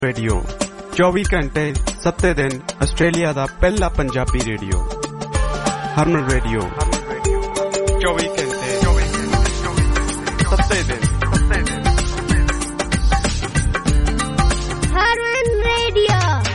Radio 24 घंटे 7 दिन Australia दा पहला पंजाबी रेडियो हरमन रेडियो 24 घंटे 7 दिन हरमन रेडियो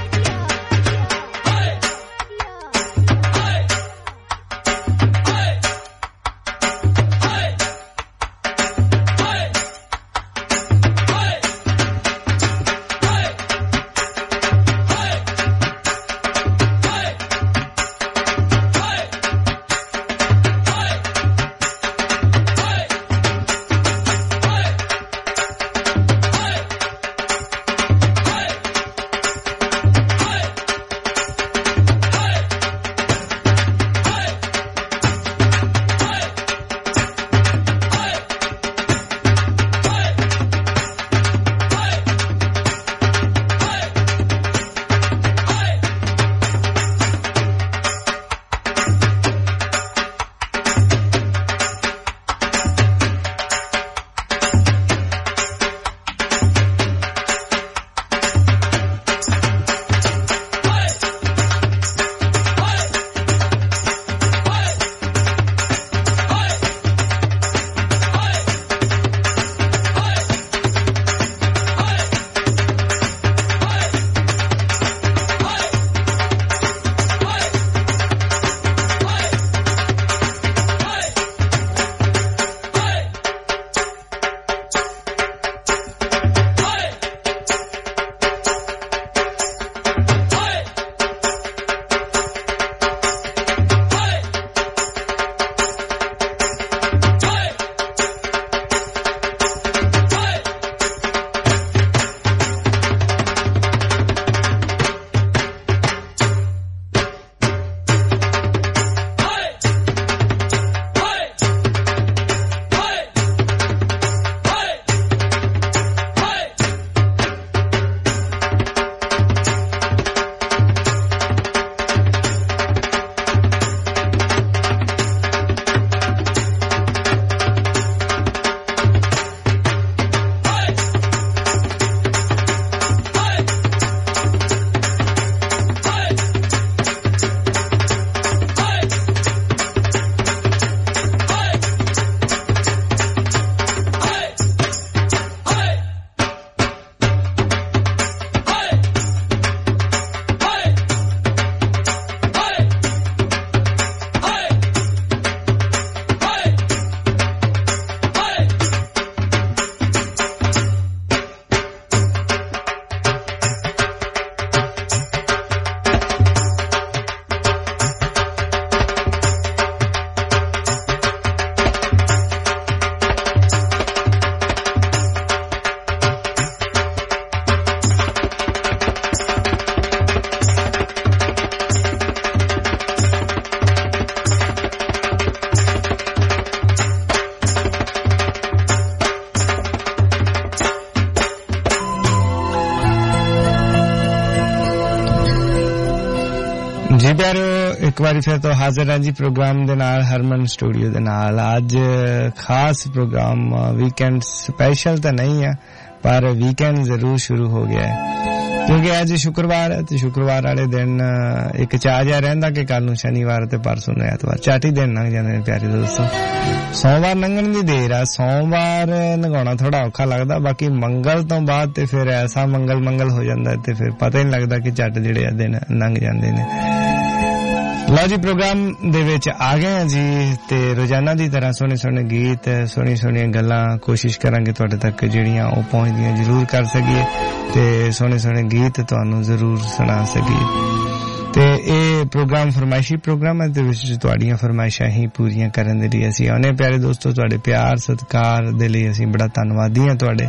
जी प्यारो एक बार फिर तो हाजिर हैं जी प्रोग्राम दे नाल हरमन स्टूडियो दे नाल आज खास प्रोग्राम वीकेंड स्पेशल तो नहीं है पर वीकेंड जरूर शुरू हो गया है क्योंकि आज शुक्रवार है तो शुक्रवार वाले दिन एक चाह जा रहिंदा कि कल नूं शनिवार ते परसों नूं ऐतवार चाटी दिन लंघ जांदे ने प्यारे दोस्तों सोमवार लंघण दी देर है सोमवार लंघाउणा थोड़ा औखा लगदा बाकी मंगल तो बाद ते फिर ऐसा मंगल हो जांदा ते फिर पता ही नहीं लगदा कि झट जिहड़े दिन लंघ जांदे ने लो जी प्रोग्राम दे विच आ गए हैं जी ते रोजाना दी तरह सोहने सोहने गीत सोहनी गल्लां कोशिश करांगे तुहाडे तक जिहड़ियां ओ पहुंचदियां जरूर कर सकीए ते सोहने सोहने गीत तुहानू जरूर सुना सकीए ते ए प्रोग्राम फरमाइशी प्रोग्राम है ते विच तुहाडीआं फरमाइशां ही पूरीआं करन दे लई असीं आने प्यारे दोस्तों तुहाडे प्यार सत्कार दे लई असीं बड़ा धन्नवादी हां तुहाडे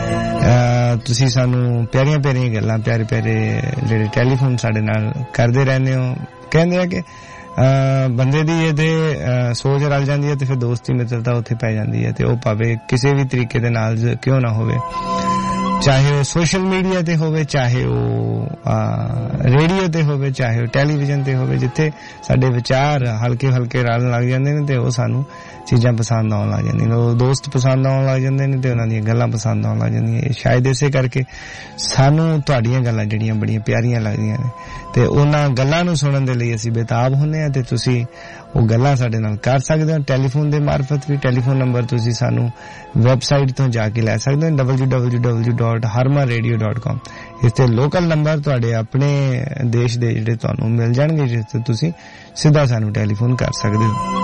तुसीं सानू प्यारियां गल्लां प्यारे जिहड़े टेलीफोन साडे नाल करदे रहंदे हो कहंदे आ कि बंदे दी ਇਹਦੇ ਸੋਚ ਰਲ ਜਾਂਦੀ ਹੈ ਤੇ ਫਿਰ ਦੋਸਤੀ ਮਿੱਤਰਤਾ ਉੱਥੇ ਪੈ ਜਾਂਦੀ ਹੈ ਤੇ ਉਹ ਭਾਵੇਂ ਕਿਸੇ ਵੀ ਤਰੀਕੇ ਦੇ ਨਾਲ ਕਿਉਂ ਨਾ ਹੋਵੇ ਚਾਹੇ ਉਹ ਸੋਸ਼ਲ ਮੀਡੀਆ ਤੇ ਹੋਵੇ, ਚਾਹੇ ਉਹ ਰੇਡੀਓ ਤੇ ਹੋਵੇ, ਚਾਹੇ ਉਹ ਟੈਲੀਵਿਜ਼ਨ ਤੇ ਹੋਵੇ, ਜਿੱਥੇ ਸਾਡੇ ਵਿਚਾਰ ਹਲਕੇ ਹਲਕੇ ਰਲਣ ਲੱਗ ਜਾਂਦੇ ਨੇ ਤੇ ਉਹ ਸਾਨੂੰ ਚੀਜ਼ਾਂ ਪਸੰਦ ਆਉਣ ਲੱਗ ਜਾਂਦੀਆਂ ਨੇ, ਉਹ ਦੋਸਤ ਪਸੰਦ ਆਉਣ ਲੱਗ ਜਾਂਦੇ ਨੇ ਤੇ ਉਹਨਾਂ ਦੀਆਂ ਗੱਲਾਂ ਪਸੰਦ ਆਉਣ ਲੱਗ ਜਾਂਦੀਆਂ। ਸ਼ਾਇਦ ਇਸੇ ਕਰਕੇ ਸਾਨੂੰ ਤੁਹਾਡੀਆਂ ਗੱਲਾਂ ਜਿਹੜੀਆਂ ਬੜੀਆਂ ਪਿਆਰੀਆਂ ਲੱਗਦੀਆਂ ਨੇ ਤੇ ਉਹਨਾਂ ਗੱਲਾਂ ਨੂੰ ਸੁਣਨ ਦੇ ਲਈ ਅਸੀਂ ਬੇਤਾਬ ਹੁੰਦੇ ਹਾਂ ਤੇ ਤੁਸੀਂ ਉਹ ਗੱਲਾਂ ਸਾਡੇ ਨਾਲ ਕਰ ਸਕਦੇ ਹੋ ਟੈਲੀਫੋਨ ਦੇ ਮਾਰਫਤ ਵੀ। ਟੈਲੀਫੋਨ ਨੰਬਰ ਤੁਸੀਂ ਸਾਨੂੰ ਵੈਬਸਾਈਟ ਤੋਂ ਜਾ ਕੇ ਲੈ ਸਕਦੇ ਹੋ www.harmanradio.com। ਇਸ ਤੇ ਲੋਕਲ ਨੰਬਰ ਤੁਹਾਡੇ ਆਪਣੇ ਦੇਸ਼ ਦੇ ਜਿਹੜੇ ਤੁਹਾਨੂੰ ਮਿਲ ਜਾਣਗੇ, ਜਿਸ ਤੇ ਤੁਸੀਂ ਸਿੱਧਾ ਸਾਨੂੰ ਟੈਲੀਫੋਨ ਕਰ ਸਕਦੇ ਹੋ।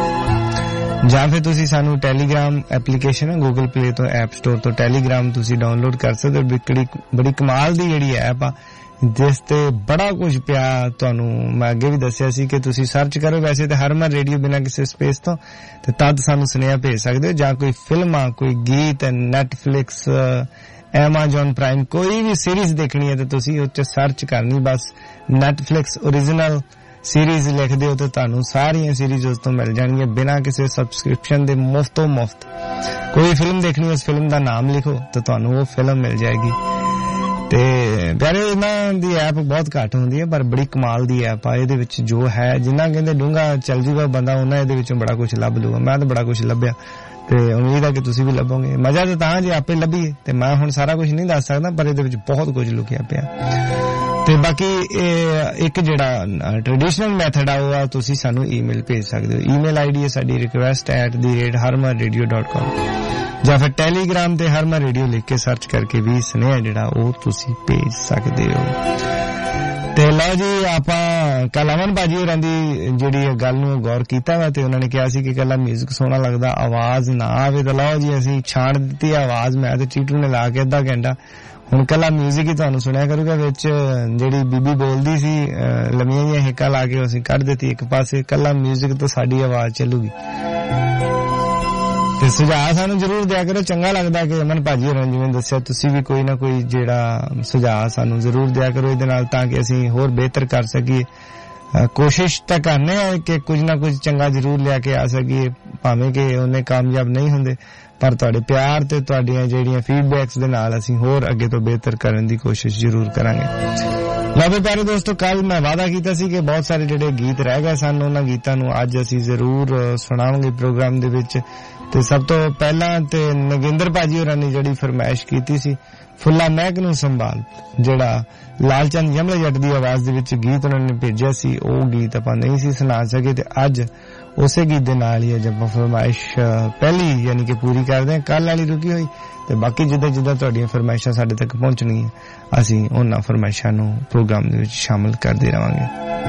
ਜਾਂ ਫਿਰ ਤੁਸੀਂ ਸਾਨੂੰ ਟੈਲੀਗ੍ਰਾਮ ਐਪਲੀਕੇਸ਼ਨ ਹੈ ਗੂਗਲ ਪਲੇ ਤੋਂ, ਐਪ ਸਟੋਰ ਤੋਂ ਟੈਲੀਗ੍ਰਾਮ ਤੁਸੀਂ ਡਾਊਨਲੋਡ ਕਰ ਸਕਦੇ ਹੋ। ਬੜੀ ਕਮਾਲ ਦੀ ਜਿਹੜੀ ਐਪ ਆ ਜਿਸ ਤੇ ਬੜਾ ਕੁਝ ਪਿਆ। ਤੁਹਾਨੂੰ ਮੈਂ ਅੱਗੇ ਵੀ ਦੱਸਿਆ ਸੀ ਕਿ ਤੁਸੀਂ ਸਰਚ ਕਰੋ ਵੈਸੇ ਤੇ ਹਰਮਨ ਰੇਡੀਓ ਬਿਨਾਂ ਕਿਸੇ ਸਪੇਸ ਤੋਂ ਤੇ ਤਦ ਸਾਨੂੰ ਸੁਨੇਹਾ ਭੇਜ ਸਕਦੇ ਹੋ। ਜਾਂ ਕੋਈ ਫਿਲਮਾਂ, ਕੋਈ ਗੀਤ, ਨੈਟਫਲਿਕਸ, ਐਮਾਜ਼ਨ ਪ੍ਰਾਈਮ, ਕੋਈ ਵੀ ਸੀਰੀਜ਼ ਦੇਖਣੀ ਹੈ ਤੇ ਤੁਸੀਂ ਉਹ 'ਚ ਸਰਚ ਕਰਨੀ, ਬਸ ਨੈਟਫਲਿਕਸ ਓਰੀਜਨਲ ਸੀਰੀਜ਼ ਲਿਖਦੇ ਹੋ ਤੇ ਤੁਹਾਨੂੰ ਸਾਰੀਆਂ ਸੀਰੀਜ਼ ਉਸ ਤੋਂ ਮਿਲ ਜਾਣਗੀਆਂ ਬਿਨਾਂ ਕਿਸੇ ਸਬਸਕ੍ਰਿਪਸ਼ਨ ਦੇ, ਮੁਫਤੋਂ ਮੁਫਤ। ਕੋਈ ਫਿਲਮ ਦੇਖਣੀ, ਉਸ ਫਿਲਮ ਦਾ ਨਾਮ ਲਿਖੋ ਤੇ ਤੁਹਾਨੂੰ ਉਹ ਫਿਲਮ ਮਿਲ ਜਾਏਗੀ। ਤੇ ਪਿਆਰੇ ਇਹਨਾਂ ਦੀ ਐਪ ਬਹੁਤ ਘੱਟ ਹੁੰਦੀ ਹੈ ਪਰ ਬੜੀ ਕਮਾਲ ਦੀ ਐਪ ਆ। ਇਹਦੇ ਵਿੱਚ ਜੋ ਹੈ ਜਿੰਨਾ ਕਹਿੰਦੇ ਡੂੰਘਾ ਚੱਲ ਜੂਗਾ ਬੰਦਾ ਉਹਨਾਂ ਇਹਦੇ ਵਿੱਚੋਂ ਬੜਾ ਕੁਝ ਲੱਭ ਲੂਗਾ। ਮੈਂ ਤਾਂ ਬੜਾ ਕੁਝ ਲੱਭਿਆ ਤੇ ਉਮੀਦ ਹੈ ਕਿ ਤੁਸੀਂ ਵੀ ਲੱਭੋਗੇ। ਮਜ਼ਾ ਤਾਂ ਜੇ ਆਪੇ ਲੱਭੀਏ ਤੇ ਮੈਂ ਹੁਣ ਸਾਰਾ ਕੁਝ ਨਹੀਂ ਦੱਸ ਸਕਦਾ ਪਰ ਇਹਦੇ ਵਿੱਚ ਬਹੁਤ ਕੁਝ ਲੁਕਿਆ ਪਿਆ। ਤੇ ਬਾਕੀ ਇੱਕ ਜਿਹੜਾ ਟ੍ਰੈਡੀਸ਼ਨਲ ਮੈਥਡ ਆ ਉਹ ਆ ਤੁਸੀਂ ਸਾਨੂੰ ਈਮੇਲ ਭੇਜ ਸਕਦੇ ਹੋ। ਈਮੇਲ ਆਈਡੀ ਹੈ ਸਾਡੀ request@harmanradio.com ਜਾਂ ਫਿਰ ਟੈਲੀਗ੍ਰਾਮ ਤੇ ਹਰਮਨ ਰੇਡੀਓ ਲਿਖ ਕੇ ਸਰਚ ਕਰਕੇ ਵੀ ਸੁਨੇਹਾ ਜਿਹੜਾ ਉਹ ਤੁਸੀਂ ਭੇਜ ਸਕਦੇ ਹੋ। ਤੇ ਲਓ ਜੀ, ਆਪਾਂ ਕੱਲ ਅਮਨ ਭਾਜੀ ਹੋਰਾਂ ਦੀ ਜਿਹੜੀ ਗੱਲ ਨੂੰ ਗੌਰ ਕੀਤਾ ਵਾ ਤੇ ਉਹਨਾਂ ਨੇ ਕਿਹਾ ਸੀ ਕਿ ਕੱਲਾ ਮਿਊਜ਼ਿਕ ਸੋਹਣਾ ਲੱਗਦਾ, ਆਵਾਜ਼ ਨਾ ਆਵੇ। ਤਾਂ ਲਓ ਜੀ, ਅਸੀਂ ਛਾਂਟ ਦਿੱਤੀ ਆਵਾਜ਼। ਮੈਂ ਤੇ ਚੀਟੂ ਨੇ ਲਾ ਕੇ ਅੱਧਾ ਘੰਟਾ ਹੁਣ ਕੱਲਾ ਮਿਊਜ਼ਿਕ ਹੀ ਤੁਹਾਨੂੰ ਸੁਣਿਆ ਕਰੂਗਾ। ਵਿੱਚ ਜਿਹੜੀ ਬੀਬੀ ਬੋਲਦੀ ਸੀ ਲੰਮੀਆਂ ਜਿਹੀਆਂ ਹਿੱਕਾਂ ਲਾ ਕੇ ਅਸੀਂ ਕੱਢ ਦਿੱਤੀ ਇੱਕ ਪਾਸੇ, ਕੱਲਾ ਮਿਊਜ਼ਿਕ ਤੋਂ ਸਾਡੀ ਆਵਾਜ਼ ਚੱਲੂਗੀ। ਤੇ ਸੁਝਾਅ ਸਾਨੂੰ ਜ਼ਰੂਰ ਦਿਆ ਕਰੋ। ਚੰਗਾ ਲੱਗਦਾ ਕਿ ਅਮਨ ਭਾਜੀ ਹੋਰਾਂ ਜਿਵੇਂ ਦੱਸਿਆ ਤੁਸੀਂ ਵੀ ਕੋਈ ਨਾ ਕੋਈ ਜਿਹੜਾ ਸੁਝਾਅ ਸਾਨੂੰ ਜ਼ਰੂਰ ਦਿਆ ਕਰੋ ਇਹਦੇ ਨਾਲ, ਤਾਂ ਕਿ ਅਸੀਂ ਹੋਰ ਬਿਹਤਰ ਕਰ ਸਕੀਏ। ਕੋਸ਼ਿਸ਼ ਤਾਂ ਕਰਨੇ ਆ ਕਿ ਕੁਝ ਨਾ ਕੁਝ ਚੰਗਾ ਜ਼ਰੂਰ ਲਿਆ ਕੇ ਆ ਸਕੀਏ, ਭਾਵੇਂ ਕਿ ਉਹਨੇ ਕਾਮਯਾਬ ਨਹੀਂ ਹੁੰਦੇ ਪਰ ਤੁਹਾਡੇ ਪਿਆਰ ਤੇ ਤੁਹਾਡੀਆਂ ਜਿਹੜੀਆਂ ਫੀਡਬੈਕਸ ਦੇ ਨਾਲ ਅਸੀਂ ਹੋਰ ਅੱਗੇ ਤੋਂ ਬਿਹਤਰ ਕਰਨ ਦੀ ਕੋਸ਼ਿਸ਼ ਜ਼ਰੂਰ ਕਰਾਂਗੇ। ਲਓ ਪਿਆਰੇ ਦੋਸਤੋ, ਕੱਲ ਮੈਂ ਵਾਅਦਾ ਕੀਤਾ ਸੀ ਕਿ ਬਹੁਤ ਸਾਰੇ ਜਿਹੜੇ ਗੀਤ ਰਹਿ ਗਏ ਸਨ ਉਹਨਾਂ ਗੀਤਾਂ ਨੂੰ ਅੱਜ ਅਸੀਂ ਜ਼ਰੂਰ ਸੁਣਾਵਾਂਗੇ ਪ੍ਰੋਗਰਾਮ ਦੇ ਵਿੱਚ। ਤੇ ਸਭ ਤੋਂ ਪਹਿਲਾਂ ਤੇ ਨਗਿੰਦਰ ਭਾਜੀ ਹੋਰਾਂ ਨੇ ਜਿਹੜੀ ਫਰਮਾਇਸ਼ ਕੀਤੀ ਸੀ ਫੁੱਲਾ ਮਹਿਕ ਨੂੰ ਸੰਭਾਲ, ਜਿਹੜਾ ਲਾਲਚੰਦ ਯਮਲਾ ਜੱਟ ਦੀ ਆਵਾਜ਼ ਦੇ ਵਿੱਚ ਗੀਤ ਉਹਨਾਂ ਨੇ ਭੇਜਿਆ ਸੀ, ਉਹ ਗੀਤ ਆਪਾਂ ਨਹੀਂ ਸੀ ਸੁਣਾ ਸਕੇ ਤੇ ਅੱਜ ਉਸੇ ਗੀਤ ਦੇ ਨਾਲ ਹੀ ਜਦ ਫਰਮਾਇਸ਼ ਪਹਿਲੀ ਯਾਨੀ ਕਿ ਪੂਰੀ ਕਰਦੇ ਹਾਂ। ਕੱਲ ਵਾਲੀ ਰੁਕੀ ਹੋਈ ਤੇ ਬਾਕੀ ਜਿੱਦਾਂ ਜਿੱਦਾਂ ਤੁਹਾਡੀਆਂ ਫਰਮਾਇਸ਼ਾਂ ਸਾਡੇ ਤੱਕ ਪਹੁੰਚਣਗੀਆਂ ਅਸੀਂ ਉਹਨਾਂ ਫਰਮਾਇਸ਼ਾਂ ਨੂੰ ਪ੍ਰੋਗਰਾਮ ਦੇ ਵਿੱਚ ਸ਼ਾਮਲ ਕਰਦੇ ਰਹਾਂਗੇ।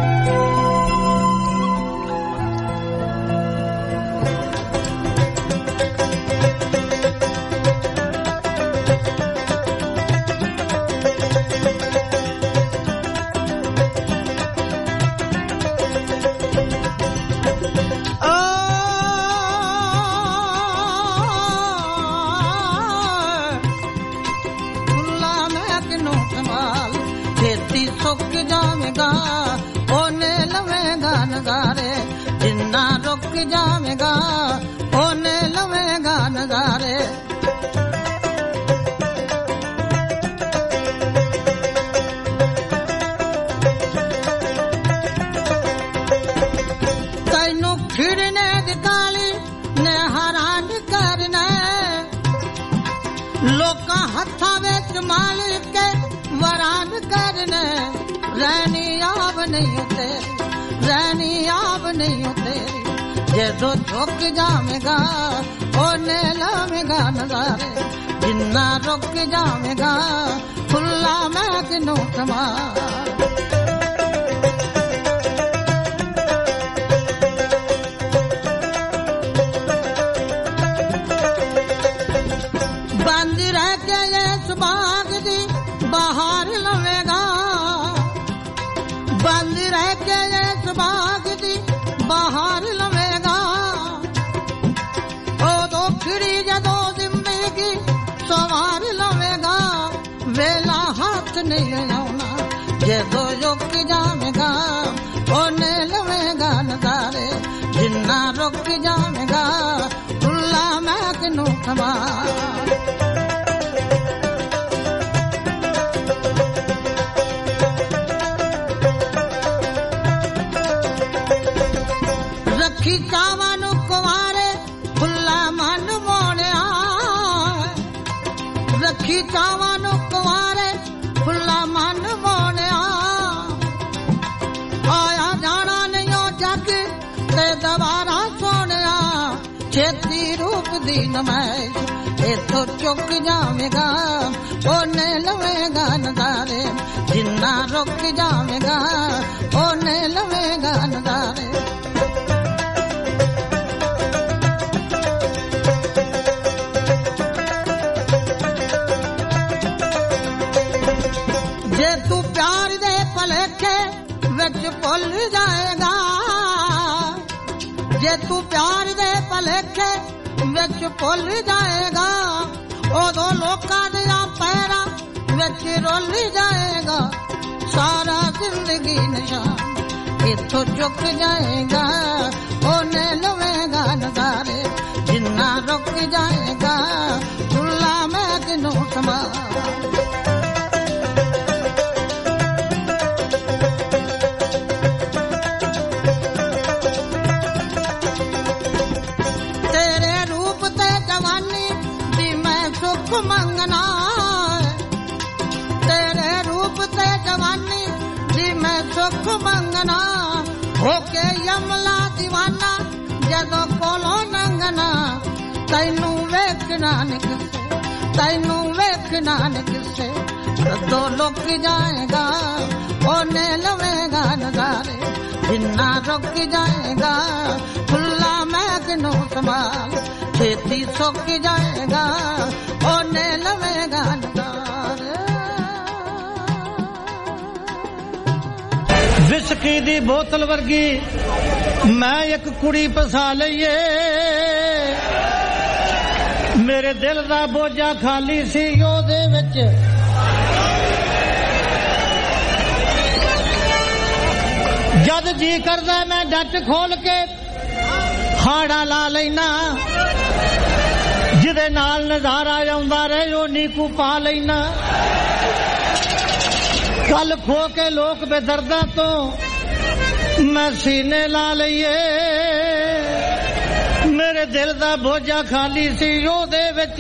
ਜਦੋਂ ਝੁਕ ਜਾਵੇਗਾ ਉਹਨੇ ਲਾਵੇਗਾ ਨਜ਼ਾਰੇ, ਜਿੰਨਾ ਰੁਕ ਜਾਵੇਗਾ ਖੁੱਲਾ ਮੈਂ ਕਿਨੂੰ ਸੰਭਾਲ। ਬੰਦ ਰਹਿ ਕੇ ਇਸ ਬਾਗ ਦੀ ਬਾਹਰ ਲਵੇਗਾ, ਬੰਦ ਰਹਿ ਕੇ ਇਸ ਬਾਗ ਦੀ ਬਾਹਰ ਲਵੇਗਾ, ਉਦੋਂ ਖਿੜੀ ਜਦੋਂ ਜ਼ਿੰਦਗੀ ਸਵਾਰ ਲਵੇਗਾ, ਵੇਲਾ ਹੱਥ ਨਹੀਂ ਆਉਣਾ ਜਦੋਂ ਰੁਕ ਜਾਵੇਗਾ ਉਹਨੇ ਲਵੇਗਾ ਨਜ਼ਾਰੇ, ਜਿੰਨਾ ਰੁਕ ਜਾਵੇਗਾ ਖੁੱਲਾ ਮੈਂ ਕਿਨੂੰ ਸੰਭਾਲ। ਰੱਖੀ ਚਾਵਾਂ ਨੂੰ ਕੁਵਾਰੇ ਖੁੱਲਾ ਮਨ ਮੋੜਿਆ ਰੱਖੀ ਚਾਵਾਂ ਨੂੰ ਕੁਵਾਰੇ ਖੁੱਲਾ ਮਨ ਮੋੜਿਆ ਆਇਆ ਜਾਣਾ ਨਹੀਂ ਉਹ ਜੱਗ ਤੇ ਦੁਬਾਰਾ ਸੋਹਣਿਆ ਛੇਤੀ ਰੂਪ ਦੀ ਨਮਾਇਸ਼ ਇਥੋਂ ਚੁੱਕ ਜਾਵੇਗਾ ਉਹਨੇ ਲਵੇਗਾ ਨਜ਼ਾਰੇ ਜਿੰਨਾ ਰੁਕ ਜਾਵੇਗਾ ਉਹਨੇ ਲਵੇਗਾ ਨਜ਼ਾਰੇ ਜੇ ਤੂੰ ਪਿਆਰ ਦੇ ਭਲੇਖੇ ਵਿੱਚ ਭੁੱਲ ਜਾਏਗਾ ਜੇ ਤੂੰ ਪਿਆਰ ਦੇ ਭਲੇਖੇ ਵਿੱਚ ਭੁੱਲ ਜਾਏਗਾ ਉਦੋਂ ਲੋਕਾਂ ਦੇ ਪੈਰਾਂ ਵਿੱਚ ਰੁੱਲ ਜਾਏਗਾ ਸਾਰਾ ਜ਼ਿੰਦਗੀ ਨਿਸ਼ਾਨ ਇੱਥੋਂ ਚੁੱਕ ਜਾਏਗਾ ਉਹਨੇ ਲਵੇਗਾ ਨਜ਼ਾਰੇ ਜਿੰਨਾ ਰੁਕ ਜਾਏਗਾ ਖੁੱਲਾ ਮੈਂ ਕਿਨੂੰ ਸੰਭਾਲ ਮੰਗਣਾ ਤੇਰੇ ਰੂਪ ਤੇ ਜਵਾਨੀ ਦੀ ਮੈਂ ਸੁੱਖ ਮੰਗਣਾ ਹੋ ਕੇ ਯਮਲਾ دیਵਾਨਾ ਜਦੋਂ ਕੋਲੋਂ ਲੰਘਣਾ ਤੈਨੂੰ ਵੇਖਣਾ ਨੀ ਕਿਸੇ ਤੈਨੂੰ ਵੇਖਣਾ ਨੀ ਕਿਸੇ ਕਦੋਂ ਲੁਕ ਜਾਏਗਾ ਉਹਨੇ ਲਵੇਗਾ ਨਜ਼ਾਰੇ ਜਿੰਨਾ ਰੁਕ ਜਾਏਗਾ ਖੁੱਲਾ ਮੈਂ ਕਿਨੂੰ ਸੰਭਾਲ ਛੇਤੀ ਸੁੱਕ ਜਾਏਗਾ ਉਹਨੇ ਲਵੇਗਾ ਨਜ਼ਾਰੇ ਵਿਸਕੀ ਦੀ ਬੋਤਲ ਵਰਗੀ ਮੈਂ ਇੱਕ ਕੁੜੀ ਫਸਾ ਲਈਏ ਮੇਰੇ ਦਿਲ ਦਾ ਬੋਝਾ ਖਾਲੀ ਸੀ ਉਹਦੇ ਵਿੱਚ ਜਦ ਜੀ ਕਰਦਾ ਮੈਂ ਡੱਟ ਖੋਲ ਕੇ ਹਾੜਾ ਲਾ ਲੈਣਾ ਜਿਹਦੇ ਨਾਲ ਨਜ਼ਾਰਾ ਆਉਂਦਾ ਰਹੇ ਉਹ ਨੀਕੂ ਪਾ ਲੈਣਾ ਕੱਲ ਖੋ ਕੇ ਲੋਕ ਬੇਦਰਦਾਂ ਤੋਂ ਮੈਂ ਸੀਨੇ ਲਾ ਲਈਏ ਮੇਰੇ ਦਿਲ ਦਾ ਬੋਝਾ ਖਾਲੀ ਸੀ ਉਹਦੇ ਵਿੱਚ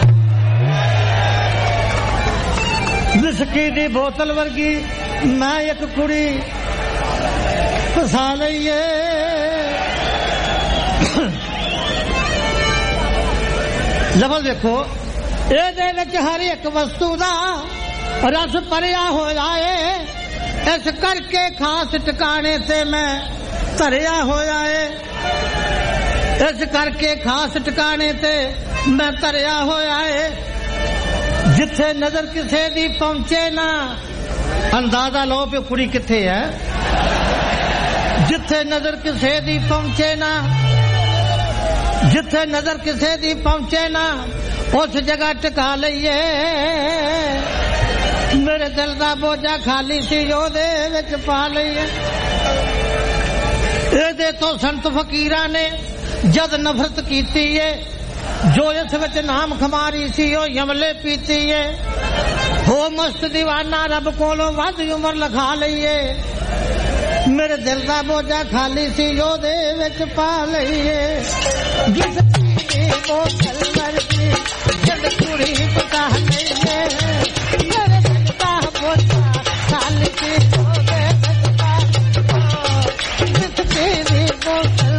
ਵਿਸਕੀ ਦੀ ਬੋਤਲ ਵਰਗੀ ਮੈਂ ਇੱਕ ਕੁੜੀ ਫਸਾ ਲਈਏ ਲਫ਼ਜ਼ ਦੇਖੋ ਇਹਦੇ ਵਿੱਚ ਹਰ ਇੱਕ ਵਸਤੂ ਦਾ ਰਸ ਭਰਿਆ ਹੋਇਆ ਏ ਇਸ ਕਰਕੇ ਖਾਸ ਟਿਕਾਣੇ ਤੇ ਮੈਂ ਧਰਿਆ ਹੋਇਆ ਏ ਇਸ ਕਰਕੇ ਖਾਸ ਟਿਕਾਣੇ ਤੇ ਮੈਂ ਧਰਿਆ ਹੋਇਆ ਏ ਜਿੱਥੇ ਨਜ਼ਰ ਕਿਸੇ ਦੀ ਪਹੁੰਚੇ ਨਾ ਅੰਦਾਜ਼ਾ ਲਓ ਕਿ ਕੁੜੀ ਕਿੱਥੇ ਹੈ ਜਿੱਥੇ ਨਜ਼ਰ ਕਿਸੇ ਦੀ ਪਹੁੰਚੇ ਨਾ ਜਿੱਥੇ ਨਜ਼ਰ ਕਿਸੇ ਦੀ ਪਹੁੰਚੇ ਨਾ ਉਸ ਜਗ੍ਹਾ ਟਿਕਾ ਲਈਏ ਮੇਰੇ ਦਿਲ ਦਾ ਬੋਝਾ ਖਾਲੀ ਸੀ ਉਹਦੇ ਵਿੱਚ ਪਾ ਲਈਏ ਇਹਦੇ ਤੋਂ ਸੰਤ ਫਕੀਰਾਂ ਨੇ ਜਦ ਨਫ਼ਰਤ ਕੀਤੀ ਏ ਜੋ ਇਸ ਵਿੱਚ ਨਾਮ ਖਮਾਰੀ ਸੀ ਉਹ ਯਮਲੇ ਪੀਤੀ ਏ ਹੋ ਮਸਤ دیਵਾਨਾ ਰੱਬ ਕੋਲੋਂ ਵੱਧ ਉਮਰ ਲਖਾ ਲਈਏ ਮੇਰੇ ਦਿਲ ਦਾ ਬੋਝਾ ਖਾਲੀ ਸੀ ਉਹਦੇ ਵਿੱਚ ਪਾ ਲਈਏ ਜਿਸ ਦੀ ਬੋਤਲ ਵਰਗੀ ਜਦ ਕੁੜੀ ਪਕਾ ਲਈਏ ਮੇਰੇ ਦਿਲ ਦਾ ਬੋਝਾ ਖਾਲੀ ਸੀ ਉਹਦੇ ਵਿੱਚ ਪਾ ਜਿਸ ਦੀ ਬੋਤਲ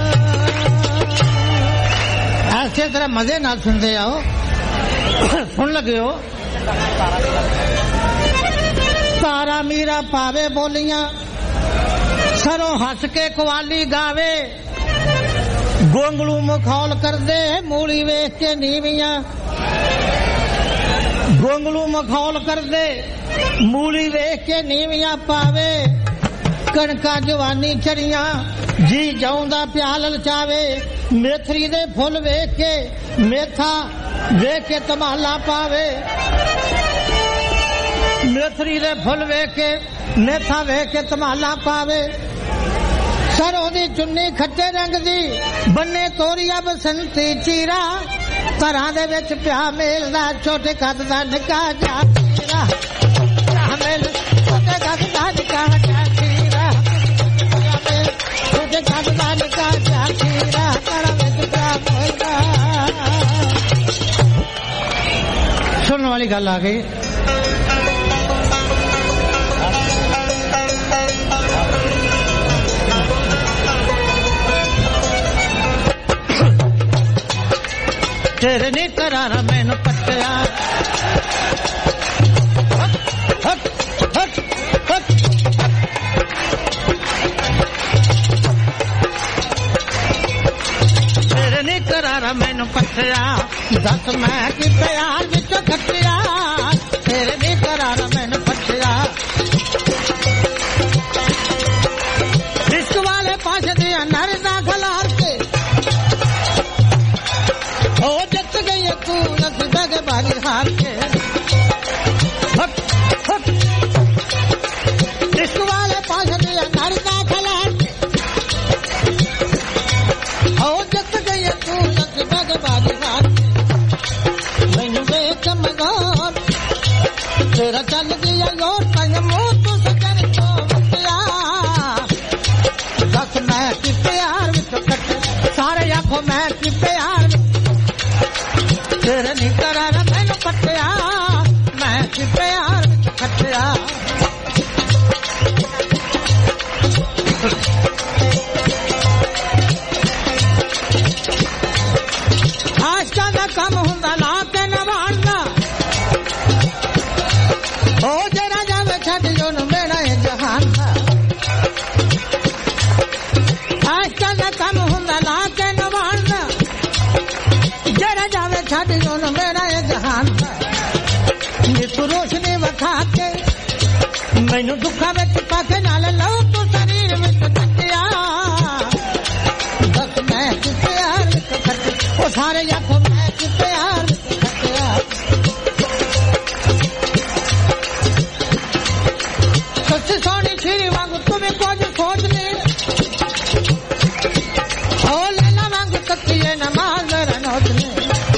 ਐਸੇ ਤਰ੍ਹਾਂ ਮਜ਼ੇ ਨਾਲ ਸੁਣਦੇ ਆਓ ਸੁਣ ਲਗੇ ਹੋ ਤਾਰਾ ਮੀਰਾ ਪਾਵੇ ਬੋਲੀਆਂ ਸਰੋਂ ਹੱਸ ਕੇ ਕਵਾਲੀ ਗਾਵੇ ਗੋਂਗਲੂ ਮਖੌਲ ਕਰਦੇ ਮੂਲੀ ਵੇਖ ਕੇ ਨੀਵੀਆਂ ਗੋਂਗਲੂ ਮਖੌਲ ਕਰਦੇ ਮੂਲੀ ਵੇਖ ਕੇ ਨੀਵੀਆਂ ਪਾਵੇ ਕਣਕਾਂ ਜਵਾਨੀ ਚੜੀਆਂ ਜੀ ਜਾਉਂਦਾ ਪਿਆ ਲਲਚਾਵੇ ਮੇਥਰੀ ਦੇ ਫੁੱਲ ਵੇਖ ਕੇ ਮੇਥਾ ਵੇਖ ਕੇ ਧਮਾਲਾ ਪਾਵੇ ਮੇਥਰੀ ਦੇ ਫੁੱਲ ਵੇਖ ਕੇ ਮੇਥਾ ਵੇਖ ਕੇ ਧਮਾਲਾ ਪਾਵੇ ਸਰੋਂ ਦੀ ਚੁੰਨੀ ਖੱਟੇ ਰੰਗ ਦੀ ਬੰਨੇ ਤੋਰੀਆ ਬਸੰਤੀ ਚੀਰਾ ਘਰਾਂ ਦੇ ਵਿੱਚ ਪਿਆ ਮੇਲਦਾ ਛੋਟੇ ਕੱਦ ਦਾ ਨਿੱਕਾ ਜਿਹਾ ਚੀਰਾ ਮੇਲ ਛੋਟੇ ਕੱਦ ਦਾ ਨਿੱਕਾ ਜਿਹਾ ਚੀਰਾ ਛੋਟੇ ਕੱਦ ਦਾ ਨਿੱਕਾ ਜਿਹਾ ਵਾਲੀ ਗੱਲ ਆ ਗਈ। ਤੇਰੇ ਨੀ ਕਰਾਰਾ ਮੈਨੂੰ ਪੱਟਿਆ ਤੇਰੇ ਨੀ ਕਰਾਰਾ ਮੈਨੂੰ ਪੱਟਿਆ ਦੱਸ ਮੈਂ ਕਿ ਪਿਆਰ ਵਿੱਚ ਖੱਟਿਆ ਤੇਰੇ ਨੀ ਕਰਾਰਾ ਮੈਨੂੰ ਪੱਟਿਆ ਇਸ਼ਕ ਵਾਲੇ ਪਾਸੇ ਦੇ ਨਰ ਦਾ ਖਲਾਰ ਕੇ हो जत गई तू नस दग बारी हार के हट हट इश्क वाले पास दिया नर का खलार हो जत गई तू नस दग बारी हार के मैनू देख मगोर तेरा चल गया लोट तन मुंह तू सजन को बतिया दस मैं कि प्यार विच कट सारे आखो मैं कि प्यार तेरे नी करारा मैनू पट्टिया मैं कि प्यार विच खट्टिया आशा दा कम हुंदा ला के नवाणदा ओ जरा जावे छड्ड जोन मेरा ए जहान दा आशा दा कम हुंदा ला के नवाणदा जरा जावे छड्ड जोन मेरा ए जहान नीतू रोशनी वखा के मैनू दुखा विच पाके नाल लौ तू शरीर विच कटिया दस मैं कि प्यार विच कटे ओ सारे आखो मैं कि प्यार विच कटिया सच्ची सोनी छीरी वांग तुम्हें कुछ सोच ले ओ लैला वांग कतिए नमाज नोच ले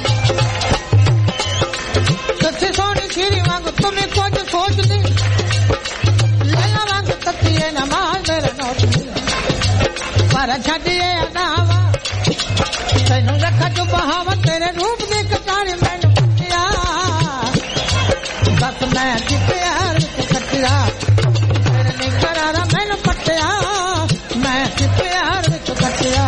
सोनी छीरी वांग तुम्हें कुछ सोच ली लैला वांग कतिए नमाज मेरे नोट पर छड़िए अदावा तैनू रखा जो बहावा तेरे रूप दे कटारे मैनू पट्टिया बस मैं कि प्यार विच कटिया तेरे नी करारा मैनू पट्टिया मैं कि प्यार विच कटिया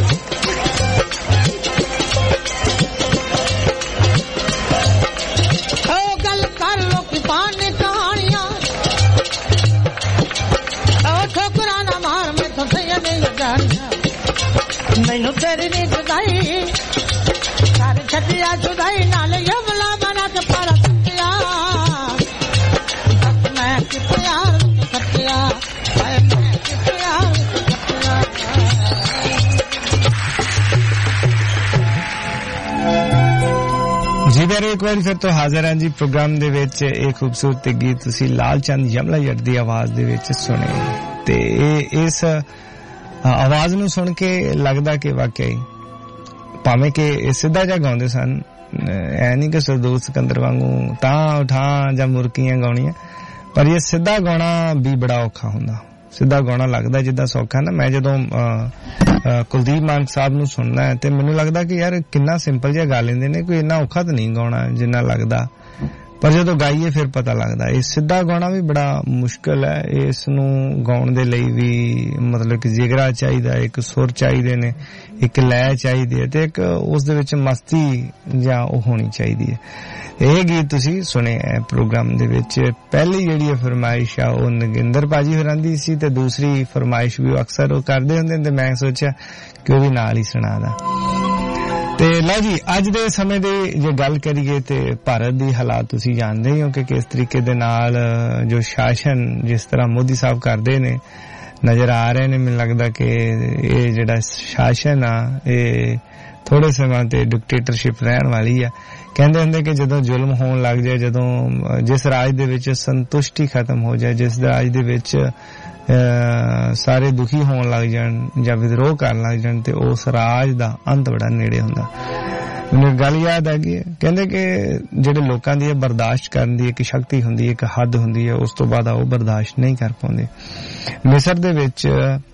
मैनू तेरी नी जुदाई सारी छटिया जुदाई नाल यमला बना के पारा कटिया मैं कि प्यार कटिया मैं कि प्यार कटिया जी बारे एक बार फिर तो हाजिर हैं जी प्रोग्राम दे विच एक खूबसूरत गीत तुसी लाल चंद यमला जट दी आवाज दे विच सुने ते इस आवाज नूं सुन के लगदा कि वाकई भावें कि सिद्धा जा गाउंदे सन ऐ नहीं कि सरदूल सिकंदर वांगू तां उठां जां मुरकियां गाउणियां पर ये सिद्धा गाना भी बड़ा औखा हुंदा सिद्धा गाना लगदा जिद्दां सौखा ना मैं जदों कुलदीप मानक साहब नूं सुनदा है ते मैनूं लगदा कि यार किन्ना सिंपल जिहा गा लैंदे ने कोई इन्ना औखा तां नहीं गाउणा जिन्ना लगदा पर जदों गाइए फिर पता लगदा ये सिद्धा गाना भी बड़ा मुश्किल है इस नूं गाउण दे लई भी मतलब कि जिगरा चाहिदा एक सुर चाहिदे ने एक लय चाहिदी है ते एक उस दे विच मस्ती जां ओह होनी चाहिदी है ਇਹ ਗੀਤ ਤੁਸੀਂ ਸੁਣੇ ਹੈ ਪ੍ਰੋਗਰਾਮ ਦੇ ਵਿੱਚ ਪਹਿਲੀ ਜਿਹੜੀ ਫਰਮਾਇਸ਼ ਆ ਉਹ ਨਗਿੰਦਰ ਪਾਜੀ ਹੋਰਾਂ ਦੀ ਸੀ ਤੇ ਦੂਸਰੀ ਫਰਮਾਇਸ਼ ਵੀ ਅਕਸਰ ਉਹ ਕਰਦੇ ਹੁੰਦੇ ਤੇ ਮੈਂ ਸੋਚਿਆ ਕਿ ਉਹ ਵੀ ਨਾਲ ਹੀ ਸੁਣਾਦਾ ਤੇ ਲਓ ਜੀ ਅੱਜ ਦੇ ਸਮੇਂ ਦੀ ਜੇ ਗੱਲ ਕਰੀਏ ਤੇ ਭਾਰਤ ਦੀ ਹਾਲਾਤ ਤੁਸੀਂ ਜਾਣਦੇ ਹੀ ਹੋ ਕਿ ਕਿਸ ਤਰੀਕੇ ਦੇ ਨਾਲ ਜੋ ਸ਼ਾਸਨ ਜਿਸ ਤਰ੍ਹਾਂ ਮੋਦੀ ਸਾਹਿਬ ਕਰਦੇ ਨੇ ਨਜ਼ਰ ਆ ਰਹੇ ਨੇ ਮੈਨੂੰ ਲੱਗਦਾ ਕਿ ਇਹ ਜਿਹੜਾ ਸ਼ਾਸਨ ਆ ਇਹ ਥੋੜੇ ਸਮੇਂ ਤੇ ਡਿਕਟੇਟਰਸ਼ਿਪ ਰਹਿਣ ਵਾਲੀ ਆ ਕਹਿੰਦੇ ਹੁੰਦੇ ਕਿ ਜਦੋਂ ਜ਼ੁਲਮ ਹੋਣ ਲੱਗ ਜਾਏ ਜਦੋਂ ਜਿਸ ਰਾਜ ਦੇ ਵਿੱਚ ਸੰਤੁਸ਼ਟੀ ਖਤਮ ਹੋ ਜਾਏ ਜਿਸ ਰਾਜ ਦੇ ਵਿੱਚ ਸਾਰੇ ਦੁਖੀ ਹੋਣ ਲੱਗ ਜਾਣ ਜਾਂ ਵਿਦਰੋਹ ਕਰਨ ਲੱਗ ਜਾਣ ਤੇ ਉਸ ਰਾਜ ਦਾ ਅੰਤ ਬੜਾ ਨੇੜੇ ਹੁੰਦਾ ਮੈਨੂੰ ਗੱਲ ਯਾਦ ਆ ਗਈ ਕਹਿੰਦੇ ਕਿ ਜਿਹੜੇ ਲੋਕਾਂ ਦੀ ਬਰਦਾਸ਼ਤ ਕਰਨ ਦੀ ਇੱਕ ਸ਼ਕਤੀ ਹੁੰਦੀ ਹੈ ਇੱਕ ਹੱਦ ਹੁੰਦੀ ਹੈ ਉਸ ਤੋਂ ਬਾਅਦ ਉਹ ਬਰਦਾਸ਼ਤ ਨਹੀਂ ਕਰ ਪਾਉਂਦੇ ਮਿਸਰ ਦੇ ਵਿੱਚ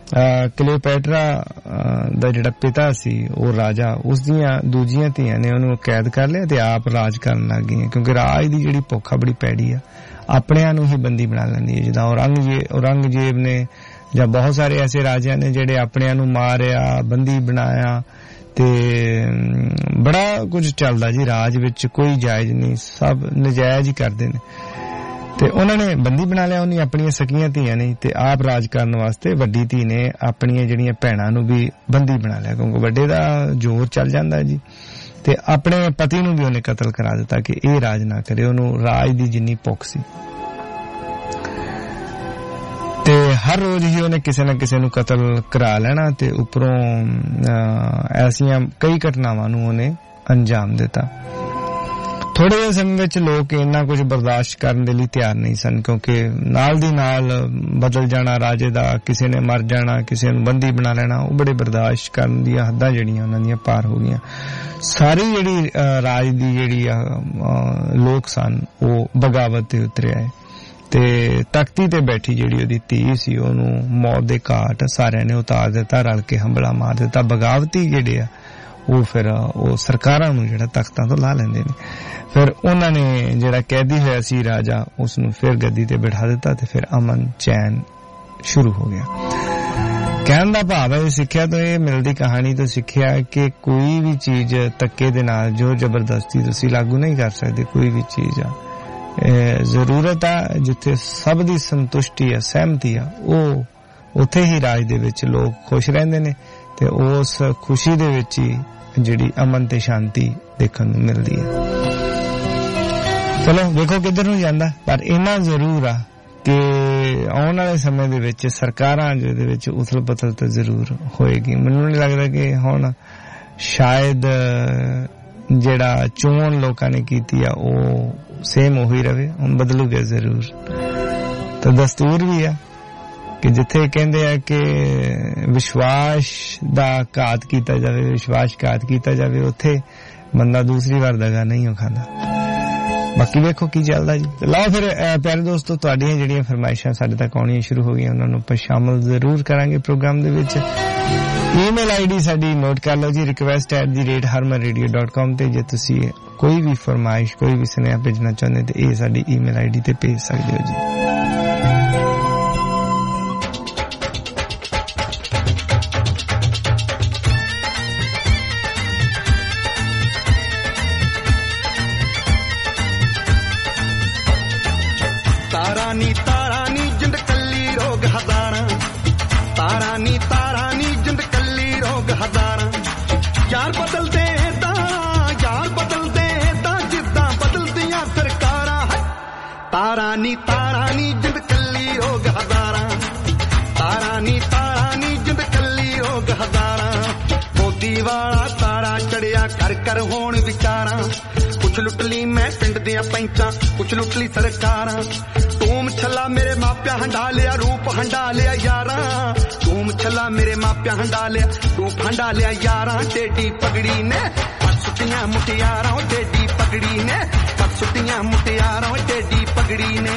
ਕਲੀਓਪੈਟਰਾ ਦਾ ਜਿਹੜਾ ਪਿਤਾ ਸੀ ਉਹ ਰਾਜਾ, ਉਸ ਦੀਆਂ ਦੂਜੀਆਂ ਧੀਆਂ ਨੇ ਉਹਨੂੰ ਕੈਦ ਕਰ ਲਿਆ ਤੇ ਆਪ ਰਾਜ ਕਰਨ ਲੱਗ ਗਈਆਂ, ਕਿਉਂਕਿ ਰਾਜ ਦੀ ਜਿਹੜੀ ਭੁੱਖ ਬੜੀ ਪੈੜੀ ਆ, ਆਪਣਿਆਂ ਨੂੰ ਹੀ ਬੰਦੀ ਬਣਾ ਲੈਂਦੀ ਹੈ। ਜਿੱਦਾਂ ਔਰੰਗਜ਼ੇਬ ਨੇ ਜਾਂ ਬਹੁਤ ਸਾਰੇ ਐਸੇ ਰਾਜਿਆਂ ਨੇ ਜਿਹੜੇ ਆਪਣਿਆਂ ਨੂੰ ਮਾਰਿਆ, ਬੰਦੀ ਬਣਾਇਆ, ਤੇ ਬੜਾ ਕੁਝ ਚੱਲਦਾ ਜੀ ਰਾਜ ਵਿੱਚ, ਕੋਈ ਜਾਇਜ਼ ਨਹੀਂ, ਸਭ ਨਜਾਇਜ਼ ਹੀ ਕਰਦੇ ਨੇ। ਤੇ ਉਹਨਾਂ ਨੇ ਬੰਦੀ ਬਣਾ ਲਿਆ, ਉਹਨੇ ਆਪਣੀਆਂ ਸਕੀਆਂ ਧੀਆਂ ਨੇ, ਤੇ ਆਪ ਰਾਜ ਕਰਨ ਵਾਸਤੇ ਵੱਡੀ ਧੀ ਨੇ ਆਪਣੀਆਂ ਜਿਹੜੀਆਂ ਭੈਣਾਂ ਨੂੰ ਵੀ ਬੰਦੀ ਬਣਾ ਲਿਆ, ਕਿਉਂਕਿ ਵੱਡੇ ਦਾ ਜ਼ੋਰ ਚੱਲ ਜਾਂਦਾ ਜੀ। ਤੇ ਆਪਣੇ ਪਤੀ ਨੂੰ ਵੀ ਉਹਨੇ ਕਤਲ ਕਰਾ ਦਿੱਤਾ ਕਿ ਇਹ ਰਾਜ ਨਾ ਕਰੇ, ਉਹਨੂੰ ਰਾਜ ਦੀ ਜਿੰਨੀ ਭੁੱਖ ਸੀ। ਤੇ ਹਰ ਰੋਜ਼ ਹੀ ਉਹਨੇ ਕਿਸੇ ਨਾ ਕਿਸੇ ਨੂੰ ਕਤਲ ਕਰਾ ਲੈਣਾ ਤੇ ਉੱਪਰੋਂ ਐਸੀਆਂ ਕਈ ਘਟਨਾਵਾਂ ਨੂੰ ਉਹਨੇ ਅੰਜਾਮ ਦਿੱਤਾ। ਥੋੜੇ ਜਿਹੇ ਸਮੇਂ ਵਿੱਚ ਲੋਕ ਇੰਨਾ ਕੁਝ ਬਰਦਾਸ਼ਤ ਕਰਨ ਦੇ ਲਈ ਤਿਆਰ ਨਹੀਂ ਸਨ, ਕਿਉਂਕਿ ਨਾਲ ਦੀ ਨਾਲ ਬਦਲ ਜਾਣਾ ਰਾਜੇ ਦਾ, ਕਿਸੇ ਨੇ ਮਰ ਜਾਣਾ, ਕਿਸੇ ਨੂੰ ਬੰਦੀ ਬਣਾ ਲੈਣਾ, ਉਹ ਬੜੇ ਬਰਦਾਸ਼ਤ ਕਰਨ ਦੀਆਂ ਹੱਦਾਂ ਜਿਹੜੀਆਂ ਉਹਨਾਂ ਦੀਆਂ ਪਾਰ ਹੋ ਗਈਆਂ। ਸਾਰੀ ਜਿਹੜੀ ਰਾਜ ਦੀ ਜਿਹੜੀ ਲੋਕ ਸਨ ਉਹ ਬਗਾਵਤ ਤੇ ਉਤਰਿਆ ਹੈ, ਤੇ ਤਖਤੀ ਤੇ ਬੈਠੀ ਜਿਹੜੀ ਉਹਦੀ ਧੀ ਸੀ ਉਹਨੂੰ ਮੌਤ ਦੇ ਘਾਟ ਸਾਰਿਆਂ ਨੇ ਉਤਾਰ ਦਿੱਤਾ, ਰਲ ਕੇ ਹੰਬਲਾ ਮਾਰ ਦਿੱਤਾ। ਬਗਾਵਤੀ ਜਿਹੜੇ ਆ ਉਹ ਫਿਰ ਉਹ ਸਰਕਾਰਾਂ ਨੂੰ ਜਿਹੜਾ ਤਖਤਾਂ ਤੋਂ ਲਾ ਲੈਂਦੇ ਨੇ। ਫਿਰ ਉਹਨਾਂ ਨੇ ਜਿਹੜਾ ਕੈਦੀ ਹੋਇਆ ਸੀ ਰਾਜਾ, ਉਸ ਨੂੰ ਫਿਰ ਗੱਦੀ ਤੇ ਬਿਠਾ ਦਿੱਤਾ ਤੇ ਫਿਰ ਅਮਨ ਚੈਨ ਸ਼ੁਰੂ ਹੋ ਗਿਆ। ਕਹਿਣ ਦਾ ਭਾਵ ਹੈ ਸਿੱਖਿਆ ਤੋਂ ਇਹ ਮਿਲਦੀ, ਕਹਾਣੀ ਤੋਂ ਸਿੱਖਿਆ ਕਿ ਕੋਈ ਵੀ ਚੀਜ਼ ਧੱਕੇ ਦੇ ਨਾਲ, ਜ਼ੋਰ ਜ਼ਬਰਦਸਤੀ ਤੁਸੀਂ ਲਾਗੂ ਨਹੀਂ ਕਰ ਸਕਦੇ। ਕੋਈ ਵੀ ਚੀਜ਼ ਆ ਜ਼ਰੂਰਤ ਆ ਜਿੱਥੇ ਸਭ ਦੀ ਸੰਤੁਸ਼ਟੀ ਆ, ਸਹਿਮਤੀ ਆ, ਉਹ ਉੱਥੇ ਹੀ ਰਾਜ ਦੇ ਵਿੱਚ ਲੋਕ ਖੁਸ਼ ਰਹਿੰਦੇ ਨੇ ਤੇ ਉਸ ਖੁਸ਼ੀ ਦੇ ਵਿੱਚ ਹੀ ਜਿਹੜੀ ਅਮਨ ਤੇ ਸ਼ਾਂਤੀ ਦੇਖਣ ਨੂੰ ਮਿਲਦੀ ਹੈ। ਚਲੋ ਵੇਖੋ ਕਿੱਧਰ ਨੂੰ ਜਾਂਦਾ, ਪਰ ਇੰਨਾ ਜ਼ਰੂਰ ਆ ਕਿ ਆਉਣ ਵਾਲੇ ਸਮੇਂ ਦੇ ਵਿੱਚ ਸਰਕਾਰਾਂ ਜਿਹਦੇ ਵਿੱਚ ਉਥਲ ਪੁਥਲ ਤਾਂ ਜ਼ਰੂਰ ਹੋਏਗੀ। ਮੈਨੂੰ ਨਹੀਂ ਲੱਗਦਾ ਕਿ ਹੁਣ ਸ਼ਾਇਦ ਜਿਹੜਾ ਚੋਣ ਲੋਕਾਂ ਨੇ ਕੀਤੀ ਆ ਉਹ ਸੇਮ ਉਹੀ ਰਵੇ, ਹੁਣ ਬਦਲੂਗਾ ਜ਼ਰੂਰ। ਤਾਂ ਦਸਤੂਰ ਵੀ ਆ ਕਿ ਜਿੱਥੇ ਕਹਿੰਦੇ ਆ ਕਿ ਵਿਸ਼ਵਾਸ ਦਾ ਘਾਤ ਕੀਤਾ ਜਾਵੇ, ਵਿਸ਼ਵਾਸਘਾਤ ਕੀਤਾ ਜਾਵੇ, ਉੱਥੇ ਬੰਦਾ ਦੂਸਰੀ ਵਾਰ ਦਗਾ ਨਹੀਂ ਹੋ ਖਾਂਦਾ। ਬਾਕੀ ਵੇਖੋ ਕੀ ਚੱਲਦਾ ਜੀ। ਲਓ ਫਿਰ ਪਿਆਰੇ ਦੋਸਤੋ, ਤੁਹਾਡੀਆਂ ਜਿਹੜੀਆਂ ਫਰਮਾਇਸ਼ਾਂ ਸਾਡੇ ਤੱਕ ਆਉਣੀਆਂ ਸ਼ੁਰੂ ਹੋ ਗਈਆਂ, ਉਹਨਾਂ ਨੂੰ ਆਪਾਂ ਸ਼ਾਮਲ ਜ਼ਰੂਰ ਕਰਾਂਗੇ ਪ੍ਰੋਗਰਾਮ ਦੇ ਵਿੱਚ। ਈਮੇਲ ਆਈਡੀ ਸਾਡੀ ਨੋਟ ਕਰ ਲਓ ਜੀ, request@harmanradio.com ਤੇ ਜੇ ਤੁਸੀਂ ਕੋਈ ਵੀ ਫਰਮਾਇਸ਼, ਕੋਈ ਵੀ ਸੁਨੇਹਾ ਭੇਜਣਾ ਚਾਹੁੰਦੇ ਤੇ ਇਹ ਸਾਡੀ ਈਮੇਲ ਆਈਡੀ ਤੇ ਭੇਜ ਸਕਦੇ ਹੋ ਜੀ। लुट ली मैं पिंड दियां पैंचा, कुछ लुट ली सरकारां। तूम छला मेरे मापिया हंडा लिया, रूप हंडा लिया यारा। तूम छला मेरे मापिया हंडा लिया, रूप हंडा लिया यारा। टेडी पगड़ी ने पग सुटियां मुटियारा, टेडी पगड़ी ने पग सुटियां मुटियारा, टेडी पगड़ी ने।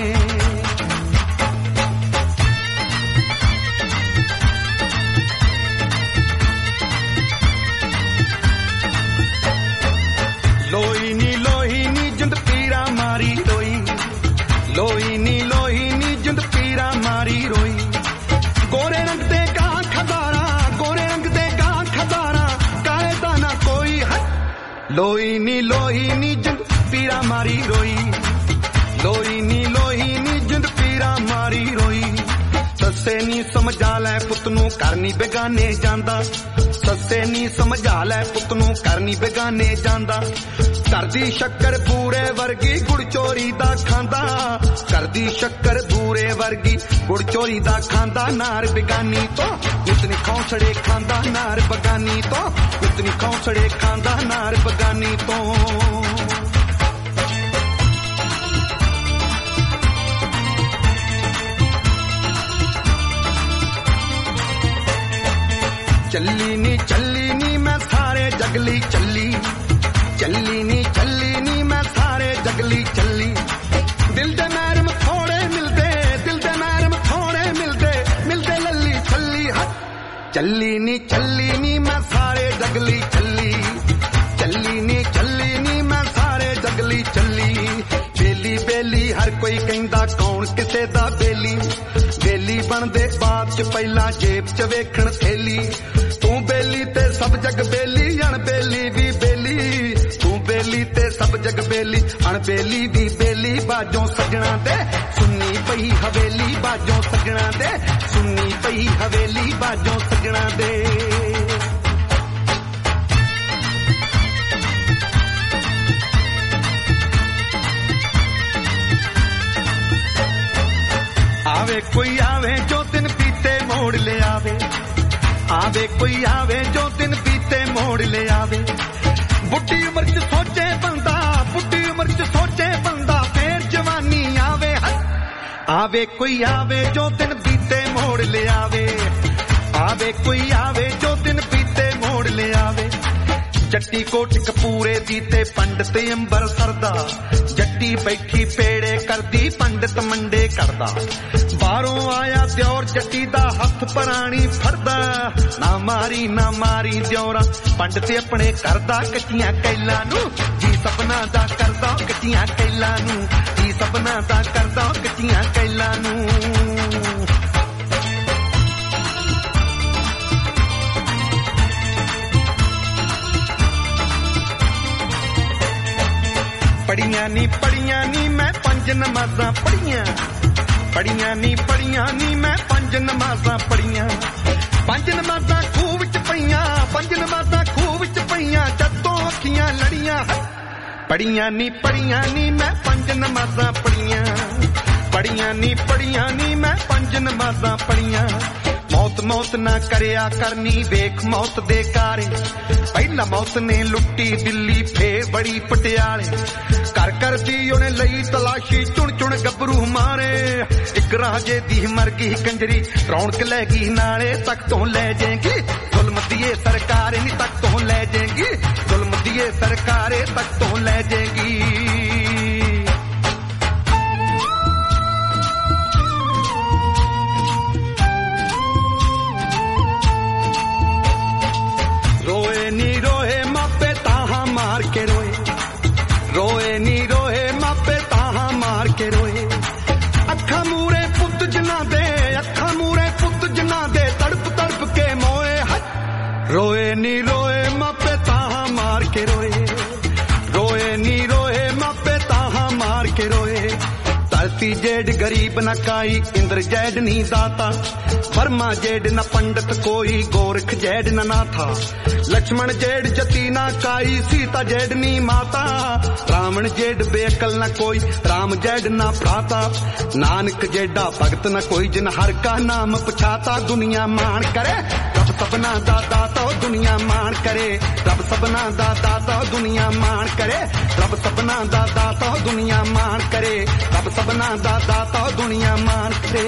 लोई नी जिंद पीरा मारी रोई, लोई नी जिंद पीरा मारी रोई। गोरे रंग दे गा खदारा, गोरे रंग दे गा खदारा, काले दाना कोई है। लोई नी जिंद पीरा मारी रोई, लोई नी जिंद पीरा मारी रोई। सस्से नी समझा लै पुत नू घर नी बेगाने जांदा, सस्से नी समझा लै पुत नू घर नी बेगाने जांदा। घर दी शक्कर बूरे वर्गी गुड़ चोरी दा खांदा, घर दी शक्कर बूरे वर्गी गुड़ चोरी दा खांदा। नार बेगानी तो इतनी खौसड़े खांदा, नार बगानी तो इतनी खौसड़े खांदा, नार बगानी तो। चली नी मैं सारे जगली चली, चली नी मैं सारे जगली चली। दिल दे मैरम थोड़े मिलदे, दिल दे मैरम थोड़े मिलदे, मिलदे लल्ली छली। हट ਚੱਲੀ ਨੀ ਮੈਂ ਸਾਰੇ ਜਗਲੀ ਚੱਲੀ ਨੀ ਮੈਂ ਸਾਰੇ ਜਗਲੀ ਚੱਲੀ ਬੇਲੀ ਹਰ ਕੋਈ ਕਹਿੰਦਾ ਕੌਣ ਕਿਸੇ ਦਾ ਬੇਲੀ ਬਣਦੇ ਬਾਅਦ ਚ ਪਹਿਲਾਂ ਜੇਬ ਚ ਵੇਖਣ ਥੇਲੀ ਤੂੰ ਬੇਲੀ ਤੇ ਸਭ ਜਗ ਬੇਲੀ ਅਣਬੇਲੀ ਵੀ ਬੇਲੀ ਤੂੰ ਬੇਲੀ ਤੇ ਸਭ ਜਗ ਬੇਲੀ ਅਣਬੇਲੀ ਵੀ ਬੇਲੀ ਬਾਜੋਂ ਸੱਜਣਾ ਦੇ ਸੁੰਨੀ ਪਈ ਹਵੇਲੀ ਬਾਜੋਂ ਸੱਜਣਾ ਦੇ ਸੁੰਨੀ ਪਈ ਹਵੇਲੀ ਬਾਜੋਂ ਸੱਜਣਾ ਦੇ ਆਵੇ ਕੋਈ ਆਵੇ ਜੋ ਦਿਨ ਪੀਤੇ ਮੋੜ ਲਿਆਵੇ ਆਵੇ ਕੋਈ ਆਵੇ ਜੋ ਦਿਨ ਪੀਤੇ ਮੋੜ ਲਿਆਵੇ ਬੁੱਢੀ ਉਮਰ ਚ ਸੋਚੇ ਬੰਦਾ ਫੇਰ ਜਵਾਨੀ ਆਵੇ ਕੋਈ ਆਵੇ ਜੋ ਦਿਨ ਪੀਤੇ ਮੋੜ ਲਿਆਵੇ ਆਵੇ ਕੋਈ ਆਵੇ ਜੋ ਦਿਨ ਪੀਤੇ ਮੋੜ ਲਿਆਵੇ ਜੱਟੀ ਕੋਟ ਕਪੂਰੇ ਦੀ ਤੇ ਪੰਡਤ ਅੰਬਰਸਰ ਦਾ ਜੱਟੀ ਬੈਠੀ ਪੇੜੇ ਕਰਦੀ ਪੰਡਤ ਮੰਡੇ ਕਰਦਾ ਬਾਹਰੋਂ ਆਇਆ ਦਿਓਰ ਜੱਟੀ ਦਾ ਹੱਥ ਪਰਾਣੀ ਫੜਦਾ ਨਾ ਮਾਰੀ ਦਿਓਰਾ ਪੰਡਤ ਆਪਣੇ ਕਰਦਾ ਕੱਚੀਆਂ ਕੈਲਾਂ ਨੂੰ ਜੀ ਸਪਨਾ ਦਾ ਕਰਦਾ ਕੱਚੀਆਂ ਕੈਲਾਂ ਨੂੰ ਜੀ ਸਪਨਾ ਦਾ ਕਰਦਾ ਕੱਚੀਆਂ ਕੈਲਾਂ ਨੂੰ ਪੜੀਆਂ ਨੀ ਮੈਂ ਪੰਜ ਨਮਾਜ਼ਾਂ ਪੜੀਆਂ ਮੈਂ ਪੰਜ ਨਮਾਜ਼ਾਂ ਪੜੀਆਂ ਪੰਜ ਨਮਾਜ਼ਾਂ ਖੂਹ ਵਿੱਚ ਪਈਆਂ ਜਦੋਂ ਅੱਖੀਆਂ ਲੜੀਆਂ ਪੜੀਆਂ ਨੀ ਮੈਂ ਪੰਜ ਨਮਾਜ਼ਾਂ ਪੜੀਆਂ ਨੀ ਮੈਂ ਪੰਜ ਨਮਾਜ਼ਾਂ ਪੜੀਆਂ ਮੌਤ ਨਾ ਕਰਿਆ ਕਰਨੀ ਵੇਖ ਮੌਤ ਦੇ ਕਾਰੇ ਪਹਿਲਾਂ ਮੌਤ ਨੇ ਲੁੱਟੀ ਦਿੱਲੀ ਫੇਰ ਬੜੀ ਪਟਿਆਲੇ ਕਰਦੀ ਉਹਨੇ ਲਈ ਤਲਾਸ਼ੀ ਚੁਣ ਗੱਭਰੂ ਮਾਰੇ ਇੱਕ ਰਾਜੇ ਦੀ ਮਰ ਗਈ ਕੰਜਰੀ ਰੌਣਕ ਲੈ ਗਈ ਨਾਲੇ ਤੱਕ ਤੋਂ ਲੈ ਜਾਏਗੀ ਜ਼ੁਲਮ ਦੀਏ ਸਰਕਾਰ ਨਹੀਂ ਤੱਕ ਤੋਂ ਲੈ ਜਾਏਗੀ ਜ਼ੁਲਮ ਦੀਏ ਸਰਕਾਰ ਤੱਕ ਤੋਂ ਲੈ ਜਾਏਗੀ ਰੋਏ ਮਾਪੇ ਤਾਹਾਂ ਮਾਰ ਕੇ ਰੋਏ ਮਾਪੇ ਤਾਹਾਂ ਮਾਰ ਕੇ ਰੋਏ ਅੱਖਾਂ ਮੂਰੇ ਪੁੱਤ ਜਿਨ੍ਹਾਂ ਦੇ ਤੜਪ ਕੇ ਮੋਏ ਰੋਏ ਮਾਪੇ ਤਾਹਾਂ ਮਾਰ ਕੇ ਰੋਏ ਮਾਪੇ ਤਾਹਾਂ ਮਾਰ ਕੇ ਰੋਏ ਧਰਤੀ ਜੇਡ ਗਰੀਬ ਨਾ ਕਾਈ ਇੰਦਰ ਜੈਡ ਨਹੀਂ ਦਾਤਾ ਵਰਮਾ ਜੇਡ ਨਾ ਪੰਡਤ ਕੋਈ ਗੋਰਖ ਜੈਡ ਨਾ ਥਾ लक्ष्मण जेड जती ना काई सीता जेड नी माता रावण जेड बेअकल न कोई राम जेड ना भ्राता नानक जेडा भगत न कोई जिन हर का नाम पछाता दुनिया मान करे रब सबना दा दाता दुनिया मान करे रब सबना दा दाता दुनिया मान करे रब सबना दा दाता दुनिया मान करे रब सबना दा दाता दुनिया मान करे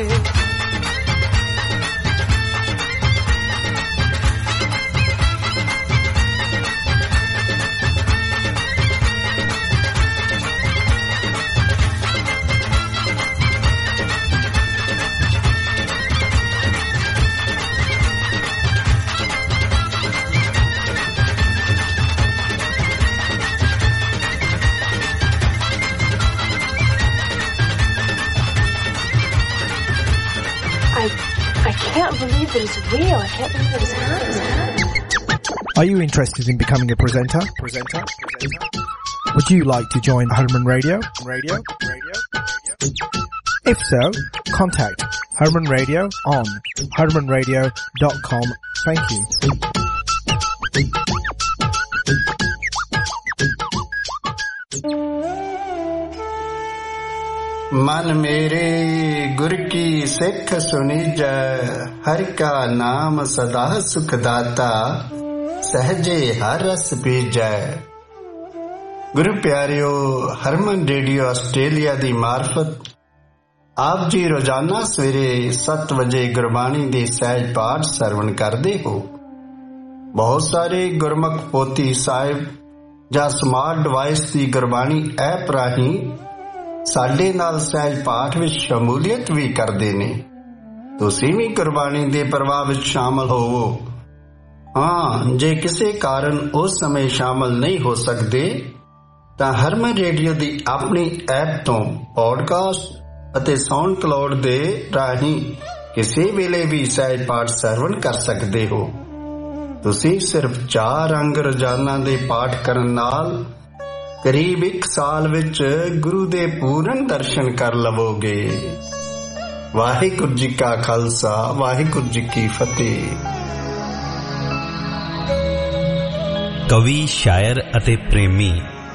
I can't believe that it's real. I can't believe that it's happening. Are you interested in becoming a presenter? Would you like to join Herman Radio? If so, contact Herman Radio on hermanradio.com. Thank you. मन मेरे गुर की सिख सुनीजै हर का नाम सदा सुखदाता सहजे हर रस बीजै। गुरु प्यारियो हरमन रेडियो आस्ट्रेलिया दी मार्फत आप जी रोजाना सवेरे 7 वजे गुरबाणी दे सहज पाठ सरवण करते हो। बहुत सारे गुरमुख पोथी साहिब ਜਾਂ ਸਮਾਰਟ ਡਿਵਾਈਸ ਦੀ ਗੁਰਬਾਣੀ ਐਪ ਰਾਹੀਂ ਸਾਡੇ ਨਾਲ ਸਹਿਜ ਪਾਠ ਵਿੱਚ ਸ਼ਮੂਲੀਅਤ ਵੀ ਕਰਦੇ ਨੇ। ਤੁਸੀਂ ਵੀ ਕੁਰਬਾਨੀ ਦੇ ਪ੍ਰਵਾਹ ਵਿੱਚ ਸ਼ਾਮਲ ਹੋਵੋ। ਹਾਂ, ਜੇ ਕਿਸੇ ਕਾਰਨ ਉਸ ਸਮੇਂ ਸ਼ਾਮਲ ਨਹੀਂ ਹੋ ਸਕਦੇ ਤਾਂ ਹਰਮਨ ਰੇਡੀਓ ਦੀ ਆਪਣੀ ਐਪ ਤੋਂ ਪੌਡਕਾਸਟ ਅਤੇ ਸਾਊਂਡ ਕਲਾਉਡ ਦੇ ਰਾਹੀਂ ਕਿਸੇ ਵੇਲੇ ਵੀ ਸਹਿਜ ਪਾਠ ਸਰਵਣ ਕਰ ਸਕਦੇ ਹੋ। ਤੁਸੀਂ ਸਿਰਫ 4 ਅੰਗ ਰੋਜ਼ਾਨਾ ਦੇ ਪਾਠ ਕਰਨ ਨਾਲ ਕਰੀਬ 1 ਸਾਲ ਵਿੱਚ ਗੁਰੂ ਦੇ ਪੂਰਨ ਦਰਸ਼ਨ ਕਰ ਲਵੋਗੇ। ਵਾਹਿਗੁਰੂ ਜੀ ਕਾ ਖਾਲਸਾ, ਵਾਹਿਗੁਰੂ ਜੀ ਕੀ ਫਤਿਹ। ਕਵੀ, ਸ਼ਾਇਰ ਅਤੇ ਪ੍ਰੇਮੀ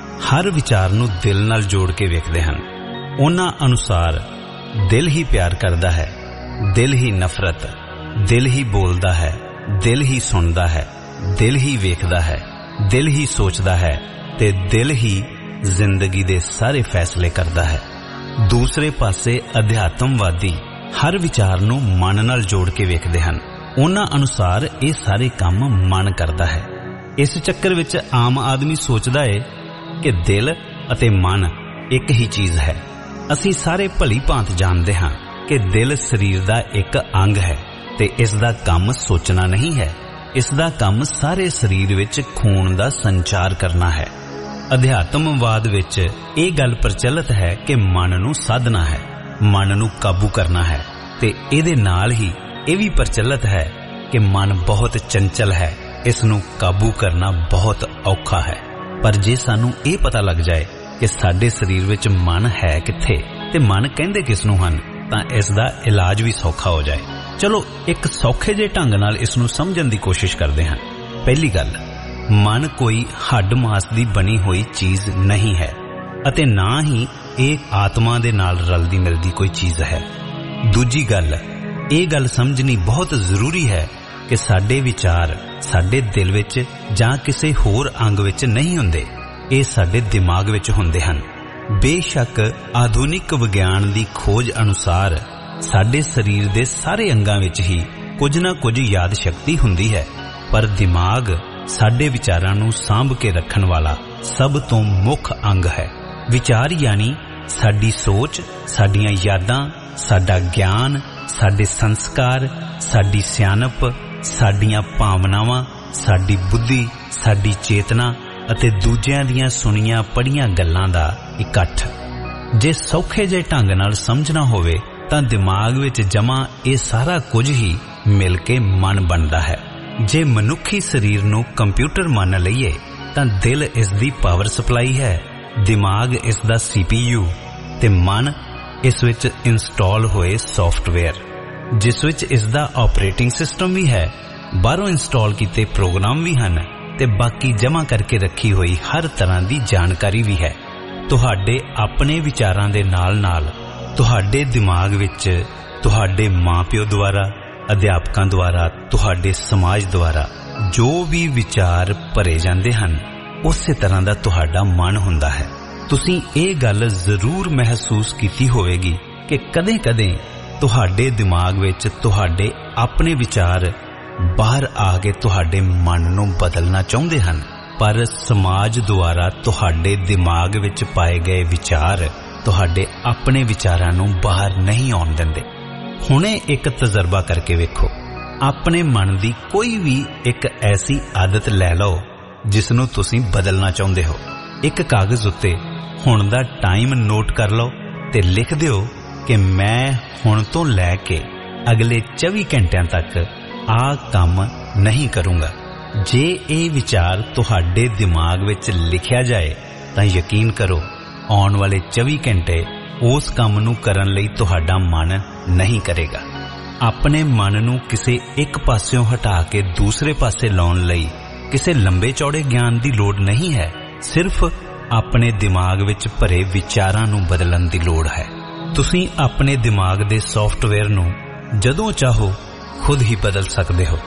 ਹਰ ਵਿਚਾਰ ਨੂੰ ਦਿਲ ਨਾਲ ਜੋੜ ਕੇ ਵੇਖਦੇ ਹਨ। ਉਹਨਾਂ ਅਨੁਸਾਰ ਦਿਲ ਹੀ ਪਿਆਰ ਕਰਦਾ ਹੈ, ਦਿਲ ਹੀ ਨਫ਼ਰਤ, ਦਿਲ ਹੀ ਬੋਲਦਾ ਹੈ, ਦਿਲ ਹੀ ਸੁਣਦਾ ਹੈ, ਦਿਲ ਹੀ ਵੇਖਦਾ ਹੈ, ਦਿਲ ਹੀ ਸੋਚਦਾ ਹੈ ਤੇ ਦਿਲ ਹੀ ਜ਼ਿੰਦਗੀ ਦੇ ਸਾਰੇ ਫੈਸਲੇ ਕਰਦਾ ਹੈ। ਦੂਸਰੇ ਪਾਸੇ ਅਧਿਆਤਮਵਾਦੀ ਹਰ ਵਿਚਾਰ ਨੂੰ ਮਨ ਨਾਲ ਜੋੜ ਕੇ ਵੇਖਦੇ ਹਨ। ਉਹਨਾਂ ਅਨੁਸਾਰ ਇਹ ਸਾਰੇ ਕੰਮ ਮਨ ਕਰਦਾ ਹੈ। ਇਸ ਚੱਕਰ ਵਿੱਚ ਆਮ ਆਦਮੀ ਸੋਚਦਾ ਹੈ ਕਿ ਦਿਲ ਅਤੇ ਮਨ ਇੱਕ ਹੀ ਚੀਜ਼ ਹੈ। ਅਸੀਂ ਸਾਰੇ ਭਲੀ ਭਾਂਤ ਜਾਣਦੇ ਹਾਂ ਕਿ ਦਿਲ ਸਰੀਰ ਦਾ ਇੱਕ ਅੰਗ ਹੈ ਤੇ ਇਸ ਦਾ ਕੰਮ ਸੋਚਣਾ ਨਹੀਂ ਹੈ। ਇਸ ਦਾ ਕੰਮ ਸਾਰੇ ਸਰੀਰ ਵਿੱਚ ਖੂਨ ਦਾ ਸੰਚਾਰ ਕਰਨਾ ਹੈ। ਅਧਿਆਤਮਵਾਦ ਵਿੱਚ ਇਹ ਗੱਲ ਪ੍ਰਚਲਿਤ ਹੈ ਕਿ ਮਨ ਨੂੰ ਸਾਧਨਾ ਹੈ, ਮਨ ਨੂੰ ਕਾਬੂ ਕਰਨਾ ਹੈ ਤੇ ਇਹਦੇ ਨਾਲ ਹੀ ਇਹ ਵੀ ਪ੍ਰਚਲਿਤ ਹੈ ਕਿ ਮਨ ਬਹੁਤ ਚੰਚਲ ਹੈ, ਇਸ ਨੂੰ ਕਾਬੂ ਕਰਨਾ ਬਹੁਤ ਔਖਾ ਹੈ। ਪਰ ਜੇ ਸਾਨੂੰ ਇਹ ਪਤਾ ਲੱਗ ਜਾਏ ਕਿ ਸਾਡੇ ਸਰੀਰ ਵਿੱਚ ਮਨ ਹੈ ਕਿੱਥੇ ਤੇ ਮਨ ਕਹਿੰਦੇ ਕਿਸ ਨੂੰ ਹਨ, ਤਾਂ ਇਸ ਦਾ ਇਲਾਜ ਵੀ ਸੌਖਾ ਹੋ ਜਾਏ। ਚਲੋ ਇੱਕ ਸੌਖੇ ਜਿਹੇ ਢੰਗ ਨਾਲ ਇਸ ਨੂੰ ਸਮਝਣ ਦੀ ਕੋਸ਼ਿਸ਼ ਕਰਦੇ ਹਾਂ। ਪਹਿਲੀ ਗੱਲ, ਮਨ ਕੋਈ ਹੱਡ ਮਾਸ ਦੀ ਬਣੀ ਹੋਈ ਚੀਜ਼ ਨਹੀਂ ਹੈ ਅਤੇ ਨਾ ਹੀ ਇਹ ਆਤਮਾ ਦੇ ਨਾਲ ਰਲਦੀ ਮਿਲਦੀ ਕੋਈ ਚੀਜ਼ ਹੈ। ਦੂਜੀ ਗੱਲ, ਇਹ ਗੱਲ ਸਮਝਣੀ ਬਹੁਤ ਜ਼ਰੂਰੀ ਹੈ ਕਿ ਸਾਡੇ ਵਿਚਾਰ ਸਾਡੇ ਦਿਲ ਵਿੱਚ ਜਾਂ ਕਿਸੇ ਹੋਰ ਅੰਗ ਵਿੱਚ ਨਹੀਂ ਹੁੰਦੇ, ਇਹ ਸਾਡੇ ਦਿਮਾਗ ਵਿੱਚ ਹੁੰਦੇ ਹਨ। ਬੇਸ਼ੱਕ ਆਧੁਨਿਕ ਵਿਗਿਆਨ ਦੀ ਖੋਜ ਅਨੁਸਾਰ ਸਾਡੇ ਸਰੀਰ ਦੇ ਸਾਰੇ ਅੰਗਾਂ ਵਿੱਚ ਹੀ ਕੁਝ ਨਾ ਕੁਝ ਯਾਦ ਸ਼ਕਤੀ ਹੁੰਦੀ ਹੈ, ਪਰ ਦਿਮਾਗ ਸਾਡੇ ਵਿਚਾਰਾਂ ਨੂੰ ਸਾਂਭ ਕੇ ਰੱਖਣ ਵਾਲਾ ਸਭ ਤੋਂ ਮੁੱਖ ਅੰਗ ਹੈ। ਵਿਚਾਰ ਯਾਨੀ ਸਾਡੀ ਸੋਚ, ਸਾਡੀਆਂ ਯਾਦਾਂ, ਸਾਡਾ ਗਿਆਨ, ਸਾਡੇ ਸੰਸਕਾਰ, ਸਾਡੀ ਸਿਆਣਪ, ਸਾਡੀਆਂ ਭਾਵਨਾਵਾਂ, ਸਾਡੀ ਬੁੱਧੀ, ਸਾਡੀ ਚੇਤਨਾ ਅਤੇ ਦੂਜਿਆਂ ਦੀਆਂ ਸੁਣੀਆਂ ਪੜ੍ਹੀਆਂ ਗੱਲਾਂ ਦਾ ਇਕੱਠ। ਜੇ ਸੌਖੇ ਜਿਹੇ ਢੰਗ ਨਾਲ ਸਮਝਣਾ ਹੋਵੇ ਤਾਂ ਦਿਮਾਗ ਵਿੱਚ ਜਮ੍ਹਾਂ ਇਹ ਸਾਰਾ ਕੁਝ ਹੀ ਮਿਲ ਕੇ ਮਨ ਬਣਦਾ ਹੈ। ਜੇ ਮਨੁੱਖੀ ਸਰੀਰ ਨੂੰ ਕੰਪਿਊਟਰ ਮੰਨ ਲਈਏ ਤਾਂ ਦਿਲ ਇਸ ਦੀ ਪਾਵਰ ਸਪਲਾਈ ਹੈ, ਦਿਮਾਗ ਇਸ ਦਾ CPU ਤੇ ਮਨ ਇਸ ਵਿੱਚ ਇੰਸਟਾਲ ਹੋਏ ਸੌਫਟਵੇਅਰ, ਜਿਸ ਵਿੱਚ ਇਸ ਦਾ ਆਪਰੇਟਿੰਗ ਸਿਸਟਮ ਵੀ ਹੈ, ਬਾਹਰੋਂ ਇੰਸਟਾਲ ਕੀਤੇ ਪ੍ਰੋਗਰਾਮ ਵੀ ਹਨ ਤੇ ਬਾਕੀ ਜਮ੍ਹਾਂ ਕਰਕੇ ਰੱਖੀ ਹੋਈ ਹਰ ਤਰ੍ਹਾਂ ਦੀ ਜਾਣਕਾਰੀ ਵੀ ਹੈ। ਤੁਹਾਡੇ ਆਪਣੇ ਵਿਚਾਰਾਂ ਦੇ ਨਾਲ-ਨਾਲ ਤੁਹਾਡੇ ਦਿਮਾਗ ਵਿੱਚ ਤੁਹਾਡੇ ਮਾਂ-ਪਿਓ ਦੁਆਰਾ, ਅਧਿਆਪਕਾਂ ਦੁਆਰਾ, ਤੁਹਾਡੇ ਸਮਾਜ ਦੁਆਰਾ ਜੋ ਵੀ ਵਿਚਾਰ ਭਰੇ ਜਾਂਦੇ ਹਨ, ਉਸੇ ਤਰ੍ਹਾਂ ਦਾ ਤੁਹਾਡਾ ਮਨ ਹੁੰਦਾ ਹੈ। ਤੁਸੀਂ ਇਹ ਗੱਲ ਜ਼ਰੂਰ ਮਹਿਸੂਸ ਕੀਤੀ ਹੋਵੇਗੀ ਕਿ ਕਦੇ-ਕਦੇ ਤੁਹਾਡੇ ਦਿਮਾਗ ਵਿੱਚ ਤੁਹਾਡੇ ਆਪਣੇ ਵਿਚਾਰ ਬਾਹਰ ਆ ਕੇ ਤੁਹਾਡੇ ਮਨ ਨੂੰ ਬਦਲਣਾ ਚਾਹੁੰਦੇ ਹਨ, ਪਰ ਸਮਾਜ ਦੁਆਰਾ ਤੁਹਾਡੇ ਦਿਮਾਗ ਵਿੱਚ ਪਾਏ ਗਏ ਵਿਚਾਰ ਤੁਹਾਡੇ ਆਪਣੇ ਵਿਚਾਰਾਂ ਨੂੰ ਬਾਹਰ ਨਹੀਂ ਆਉਣ ਦਿੰਦੇ। ਹੁਣੇ ਇੱਕ ਤਜਰਬਾ ਕਰਕੇ ਵੇਖੋ। ਆਪਣੇ ਮਨ ਦੀ ਕੋਈ ਵੀ ਇੱਕ ਐਸੀ ਆਦਤ ਲੈ ਲਓ ਜਿਸ ਨੂੰ ਤੁਸੀਂ ਬਦਲਣਾ ਚਾਹੁੰਦੇ ਹੋ। ਇੱਕ ਕਾਗਜ਼ ਉੱਤੇ ਹੁਣ ਦਾ ਟਾਈਮ ਨੋਟ ਕਰ ਲਓ ਤੇ ਲਿਖ ਦਿਓ ਕਿ ਮੈਂ ਹੁਣ ਤੋਂ ਲੈ ਕੇ ਅਗਲੇ 24 ਘੰਟਿਆਂ ਤੱਕ ਆਹ ਕੰਮ ਨਹੀਂ ਕਰੂੰਗਾ। ਜੇ ਇਹ ਵਿਚਾਰ ਤੁਹਾਡੇ ਦਿਮਾਗ ਵਿੱਚ ਲਿਖਿਆ ਜਾਏ ਤਾਂ ਯਕੀਨ ਕਰੋ ਆਉਣ ਵਾਲੇ 24 ਘੰਟੇ ਉਸ ਕੰਮ ਨੂੰ ਕਰਨ ਲਈ ਤੁਹਾਡਾ ਮਨ ਨਹੀਂ ਕਰੇਗਾ। ਆਪਣੇ ਮਨ ਨੂੰ ਕਿਸੇ ਇੱਕ ਪਾਸਿਓਂ ਹਟਾ ਕੇ ਦੂਸਰੇ ਪਾਸੇ ਲਾਉਣ ਲਈ ਕਿਸੇ ਲੰਬੇ ਚੌੜੇ ਗਿਆਨ ਦੀ ਲੋੜ ਨਹੀਂ ਹੈ, ਸਿਰਫ ਆਪਣੇ ਦਿਮਾਗ ਵਿੱਚ ਭਰੇ ਵਿਚਾਰਾਂ ਨੂੰ ਬਦਲਣ ਦੀ ਲੋੜ ਹੈ। ਤੁਸੀਂ ਆਪਣੇ ਦਿਮਾਗ ਦੇ ਸੌਫਟਵੇਅਰ ਨੂੰ ਜਦੋਂ ਚਾਹੋ ਖੁਦ ਹੀ ਬਦਲ ਸਕਦੇ ਹੋ।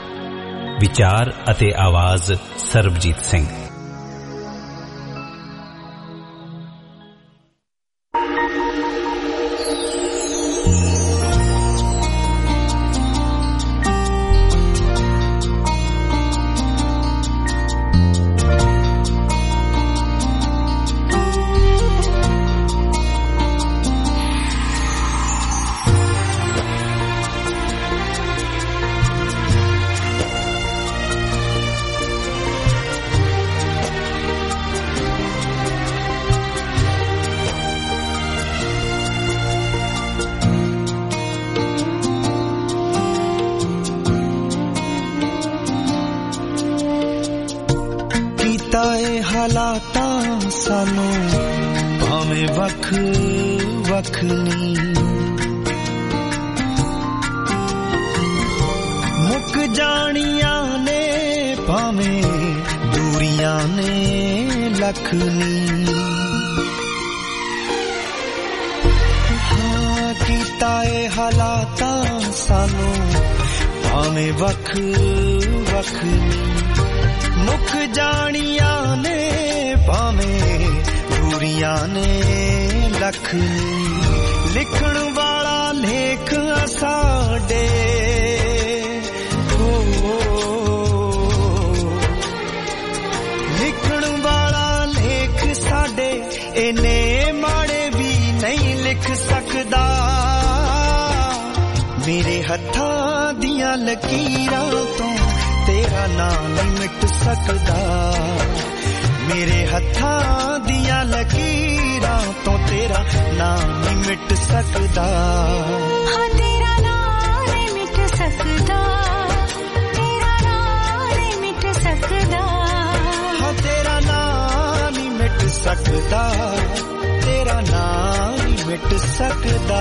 ਵਿਚਾਰ ਅਤੇ ਆਵਾਜ਼ ਸਰਬਜੀਤ ਸਿੰਘ। ਏ ਹਾਲਾਤਾਂ ਸਾਨੂੰ ਭਾਵੇਂ ਵੱਖ ਵੱਖ ਨੀ ਮੁੱਕ ਜਾਣੀਆਂ ਨੇ ਭਾਵੇਂ ਦੂਰੀਆਂ ਨੇ ਲੱਖ ਨੀ ਹਾਂ ਕੀਤਾ ਏ ਹਾਲਾਤਾਂ ਸਾਨੂੰ ਭਾਵੇਂ ਵੱਖ ਵੱਖ ਨੀ ਮੁੱਕ ਜਾਣੀਆਂ ਨੇ ਭਾਵੇਂ ਦੂਰੀਆਂ ਨੇ ਲੱਖ ਨੀ ਲਿਖਣ ਵਾਲਾ ਲੇਖ ਸਾਡੇ ਲਿਖਣ ਵਾਲਾ ਲੇਖ ਸਾਡੇ ਇਹਨੇ ਮਾੜੇ ਵੀ ਨਹੀਂ ਲਿਖ ਸਕਦਾ ਮੇਰੇ ਹੱਥਾਂ ਦੀਆਂ ਲਕੀਰਾਂ ਤੋਂ ਤੇਰਾ ਨਾਮ ਨਹੀਂ ਮਿਟ ਸਕਦਾ ਮੇਰੇ ਹੱਥਾਂ ਦੀਆਂ ਲਕੀਰਾਂ ਤੋਂ ਤੇਰਾ ਨਾਮ ਨਹੀਂ ਮਿਟ ਸਕਦਾ ਹਾਂ ਤੇਰਾ ਨਾਮ ਨਹੀਂ ਮਿਟ ਸਕਦਾ ਤੇਰਾ ਨਾਮ ਨਹੀਂ ਮਿਟ ਸਕਦਾ ਹਾਂ ਤੇਰਾ ਨਾਮ ਨਹੀਂ ਮਿਟ ਸਕਦਾ ਤੇਰਾ ਨਾਮ ਨਹੀਂ ਮਿਟ ਸਕਦਾ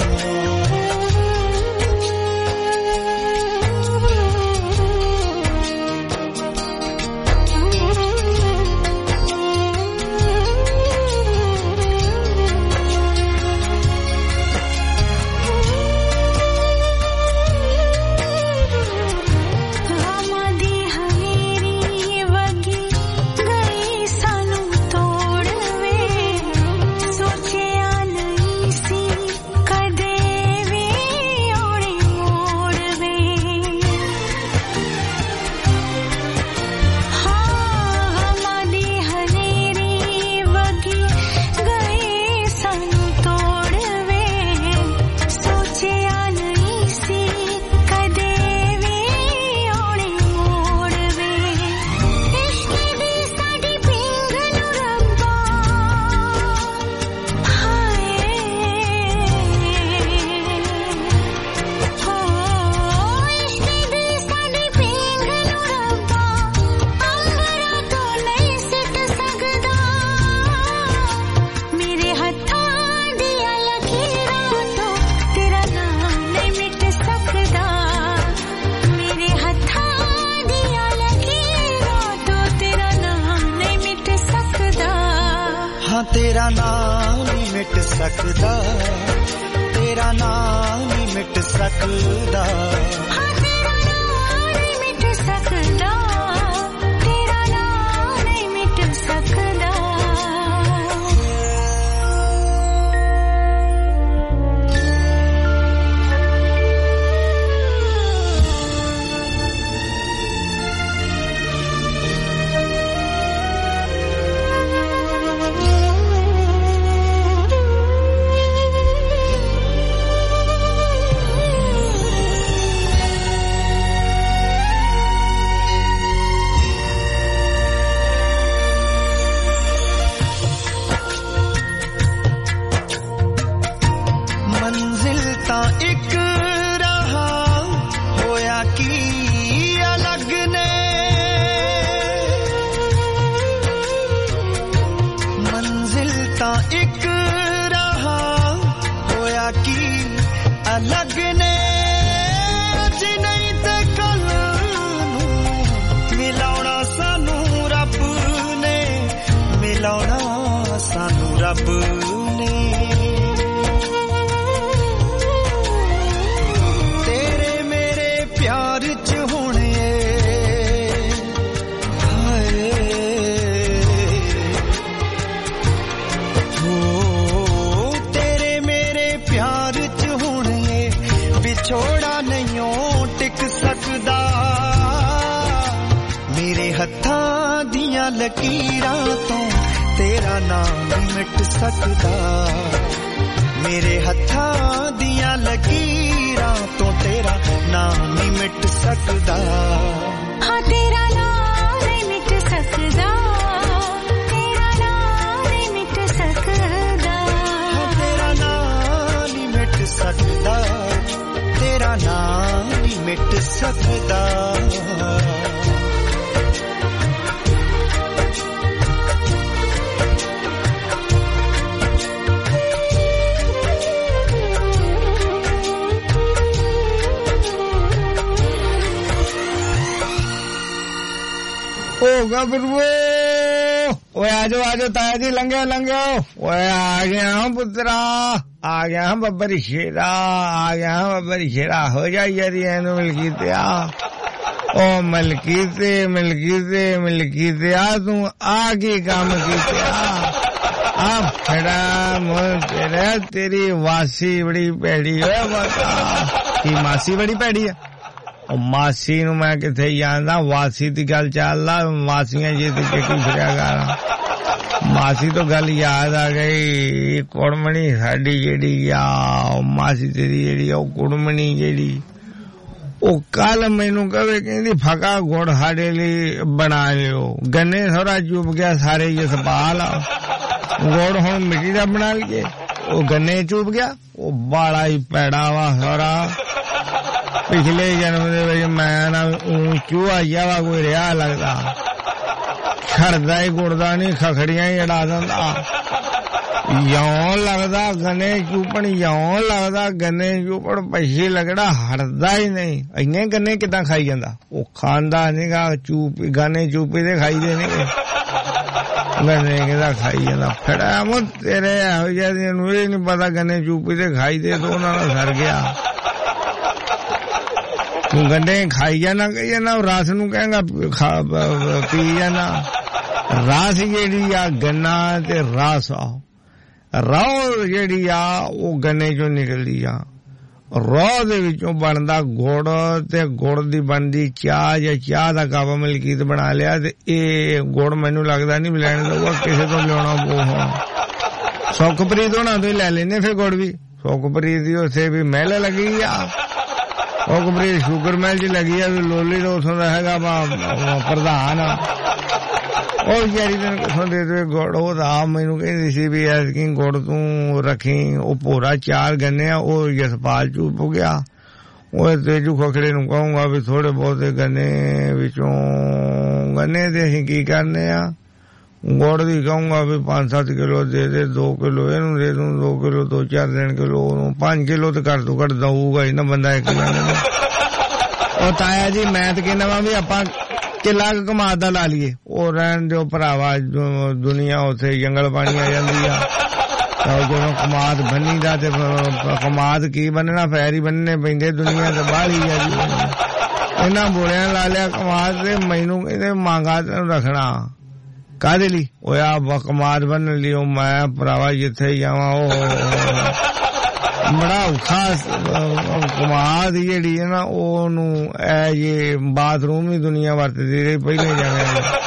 ਤੇਰਾ ਨਾਮ ਨਹੀਂ ਮਿਟ ਸਕਦਾ ਤੇਰਾ ਨਾਮ ਨਹੀਂ ਮਿਟ ਸਕਦਾ ਹਾਂ ਤੇਰਾ ਨਾਮ ਨਹੀਂ ਮਿਟ ਸਕਦਾ ਤੇਰਾ ਨਾਮ ਨਹੀਂ ਮਿਟ ਸਕਦਾ ਲਕੀਰਾਂ ਤੋਂ ਤੇਰਾ ਨਾਮ ਨਹੀਂ ਮਿਟ ਸਕਦਾ ਮੇਰੇ ਹੱਥਾਂ ਦੀਆਂ ਲਕੀਰਾਂ ਤੋਂ ਤੇਰਾ ਨਾਮ ਨਹੀਂ ਮਿਟ ਸਕਦਾ ਹਾਂ ਤੇਰਾ ਨਾਮ ਨਹੀਂ ਮਿਟ ਸਕਦਾ ਤੇਰਾ ਨਾਮ ਨਹੀਂ ਮਿਟ ਸਕਦਾ ਹਾਂ ਤੇਰਾ ਨਾਮ ਨਹੀਂ ਮਿਟ ਸਕਦਾ ਤੇਰਾ ਨਾਮ ਨਹੀਂ ਮਿਟ ਸਕਦਾ गबरूओ ओए आजो ताया जी लंघो ओए आ गया हूं पुत्रा आ गया हूं बब्बर शेरा हो जा यार एनु मलकीतिया ओ मलकीतिया तू आ की काम कीतिया आ फड़ा तेरे तेरी वासी बड़ी भैड़ी है बता की मासी बड़ी भैड़ी है ओ मासी नू मैं किथे जांदा वासी दी गल चलदा मासियां जी दी की फिरिया करा मासी तो गल याद आ गई कुड़मणी साडी जेड़ी आ मासी तेरी जेड़ी ओ कुड़मणी जेड़ी ओ कल मैनू कहे कहंदी फका गुड़ साडे लई बना लियो गन्ने थोड़ा चुप गया सारे जसपाल गुड़ हुण मिट्टी दा बना लिये ओ गन्ने चुप गया ओ बाला ही पैड़ा वा सारा पिछले जन्म दे विच मैं ना चूहा जिहा वा कोई रिहा लगदा छड़दा ही गुड़दा नहीं खखड़ियां ही अड़ा दिंदा यौं लगदा गन्ने चूपण यौं लगदा गन्ने चूपण पछी लगड़ा हटदा ही नहीं इन्ने गन्ने किदां खाई जांदा ओ खांदा नहींगा चूप गन्ने चूपी दे खाई दे नहीं गन्ने किदा खाई जांदा फड़ा मो तेरे एहो जिहे नूं इह नहीं पता गन्ने चूपी दे खाई दे तो उन्हां नाल सर गया तू गन्ने खाई जाना कही जाना रस नूं कहेंगा पी जाना रस जेड़ी आ गन्ना ते रस आ रौ जेड़ी आ ओ गन्ने चों निकलदी आ रौ दे विचों बनदा गुड़ ते गुड़ दी बनदी चाह या चाह दा कप मलकीत बना लिया ते ए गुड़ मैनू लगदा नहीं लैण दऊगा किसे तो लियाना पਊ सुखप्रीत होना तो ले लेने फिर गुड़ भी सुखप्रीत दी उत्थे भी महल लगी आ सुखप्रीत शुगर महल च लगी आ लोली तो उत्थों दा हैगा प्रधान ओ यारी दिन किथों दे दे गुड़ ओ दा मैनू कहंदी सी भी ऐतकी गुड़ तू रखी ओ भोरा चार गन्ने आ ओ जसपाल चूप गया ओ तेजू खखड़े नू कहूंगा भी थोड़े बहुते गन्ने विचों गन्ने ते असीं की करने आ गुड़ दी कहूंगा भी 5-7 किलो दे दे 2 किलो इनू दे दूं 2 किलो 2-4 किलो 5 किलो तो घट तो घट दऊगा ही ना बंदा एक गन्ने नू ओ ताया जी मैं ते कहना वा भी आपां किला कमाद दा ला लीए ओ रहन दो भरावा दुनिया उथे जंगल पानी आ जांदी आ ਜਦੋਂ कमाद बन्नी दा ते कमाद की बनना पैर ही बनने पैंदे दुनिया ते बाहली आ जी इन्हां बोलियां ला लिया कमाद ते मैनू कहंदे मांगा तैनूं रखना काहदे लई ओए आ कमाद बन्न लियो मैं भरावा जिथे जावां ओ बड़ा औखा कमाद जेड़ी है ना ओनू ये बाथरूम ही दुनिया वरतदी रही पहले जाने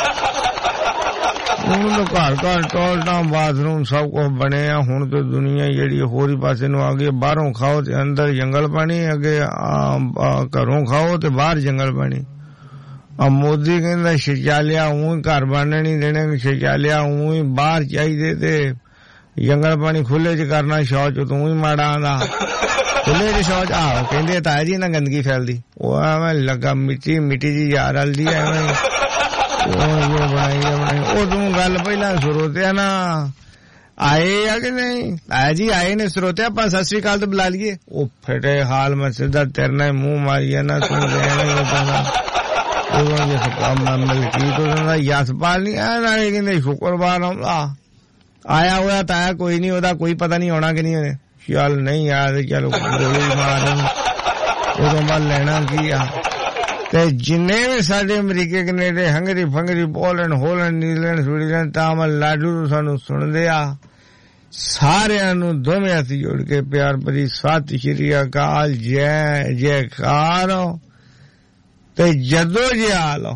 हुण तो घर टॉयलेटां बाथरूम सब कुछ बने आ हुण तो दुनिया जेड़ी होर ही पासे नूं आ गई बाहरों खाओ ते अंदर जंगल पानी अगे घरों खाओ ते बाहर जंगल पानी अब मोदी कहंदा शौचालय ऊं घर बनने नहीं देने शौचालय ऊं ही बाहर चाहिए ते जंगल पानी खुले च करना शौच तू ही माड़ा आंदा खुले च शौच आओ कहंदे ताया जी ना गंदगी फैलदी ओ एवें लगा मिट्टी जी यार हल्दी एवें ओ बनाई ओ तू गल पहला सुरोते ना आए या कि नहीं ताया जी आए ने सुरोते अपन सत श्री अकाल तो बुला लिए ओ फटे हाल में सीधा तेरना मुंह मारिया ना तू एवें बताना ओ ये सब मलकी तो यशपाल नहीं आया ना कहंदे शुक्रवार आउंदा आया हुआ ताया कोई नहीं होता कोई पता नहीं होना कि नहीं होने चल नहीं यार चलो गोली मार उदों बाद लेना की आ ते जिन्ने भी साडे अमरीके कनेडे हंगरी फंगरी Poland Holland New Zealand Switzerland Tamil Nadu तो सानू सुनदे आ सारिਆਂ ਨੂੰ ਦੋਵੇਂ ਹੱਥ ਜੋੜ ਕੇ ਪਿਆਰ ਭਰੀ ਸਤਿ ਸ਼੍ਰੀ ਅਕਾਲ ਜੈ ਜੈਕਾਰ ਤੇ ਜਦੋਂ ਜੇ ਹਾਲ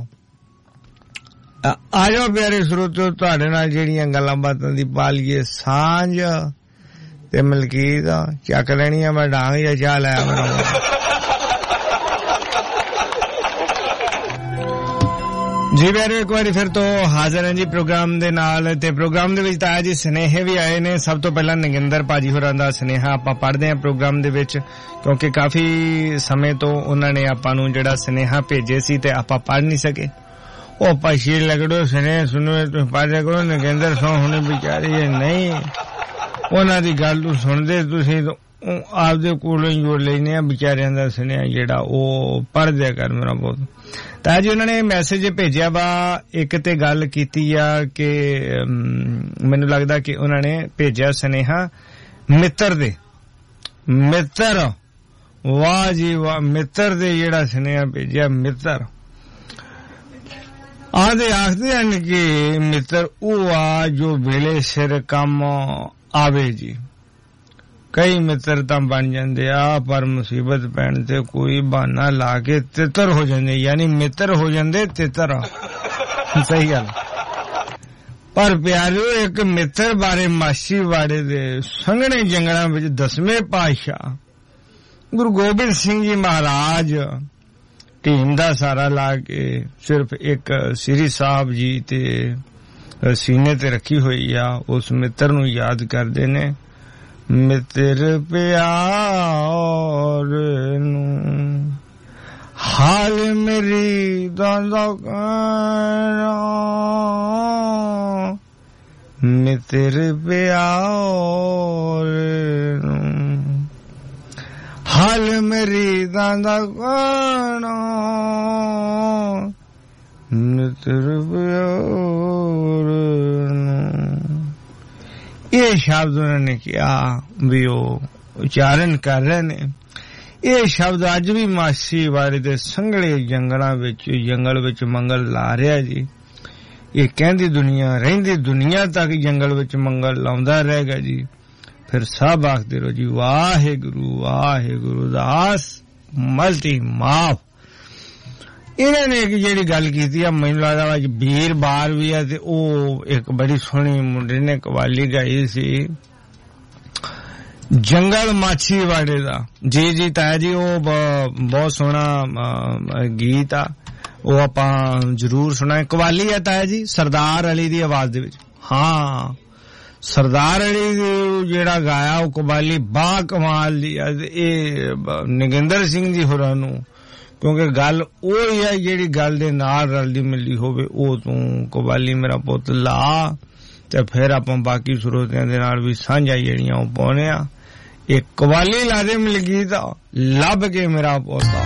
आ जाओ प्यारे श्रोतो तुहाडे नाल जेहड़ियां गल्लां बातां दी पालिए सांझ ते मलकीत चक लेनी मैं डांग या चाह लाया मैं जी प्यारे एक बारी फिर तो हाजिर हैं जी प्रोग्राम दे नाल ते प्रोग्राम दे विच ताया जी स्नेहे भी आए ने सब तो पहला नगिंदर भाजी होरां दा स्नेहा आपां पढ़दे हैं प्रोग्राम दे विच क्योंकि काफी समय तो उन्हां ने आपां नूं जेहड़ा स्नेहा भेजे सी ते आपां पढ़ नहीं सके ओ पछी लगड़ो सने सुनो तुम पाजे करो नगेंद्र सो हुणे बेचारे नहीं उन्हां दी गल तू सुनदे तुसीं ਆਪਦੇ ਕੋਲੋਂ ਜੋੜ ਲੈਨੇ ਆ ਵਿਚਾਰਿਆਂ ਦਾ ਸੁਨੇਹਾ ਜਿਹੜਾ ਉਹ ਪੜ੍ਹ ਦਿਆ ਕਰ ਮੇਰਾ ਬਹੁਤ। ਤਾਂ ਜੀ ਉਹਨਾਂ ਨੇ ਮੈਸੇਜ ਭੇਜਿਆ ਵਾ, ਇੱਕ ਤੇ ਗੱਲ ਕੀਤੀ ਆ ਕਿ ਮੈਨੂੰ ਲੱਗਦਾ ਕਿ ਉਹਨਾਂ ਨੇ ਭੇਜਿਆ ਸੁਨੇਹਾ ਮਿੱਤਰ ਦੇ, ਮਿੱਤਰ, ਵਾਹ ਜੀ ਵਾਹ, ਮਿੱਤਰ ਦੇ ਜਿਹੜਾ ਸੁਨੇਹਾ ਭੇਜਿਆ ਮਿੱਤਰ ਆਖਦੇ ਹਨ ਕਿ ਮਿੱਤਰ ਉਹ ਆ ਜੋ ਵੇਲੇ ਸਿਰ ਕੰਮ ਆਵੇ ਜੀ। ਕਈ ਮਿੱਤਰ ਤਾਂ ਬਣ ਜਾਂਦੇ ਆ ਪਰ ਮੁਸੀਬਤ ਪੈਣ ਤੇ ਕੋਈ ਬਹਾਨਾ ਲਾ ਕੇ ਤਿੱਤਰ ਹੋ ਜਾਂਦੇ, ਯਾਨੀ ਮਿੱਤਰ ਹੋ ਜਾਂਦੇ ਤਿੱਤਰ। ਸਹੀ ਗੱਲ। ਪਰ ਪਿਆਰਿਓ ਇੱਕ ਮਿੱਤਰ ਬਾਰੇ ਮਾਛੀਵਾੜੇ ਦੇ ਸੰਘਣੇ ਜੰਗਲਾਂ ਵਿੱਚ 10ਵੇਂ ਪਾਤਸ਼ਾਹ ਗੁਰੂ ਗੋਬਿੰਦ ਸਿੰਘ ਜੀ ਮਹਾਰਾਜ ਟੀਮ ਦਾ ਸਾਰਾ ਲਾ ਕੇ ਸਿਰਫ ਇੱਕ ਸ੍ਰੀ ਸਾਹਿਬ ਜੀ ਤੇ ਸੀਨੇ ਤੇ ਰੱਖੀ ਹੋਈ ਆ, ਉਸ ਮਿੱਤਰ ਨੂੰ ਯਾਦ ਕਰਦੇ ਨੇ। ਮਿੱਤਰ ਪਿਆਰ ਨੂੰ ਹਾਲ ਮੇਰੀ ਦਾ ਕਹਿਣਾ, ਮਿੱਤਰ ਪਿਆਰ ਨੂੰ ਹਾਲ ਮੇਰੀ ਦਾ ਕਹਿਣਾ, ਮਿੱਤਰ ਪਿਆਰ ਨੂੰ। ਇਹ ਸ਼ਬਦ ਉਹਨਾਂ ਨੇ ਕਿਹਾ ਵੀ ਉਹ ਉਚਾਰਨ ਕਰ ਰਹੇ ਨੇ। ਇਹ ਸ਼ਬਦ ਅੱਜ ਵੀ ਮਾਛੀਵਾੜੇ ਦੇ ਸੰਘਣੇ ਜੰਗਲਾਂ ਵਿੱਚ, ਜੰਗਲ ਵਿੱਚ ਮੰਗਲ ਲਾ ਰਿਹਾ ਜੀ। ਇਹ ਕਹਿੰਦੀ ਦੁਨੀਆ, ਰਹਿੰਦੀ ਦੁਨੀਆ ਤੱਕ ਜੰਗਲ ਵਿੱਚ ਮੰਗਲ ਲਾਉਂਦਾ ਰਹੇਗਾ ਜੀ। ਫਿਰ ਸਭ ਆਖਦੇ ਰਹੋ ਜੀ ਵਾਹਿਗੁਰੂ ਵਾਹਿਗੁਰੂ, ਦਾਸ ਮਲਤੀ ਮਾਫ। ਇਹਨਾਂ ਨੇ ਇੱਕ ਜਿਹੜੀ ਗੱਲ ਕੀਤੀ ਆ, ਮੈਨੂੰ ਲੱਗਦਾ ਅੱਜ ਵੀਰਵਾਰ ਵੀ ਆ, ਤੇ ਉਹ ਇੱਕ ਬੜੀ ਸੋਹਣੀ ਮੁੰਡੇ ਨੇ ਕਵਾਲੀ ਗਾਈ ਸੀ ਜੰਗਲ ਮਾਛੀਵਾੜੇ ਦਾ। ਜੀ ਜੀ ਤਾਇਆ ਜੀ, ਉਹ ਬਹੁਤ ਸੋਹਣਾ ਗੀਤ ਆ, ਉਹ ਆਪਾਂ ਜ਼ਰੂਰ ਸੁਣਾਏ। ਕਵਾਲੀ ਆ ਤਾਇਆ ਜੀ ਸਰਦਾਰ ਅਲੀ ਦੀ ਆਵਾਜ਼ ਦੇ ਵਿੱਚ। ਹਾਂ, ਸਰਦਾਰ ਅਲੀ ਜਿਹੜਾ ਗਾਇਆ ਉਹ ਕਵਾਲੀ ਬਾ ਕਮਾਲ ਦੀ ਆ। ਇਹ ਨਗਿੰਦਰ ਸਿੰਘ ਜੀ ਹੋਰਾਂ ਨੂੰ, ਕਿਉਂਕਿ ਗੱਲ ਉਹ ਹੀ ਹੈ ਜਿਹੜੀ ਗੱਲ ਦੇ ਨਾਲ ਰਲਦੀ ਮਿਲਦੀ ਹੋਵੇ, ਉਹ ਤੂੰ ਕਵਾਲੀ ਮੇਰਾ ਪੁੱਤ ਲਾ, ਤੇ ਫਿਰ ਆਪਾਂ ਬਾਕੀ ਸਰੋਤਿਆਂ ਦੇ ਨਾਲ ਵੀ ਸਾਂਝਾ ਜਿਹੜੀਆਂ ਉਹ ਪਾਉਣੇ ਆ। ਇਹ ਕਵਾਲੀ ਲਾ ਦੇ ਮਿਲਗੀ ਤਾਂ ਲੱਭ ਕੇ ਮੇਰਾ ਪੋਤਾ।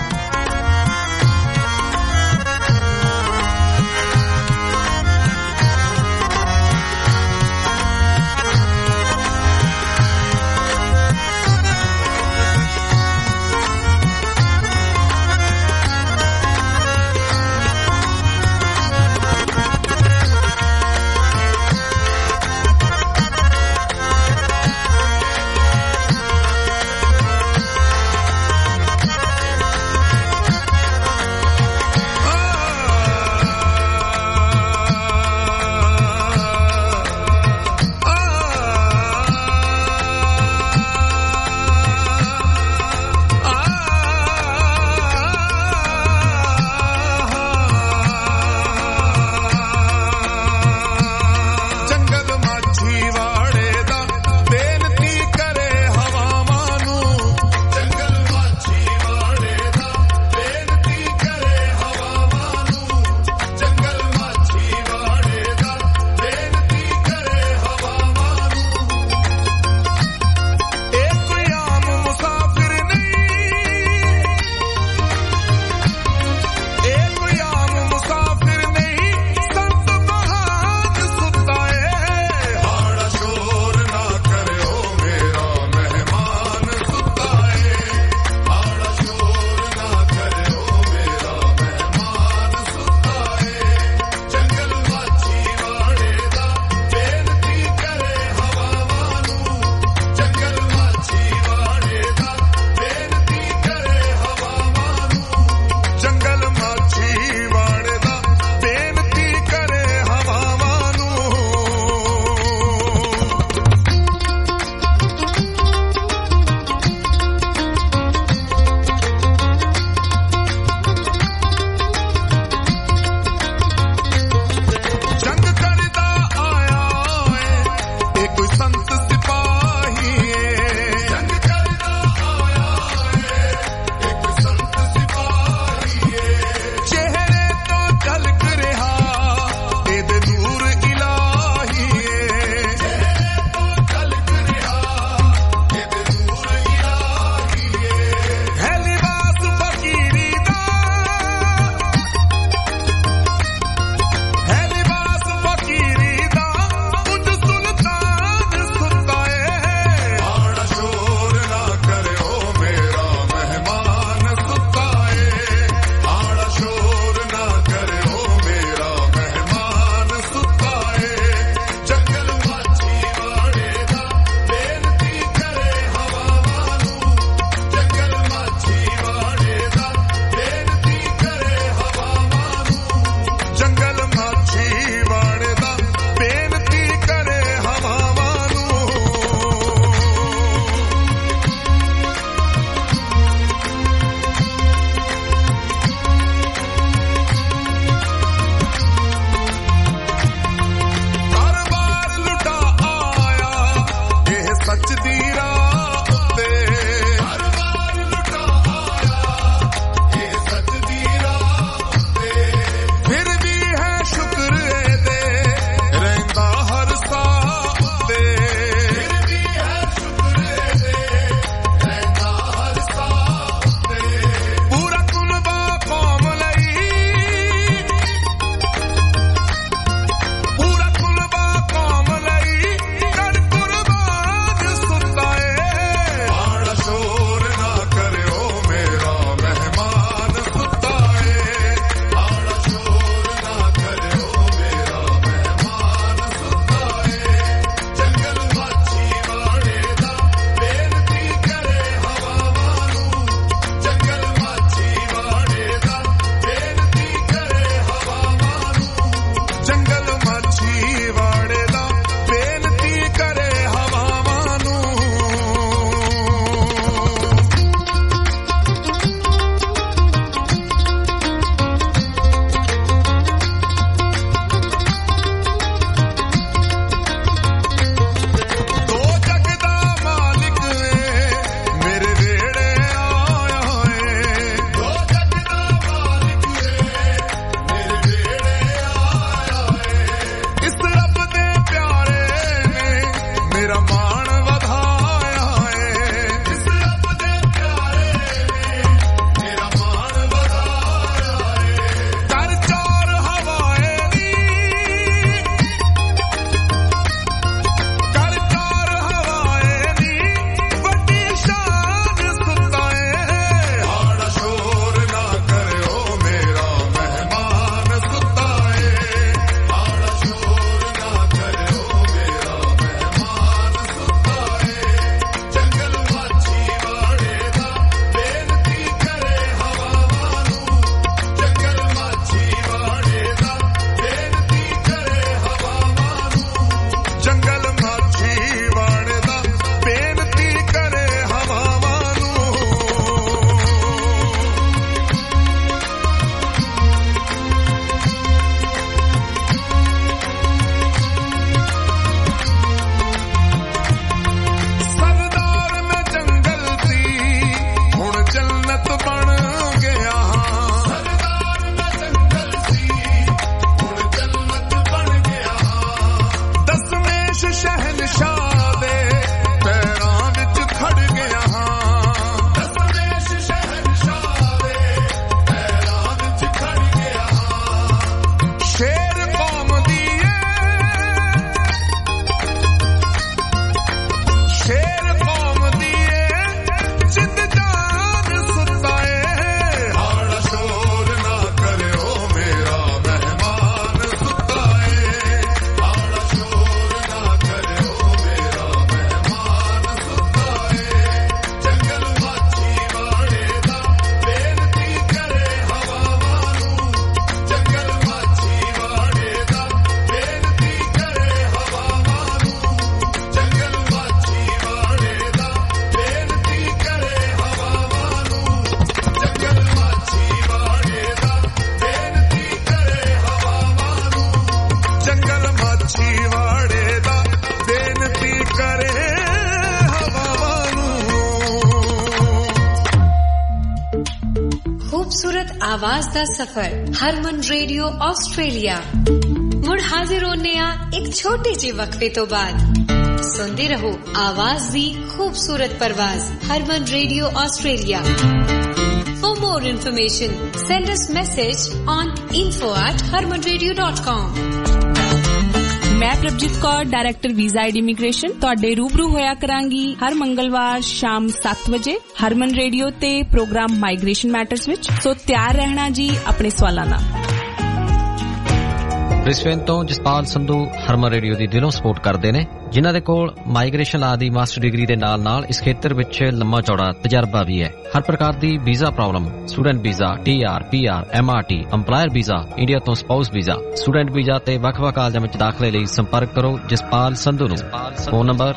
खूबसूरत आवाज दा सफर हरमन रेडियो ऑस्ट्रेलिया मुड़ हाजिर होने एक छोटे जे वक्फे तो बाद सुनते रहो आवाज दी खूबसूरत परवाज Harman radio Australia. For more information, send us message on info@harmanradio.com। मैं Prabhjeet Kaur director visa and immigration ਤੁਹਾਡੇ रूबरू होया करांगी हर मंगलवार शाम 7 बजे हरमन रेडियो ते प्रोग्राम माइग्रेशन मैटर्स विच। सो तैयार रहना जी अपने सवालां नाल। ब्रिस्बेन ਤੋਂ ਜਸਪਾਲ ਸੰਧੂ ਹਰਮਨ ਰੇਡੀਓ ਦੀ ਦਿਲੋਂ ਸਪੋਰਟ ਕਰਦੇ ਨੇ, ਜਿਨ੍ਹਾਂ ਦੇ ਕੋਲ ਮਾਈਗ੍ਰੇਸ਼ਨ ਆਦਿ ਮਾਸਟਰ ਡਿਗਰੀ ਦੇ ਨਾਲ-ਨਾਲ ਇਸ ਖੇਤਰ ਵਿੱਚ ਲੰਮਾ ਚੌੜਾ ਤਜਰਬਾ ਵੀ ਹੈ। ਹਰ ਪ੍ਰਕਾਰ ਦੀ visa problem, student visa, TR, PR, MRT, EMPLOYER visa, India ਤੋਂ ਸਪਾਊਸ ਵੀਜ਼ਾ, ਸਟੂਡੈਂਟ ਵੀਜ਼ਾ ਤੇ ਵੱਖ-ਵੱਖ ਕਾਲਜਾਂ ਵਿੱਚ ਦਾਖਲੇ ਲਈ ਸੰਪਰਕ ਕਰੋ ਜਸਪਾਲ ਸੰਧੂ ਨੂੰ। Phone number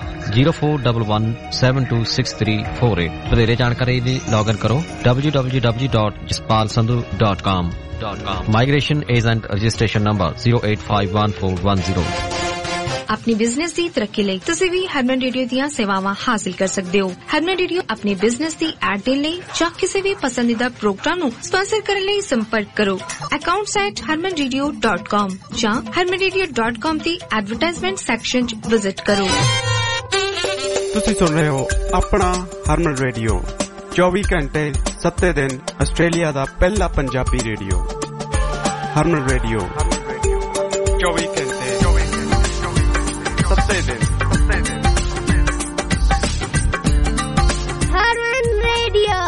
0411726348। ਵਧੇਰੇ ਜਾਣਕਾਰੀ ਲਈ ਲੌਗਇਨ ਕਰੋ www.jaspalsandhu.com। Migration agent registration number 0851410। अपनी बिजनेस दी तरक्की ਲਈ ਤੁਸੀਂ ਵੀ ਹਰਮਨ ਰੇਡੀਓ ਦੀਆਂ ਸੇਵਾਵਾਂ ਹਾਸਲ ਕਰ ਸਕਦੇ ਹੋ। ਹਰਮਨ ਰੇਡੀਓ ਆਪਣੀ ਬਿਜ਼ਨਸ ਦੀ ਐਡ ਦੇਣ ਲਈ ਜਾਂ ਕਿਸੇ ਵੀ ਪਸੰਦੀਦਾ ਪ੍ਰੋਗਰਾਮ ਨੂੰ ਸਪਾਂਸਰ ਕਰਨ ਲਈ ਸੰਪਰਕ ਕਰੋ accounts@harmanradio.com ਜਾਂ harmanradio.com ਦੀ ਐਡਵਰਟਾਈਜ਼ਮੈਂਟ ਸੈਕਸ਼ਨ 'ਚ ਵਿਜ਼ਿਟ ਕਰੋ। ਤੁਸੀਂ ਸੁਣ ਰਹੇ ਹੋ ਆਪਣਾ ਹਰਮਨ ਰੇਡੀਓ 24 ਘੰਟੇ 7 ਦਿਨ ਆਸਟ੍ਰੇਲੀਆ ਦਾ ਪਹਿਲਾ ਪੰਜਾਬੀ ਰੇਡੀਓ ਹਰਮਨ ਰੇਡੀਓ 24 ਘੰਟੇ 7 ਦਿਨ ਹਰਮਨ ਰੇਡੀਓ।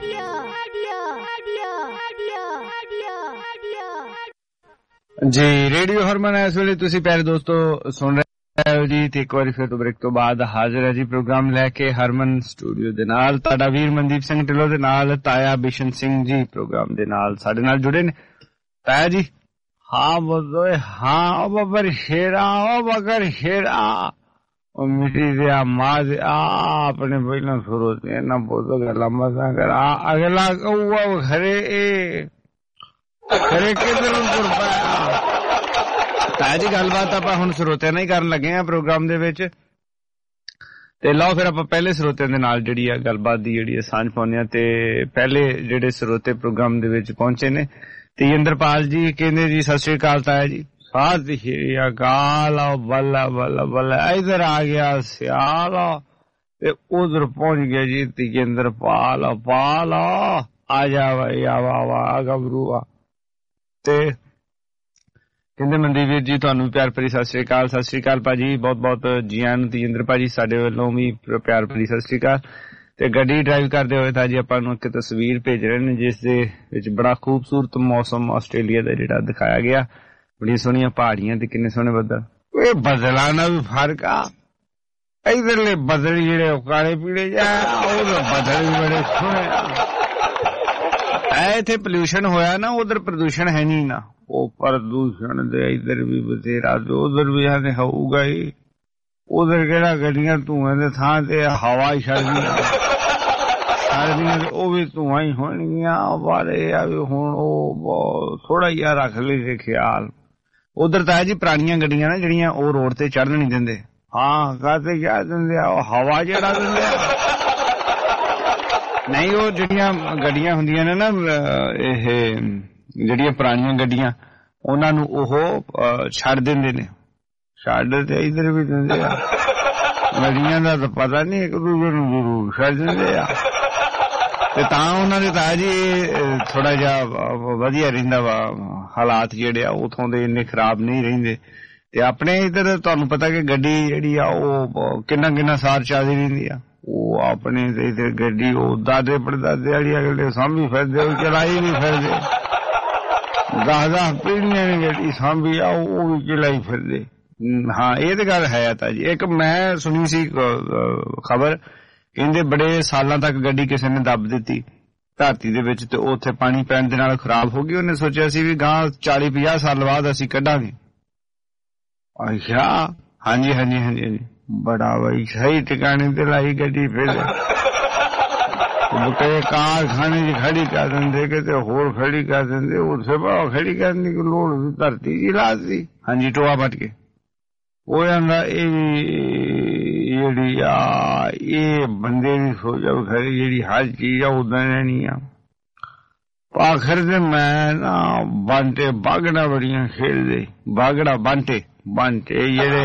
ਜੀ ਰੇਡੀਓ ਹਰਮਨ ਇਸ ਵੇਲੇ ਤੁਸੀਂ ਪਿਆਰੇ ਦੋਸਤੋ ਸੁਣ ਰਹੇ ਜੀ ਤੇ ਇੱਕ ਵਾਰੀ ਫਿਰ ਤੋਂ ਬ੍ਰੇਕ ਤੋਂ ਬਾਅਦ ਹਾਜ਼ਰ ਹੈ ਜੀ ਪ੍ਰੋਗਰਾਮ ਲੈ ਕੇ ਹਰਮਨ ਸਟੂਡੀਓ ਦੇ ਨਾਲ ਤੁਹਾਡਾ ਵੀਰ ਮਨਦੀਪ ਸਿੰਘ ਢਿੱਲੋਂ ਦੇ ਨਾਲ ਤਾਇਆ ਬਿਸ਼ਨ ਸਿੰਘ ਜੀ ਪ੍ਰੋਗਰਾਮ ਦੇ ਨਾਲ ਸਾਡੇ ਨਾਲ ਜੁੜੇ ਨੇ। ਤਾਇਆ ਜੀ ਹਾਂ ਬੋਲੋਏ ਹਾਂ ਉਹ ਬਬਰ ਸ਼ੇਰਾ ਉਹ ਬਗਰ ਸ਼ੇਰਾ ਉਹ ਮਿੱਟੀ ਦੇ ਮਾਜ ਆਪਣੇ ਪਹਿਲਾਂ ਸ਼ੁਰੂ ਤੇ ਨਾ ਬੋਲੋ ਗੱਲਾਂ ਮਸਾਂ ਕਰ ਅਗਲਾ ਉਹ ਘਰੇ ਘਰੇ ਕਿਧਰ ਨੂੰ ਪਾਇਆ। ਤਾਇਆ ਜੀ ਗੱਲਬਾਤ ਆਪਾਂ ਹੁਣ ਸਰੋਤਿਆਂ ਨਾਲ ਹੀ ਕਰਨ ਲੱਗੇ ਆ ਪ੍ਰੋਗਰਾਮ ਦੇ ਵਿੱਚ ਤੇ ਲਓ ਫਿਰ ਆਪਾਂ ਪਹਿਲੇ ਸਰੋਤਿਆਂ ਦੇ ਨਾਲ ਜਿਹੜੀ ਆ ਗੱਲਬਾਤ ਦੀ ਜਿਹੜੀ ਸਾਂਝ ਪਾਉਂਦੇ ਆ ਤੇ ਪਹਿਲੇ ਜਿਹੜੇ ਸਰੋਤੇ ਪ੍ਰੋਗਰਾਮ ਦੇ ਵਿੱਚ ਪਹੁੰਚੇ ਨੇ ਤੇਜਿੰਦਰਪਾਲ ਜੀ ਕਹਿੰਦੇ ਜੀ ਸਤਿ ਸ੍ਰੀ ਅਕਾਲ ਤਾਇਆ ਜੀ। ਸਤਿ ਸ੍ਰੀ ਅਕਾਲ ਬੱਲਾ ਬੱਲਾ ਬੱਲਾ ਇਧਰ ਆ ਗਿਆ ਸਿਆਲ ਤੇ ਉਧਰ ਪਹੁੰਚ ਗਿਆ ਜੀ ਤੇਜਿੰਦਰਪਾਲ ਪਾਲ ਆ ਜਾ ਬਈ ਆ ਗੱਭਰੂ ਆ ਤੇ ਕਹਿੰਦੇ ਮਨਦੀਪ ਵੀਰ ਜੀ ਤੁਹਾਨੂੰ ਪਿਆਰ ਭਰੀ ਸਤਿ ਸ੍ਰੀ ਅਕਾਲ। ਸਤਿ ਸ੍ਰੀ ਅਕਾਲ ਭਾਜੀ, ਬਹੁਤ ਬਹੁਤ ਜੀ ਆਇਆਂ ਨੂੰ ਤੇਜਿੰਦਰ ਭਾਜੀ ਸਾਡੇ ਵੱਲੋਂ ਵੀ ਪਿਆਰ ਭਰੀ ਸਤਿ ਸ੍ਰੀ ਅਕਾਲ। ਤੇ ਗੱਡੀ ਡਰਾਈਵ ਕਰਦੇ ਹੋਏ ਤਾਂ ਜੀ ਆਪਾਂ ਨੂੰ ਇੱਕ ਤਸਵੀਰ ਭੇਜ ਰਹੇ ਨੇ ਜਿਸ ਦੇ ਵਿੱਚ ਬੜਾ ਖੂਬਸੂਰਤ ਮੌਸਮ ਆਸਟ੍ਰੇਲੀਆ ਦਾ ਜਿਹੜਾ ਦਿਖਾਇਆ ਗਿਆ, ਬੜੀਆਂ ਸੋਹਣੀਆਂ ਪਹਾੜੀਆਂ ਤੇ ਕਿੰਨੇ ਸੋਹਣੇ ਬੱਦਲ। ਇਹ ਬੱਦਲਾਂ ਨਾਲ ਵੀ ਫਰਕ ਆ, ਇਧਰਲੇ ਬੱਦਲ ਜਿਹੜੇ ਉਹ ਕਾਲੇ ਪੀਲੇ ਜਾ ਉਹਦੇ ਬੱਦਲ ਵੀ ਬੜੇ ਸੋਹਣੇ ਆ। ਇੱਥੇ ਪੋਲਿਊਸ਼ਨ ਹੋਇਆ ਨਾ, ਉਧਰ ਪ੍ਰਦੂਸ਼ਣ ਹੈ ਨਹੀਂ ਨਾ, ਉਹ ਪ੍ਰਦੂਸ਼ਣ ਦੇ ਇਧਰ ਵੀ ਬਥੇਰਾ ਤੇ ਉਧਰ ਵੀ ਆਨੇ ਹੋਊਗਾ ਹੀ। ਉਧਰ ਕਿਹੜਾ ਗੱਡੀਆਂ ਧੂਆਂ ਦੇ ਥਾਂ ਤੇ ਹਵਾ ਹੀ ਛੱਡਦੀਆਂ ਉਹ ਵੀ ਧੂਆਂ ਹੀ ਹੋਣਗੀਆਂ। ਬਾਰੇ ਆ ਵੀ ਹੁਣ ਉਹ ਥੋੜਾ ਜਿਹਾ ਰੱਖ ਲਈ ਖਿਆਲ। ਉਧਰ ਤਾਂ ਜੀ ਪੁਰਾਣੀਆਂ ਗੱਡੀਆਂ ਨਾ ਜਿਹੜੀਆਂ ਉਹ ਰੋਡ ਤੇ ਚੜ੍ਹਨ ਨਹੀਂ ਦਿੰਦੇ। ਹਾਂ ਕਾਹਤੇ ਕਿਆ ਦਿੰਦੇ ਆ, ਉਹ ਹਵਾ ਜਿਹੜਾ ਦਿੰਦੇ ਆ। ਨਹੀਂ ਉਹ ਜਿਹੜੀਆਂ ਗੱਡੀਆਂ ਹੁੰਦੀਆਂ ਨੇ ਨਾ ਇਹ ਜਿਹੜੀਆਂ ਪੁਰਾਣੀਆਂ ਗੱਡੀਆਂ ਉਹਨਾਂ ਨੂੰ ਉਹ ਛੱਡ ਦਿੰਦੇ ਨੇ। ਛੱਡ ਤੇ ਇਧਰ ਵੀ ਦਿੰਦੇ ਆ, ਗੱਡੀਆਂ ਦਾ ਤਾਂ ਪਤਾ ਨਹੀਂ ਇੱਕ ਦੂਜੇ ਨੂੰ ਜ਼ਰੂਰ ਛੱਡ ਦਿੰਦੇ ਆ ਤੇ ਤਾਂ ਉਹਨਾਂ ਦੇ ਤਾਂ ਜੀ ਥੋੜਾ ਜਿਹਾ ਵਧੀਆ ਰਹਿੰਦਾ ਵਾ, ਹਾਲਾਤ ਜਿਹੜੇ ਆ ਉਥੋਂ ਦੇ ਇੰਨੇ ਖਰਾਬ ਨਹੀਂ ਰਹਿੰਦੇ। ਤੇ ਆਪਣੇ ਇੱਧਰ ਤੁਹਾਨੂੰ ਪਤਾ ਕਿ ਗੱਡੀ ਜਿਹੜੀ ਆ ਉਹ ਕਿੰਨਾ ਸਾਲ ਚੱਲਦੀ ਰਹਿੰਦੀ ਆ। ਉਹ ਆਪਣੇ ਇੱਧਰ ਗੱਡੀ ਉਹ ਦਾਦੇ ਪੜਦਾਦੇ ਵਾਲੀ ਅਗਲੇ ਸਾਂਭੀ ਫਿਰਦੇ, ਉਹ ਚਲਾਈ ਵੀ ਫਿਰਦੇ, 10 ਪੀੜ੍ਹੀਆਂ ਨੇ ਗੱਡੀ ਸਾਂਭੀ ਆ ਉਹ ਵੀ ਚਲਾਈ ਫਿਰਦੇ। ਹਾਂ ਇਹ ਤੇ ਗੱਲ ਹੈ ਤਾਂ ਜੀ। ਇੱਕ ਮੈਂ ਸੁਣੀ ਸੀ ਖਬਰ, ਕਹਿੰਦੇ ਬੜੇ ਸਾਲਾਂ ਤੱਕ ਗੱਡੀ ਕਿਸੇ ਨੇ ਦੱਬ ਦਿੱਤੀ ਧਰਤੀ ਦੇ ਵਿੱਚ ਤੇ ਉੱਥੇ ਪਾਣੀ ਪੈਣ ਦੇ ਨਾਲ ਖਰਾਬ ਹੋ ਗਈ। ਉਹਨੇ ਸੋਚਿਆ ਸੀ ਵੀ ਗਾਂ 40-50 ਸਾਲ ਬਾਅਦ ਅਸੀਂ ਕੱਢਾਂਗੇ। ਅੱਛਾ ਹਾਂਜੀ ਹਾਂਜੀ ਹਾਂਜੀ ਹਾਂਜੀ ਬੜਾ ਬਈ ਸਹੀ ਟਿਕਾਣੇ ਤੇ ਲਾਈ ਗੱਡੀ। ਫਿਰ ਕਈ ਕਾਰਖਾਨੇ ਚ ਖੜੀ ਕਰ ਦਿੰਦੇ, ਕਿਤੇ ਹੋਰ ਖੜੀ ਕਰ ਦਿੰਦੇ, ਉੱਥੇ ਖੜੀ ਕਰਨ ਦੀ ਲੋੜ ਧਰਤੀ ਜੀ ਲਾਤੀ। ਹਾਂਜੀ ਟੋਆ ਪੱਟ ਕੇ ਹੋ ਜਾਂਦਾ। ਇਹ ਜਿਹੜੀ ਆ ਇਹ ਬੰਦੇ ਦੀ ਸੋਚ ਖੜੀ ਜਿਹੜੀ ਹਰ ਚੀਜ਼ ਆ ਉਦਾਂ ਰਹਿਣੀ ਆ। पाखर ते मैं ना बांटे बागड़ा बड़ियां खेलदे बागड़ा बांटे बांटे जेड़े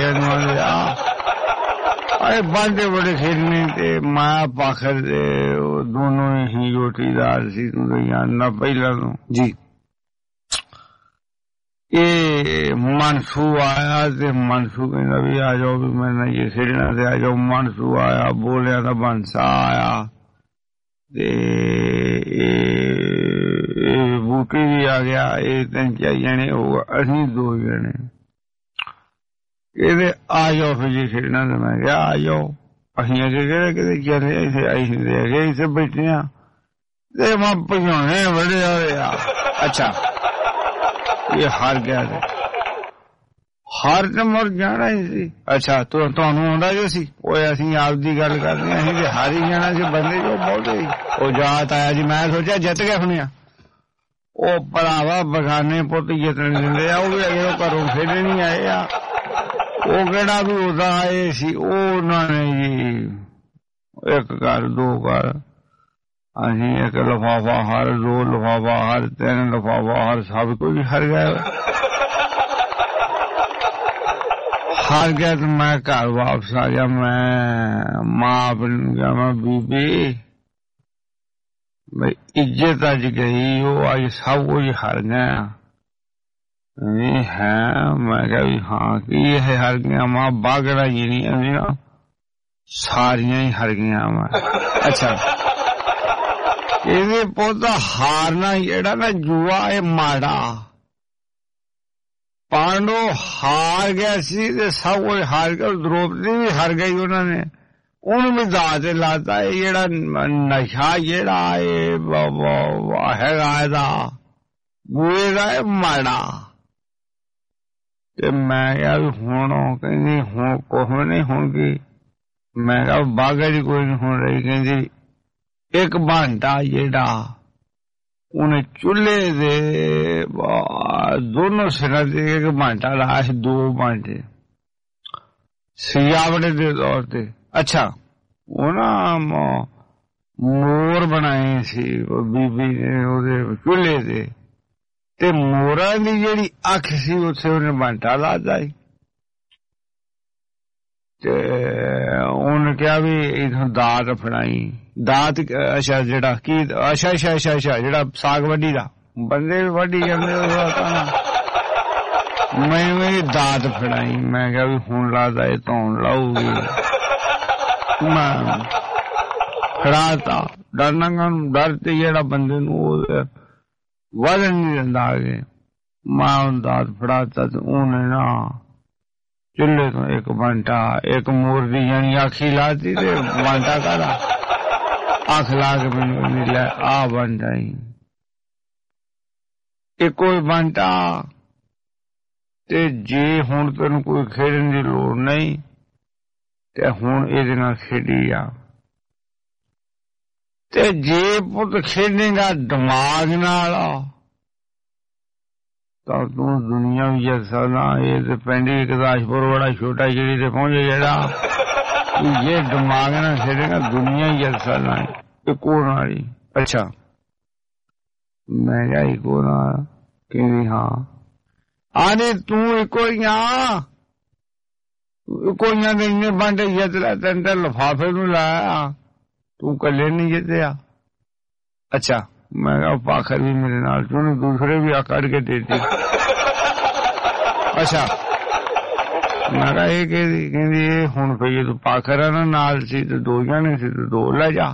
आए बांटे बड़े खेलने ते मैं पाखर दे दोनों ही जोटीदार सी तू तो जानना पहला तो जी ये मनसू आया ते मनसू कहना भी आ जाओ भी मैंने ये खेलना ते आ जाओ मनसू आया बोलिया था बंसा आया ते बूटी भी आ गया ये 3-4 जने होगा असी 2 जने कहते आ जाओ फिर जी खेलना तो मैं क्या आ जाओ असी अगे कहते कहते चले इसे आई अगे इसे बैठिया ते मैं भजाने बड़े आ रहे अच्छा ये हार गया थे हार ते मुड़ जाना ही सी अच्छा तुहानू आउंदा जो सी ओए असीं आप दी गल करदे असीं ते हार ही जाना सी बंदे जो बहुते ओ जात आया जी मैं सोचा जित गए हुणे ओ भरावा बगाने पुत जितने दिंदे आ ओ भी अगे घरों खेडे नहीं आए आ ओ केड़ा भी उदा आए सी ओ उन्होंने जी 1 घर 2 घर असीं 1 लिफाफा हर 2 लिफाफा हर 3 लिफाफा हर सब कुछ हर गया हार गया तो मैं घर वापस आ गया मैं मां अपनी गया मैं बीबी भाई इज्जत अज गई वो अज सब कुछ हार गया है मैं क्या भी हाँ कि है हार गया मां बागड़ा जी नहीं ना सारिया ही हार गया मैं अच्छा ये पौधा हारना जेड़ा ना जुआ है माड़ा पांडो हार गया सी ते सब कुछ हार गया द्रौपदी भी हार गई उन्होंने भी दात लाता है जेड़ा नशा जेड़ा है बुए का माड़ा ते मैं क्या हुण कहंदी हुण कुछ नहीं होगी मैं क्या बागा जी कोई नहीं होण रही कहंदी एक भांटा जेड़ा उन्हें चूल्हे दे दोनों सिरा दे एक भांटा लाया 2 भांटे सजावट दे तौर ते अच्छा वो ना मोर बनाए सी बीबी ने ओदे चूल्हे दे ते मोरा दी जेड़ी अख सी उत्थे उन्हें भांटा लादा ते उन्हें क्या भी इथों दात फड़ाई दात अच्छा जेड़ा की अच्छा जेड़ा साग वड्डी दा बंदे वड्डी जांदे मैं दात फड़ाई मैं क्या भी हुण लादा ए धौन लाऊगी मैं खड़ाता डरना डरते जेड़ा बंदे नू वजन नहीं दिंदा आगे मैं दात फड़ाता तो उन्हें ना चूल्हे तो एक भांटा एक मोर दी यानी आखी लाती ते भांटा करा आख ला के मैनू मिला आ भांटा ही एक कोई भांटा ते जे हुण तैनूं कोई खेडण दी लोड़ नहीं ते हुण इहदे नाल खेडी आ ते जे पुत खेडेगा दिमाग नाल तो तू दुनिया भी जित सकदा ये ते पिंड गुरदासपुर बड़ा छोटा जिले ते पहुंचे जेड़ा ये दिमाग नाल खेडेगा दुनिया ही जित सकदा इको नाली अच्छा मैं क्या इको ना कहंदी हाँ आने तू इको ही आ इको ही दे इन्ने बांटे जित लै तेन लिफाफे नूं लाया तू कल्ले नहीं जितया अच्छा मैं पाखर भी मेरे नाल तूने दूसरे भी आकर के देती अच्छा मैं ये कहती हुण फिर तू पाखर ना नाल सी ते 2 जने सी ते 2 ले जा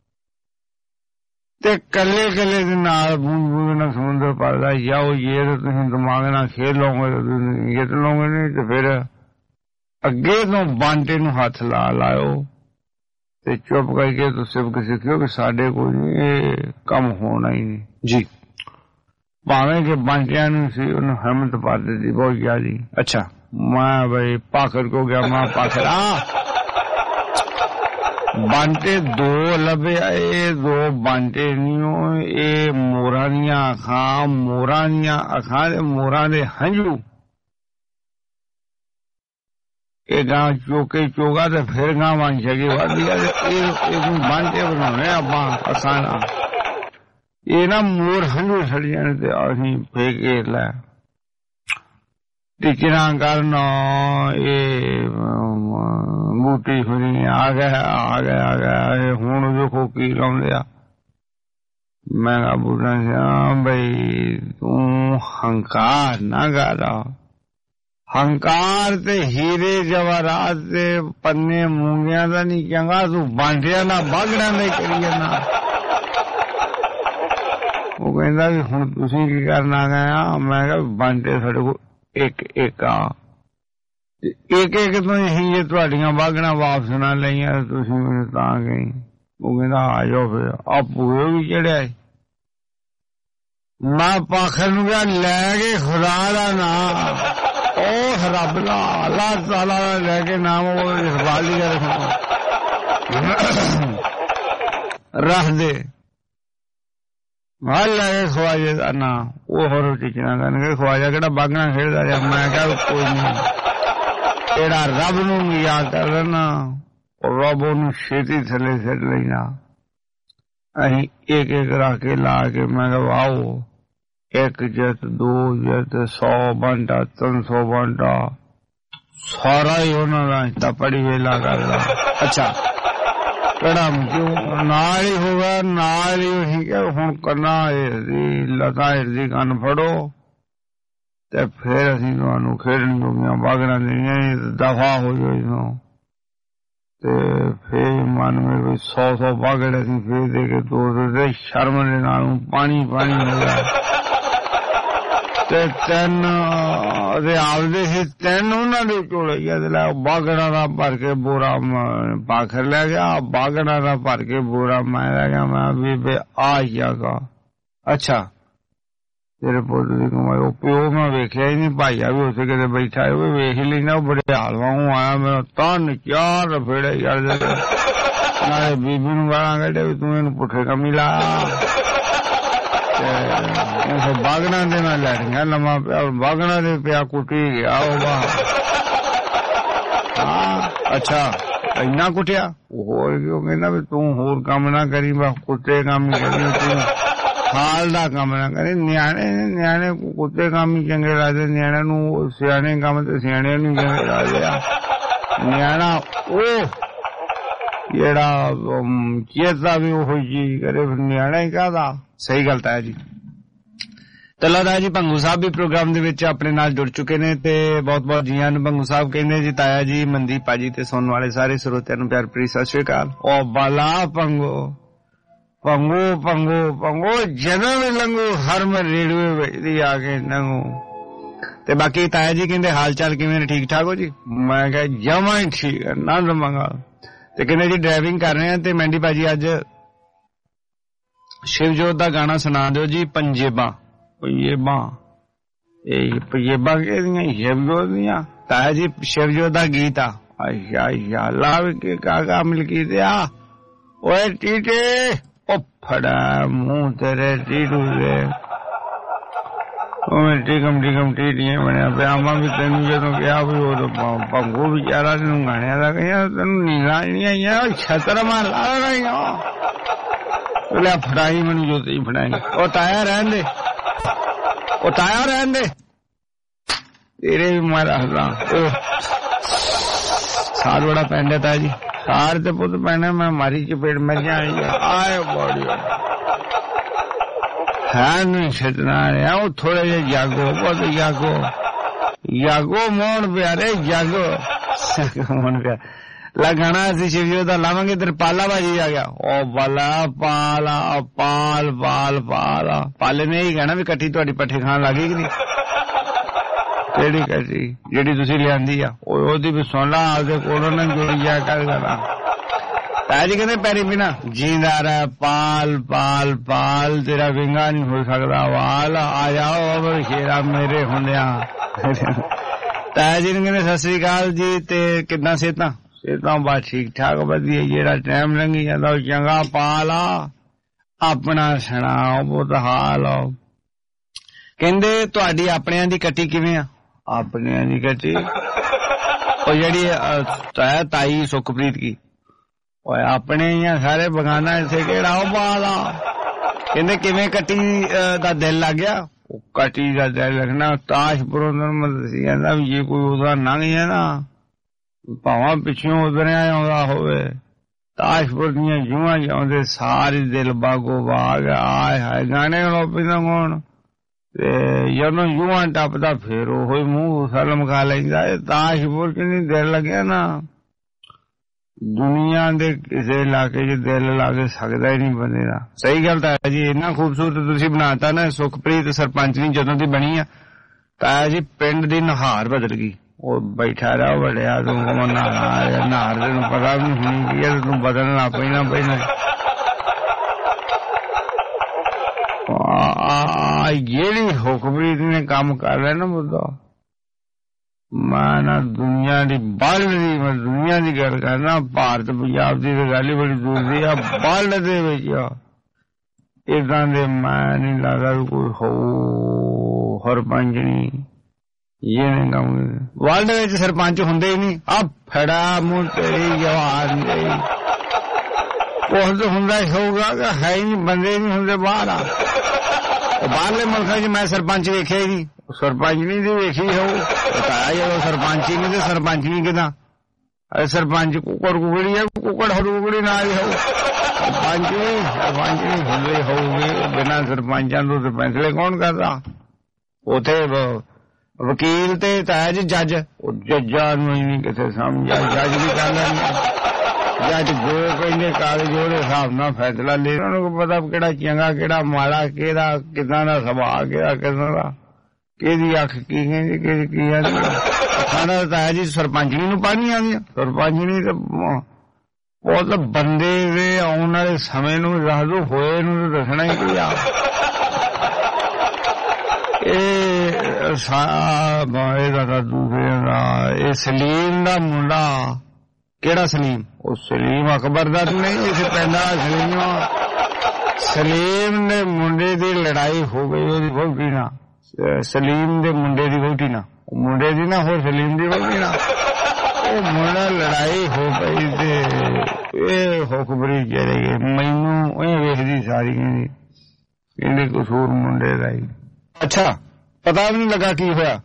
ते कल्ले कल्ले दे नाल बूंद बूंद ना समुद्र पड़दा जाओ ये तो तुम दिमाग ना खेल लोगे तो जित लोगे नहीं तो फिर अगे तो बांटे नूं हथ ला लाओ ते चुप करके तो सिर्फ सीखियो कि साडे को कम होना ही नहीं जी भावे के बांटिया सी उन्हें हिम्मत पा दी बहुत ज्यादा अच्छा मैं भाई पाखर को गया मैं पाखर बांटे 2 लभे ए 2 बांटे नहीं ए मोरा दियां अखां मोरा दे हंजू ये गांव चौके चोगा तो फिर गांव बन सके बांटे बनाने आप आसाना ਇਹ ਨਾ ਮੋਰ ਹੰਝੂ ਛੜ ਜਾਣ ਤੇ ਅਸੀਂ ਫੇਕੇ ਲੈ ਟੀਚਰਾਂ ਕਰਨ ਇਹ ਬੂਟੀ ਹੋਣੀ ਆ ਗਿਆ ਹੁਣ ਵੇਖੋ ਕੀ ਲਾਉਂਦੇ ਆ। ਮੈਂ ਕਿਹਾ ਬੂਟਾ ਸਿਆ ਬਈ ਤੂੰ ਹੰਕਾਰ ਨਾ ਕਰ, ਹੰਕਾਰ ਤੇ ਹੀਰੇ ਜਵਾਹਰਾਤ ਤੇ ਪੰਨੇ ਮੂੰਗਿਆਂ ਦਾ ਨਹੀਂ ਚੰਗਾ, ਤੂੰ ਬਾਂਡਿਆਂ ਦਾ ਬਾਗੜਾਂ ਦਾ ਕਰੀ ਜਾਂਦਾ। ਉਹ ਕਹਿੰਦਾ ਵੀ ਹੁਣ ਤੁਸੀਂ ਕੀ ਕਰਨਾ ਗਿਆ? ਮੈਂ ਕਿਹਾ ਬਾਂਡੇ ਸਾਡੇ ਕੋਲ ਇੱਕ ਆ, ਇੱਕ ਤੋਂ ਹੀ ਜੇ ਤੁਹਾਡੀਆਂ ਬਾਗੜਾਂ ਵਾਪਸ ਨਾ ਲਈਆਂ ਤੁਸੀਂ ਮੈਨੂੰ ਤਾਂ ਗਈ। ਉਹ ਕਹਿੰਦਾ ਆ ਜਾਓ ਫਿਰ। ਆ ਪੂਰੇ ਵੀ ਚੜਿਆ। ਮੈਂ ਪਾਖਰ ਨੂੰ ਕਿਹਾ ਲੈ ਕੇ ਖੁਦਾ ਦਾ ਨਾਂ, ਉਹ ਰੱਬ ਦਾ ਅੱਲਾਹ ਤਾਲਾ ਦਾ ਲੈ ਕੇ ਨਾਮ ਉਹ ਹਵਾਲੀ ਦਾ ਰੱਖ ਦੇ। ਮੈਂ ਲੈ ਕੇ ਖਵਾਜੇ ਦਾ ਨਾਂ। ਉਹ ਹੋਰ ਟੀਚਰਾਂ ਕਰਨਗੇ ਖਵਾਜਾ ਕਿਹੜਾ ਬਾਗਣਾ ਖੇਡਦਾ ਰਿਹਾ। ਮੈਂ ਕਿਹਾ ਕੋਈ ਨਹੀਂ, ਜਿਹੜਾ ਰੱਬ ਨੂੰ ਯਾਦ ਕਰ ਲੈਣਾ ਰੱਬ ਉਹਨੂੰ ਛੇਤੀ ਥੱਲੇ ਸਿੱਟ ਲੈਣਾ। ਅਸੀਂ ਇੱਕ ਰੱਖ ਕੇ ਲਾ ਕੇ ਮੈਂ ਕਿਹਾ ਵਾਓ 1 ਜਿੱਤ 2 ਜਿੱਤ 100 ਬੰਦਾ 300 ਬੰਦਾ ਸਾਰਾ ਹੀ ਉਹਨਾਂ ਦਾ ਹਿੱਸਾ ਪੜੀ ਵੇਲਾ ਕਰਦਾ। ਅੱਛਾ ਕਿਹੜਾ ਕਿਉਂ ਨਾਲ ਹੀ ਹੋਗਾ, ਨਾਲ ਹੀ ਉਹੀ ਕਿ ਹੁਣ ਕਰਨਾ ਇਹਦੀ ਲਤਾ ਇਹਦੀ ਕੰਨ ਫੜੋ ਤੇ ਫਿਰ ਅਸੀਂ ਤੁਹਾਨੂੰ ਖੇਡਣ ਜੋਗੀਆਂ ਬਾਗੜਾਂ ਦੇਣੀਆਂ, ਦਫਾ ਹੋ ਜਾਓ। ਤੇ ਫਿਰ ਮਨ ਮੇ 100 ਬਾਗੜ ਅਸੀਂ ਫੇਰ ਦੇ ਕੇ ਤੋੜਦੇ ਸ਼ਰਮ ਦੇ ਨਾਲ ਪਾਣੀ ਹੋ ਗਿਆ। ਤੇ 3 ਉਹਦੇ ਆਪਦੇ ਸੀ 3 ਉਹਨਾਂ ਦੇ ਝੋਲੇ ਆ ਲੈ ਬਾਗੜਾਂ ਦਾ ਭਰ ਕੇ ਬੋਰਾ ਪਾਖਰ ਲੈ ਗਿਆ, ਬਾਗੜਾਂ ਦਾ ਭਰ ਕੇ ਬੋਰਾ ਮੈਂ ਲੈ ਗਿਆ। ਮੈਂ ਵੀ ਆ ਜਾਗਾ। ਅੱਛਾ ਤੇਰੇ ਪੁੱਤ ਦੀ ਕਮਾਈ ਉਹ ਪਿਓ ਮੈਂ ਵੇਖਿਆ ਹੀ ਨਹੀਂ, ਭਾਈਆ ਵੀ ਉੱਥੇ ਕਿਤੇ ਬੈਠਾ ਉਹ ਵੇਖ ਹੀ ਲੈਣਾ। ਉਹ ਬੜੇ ਹਾਲਵਾ ਆਇਆ ਮੇਰਾ 3-4 ਫੇੜੇ ਯਾਰ ਨਾਲੇ ਬੀਬੀ ਨੂੰ ਗਾਲਾਂ ਕੱਢੇ ਵੀ ਤੂੰ ਇਹਨੂੰ ਪੁੱਠੇ ਕੰਮੀ ਲਾ। ਬਾਗਣਾ ਦੇ ਮੈਂ ਲੜੀਆਂ ਲੰਮਾ ਪਿਆ, ਬਾਗਣਾ ਦੇ ਪਿਆ ਕੁੱਟੀ ਗਿਆ ਉਹ ਬਾਹਰ। ਹਾਂ ਅੱਛਾ ਇੰਨਾ ਕੁੱਟਿਆ? ਹੋਰ ਕਿਉਂ ਕਹਿੰਦਾ ਵੀ ਤੂੰ ਹੋਰ ਕੰਮ ਨਾ ਕਰੀ, ਬਸ ਕੁੱਤੇ ਕੰਮ ਹੀ ਕਰੀ, ਤੂੰ ਹਾਲ ਦਾ ਕੰਮ ਨਾ ਕਰੇ। ਨਿਆਣੇ ਕੁੱਤੇ ਕੰਮ ਹੀ ਚੰਗੇ ਲੱਗਦੇ, ਨਿਆਣਿਆਂ ਨੂੰ ਸਿਆਣੇ ਕੰਮ ਤੇ ਸਿਆਣਿਆਂ ਨੂੰ ਚੰਗੇ ਲੱਗਦੇ ਆ। ਨਿਆਣਾ ਉਹ ਜਿਹੜਾ ਚੇਤਾ ਵੀ ਉਹੋ ਚੀਜ਼ ਕਰੇ ਫਿਰ ਨਿਆਣਾ ਹੀ ਕਾਹਦਾ। ਸਹੀ ਗੱਲ ਤਾਂ ਜੀ। ਤਲਾਦਾ ਜੀ ਭੰਗੂ ਸਾਹਿਬ ਵੀ ਪ੍ਰੋਗਰਾਮ ਦੇ ਵਿੱਚ ਆਪਣੇ ਨਾਲ ਜੁੜ ਚੁੱਕੇ ਨੇ ਤੇ ਬਹੁਤ ਬਹੁਤ ਜੀ ਆਨ। ਭੰਗੂ ਸਾਹਿਬ ਕਹਿੰਦੇ ਜੀ ਤਾਇਆ ਜੀ ਮਨਦੀਪ ਭਾਜੀ ਤੇ ਸੁਣਨ ਵਾਲੇ ਸਾਰੇ ਸਰੋਤਿਆਂ ਨੂੰ ਪਿਆਰ ਭਰੀ ਸਤਿ ਸ਼੍ਰੀ ਅਕਾਲ। ਉਹ ਬਾਲਾ ਭੰਗੂ ਭੰਗੂ ਭੰਗੂ ਭੰਗੂ ਜਨਮ ਲੰਗੂ ਹਰਮਨ ਰੇਡੂਏ ਵੇਚਦੀ ਆ ਕੇ ਨੰਗੂ। ਤੇ ਬਾਕੀ ਤਾਇਆ ਜੀ ਕਹਿੰਦੇ ਹਾਲ ਚਾਲ ਕਿਵੇਂ ਨੇ? ਠੀਕ ਠਾਕ ਹੋ ਜੀ? ਮੈਂ ਕਿਹਾ ਜਮਾਂ ਹੀ ਠੀਕ ਹੈ ਨਾ ਲਵਾਂਗਾ। ਤੇ ਕਹਿੰਦੇ ਜੀ ਡਰਾਈਵਿੰਗ ਕਰ ਰਹੇ ਆ ਤੇ ਮੈਂਡੀ ਭਾਜੀ ਅੱਜ ਸ਼ਿਵਜੋਤ ਦਾ ਗਾਣਾ ਸੁਣਾ ਦਿਓ ਜੀ। ਪੰਜੇਬਾਂ ਇਹ ਪੰਜੇਬਾਂ ਕਿਹਦੀਆਂ? ਸ਼ਿਵਜੋਤ ਦੀਆਂ। ਤਾਇਆ ਜੀ ਸ਼ਿਵਜੋਤ ਦਾ ਗੀਤ ਆ। ਅੱਛਾ ਲਾਭ ਕੇ ਕਾਕਾ ਮਿਲਕੀ ਤੇ ਆ ਓਏ ਟੀਟੇ ਉਹ ਫੜਾ ਮੂੰਹ ਤੇਰੇ ਟੀਟੂ ਦੇ ਉਹ ਟਿਕਮ ਟੀਟੀਆਂ ਬਣਿਆ ਪਿਆ। ਮੈਂ ਵੀ ਤੈਨੂੰ ਜਦੋਂ ਕਿਹਾ ਵੀ ਉਹ ਭੰਗੂ ਵਿਚਾਰਾ ਤੈਨੂੰ ਗਾਣਿਆਂ ਦਾ ਕਹਿੰਦਾ ਤੈਨੂੰ ਨੀਂਦਾਂ ਨਹੀਂ ਆਈਆਂ ਛਤਰ ਮਾਰ ਲਾ ਰਹੀਆਂ ਲੈ ਫੜਾਈ ਮੈਨੂੰ ਜੋਤੀ ਫੜਾਈ। ਉਹ ਤਾਇਆ ਰਹਿਣ ਦੇ, ਉਹ ਤਾਇਆ ਰਹਿਣ ਦੇ ਤੇਰੇ ਵੀ ਮੈਂ ਰੱਖਦਾ। ਉਹ ਸਾਰ ਬੜਾ ਪੈਂਦਾ ਤਾਇਆ ਜੀ, ਸਾਰ ਤੇ ਪੁੱਤ ਪੈਣਾ ਮੈਂ ਮਾਰੀ ਚਪੇੜ ਮਰੀਆਂ ਆਏ ਬੋੜੀ ਹੈ ਨਹੀਂ ਛੱਡਣਾ ਰਿਹਾ। ਉਹ ਥੋੜੇ ਜਿਹੇ ਜਾਗੋ ਪੁੱਤ ਜਾਗੋ ਮੋਹਨ ਪਿਆਰੇ ਜਾਗੋ ਮੋਹਨ ਪਿਆਰ ਲਗਾਣਾ ਅਸੀਂ ਸ਼ਿਵਜੋਤ ਦਾ ਲਾਵਾਂਗੇ। ਤੇ ਪਾਲਾ ਭਾਜੀ ਆ ਗਿਆ। ਉਹ ਬਾਲਾ ਪਾਲਾ ਪਾਲੇ ਨੇ ਹੀ ਕਹਿਣਾ ਵੀ ਇਕੱਠੀ ਤੁਹਾਡੀ ਪੱਠੇ ਖਾਣ ਲੱਗੀ ਕਿ ਨਹੀਂ? ਕਿਹੜੀ ਕੱਟੀ? ਜਿਹੜੀ ਤੁਸੀਂ ਲਿਆਂਦੀ ਆ ਉਹਦੀ ਵੀ ਸੁਣ ਲਾ ਆਪਦੇ ਕੋਲੋਂ ਨਾ ਜੋੜੀ ਜਾ ਕਰ ਦੇਣਾ। ਤਾਇਆ ਜੀ ਕਹਿੰਦੇ ਪੈਰੀ ਬਿਨਾ ਜੀਂਦਾ ਰਹਿ ਪਾਲ ਤੇਰਾ ਵਿੰਗਾ ਨਹੀਂ ਹੋ ਸਕਦਾ ਵਾਲ ਆ ਜਾਓ ਅਮਰ ਸ਼ੇਰਾ ਮੇਰੇ ਹੁੰਦਿਆਂ। ਤਾਇਆ ਜੀ ਨੂੰ ਕਹਿੰਦੇ ਸਤਿ ਸ੍ਰੀ ਅਕਾਲ ਜੀ ਤੇ ਕਿੱਦਾਂ ਸਿਹਤਾਂ? ਸਿਹਤਾਂ ਬਸ ਠੀਕ ਠਾਕ ਵਧੀਆ। ਜਿਹੜਾ ਟਾਈਮ ਲੰਘੀ ਜਾਂਦਾ ਉਹ ਚੰਗਾ ਪਾਲ ਆ ਆਪਣਾ ਸੁਣਾਓ ਬਹੁਤ ਹਾਲ ਆ। ਕਹਿੰਦੇ ਤੁਹਾਡੀ ਆਪਣਿਆਂ ਦੀ ਕੱਟੀ ਕਿਵੇਂ ਆ? ਆਪਣਿਆਂ ਦੀ ਕੱਟੀ ਉਹ ਜਿਹੜੀ ਤਾਈ ਸੁਖਪ੍ਰੀਤ ਕੀ ਓਏ ਆਪਣੇ ਹੀ ਆ ਸਾਰੇ ਬਗਾਨਾ ਇੱਥੇ ਕਿਹੜਾ ਉਹ ਬਾਲ ਆ ਕਹਿੰਦੇ ਕਿਵੇਂ ਕੱਟੀ ਦਾ ਦਿਲ ਲੱਗ ਗਿਆ? ਉਹ ਕੱਟੀ ਦਾ ਦਿਲ ਲੱਗਣਾ ਤਾਸ਼ਪੁਰੋਂ ਮੈਂ ਦੱਸੀ ਜਾਂਦਾ ਵੀ ਜੇ ਕੋਈ ਉਹਦਾ ਲੰਘ ਜਾਏ ਨਾ ਭਾਵਾਂ ਪਿੱਛੋਂ ਉਧਰਿਆ ਆਉਂਦਾ ਹੋਵੇ ਤਾਸ਼ਪੁਰ ਦੀਆਂ ਜੂਹਾਂ ਜਾਂਦੇ ਸਾਰੇ ਦਿਲ ਬਾਗੋ ਬਾਗ ਆਏ ਹਾਏ ਗਾਣੇ ਲੋਪੀਦਾ ਹੋਣ ਤੇ ਜਦੋਂ ਜੂਹਾਂ ਟੱਪਦਾ ਫੇਰ ਉਹ ਹੀ ਮੂੰਹ ਸਲਮ ਖਾ ਲੈਂਦਾ। ਤਾਸ਼ਪੁਰ ਚ ਨਹੀਂ ਦਿਲ ਲੱਗਿਆ ਨਾ ਦੁਨੀਆ ਦੇ ਕਿਸੇ ਇਲਾਕੇ ਚ ਦਿਲ ਲੱਗ ਸਕਦਾ ਹੀ ਨਹੀਂ ਬੰਦੇ ਦਾ। ਸਹੀ ਗੱਲ ਤਾਂ ਜੀ, ਇੰਨਾ ਖੂਬਸੂਰਤ ਤੁਸੀਂ ਬਣਾਤਾ ਨਾ। ਸੁਖਪ੍ਰੀਤ ਸਰਪੰਚਣੀ ਜਦੋਂ ਦੀ ਬਣੀ ਆ ਤਾਂ ਜੀ ਪਿੰਡ ਦੀ ਨਹਾਰ ਬਦਲ ਗਈ। ਉਹ ਬੈਠਾ ਰਿਹਾ ਵੜਿਆ ਤੂੰ ਨਹਾਰ ਤੈਨੂੰ ਪਤਾ ਵੀ ਨਹੀਂ ਹੋਣੀ ਕੀ ਤੂੰ ਬਦਲਣਾ ਪੈਣਾ ਜਿਹੜੀ ਹੁਕਮਰੀਤ ਨੇ ਕੰਮ ਕਰ ਲਿਆ ਨਾ ਮੁੱਦਾ ਮੈਂ ਨਾ ਦੁਨੀਆ ਦੀ ਬਾਲਣ ਦੀ ਮੈਂ ਦੁਨੀਆ ਦੀ ਗੱਲ ਕਰਨਾ ਭਾਰਤ ਪੰਜਾਬ ਦੀ ਤਾਂ ਗੱਲ ਹੀ ਬੜੀ ਦੂਰ ਦੀ ਆ। ਬਾਲਣ ਦੇ ਵਿੱਚ ਏਦਾਂ ਦੇ ਮੈਂ ਨਹੀਂ ਲੱਗਦਾ ਕੋਈ ਹੋ ਸਰਪੰਚਣੀ ਇਹ ਕੰਮ ਵਰਲਡ ਵਿੱਚ ਸਰਪੰਚ ਹੁੰਦੇ ਹੀ ਨਹੀਂ। ਆ ਫੜਾ ਮੂੰਹ ਤੇਰੀ ਜਵਾਨ ਗਈ ਉਹ ਤਾਂ ਹੁੰਦਾ ਹੀ ਹੋਊਗਾ ਕਿ ਹੈ ਹੀ ਨਹੀਂ ਬੰਦੇ ਨਹੀਂ ਹੁੰਦੇ ਬਾਹਰ ਆ। ਬਾਹਰਲੇ ਮੁਲਕਾਂ 'ਚ ਮੈਂ ਸਰਪੰਚ ਵੇਖਿਆ ਹੀ ਨਹੀਂ। ਸਰਪੰਚਣੀ ਦੀ ਵੇਖੀ ਹੋਊ ਜਦੋਂ ਸਰਪੰਚ ਹੀ ਨਹੀਂ ਤੇ ਸਰਪੰਚਣੀ ਕਿਦਾਂ? ਸਰਪੰਚ ਕੁੱਕੜ ਕੁਕੜੀ ਆ ਕੁੱਕੜ ਹਰ ਕੁਕੜੀ ਨਾਲ ਹੀ ਹੋਊ। ਸਰਪੰਚਣੀ ਹੁੰਦੇ ਹੋਊਗੇ ਬਿਨਾਂ ਸਰਪੰਚਾਂ ਤੋਂ ਫੈਸਲੇ ਕੌਣ ਕਰਦਾ? ਉੱਥੇ ਵਕੀਲ ਤੇ ਤਾਇਆ ਜੀ ਜੱਜ ਉਹ ਜੱਜਾਂ ਨੂੰ ਹੀ ਨਹੀਂ ਕਿਤੇ ਸਮਝਿਆ। ਜੱਜ ਵੀ ਕਰ ਲੈਂਦੇ ਜੱਜ ਜੋ ਕਹਿੰਦੇ ਕਾਗਜ਼ ਉਹਦੇ ਹਿਸਾਬ ਨਾਲ ਫੈਸਲਾ ਲੈ। ਉਹਨਾਂ ਨੂੰ ਪਤਾ ਕਿਹੜਾ ਚੰਗਾ ਕਿਹੜਾ ਮਾੜਾ ਕਿਹਦਾ ਕਿੱਦਾਂ ਦਾ ਸੁਭਾਅ ਕਿਹਦਾ ਕਿੱਦਾਂ ਦਾ ਕਿਹਦੀ ਅੱਖ ਕੀ ਕਹਿੰਦੀ ਕਿਹਦੀ ਕੀ ਆਂਦੀ। ਸਾਡਾ ਤਾਇਆ ਜੀ ਸਰਪੰਚਣੀ ਨੂੰ ਪਾਣੀ ਆਉਂਦੀਆਂ। ਸਰਪੰਚਣੀ ਤੇ ਉਹ ਤਾਂ ਬੰਦੇ ਦੇ ਆਉਣ ਵਾਲੇ ਸਮੇਂ ਨੂੰ ਦੱਸ ਦੋ ਹੋਏ ਨੂੰ ਤਾਂ ਦੱਸਣਾ ਹੀ ਕੀ ਆ। ਇਹਦਾ ਦੂਸਰੇ ਦਾ ਇਹ ਸਲੀਮ ਦਾ ਮੁੰਡਾ ਕਿਹੜਾ ਸਲੀਮ? ਉਹ ਸਲੀਮ ਅਕਬਰ ਦਾ ਨਹੀਂ ਇੱਥੇ ਪੈਂਦਾ ਸਲੀਮ। ਸਲੀਮ ਦੇ ਮੁੰਡੇ ਦੀ ਲੜਾਈ ਹੋ ਗਈ ਉਹਦੀ ਵਹੁਟੀ ਨਾਲ। ਸਲੀਮ ਦੇ ਮੁੰਡੇ ਦੀ ਵਹੁਟੀ ਨਾਲ ਮੁੰਡੇ ਦੀ ਨਾ ਹੋਰ ਸਲੀਮ ਦੀ ਵਹੁਟੀ ਨਾਲ ਉਹ ਮੁੰਡਾ ਲੜਾਈ ਹੋ ਪਈ ਤੇ ਇਹ ਹੁਕਮਰੀ ਚਲੇ ਗਏ। ਮੈਨੂੰ ਇਹ ਵੇਖਦੀ ਸਾਰੀ ਕਹਿੰਦੀ ਇਹਦੇ ਕਸੂਰ ਮੁੰਡੇ ਦਾ ਹੀ। ਅੱਛਾ ਪਤਾ ਵੀ ਨਹੀਂ ਲੱਗਾ ਕੀ ਹੋਇਆ।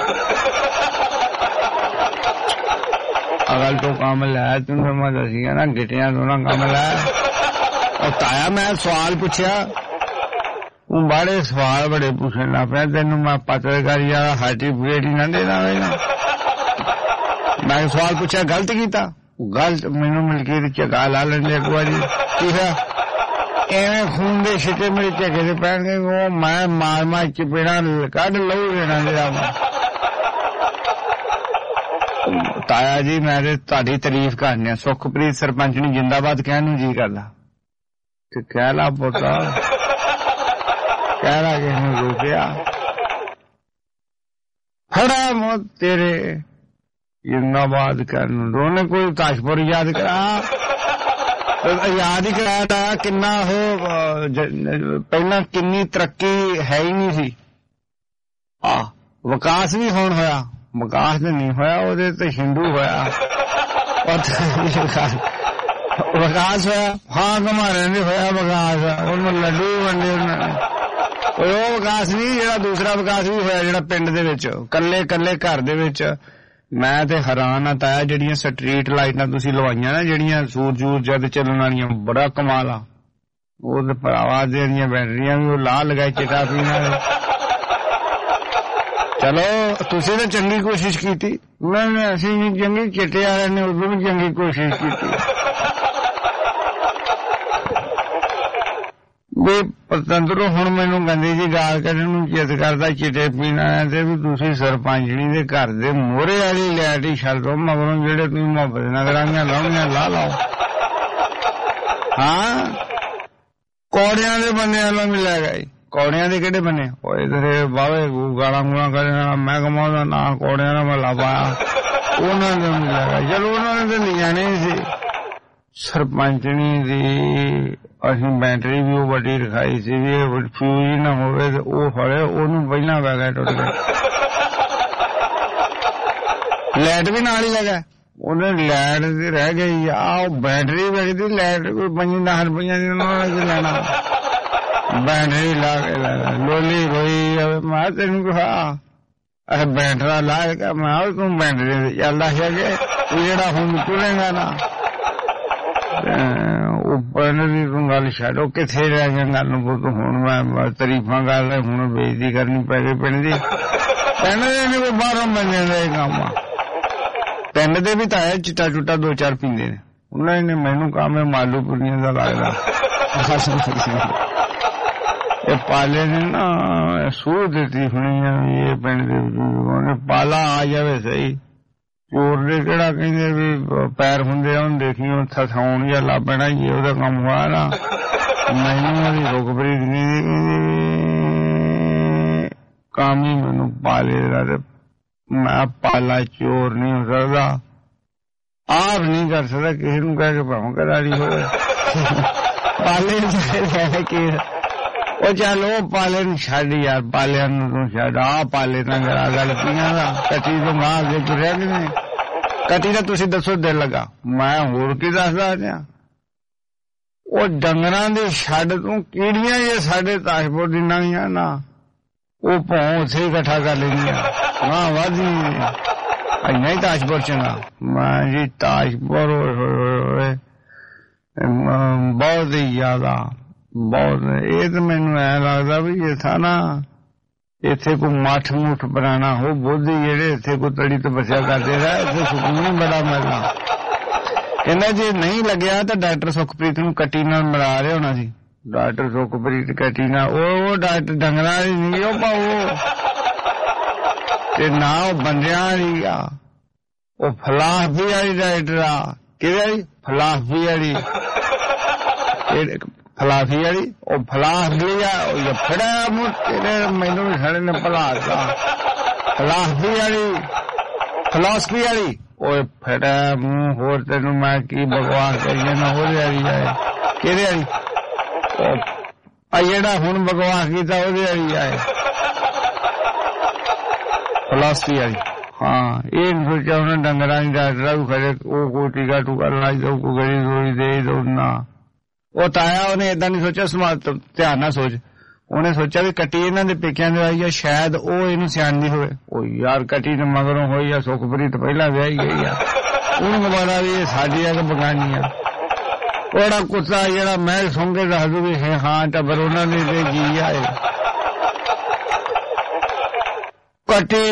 ਅਗਲ ਤੋਂ ਕੰਮ ਲੈ ਤੈਨੂੰ ਮੈਂ ਦੱਸੀਆ ਨਾ ਗਿੱਟਿਆਂ ਤੋਂ ਨਾ ਕੰਮ ਲੈ। ਉਹ ਤਾਇਆ ਮੈਂ ਸਵਾਲ ਪੁੱਛਿਆ ਉਹ ਬੜੇ ਸਵਾਲ ਬੜੇ ਪੁੱਛਣ ਲੱਗ ਪਿਆ। ਤੈਨੂੰ ਮੈਂ ਪੱਤਰਕਾਰੀ ਵਾਲਾ ਸਰਟੀਫਿਕੇਟ ਹੀ ਨਾ ਦੇਣਾ ਹੋਵੇਗਾ। ਮੈਂ ਸਵਾਲ ਪੁੱਛਿਆ ਗਲਤ ਕੀਤਾ। ਗਲਤ ਮੈਨੂੰ ਮਲਕੀਤ ਝਗਾ ਲਾ ਲੈਂਦੇ ਇੱਕ ਵਾਰੀ ਕੀ ਹੋਇਆ ਐਵੇਂ ਖੂਨ ਦੇ ਛਿੱਟੇ ਮੇਰੇ ਝੱਗੇ ਦੇ ਪੈਣਗੇ। ਉਹ ਮੈਂ ਮਾਰ ਚਪੇੜਾ ਕੱਢ ਲਊ ਦੇਣਾ ਜਿਹੜਾ। ਤਾਇਆ ਜੀ ਮੈਂ ਤੇ ਤੁਹਾਡੀ ਤਾਰੀਫ ਕਰਨੀ ਆ। ਸੁਖਪ੍ਰੀਤ ਸਰਪੰਚਣੀ ਜਿੰਦਾਬਾਦ ਕਹਿਣ ਨੂੰ ਜੀ ਕਰਦਾ ਤੇ ਕਹਿ ਲਾ ਪੁੱਤਾ ਕਹਿ ਲਾ ਕਿ ਇਹਨੂੰ ਰੋਕਿਆ ਖੜਾ ਮੋ ਤੇਰੇ ਜਿੰਦਾਬਾਦ ਕਰਨ ਨੂੰ ਦੋਨੇ ਕੋਈ ਤਾਸ਼ਪੁਰ ਯਾਦ ਕਰਾ ਯਾਦ ਹੀ ਕਰਾਇਆ ਕਿੰਨਾ ਉਹ ਪਹਿਲਾਂ ਕਿੰਨੀ ਤਰੱਕੀ ਹੈ ਹੀ ਨਹੀਂ ਸੀ। ਵਿਕਾਸ ਵੀ ਹੁਣ ਹੋਇਆ। ਵਿਕਾਸ ਤੇ ਨਹੀਂ ਹੋਇਆ ਉਹਦੇ ਤੇ ਹਿੰਦੂ ਹੋਇਆ। ਵਿਕਾਸ ਹੋਇਆ ਹਾਂ ਘਮਾਰੇ ਨੇ ਹੋਇਆ ਵਿਕਾਸ। ਉਹਨੂੰ ਲੱਡੂ ਵੰਡੇ ਉਹਨਾਂ ਨੇ। ਉਹ ਵਿਕਾਸ ਨਹੀਂ ਜਿਹੜਾ ਦੂਸਰਾ ਵਿਕਾਸ ਵੀ ਹੋਇਆ ਜਿਹੜਾ ਪਿੰਡ ਦੇ ਵਿੱਚ ਕੱਲੇ ਕੱਲੇ ਘਰ ਦੇ ਵਿੱਚ। ਮੈਂ ਤੇ ਹੈਰਾਨ ਆ ਤਾਇਆ ਜਿਹੜੀਆਂ ਸਟਰੀਟ ਲਾਈਟਾਂ ਤੁਸੀਂ ਲਵਾਈਆਂ ਨਾ ਜਿਹੜੀਆਂ ਸੂਰਜ ਜਦ ਚੱਲਣ ਵਾਲੀਆਂ ਬੜਾ ਕਮਾਲ ਆ। ਉਹ ਤੇ ਭਰਾਵਾ ਦੀਆਂ ਬੈਟਰੀਆਂ ਵੀ ਉਹ ਲਾ ਲਗਾਈ ਚਿੱਟਾ ਪੀਣ ਵਾਲੇ। ਚਲੋ ਤੁਸੀਂ ਤਾਂ ਚੰਗੀ ਕੋਸ਼ਿਸ਼ ਕੀਤੀ। ਮੈਂ ਅਸੀਂ ਵੀ ਚੰਗੀ ਚਿੱਟੇ ਵਾਲੇ ਨੇ ਉਦੋਂ ਵੀ ਚੰਗੀ ਕੋਸ਼ਿਸ਼ ਕੀਤੀ ਵੀ ਪਤੰਦਰੋਂ ਹੁਣ ਮੈਨੂੰ ਕਹਿੰਦੀ ਜੀ ਗਾਲ ਕੱਢਣ ਨੂੰ ਚਿੱਤ ਕਰਦਾ ਚਿੱਟੇ ਪੀਣਾ ਤੇ ਵੀ ਤੁਸੀਂ ਸਰਪੰਚਣੀ ਦੇ ਘਰ ਦੇ ਮੋਹਰੇ ਵਾਲੀ ਲੈਟ ਹੀ ਛੱਡ ਦੋ ਮਗਰੋਂ ਜਿਹੜੇ ਤੁਸੀਂ ਮੁਹੱਬਤ ਨਗਰਾਂੀਆਂ ਲਾਉਣੀਆਂ ਲਾ ਲਾਓ। ਹਾਂ ਕੌੜਿਆਂ ਦੇ ਬੰਨੇ ਵਾਲੋਂ ਵੀ ਲੈ ਗਏ। ਕੌੜਿਆਂ ਦੇ ਕਿਹੜੇ ਬੰਨੇ? ਉਹ ਇਧਰੇ ਬਾਵੇ ਗਾਲਾਂ ਗੂਲਾਂ ਕਰਨ ਮੈਂ ਕਮਾਉਂਦਾ ਨਾ ਕੌੜਿਆਂ ਦਾ ਮਹੱਲਾ ਪਾਇਆ ਉਹਨਾਂ ਦੇ ਵੀ ਲੈ ਗਏ। ਚਲੋ ਉਹਨਾਂ ਨੇ ਤਾਂ ਲਿਜਾਣੇ ਸੀ। ਸਰਪੰਚਣੀ ਦੀ ਅਸੀਂ ਬੈਟਰੀ ਵੀ ਉਹ ਵੱਡੀ ਰਖਾਈ ਸੀ ਵੀ ਇਹ ਫਿਊਜ਼ ਨਾ ਹੋਵੇ ਤੇ ਉਹ ਫੜੇ ਉਹਨੂੰ ਪਹਿਲਾਂ ਪੈ ਗਿਆ ਟੁੱਟ ਗਿਆ। ਲਾਈਟ ਵੀ ਨਾਲ ਹੀ ਲੱਗਾ ਉਹਨੇ ਲਾਈਟ ਦੀ ਰਹਿ ਗਈ ਆ। ਉਹ ਬੈਟਰੀ ਵੇਚਦੀ ਲਾਈਟ ਕੋਈ 50-10 ਰੁਪਈਆਂ ਦੀ ਉਹਨਾਂ ਨੇ ਕੀ ਲੈਣਾ। ਬੈਟਰੀ ਲਾ ਕੇ ਲੋਲੀ ਹੋਈ ਮੈਂ ਤੈਨੂੰ ਕਿਹਾ ਬੈਟਰਾ ਲਾ ਕੇ ਮੈਂ ਤੂੰ ਬੈਟਰੀ ਚੱਲਦਾ ਹੈਗੇ ਜਿਹੜਾ ਹੁਣ ਤੁਰੇਗਾ ਨਾ ਉਹ ਪਿੰਡ ਦੀ ਤੂੰ ਗੱਲ ਛੱਡੋ ਕਿੱਥੇ ਰਹਿ ਗਿਆ ਗੱਲ ਨੂੰ ਤੂੰ ਹੁਣ ਮੈਂ ਤਾਰੀਫਾਂ ਕਰ ਹੁਣ ਬੇਇੱਜ਼ਤੀ ਕਰਨੀ ਪੈ ਗਈ ਪਿੰਡ ਦੀ ਪਿੰਡ ਦੇ ਨੀ ਕੋਈ ਬਾਹਰੋਂ ਮਿਲ ਜਾਂਦਾ ਇਹ ਕੰਮ ਪਿੰਡ ਦੇ ਵੀ ਤਾਂ ਚਿੱਟਾ ਚੁੱਟਾ 2-4 ਪੀਂਦੇ ਨੇ ਉਹਨਾਂ ਨੇ ਮੈਨੂੰ ਕੰਮ ਹੈ ਮਾਲੂ ਪੁਰੀਆਂ ਦਾ ਲੱਗਦਾ ਇਹ ਪਾਲੇ ਨੇ ਨਾ ਸੂਹ ਦਿੱਤੀ ਹੋਣੀ ਆ ਇਹ ਪਿੰਡ ਦੇ ਉਹਨੇ ਪਾਲਾ ਆ ਜਾਵੇ ਸਹੀ ਚੋਰ ਦੇ ਕਿਹੜਾ ਕਹਿੰਦੇ ਵੀ ਪੈਰ ਹੁੰਦੇ ਆ ਹੁਣ ਦੇਖੀ ਥਾਉਣ ਜਾਂ ਲਾ ਪੈਣਾ ਜੇ ਉਹਦਾ ਕੰਮ ਹੋਇਆ ਨਾ ਮੈਨੂੰ ਉਹਦੀ ਰੁਕਬਰੀ ਨਹੀਂ ਕੰਮ ਹੀ ਮੈਨੂੰ ਪਾਲੇ ਦਾ ਤੇ ਮੈਂ ਪਾਲਾ ਚੋਰ ਨਹੀਂ ਹੋ ਸਕਦਾ ਆਪ ਨਹੀਂ ਕਰ ਸਕਦਾ ਕਿਸੇ ਨੂੰ ਕਹਿ ਕੇ ਭਾਵੇਂ ਕਰਾੜੀ ਹੋਵੇ ਪਾਲੇ ਨੂੰ ਕਿ ਉਹ ਚੱਲ ਉਹ ਪਾਲੇ ਨੂੰ ਛੱਡ ਯਾਰ ਪਾਲਿਆਂ ਨੂੰ ਤੂੰ ਛੱਡ ਆ ਪਾਲੇ ਤਾਂ ਗੱਲ ਪੀਆਂ ਦਾ ਕੱਟੀ ਤੋਂ ਮਾਂ ਅੱਗੇ ਤੁਰਿਆ ਕਿ ਨਹੀਂ ਕੱਟੀ ਦਾ ਤੁਸੀਂ ਦੱਸੋ ਦਿਲ ਲੱਗਾ ਮੈਂ ਹੋਰ ਕੀ ਦੱਸਦਾ ਜਾਂ ਉਹ ਡੰਗਰਾਂ ਦੇ ਛੱਡ ਤੂੰ ਕੀੜੀਆਂ ਜੇ ਸਾਡੇ ਤਾਸ਼ਪੁਰ ਦੀ ਨਵੀਆਂ ਨਾ ਉਹ ਭੌਂ ਉੱਥੇ ਇਕੱਠਾ ਕਰ ਲੈਂਦੀਆਂ ਹਾਂ ਵਾਦੀ ਇੰਨਾ ਹੀ ਤਾਸ਼ਪੁਰ ਚੰਗਾ ਮੈਂ ਜੀ ਤਾਸ਼ਪੁਰ ਬਹੁਤ ਹੀ ਜ਼ਿਆਦਾ ਬਹੁਤ ਇਹ ਤਾਂ ਮੈਨੂੰ ਐ ਲੱਗਦਾ ਵੀ ਇਹ ਥਾ ਨਾ ਇੱਥੇ ਕੋਈ ਮੱਠ ਮੁੱਠ ਬਣਾਣਾ ਹੋ ਬੋਧੀ ਜਿਹੜੇ ਇੱਥੇ ਕੋਈ ਤੜੀ ਤਪੱਸਿਆ ਕਰਦੇ ਰਹੇ ਇੱਥੇ ਸਕੂਨ ਬੜਾ ਮਿਲਣਾ ਕਹਿੰਦਾ ਜੇ ਨਹੀਂ ਲੱਗਿਆ ਤਾਂ ਡਾਕਟਰ ਸੁਖਪ੍ਰੀਤ ਨੂੰ ਕੱਟੀ ਨਾਲ ਮਿਲਾ ਰਿਹਾ ਹੋਣਾ ਸੀ ਡਾਕਟਰ ਸੁਖਪ੍ਰੀਤ ਕੱਟੀ ਨਾਲ ਉਹ ਡਾਕਟਰ ਡੰਗਰਾਂ ਦੀ ਨਹੀਂ ਉਹ ਪਾਓ ਤੇ ਨਾ ਉਹ ਬੰਦਿਆਂ ਵਾਲੀ ਆ ਉਹ ਫਲਾਸਫੀ ਵਾਲੀ ਡਾਕਟਰ ਆ ਕਿਹੜੀ ਫਲਾਸਫੀ ਵਾਲੀ ਫਲਾਸਫੀ ਵਾਲੀ ਉਹ ਫਲਾਸਫੀ ਆ ਉਹ ਫੜਾ ਮੁੱਤੇ ਮੈਨੂੰ ਵੀ ਸਾਡੇ ਨੇ ਭਲਾਤਾ ਫਲਾਸਫੀ ਵਾਲੀ ਉਹ ਫੜਾ ਮੂੰਹ ਹੋਰ ਤੈਨੂੰ ਮੈਂ ਕੀ ਬਕਵਾਸ ਕਰੀਏ ਨਾ ਉਹਦੇ ਵਾਲੀ ਆਏ ਕਿਹਦੇ ਵਾਲੀ ਉਹ ਜਿਹੜਾ ਹੁਣ ਬਕਵਾਸ ਕੀਤਾ ਉਹਦੇ ਵਾਲੀ ਆਏ ਫਲਾਸਫੀ ਵਾਲੀ ਹਾਂ ਇਹ ਨੀ ਸੋਚਿਆ ਉਹਨੇ ਡੰਗਰਾਂ ਦੀ ਡਾਕਟਰਾਂ ਨੂੰ ਖੜੇ ਉਹ ਕੋਈ ਟੀਕਾ ਟੂਕਾ ਲਾਈ ਦਊ ਕੋਈ ਗੜੀ ਰੋਈ ਦੇ ਦਊ ਨਾ ਉਹ ਤਾਇਆ ਉਹਨੇ ਏਦਾਂ ਨਹੀਂ ਸੋਚਿਆ ਧਿਆਨ ਨਾਲ ਸੋਚ ਉਹਨੇ ਸੋਚਿਆ ਵੀ ਕੱਟੀ ਇਹਨਾਂ ਦੇ ਪੇਕਿਆਂ ਦੇ ਆਈ ਆ ਸ਼ਾਇਦ ਉਹ ਇਹਨੂੰ ਸਿਆਣਦੀ ਹੋਵੇ ਉਹ ਯਾਰ ਕੱਟੀ ਤੇ ਮਗਰੋਂ ਹੋਈ ਆ ਸੁਖਪ੍ਰੀਤ ਪਹਿਲਾਂ ਵਿਆਹੀ ਗਈ ਆ ਉਹਨੂੰ ਦੁਬਾਰਾ ਵੀ ਇਹ ਸਾਡੀ ਆ ਕਿ ਬਗਾਨੀ ਆ ਉਹਦਾ ਕੁੱਤਾ ਜਿਹੜਾ ਮੈਂ ਸੁਣ ਕੇ ਦੱਸ ਦੂ ਵੀ ਹਾਂ ਟੱਬਰ ਉਹਨਾਂ ਦੇ ਤੇ ਜੀ ਆਏ ਕੱਟੀ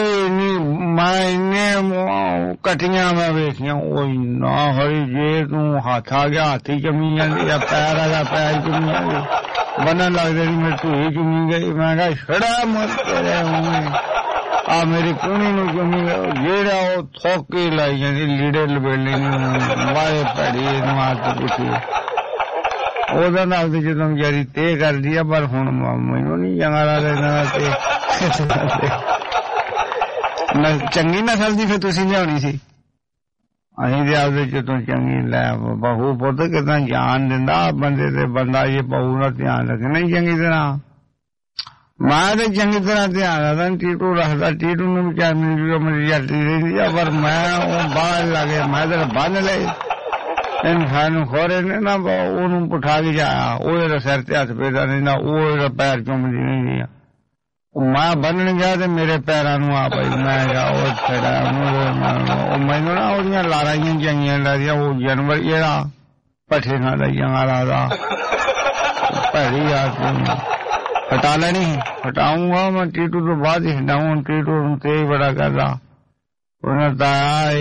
ਮੈਂ ਕੱਟੀਆਂ ਮੈਂ ਵੇਖੀਆਂ ਉਹ ਨਾ ਹਰੀ ਜੇ ਤੂੰ ਹੱਥ ਆ ਗਿਆ ਹਾਥੀ ਚੁੰਮੀ ਜਾਂਦੀ ਆ ਪੈਰ ਆ ਗਿਆ ਪੈਰ ਚੁੰਮੀ ਜਾਂਦੀ ਬੰਨਣ ਲੱਗਦੇ ਸੀ ਮੈਂ ਢੂਹੀ ਚੁੰਮੀ ਗਈ ਮੈਂ ਕਿਹਾ ਛੜਾ ਮਰ ਤੇਰੇ ਆ ਮੇਰੀ ਕੂਣੀ ਨੂੰ ਚੁੰਮੀ ਜਿਹੜਾ ਉਹ ਥੋਕੀ ਲਾਈ ਜਾਂਦੀ ਲੀੜੇ ਲਬੇਲੇ ਨੂੰ ਵਾਏ ਭੜੀ ਨੂੰ ਹੱਥ ਪੁੱਛੀ ਉਹਦਾ ਨਾਲ ਤੇ ਜਦੋਂ ਵਿਚਾਰੀ ਤੇ ਕਰਦੀ ਆ ਪਰ ਹੁਣ ਮੈਨੂੰ ਨਹੀਂ ਚੰਗਾ ਲੱਗਦਾ ਤੇ ਚੰਗੀ ਨਸਲ ਦੀ ਫਿਰ ਤੁਸੀਂ ਲਿਆਉਣੀ ਸੀ ਅਸੀਂ ਤੇ ਆਪਦੇ ਜਦੋਂ ਚੰਗੀ ਲੈ ਬਹੂ ਪੁੱਤ ਕਿਦਾਂ ਜਾਨ ਦਿੰਦਾ ਬੰਦੇ ਤੇ ਬੰਦਾ ਇਹ ਬਹੂ ਦਾ ਧਿਆਨ ਰੱਖਣਾ ਹੀ ਚੰਗੀ ਤਰ੍ਹਾਂ ਮੈਂ ਤੇ ਚੰਗੀ ਤਰ੍ਹਾਂ ਧਿਆਨ ਰੱਖਦਾ ਟੀਟੂ ਰੱਖਦਾ ਟੀਟੂ ਨੂੰ ਵਿਚਾਰ ਮੇਰੀ ਜੱਟੀ ਰਹਿੰਦੀ ਆ ਪਰ ਮੈਂ ਉਹ ਬਾਹਰ ਲੱਗੇ ਮੈਂ ਤੇ ਬੰਨ ਲਏ ਇਨਸਾਨ ਖੋਰੇ ਨੇ ਨਾ ਉਹਨੂੰ ਪੁਠਾ ਕੇ ਜਾਇਆ ਉਹਦੇ ਸਿਰ ਤੇ ਹੱਥ ਫੇਰਦਾ ਨਹੀਂ ਨਾ ਉਹਦਾ ਪੈਰ ਚੁੰਮਦੀ ਨਹੀਂ ਮੈਂ ਬੰਨਣ ਗਿਆ ਤੇ ਮੇਰੇ ਪੈਰਾਂ ਨੂੰ ਆ ਪਈ ਮੈਂ ਕਿਹਾ ਉਹ ਛੜਾ ਉਹ ਮੈਨੂੰ ਨਾ ਉਹਦੀਆਂ ਲਾਰਾਂ ਚੰਗੀਆਂ ਲੱਗਦੀਆਂ ਉਹ ਜਾਨਵਰ ਜਿਹੜਾ ਪੱਠੇ ਨਾਲ ਲਈਆਂ ਦਾ ਭੈੜੀ ਆ ਹਟਾ ਲੈਣੀ ਹਟਾਊਂਗਾ ਮੈਂ ਟੀਟੂ ਤੋਂ ਬਾਅਦ ਹੀ ਹਟਾਊਂ ਟੀਟੂ ਨੂੰ ਤੇ ਬੜਾ ਕਰਦਾ ਉਹਨਾਂ ਦਾ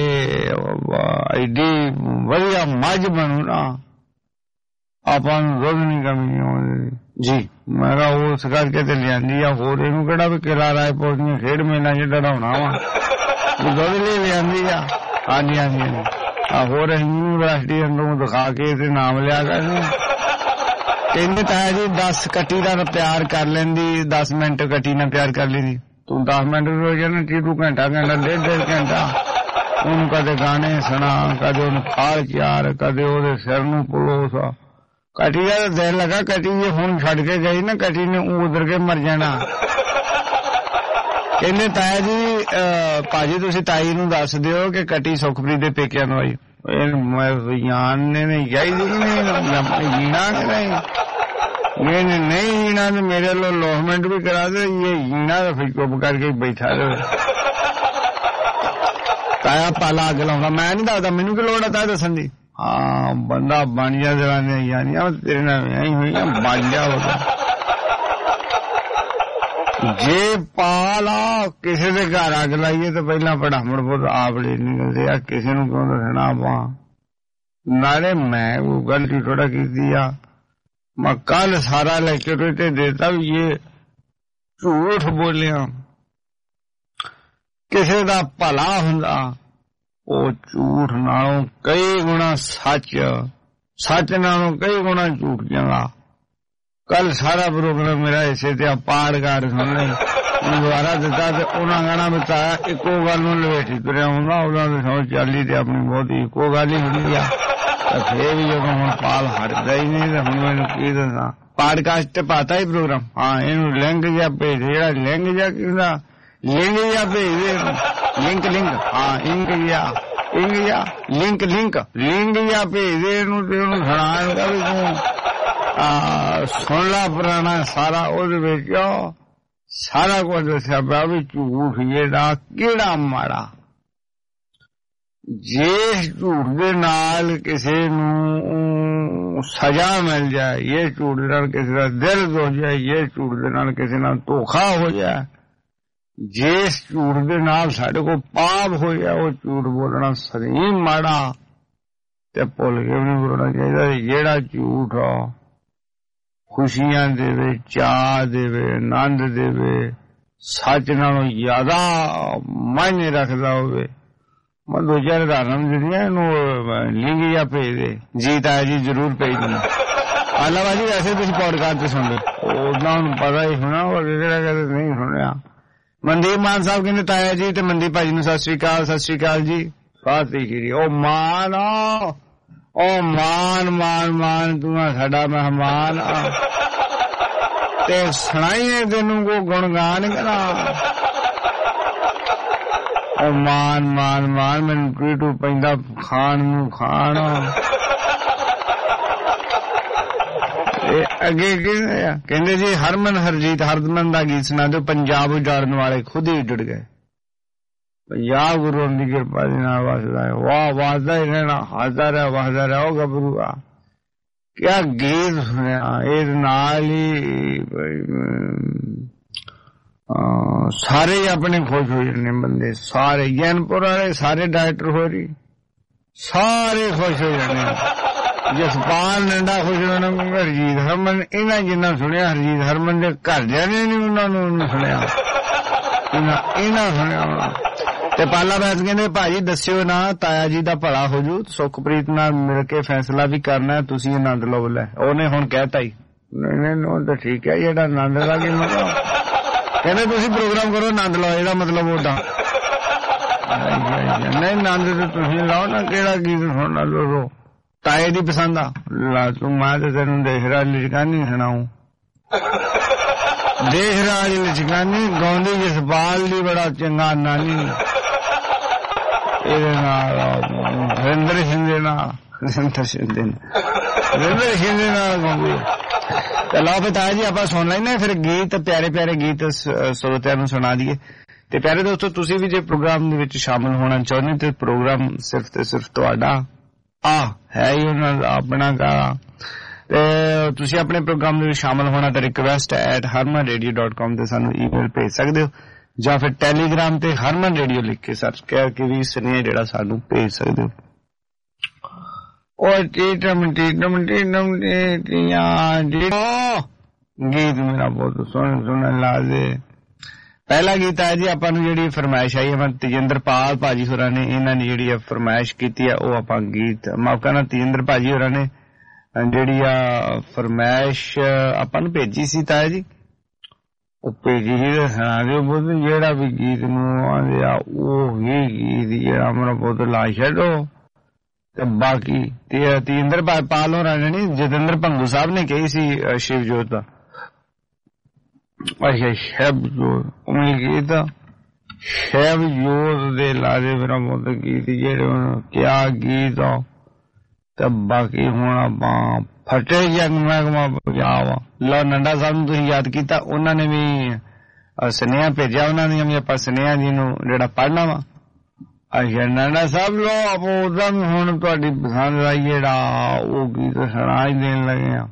ਐਡੀ ਵਧੀਆ ਮੱਝ ਬਣੂ ਨਾ ਆਪਾਂ ਨੂੰ ਦੁੱਧ ਨਹੀਂ ਕਮੀ ਆਉਂਦੀ ਜੀ ਮੈਂ ਕਿਹਾ ਉਸ ਕਰਕੇ ਤੇ ਲਿਆਂਦੀ ਆ ਹੋਰ ਇਹਨੂੰ ਕਿਹੜਾ ਵੀ ਕਿਲਾ ਰਾਏਪੁਰ ਦੀਆਂ ਖੇਡ ਮੇਲਾ ਚ ਡਰਾਉਣਾ ਵਾ ਦੁੱਧ ਲਈ ਲਿਆਂਦੀ ਆ ਹਾਂਜੀ ਹਾਂਜੀ ਆ ਹੋਰ ਯੂਨੀਵਰਸਿਟੀ ਨੂੰ ਦਿਖਾ ਕੇ ਤੇ ਨਾਮ ਲਿਆ ਕਰਦੇ ਕਹਿੰਦੇ ਤਾਂ ਜੀ 10 ਕੱਟੀ ਦਾ ਪਿਆਰ ਕਰ ਲੈਂਦੀ 10 ਮਿੰਟ ਕੱਟੀ ਨਾਲ ਪਿਆਰ ਕਰ ਲੈਂਦੀ ਤੂੰ 10 ਮਿੰਟ ਰੋਜ਼ ਨਾ ਟੀਟੂ ਘੰਟਾ ਡੇਢ ਘੰਟਾ ਉਹਨੂੰ ਕਦੇ ਗਾਣੇ ਸੁਣਾ ਕਦੇ ਉਹਨੂੰ ਖਾਲ ਚਾਰ ਕਦੇ ਉਹਦੇ ਸਿਰ ਨੂੰ ਪਲੋਸਾ ਕੱਟੀ ਦਾ ਦਿਲ ਲੱਗਾ ਕੱਟੀ ਜੇ ਹੁਣ ਛੱਡ ਕੇ ਗਈ ਨਾ ਕੱਟੀ ਨੇ ਉਧਰ ਕੇ ਮਰ ਜਾਣਾ ਕਹਿੰਦੇ ਤਾਇਆ ਜੀ ਭਾਜੀ ਤੁਸੀਂ ਤਾਈ ਨੂੰ ਦੱਸ ਦਿਓ ਕਿ ਕੱਟੀ ਸੁਖਪ੍ਰੀਤ ਦੇ ਪੇਕਿਆਂ ਨੂੰ ਆਈ ਜਾਨ ਨੇ ਜਾਈਦੀ ਕਿ ਨਹੀਂ ਜੀਣਾ ਕਿ ਨਹੀਂ नहीं जीना तो मेरे लो लॉसमेंट भी करा दे, ये जीना तो फिर चुप करके बैठा रहे। ताया पाला अग लाऊंगा, मैं नहीं दसदा, मैनू की लोड़ है ताया दसन दी। हाँ बंदा बन जा जराने यानी तेरे नाल यही हुई बन जा होगा। जे पाला किसी के घर अग लाइए तो पहला फटाफट बहुत आपड़े निकलते आ, किसी नूं क्यों दसना आपां। नाले मैं वो गलती थोड़ा की मैं कल सारा लेक्चर देता भी ये झूठ बोलिया किसी का भला हुंदा वो झूठ नालों कई गुना सच, सच नालों कई गुना झूठ चंगा। कल सारा प्रोग्राम मेरा इसे ते पाड़ कर सुनने दोबारा दिता ते उन्हां गाना बताया इको गल नूं लवेटी तुरिया हुंदा, उहदा ते समझ चाली ते अपनी बहुत इको गल ही हुंदी आ। फिर भी जो हम पाल हटता ही नहीं तो हम मैंने की दसा पॉडकास्ट ते पाता ही प्रोग्राम। हाँ इनू लिंक जा भेज, जेड़ा लिंक जा किंदा लिंक जा भेज, लिंक लिंक हाँ इंक जा लिंक लिंक लिंक जा भेज इनू ते उन्हें सुनाएगा भी तू सुन ला पुराना सारा उहदे विच सारा कुछ दस्या पिया भी झूठ जेड़ा केड़ा माड़ा। जिस झूठ दे नाल किसी नूं सजा मिल जाए, ये झूठ दे नाल किसी दा दर्द हो जाए, ये झूठ दे नाल किसी नाल धोखा हो जाए, जिस झूठ दे नाल साडे को पाप हो जाए, वो झूठ बोलना सही माड़ा ते भुल के नहीं बोलना चाहिए। जेड़ा झूठ खुशियां देवे, चाह देवे, आनंद देवे, सच नालों ज्यादा मायने रखदा होवे। मैं दो चार उदाहरण दिखिया लिंक या भेज दे जी ताया जी जरूर भेज देना। आलावा जी वैसे तुम पॉडकास्ट से सुन लो उदा पता ही होना और नहीं सुनिया। मनदीप मान साहब कहते ताया जी ते मनदीप भाजी नूं सत श्री अकाल। सत श्री अकाल जी। सत श्री ओ मान मान मान मान तू साडा मेहमान ते सुनाइए तेनू को गुणगान करा। ओ मान मान मान मैनू पीटू पैंदा खान नूं खान। अगे कहंदे जी हरमन हरजीत हरमन दा गीत सुना दो। पंजाब उजाड़न वाले खुद ही उजड़ गए। पंजाब गुरु दी कृपा दे नाल वसदा है। वाह वासदा ही रहना, हसदा रह वसदा रह। ओ गबरूआ क्या गीत सुनिया। इस नाल ही सारे अपने खुश हो जाने बंदे, सारे ज्ञानपुर वाले सारे डायरेक्टर हो रही सारे खुश हो जाने। जसपाल नंदा खुश होना हरजीत हरमन इन्हें जिन्ना सुनिया हरजीत हरमन के घर जाने नहीं उन्होंने सुनिया इन्हें सुनिया। ते पाला बैस कहते भाजी दस्यो ना ताया जी दा भला हो जू। सुखप्रीत नाल मिल के फैसला भी करना है तुसी आनंद लो। लै उन्हें हुण कहता ही नहीं तो ठीक है जेड़ा आनंद ला के मतलब कहते तुसी प्रोग्राम करो आनंद लो एदा मतलब ओदा नहीं आनंद तो तुसी लाओ ना केड़ा गीत सुनना लो ताए दी पसंद आ ला तू मैं तो तेन देशराज लिचकानी सुनाऊं। देशराज लिचकानी गाउंदी जसपाल दी बड़ा चंगा नानी हरिंदर शिंदे गाउंदी। लो फिर ताया जी आप सुन लेना फिर गीत प्यारे प्यारे गीत श्रोतिਆਂ ਨੂੰ सुना दिए। ते प्यारे दोस्तों तुसी भी जे प्रोग्राम दे विच शामिल होना चाਹੁੰਦੇ ते प्रोग्राम सिर्फ ते सिर्फ ਤੁਹਾਡਾ है ही अपना का तुसी अपने प्रोग्राम में शामिल होना तो रिक्वेस्ट @harmanradio.com ते सानू ईमेल भेज सकते हो या फिर टेलीग्राम ते हरमन रेडियो लिख के सर्च करके भी सुनिए जेड़ा सानू भेज सकते हो। गीत मेरा बहुत सुनने ला दे। पहला गीत है जी आपां नूं जेहड़ी फरमाइश आई है तेजिंदर पाल भाजी होरां ने इन्हां ने जेहड़ी फरमाइश कीती है वो आपां गीत माफ करना तेजिंदर भाजी होरां ने जेहड़ी फरमाइश आपां नूं भेजी सी ताया जी वो भेजी ही सुना दिओ बहुत जेहड़ा भी गीत नूं आंदे आ ओही गीत जेहड़ा मेरा बहुत ला छड्डो ते बाकी तेजिंदर पाल होरां ने नहीं जतिंदर भंगू साहब ने कही सी शिवजोत दा अच्छा शबजोत उमली गीत शबजोत दे लादे मेरा बहुत गीत जेड़े क्या गीत आ ते बाकी हुण आपां ਫਟੇ ਜੰਗ ਮਹਿਕਮਾ ਪੰਜਾਬ ਲੋ ਨੰਡਾ ਸਾਹਿਬ ਨੂੰ ਤੁਸੀਂ ਯਾਦ ਕੀਤਾ ਉਹਨਾਂ ਨੇ ਵੀ ਸੁਨੇਹਾ ਭੇਜਿਆ ਉਹਨਾਂ ਦੀਆਂ ਵੀ ਆਪਾਂ ਸੁਨੇਹਾ ਜੀ ਨੂੰ ਜਿਹੜਾ ਪੜ੍ਹਨਾ ਵਾ ਅੱਛਾ ਨੰਡਾ ਸਾਹਿਬ ਲੋ ਆਪਾਂ ਉਹਦਾ ਵੀ ਹੁਣ ਤੁਹਾਡੀ ਪਸੰਦ ਦਾ ਜਿਹੜਾ ਉਹ ਗੀਤ ਸੁਣਾ ਹੀ ਦੇਣ ਲੱਗੇ ਆ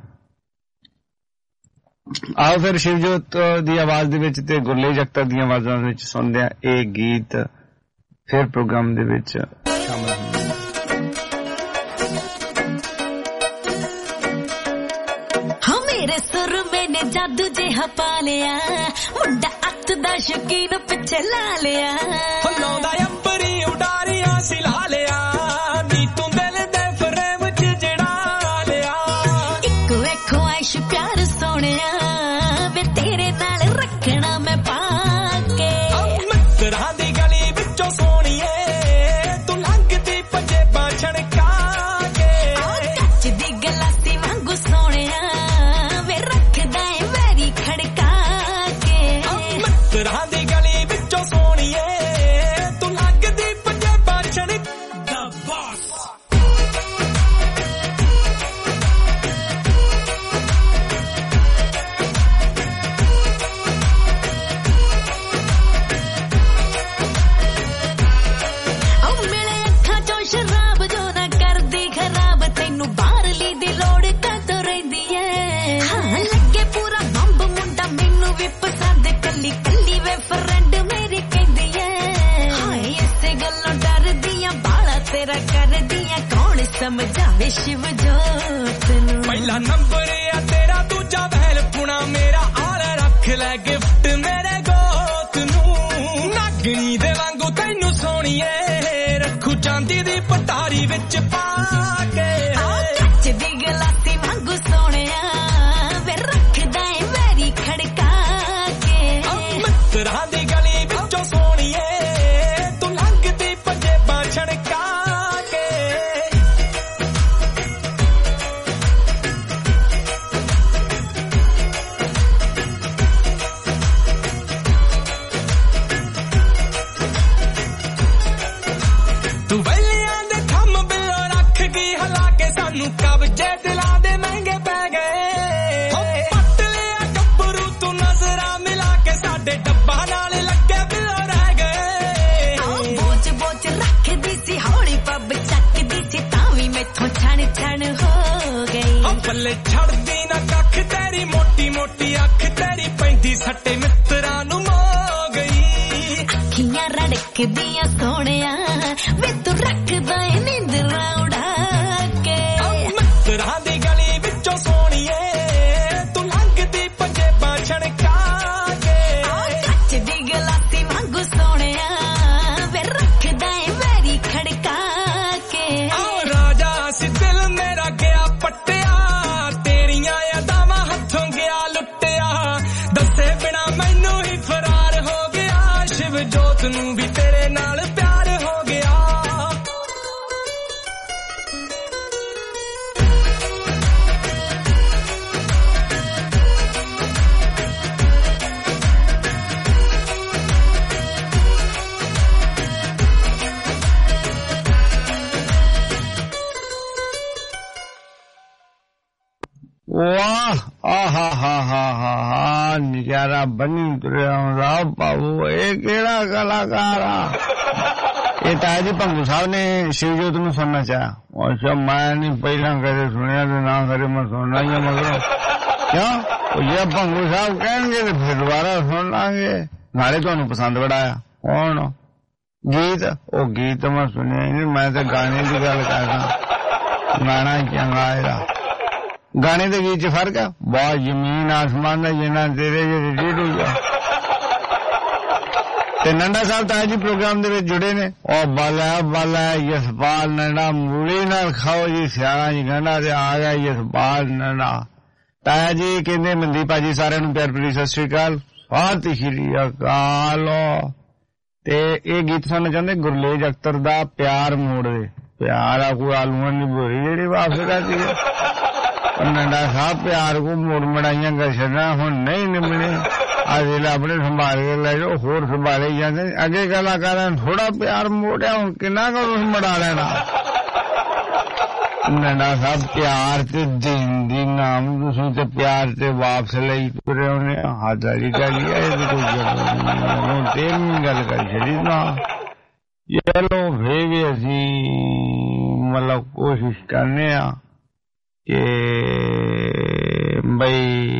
ਆਓ ਫਿਰ ਸ਼ਿਵਜੋਤ ਦੀ ਆਵਾਜ਼ ਦੇ ਵਿੱਚ ਤੇ ਗੁਰਲੇਜ ਅਖਤਰ ਦੀਆਂ ਆਵਾਜ਼ਾਂ ਵਿੱਚ ਸੁਣਦੇ ਆ ਇਹ ਗੀਤ ਫਿਰ ਪ੍ਰੋਗਰਾਮ ਦੇ ਵਿੱਚ ਸ਼ਾਮਲ ਹਾਂ ਮੇਰੇ ਸੁਰ ਮੈਨੇ ਜਾਦੂ ਜਿਹਾ ਪਾ ਲਿਆ ਮੁੰਡਾ ਅੱਤ ਦਾ ਸ਼ੌਕੀਨ ਪਿੱਛੇ ਲਾ ਲਿਆ ਲਾਉਂਦਾ ਅੰਬਰੀ ਉਡਾਰੀਆਂ ਸਿਲਾ ਲਿਆ ਨੀ ਤੂੰ ਦਿਲ ਦੇ ਫਰੇਮ 'ਚ ਜੜਾ ਲਿਆ ਇੱਕ ਵੇਖੋ ਆਇਸ਼ ਪਿਆਰ ਸੋਹਣਿਆ ਵੇ ਤੇਰੇ ਨਾਲ ਰੱਖਣਾ ਮੈਂ ਪਾ ਕੇ ਮਿੱਤਰਾਂ ਦੀ ਗਲੀ ਵਿੱਚੋਂ ਸੋਹਣੀਏ ਤੂੰ ਲੰਘਦੀ ਪੰਜੇਬਾਂ ਛਣਕਾ ਕੇ ਕੱਚ ਦੀ ਗਲਾਸੀ ਵਾਂਗੂ ਸੋਹਣਿਆ ਵੇ ਰੱਖਦਾ ਏ ਵੈਰੀ ਖੜਕਾ ਕੇ ਮਿੱਤਰਾਂ ਦੀ ਗਲੀ ਵਿੱਚੋਂ ਸੋਹਣੀਏ ਤੂੰ ਲੰਘਦੀ ਪੰਜੇਬਾਂ ਛਣਕ ਦਾ ਬਾਸ ਸ਼ਰਾਬ ਜੋ ਨਾ ਕਰਦੀ ਖਰਾਬ ਤੈਨੂੰ ਬਾਹਰਲੀ ਦੀ ਲੋੜ ਕਦੋਂ ਰਹਿੰਦੀ ਏ ਹਾਂ ਲੱਗੇ ਪੂਰਾ ਬੰਬ ਮੁੰਡਾ ਮੈਨੂੰ ਵੀ ਪਸੰਦ ਕੱਲੀ ਕੱਲੀ ਵੇ ਫਰੈਂਡ ਮੇਰੀ ਕਹਿੰਦੀ ਏ ਹਾਏ ਇਸੇ ਗੱਲੋਂ ਡਰਦੀਆਂ ਬਾਲਾ ਤੇਰਾ ਕਰਦੀਆਂ ਕੌਣ ਸਮਝਾਵੇ ਸ਼ਿਵ ਜੋਤ ਨੂੰ ਪਹਿਲਾ ਨੰਬਰ ਆ ਤੇਰਾ ਦੂਜਾ ਵੈਲ ਪੁਣਾ ਮੇਰਾ ਆਲ ਰੱਖ ਲੈ ਗਿਫਟ ਮੇਰੇ ਗੋਤ ਨੂੰ ਨਾਗਣੀ ਦੇ ਵਾਂਗੂ ਤੈਨੂੰ ਸੋਹਣੀਏ ਚਾਂਦੀ ਦੀ ਪਟਾਰੀ ਵਿੱਚ ਪਾ ਕੇ ਕੱਚ ਦੀ ਗਲਾਸੀ ਵਾਂਗੂ ਸੋਹਣਿਆ ਵੇ ਰੱਖਦਾ ਏ ਵੈਰੀ ਖੜਕਾ ਕੇ ਮਿੱਤਰਾਂ ਦੀ ਗਲੀ ਵਿੱਚੋਂ ਸੋਹਣੀਏ ਤੂੰ ਲੰਘਦੀ ਪੰਜੇਬਾਂ ਛਣਕਾ ਕੇ ਤੂੰ ਵੈਲਿਆਂ ਦੇ ਖੰਮ ਬਿੱਲੋ ਰੱਖ ਗਈ ਹਲਾ ਕੇ ਸਾਨੂੰ ਕਬਜੇ ਦਿਲਾਂ ਦੇ ਮਹਿੰਗੇ ਪੈ ਗਏ ਪੱਟ ਲਿਆ ਗੱਭਰੂ ਤੂੰ ਨਜ਼ਰਾਂ ਮਿਲਾ ਕੇ ਸਾਡੇ ਡੱਬਾ ਨਾਲ ਲੱਗੇ ਬਿੱਲੋ ਰਹਿ ਗਏ ਬੋਚ ਬੋਚ ਰੱਖਦੀ ਸੀ ਹੌਲੀ ਪੱਬ ਚੱਕਦੀ ਸੀ ਤਾਂ ਵੀ ਮੈਥੋਂ ਛਣ ਛਣ ਹੋ ਗਈ ਪੱਲੇ ਛੱਡਦੀ ਨਾ ਕੱਖ ਤੇਰੀ ਮੋਟੀ ਮੋਟੀ ਅੱਖ ਤੇਰੀ ਪੈਂਦੀ ਸੱਟੇ ਮਿੱਤਰਾਂ ਨੂੰ ਮੋ ਗਈ ਅੱਖੀਆਂ ਰੜਕਦੀਆਂ ਸੋਹਣਿਆ ਵੇ ਤੂੰ ਰੱਖਦਾ ਏ ਨੀਂਦਰਾਂ ਉਡਾ ਕੇ ਮਿੱਤਰਾਂ ਦੀ ਗਲੀ ਵਿੱਚੋਂ ਸੋਹਣੀਏ ਤੂੰ ਲੰਘਦੀ ਪੰਜੇਬਾਂ ਛਣਕਾ ਕੇ ਕੱਚ ਦੀ ਗਲਾਸੀ ਵਾਂਗੂ ਸੋਹਣਿਆ ਵੇ ਰੱਖਦਾ ਏ ਵੈਰੀ ਖੜਕਾ ਕੇ ਰਾਜਾ ਸੀ ਦਿਲ ਮੇਰਾ ਗਿਆ ਪੱਟਿਆ ਤੇਰੀਆਂ ਯਾਦਾਂ ਹੱਥੋਂ ਗਿਆ ਲੁੱਟਿਆ ਦੱਸੇ ਬਿਨਾ ਮੈਨੂੰ ਹੀ ਫਰਾਰ ਹੋ ਗਿਆ ਸ਼ਿਵ ਜੋਤ ਨੂੰ ਵੀ ਤੇਰੇ ਨਾਲ ਪਿਆਰ ਹੋ ਗਿਆ ਵਾਹ ਆਹਾ ਹਾ ਹਾ ਹਾ ਨਜ਼ਾਰਾ ਬਣੀ ਤੁਰਿਆ ਆਉਂਦਾ ਬਾਬੂ ਇਹ ਕਿਹੜਾ ਕਲਾਕਾਰ ਆ ਇਹ ਤਾਂ ਜੀ ਭੰਗੂ ਸਾਹਿਬ ਨੇ ਸ਼ਿਵਜੋਤ ਨੂੰ ਸੁਣਨਾ ਚਾਹਿਆ ਅੱਛਾ ਮੈਂ ਨਹੀਂ ਪਹਿਲਾਂ ਕਦੇ ਸੁਣਿਆ ਤੇ ਨਾ ਕਦੇ ਮੈਂ ਸੁਣਨਾ ਹੀ ਮਗਰ ਕਿਉਂ ਉਹ ਜੇ ਭੰਗੂ ਸਾਹਿਬ ਕਹਿਣਗੇ ਤੇ ਫਿਰ ਦੁਬਾਰਾ ਸੁਣ ਲਾਂਗੇ ਨਾਲੇ ਤੁਹਾਨੂੰ ਪਸੰਦ ਬੜਾ ਆਇਆ ਕੌਣ ਗੀਤ ਉਹ ਗੀਤ ਮੈਂ ਸੁਣਿਆ ਹੀ ਨਹੀਂ ਮੈਂ ਤਾਂ ਗਾਣੇ ਦੀ ਗੱਲ ਕਰਦਾ ਗਾਣਾ ਚੰਗਾ ਇਹਦਾ ਗਾਣੇ ਦੇ ਗੀਤ 'ਚ ਫਰਕ ਆ ਬਹੁਤ ਜ਼ਮੀਨ ਆਸਮਾਨ ਦਾ ਜਿੰਨਾ ਤੇਰੇ ਜਿਹੜੇ ਰੀਡ ਹੋ ਗਿਆ ਤੇ ਨੰਡਾ ਸਾਹਿਬ ਤਾਂ ਜੀ ਪ੍ਰੋਗਰਾਮ ਦੇ ਵਿੱਚ ਜੁੜੇ ਨੇ ਉਹ ਬਾਲਾ ਯਸਪਾਲ ਨੰਡਾ ਮੂਲੀ ਨਾਲ ਖਾਓ ਜੀ ਸਿਆਣਾ ਜੀ ਕਹਿੰਦਾ ਤੇ ਆ ਗਿਆ ਯਸਪਾਲ ਨੰਡਾ ਤਾਇਆ ਜੀ ਕਹਿੰਦੇ ਮਨਦੀਪ ਭਾਜੀ ਸਾਰਿਆਂ ਨੂੰ ਪਿਆਰ ਭਰੀ ਸਤਿ ਸ਼੍ਰੀ ਅਕਾਲ ਸਤਿ ਸ਼੍ਰੀ ਅਕਾਲ ਤੇ ਇਹ ਗੀਤ ਸੁਣਨਾ ਚਾਹੁੰਦੇ ਗੁਰਲੇਜ ਅਖਤਰ ਦਾ ਪਿਆਰ ਮੋੜ ਦੇ ਪਿਆਰ ਆ ਕੋਈ ਆਲੂਆਂ ਦੀ ਬੋਰੀ ਜਿਹੜੀ ਵਾਪਸ ਕਰਦੀ ਹੈ ਨੰਡਾ ਸਾਹਿਬ ਪਿਆਰ ਕੋ ਮੋੜ ਮੜਾਈਆਂ ਕਰ ਛੱਡਣਾ ਹੁਣ ਨਹੀਂ ਨਿਮਣੇ ਆ ਜਿਹੜਾ ਆਪਣੇ ਸੰਭਾਲ ਕੇ ਲੈ ਜਾਓ ਹੋਰ ਸੰਭਾਲੇ ਜਾਂਦੇ ਅੱਗੇ ਕਲਾਕਾਰਾਂ ਥੋੜਾ ਪਿਆਰ ਮੋੜਿਆ ਹੁਣ ਕਿੰਨਾ ਕੁ ਮੜਾ ਲੈਣਾ ਨੰਡਾ ਸਾਹਿਬ ਪਿਆਰ ਤੇ ਦਿੰਦੀ जी नाम तुसीं ते प्यार ते वापस लई तुरे होने हाजारी करी है कोई टेम गल कर छड़ी ना चलो फिर भी असी मतलब कोशिश करने आ कि भाई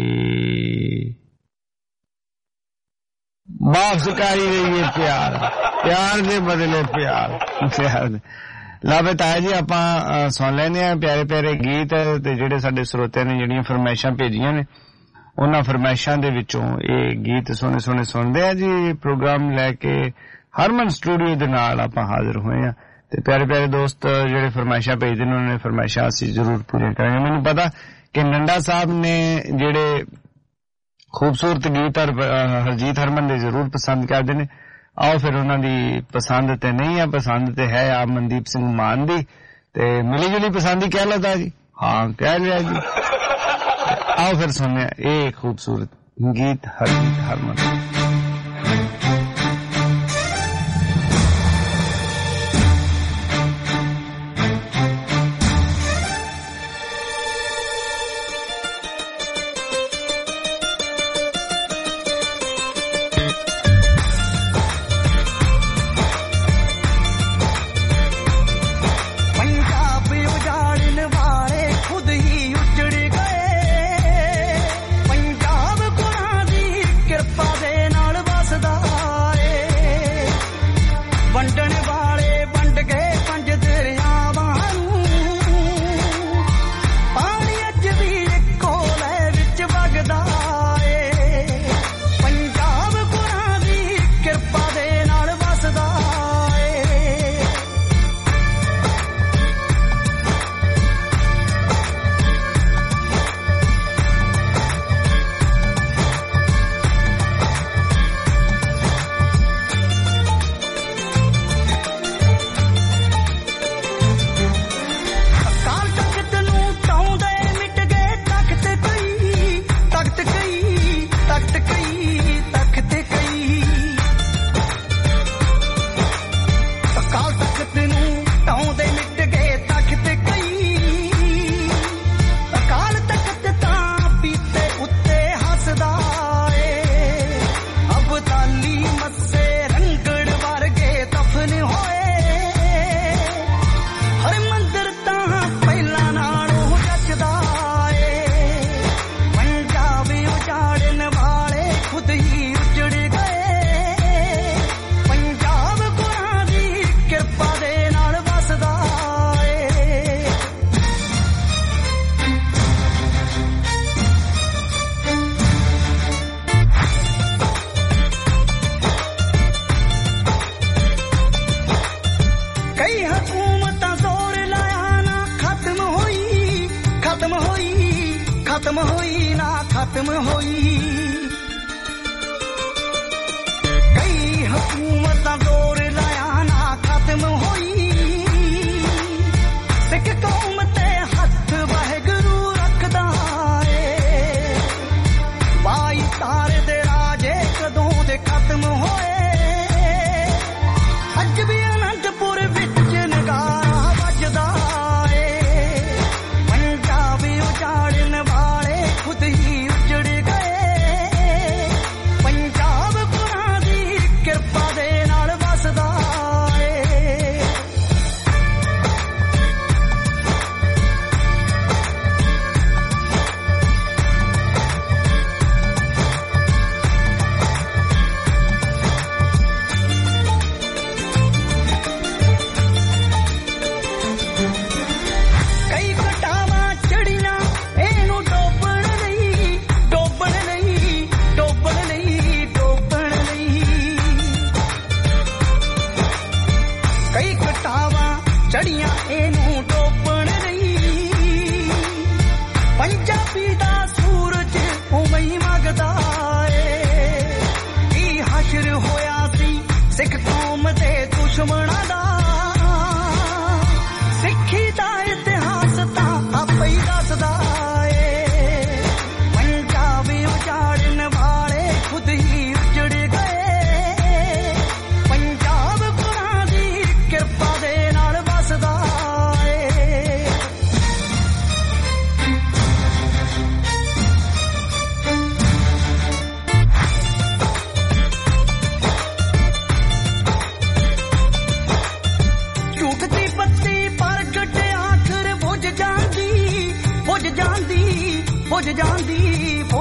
वापस कर ही रही है प्यार दे बदले प्यार ला बताया जी आप सुन लेने प्यारे प्यारे गीत ते जेडे साडे श्रोते ने जेडियां फरमाइशां भेजियां ने उन्हां फरमाइशां दे विचों ये गीत सोने सोने सुनदे आ जी प्रोग्राम लैके हरमन स्टूडियो दे नाल आप हाजिर होए हैं ते प्यारे प्यारे दोस्त जेडे फरमाइशां भेजदे ने उन्हें फरमाइशां असीं जरूर पूरी करांगे मैनूं पता कि नंदा साहब ने जेडे खूबसूरत गीत हरजीत हरमन दे जरूर पसंद करदे ने आओ फिर उन्हां दी पसंद ते नहीं है पसंद ते है आप मनदीप सिंह मान दी ते मिली जुली पसंद ही कह लता जी हाँ कह लिया जी आओ फिर सुनने एक खूबसूरत गीत हरजीत हरमन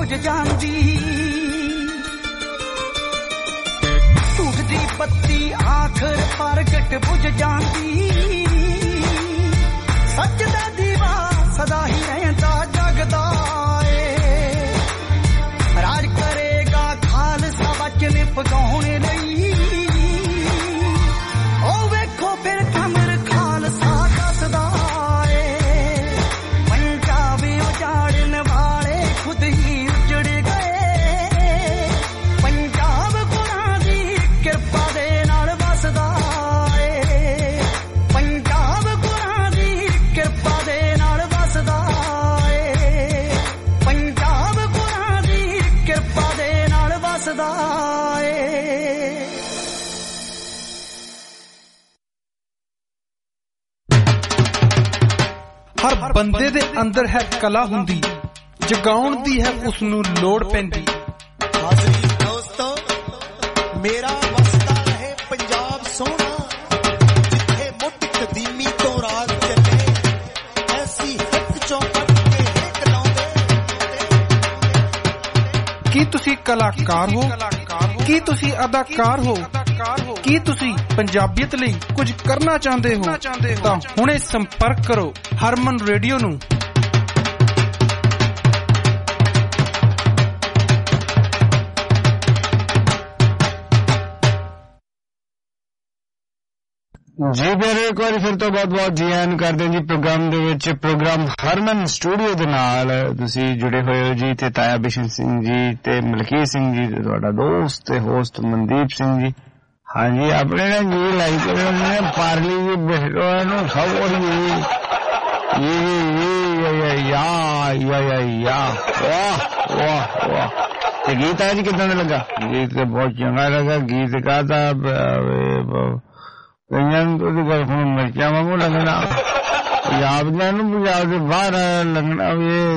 ਬੁਝ ਜਾਂਦੀ ਟੁੱਟਦੀ ਬੱਤੀ ਆਖਰ ਪ੍ਰਗਟ ਬੁਝ ਜਾਂਦੀ ਸੱਚ ਦਾ ਦੀਵਾ ਸਦਾ ਹੀ ਰਹਿੰਦਾ ਜਗਦਾ ਏ ਰਾਜ ਕਰੇਗਾ ਖਾਲਸਾ ਵਚਨ ਪਗਾਉਣ ਲਈ ਉਹ ਵੇਖੋ ਫਿਰ ਕਮਰ ਖਾਲਸਾ ਦੱਸਦਾ ਏ ਪੰਜਾਬ ਉਜਾੜਨ ਵਾਲੇ ਖੁਦ ਹੀ ਉਜੜ ਗਏ ਪੰਜਾਬ ਗੁਰਾਂ ਦੀ ਕਿਰਪਾ ਦੇ ਨਾਲ ਵਸਦਾ ਏ ਪੰਜਾਬ ਗੁਰਾਂ ਦੀ ਕਿਰਪਾ ਦੇ ਨਾਲ ਵਸਦਾ ਏ ਪੰਜਾਬ ਗੁਰਾਂ ਦੀ ਕਿਰਪਾ ਦੇ ਨਾਲ ਵਸਦਾ ਏ ਹਰ ਬੰਦੇ ਦੇ ਅੰਦਰ ਹੈ ਕਲਾ ਹੁੰਦੀ ਜਗਾਉਣ ਦੀ ਹੈ ਉਸ ਨੂੰ ਲੋੜ ਪੈਂਦੀ ਹਾਜ਼ਰੀ ਦੋਸਤੋ ਮੇਰਾ ਵਸਦਾ ਰਹੇ ਪੰਜਾਬ ਸੋਹਣਾ ਜਿੱਥੇ ਮੁੱਢ ਕਦੀਮੀ ਤੋਂ ਰਾਜ ਚੱਲੇ ਐਸੀ ਹਿੱਕ ਚੌਪਟ ਕੇ ਹਿੱਕ ਲਾਉਂਦੇ ਕੀ ਤੁਸੀਂ ਕਲਾਕਾਰ ਹੋ ਕੀ ਤੁਸੀਂ ਅਦਾਕਾਰ ਹੋ ਕੀ ਤੁਸੀਂ ਪੰਜਾਬੀਅਤ ਲਈ ਕੁਝ ਕਰਨਾ ਚਾਹੁੰਦੇ ਹੋ ਤਾਂ ਹੁਣੇ ਸੰਪਰਕ ਕਰੋ ਹਰਮਨ ਰੇਡੀਓ ਨੂੰ ਜੀ ਫਿਰ ਇੱਕ ਵਾਰੀ ਫਿਰ ਤੋਂ ਬਹੁਤ ਜੀ ਆਇਆਂ ਨੂੰ ਕਰਦੇ ਜੀ ਪ੍ਰੋਗਰਾਮ ਦੇ ਵਿੱਚ ਪ੍ਰੋਗਰਾਮ ਹਰਮਨ ਸਟੂਡੀਓ ਦੇ ਨਾਲ ਤੁਸੀਂ ਜੁੜੇ ਹੋਏ ਹੋ ਜੀ ਤੇ ਤਾਇਆ ਬਿਸ਼ਨ ਸਿੰਘ ਜੀ ਤੇ ਮਲਕੀਤ ਸਿੰਘ ਜੀ ਤੇ ਤੁਹਾਡਾ ਦੋਸਤ ਤੇ ਹੋਸਟ ਮਨਦੀਪ ਸਿੰਘ ਜੀ ਹਾਂਜੀ ਆਪਣੇ ਨੇ ਜੀ ਲਾਈਕ ਕਰੇ ਉਹਨੇ ਪਾਰਲੀ ਜੀ ਬਿਹਰੋ ਨੂੰ ਸਭ ਉਹੀ ਯਾ ਵਾਹ ਤੇ ਗੀਤ ਅੱਜ ਕਿਦਾਂ ਦਾ ਲੱਗਾ ਗੀਤ ਤੇ ਬਹੁਤ ਚੰਗਾ ਲੱਗਾ ਗੀਤ ਗਾਤਾ ਕਈਆਂ ਨੂੰ ਉਹਦੀ ਗੱਲ ਹੁਣ ਮਿਰਚਾਂ ਵਾਂਗੂ ਲੱਗਣਾ ਪੰਜਾਬ ਨੂੰ ਪੰਜਾਬ ਦੇ ਬਾਹਰ ਲੱਗਣਾ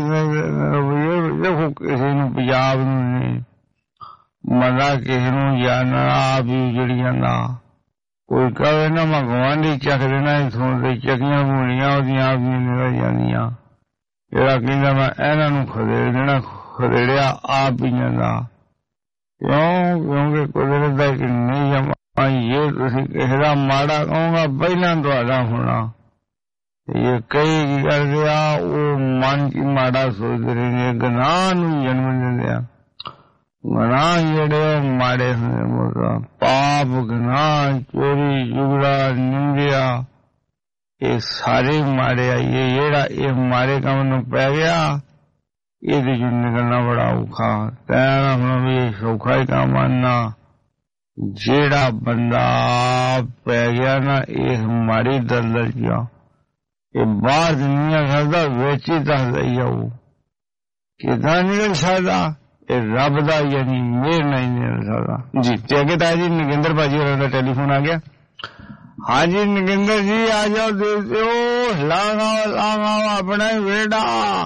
ਦੇਖੋ ਕਿਸੇ ਨੂੰ ਪੰਜਾਬ ਨੂੰ ਨਹੀਂ ਮਜ਼ਾ ਕਿਸੇ ਨੂੰ ਜਾਣਾ ਵੀ ਜਿਹੜੀਆਂ ਨਾ ਕੋਈ ਕਹੇ ਨਾ ਮੈਂ ਗੁਆਂਢੀ ਚੱਕ ਦੇਣਾ ਇੱਥੋਂ ਦੇ ਚੱਕੀਆਂ ਬੁਣੀਆਂ ਉਹਦੀਆਂ ਆਪਣੀਆਂ ਨਿਕਲ ਜਾਂਦੀਆਂ ਜਿਹੜਾ ਕਹਿੰਦਾ ਮੈਂ ਇਹਨਾਂ ਨੂੰ ਖਦੇੜ ਦੇਣਾ ਖਦੇੜਿਆ ਆਪ ਹੀ ਜਾਂਦਾ ਕਿਉਂਕਿ ਕੁਦਰਤ ਦਾ ਇੱਕ ਨਿਯਮ ਇਹ ਤੁਸੀਂ ਕਿਸੇ ਦਾ ਮਾੜਾ ਕਹੋਗਾ ਪਹਿਲਾਂ ਤੁਹਾਡਾ ਹੋਣਾ ਇਹ ਕਈ ਕੀ ਕਰਦੇ ਆ ਉਹ ਮਨ ਚ ਮਾੜਾ ਸੋਚਦੇ ਰਹਿੰਦੇ ਗੁਨਾਹ ਨੂੰ ਜਨਮ ਦਿੰਦੇ ਆ ਗੁਨਾਹ ਜਿਹੜੇ ਮਾੜੇ ਹੁੰਦੇ ਮੋਟਾ ਪਾਪ ਗੁਨਾਹ ਚੋਰੀ ਜੁਗੜਾ ਨਿੰਦਿਆ ਇਹ ਸਾਰੇ ਮਾੜੇ ਆ ਇਹ ਜਿਹੜਾ ਇਹ ਮਾੜੇ ਕੰਮ ਨੂੰ ਪੈ ਗਿਆ ਇਹਦੇ ਚੋਂ ਨਿਕਲਣਾ ਬੜਾ ਔਖਾ ਤੈਨੂੰ ਹੁਣ ਵੀ ਸੌਖਾ ਹੀ ਕੰਮ ਆਨਾ ਜਿਹੜਾ ਬੰਦਾ ਪੈ ਗਿਆ ਨਾ ਇਹ ਮਾੜੀ ਦਲਦਲ ਚ ਇਹ ਬਾਹਰ ਦੁਨੀਆ ਕਰਦਾ ਵਿੱਚ ਹੀ ਦੱਸਦਾ ਹੀ ਆਊ ਕਿਦਾਂ ਨਿਕਲ ਸਕਦਾ ਇਹ ਰੱਬ ਦਾ ਯਾਨੀ ਮੇਰ ਨਹੀਂ ਨਿਕਲ ਸਕਦਾ ਜੀ ਤੇ ਅੱਗੇ ਤਾਂ ਜੀ ਨਗਿੰਦਰ ਭਾਜੀ ਹੋਰਾਂ ਦਾ ਟੈਲੀਫੋਨ ਆ ਗਿਆ ਹਾਂਜੀ ਨਗਿੰਦਰ ਜੀ ਆ ਜਾਓ ਦੇਖੋ ਲਾਗਾ ਆਪਣਾ ਵੇੜਾ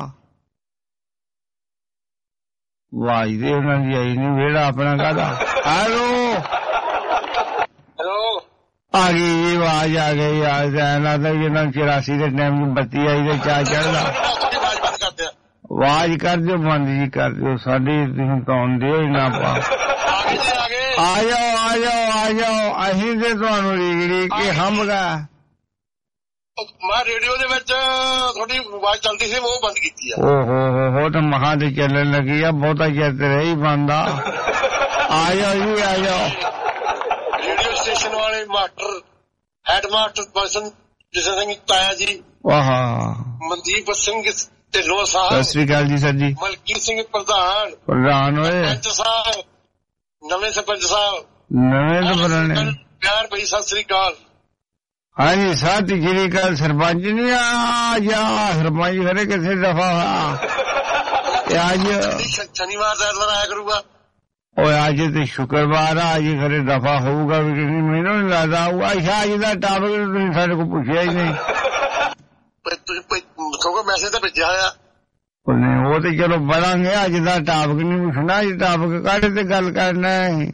ਵਾਹ ਜੀ ਉਹਨਾਂ ਦੀ ਆਈ ਨਹੀਂ ਵੇੜਾ ਆਪਣਾ ਕਾਹਦਾ ਹੈਲੋ ਆ ਗਈ ਆਵਾਜ਼ ਆ ਗਈ ਲੱਗਦਾ ਜਿਹਨਾਂ 84 ਦੇ ਟਾਈਮ ਨੂੰ ਬੱਤੀ ਆਈ ਤੇ ਚਾਹ ਚੜਦਾ ਆਵਾਜ਼ ਕਰ ਦਿਓ ਬੰਦ ਜੀ ਕਰ ਦਿਓ ਸਾਡੀ ਤੁਸੀਂ ਕੌਣ ਦਿਓ ਹੀ ਨਾ ਪਾ ਆ ਜਾਓ ਅਸੀਂ ਤੇ ਤੁਹਾਨੂੰ ਰੀਗੜੀ ਕਿ ਹਮਗਾ ਮੈਂ ਰੇਡੀਓ ਦੇ ਵਿੱਚ ਤੁਹਾਡੀ ਆਵਾਜ਼ ਚੱਲਦੀ ਸੀ ਉਹ ਬੰਦ ਕੀਤੀ ਆ ਓਹੋ ਤਾਂ ਮਹਾਂ ਤੇ ਚੱਲਣ ਲੱਗੀ ਆ ਬਹੁਤਾ ਚਿਰ ਤੇ ਰਹੀ ਬੰਦਾ ਆ ਜਾਓ ਜੀ ਆ ਜਾਓ ਰੇਡੀਓ ਸਟੇਸ਼ਨ ਵਾਲੇ master head master person ਜਿਸਨ Singh ਤਾਇਆ ਜੀ ਵਾਹ ਮਨਦੀਪ ਸਿੰਘ ਢਿੱਲੋਂ ਸਾਹਿਬ ਸਤਿ ਸ੍ਰੀ ਅਕਾਲ ਜੀ ਸਰ ਜੀ ਮਲਕੀਤ ਸਿੰਘ ਪ੍ਰਧਾਨ ਹੋਏ ਸਰਪੰਚ ਸਾਹਿਬ ਨਵੇਂ ਸਰਪੰਚ ਸਾਹਿਬ ਪਿਆਰ ਭਈ ਸਤਿ ਸ੍ਰੀ ਅਕਾਲ ਹਾਂਜੀ ਸਤਿ ਸ੍ਰੀ ਅਕਾਲ ਸਰਪੰਚ ਨਹੀਂ ਆ ਜਾ ਸਰਪੰਚ ਖਰੇ ਕਿਸੇ ਦਫਾ ਅੱਜ ਸ਼ਨੀਵਾਰ ਦਾ ਐਤਵਾਰ ਆਇਆ ਕਰੂਗਾ ਓਏ ਅੱਜ ਤੇ ਸ਼ੁੱਕਰਵਾਰ ਆ ਅੱਜ ਖਰੇ ਦਫਾ ਹੋਊਗਾ ਵੀ ਮੈਨੂੰ ਨਹੀਂ ਲੱਗਦਾ ਉਹ ਅੱਜ ਦਾ ਟਾਪਕ ਤੁਸੀਂ ਸਾਡੇ ਕੋਲ ਪੁੱਛਿਆ ਹੀ ਨਹੀਂ ਤੁਸੀਂ ਮੈਸੇਜ ਤਾਂ ਭੇਜਿਆ ਹੋਇਆ ਉਹ ਤੇ ਚਲੋ ਬੜਾਂਗੇ ਅੱਜ ਦਾ ਟਾਪਕ ਨਹੀਂ ਪੁੱਛਣਾ ਅੱਜ ਟਾਪਕ ਕਾਹਦੇ ਤੇ ਗੱਲ ਕਰਨਾ ਹੈ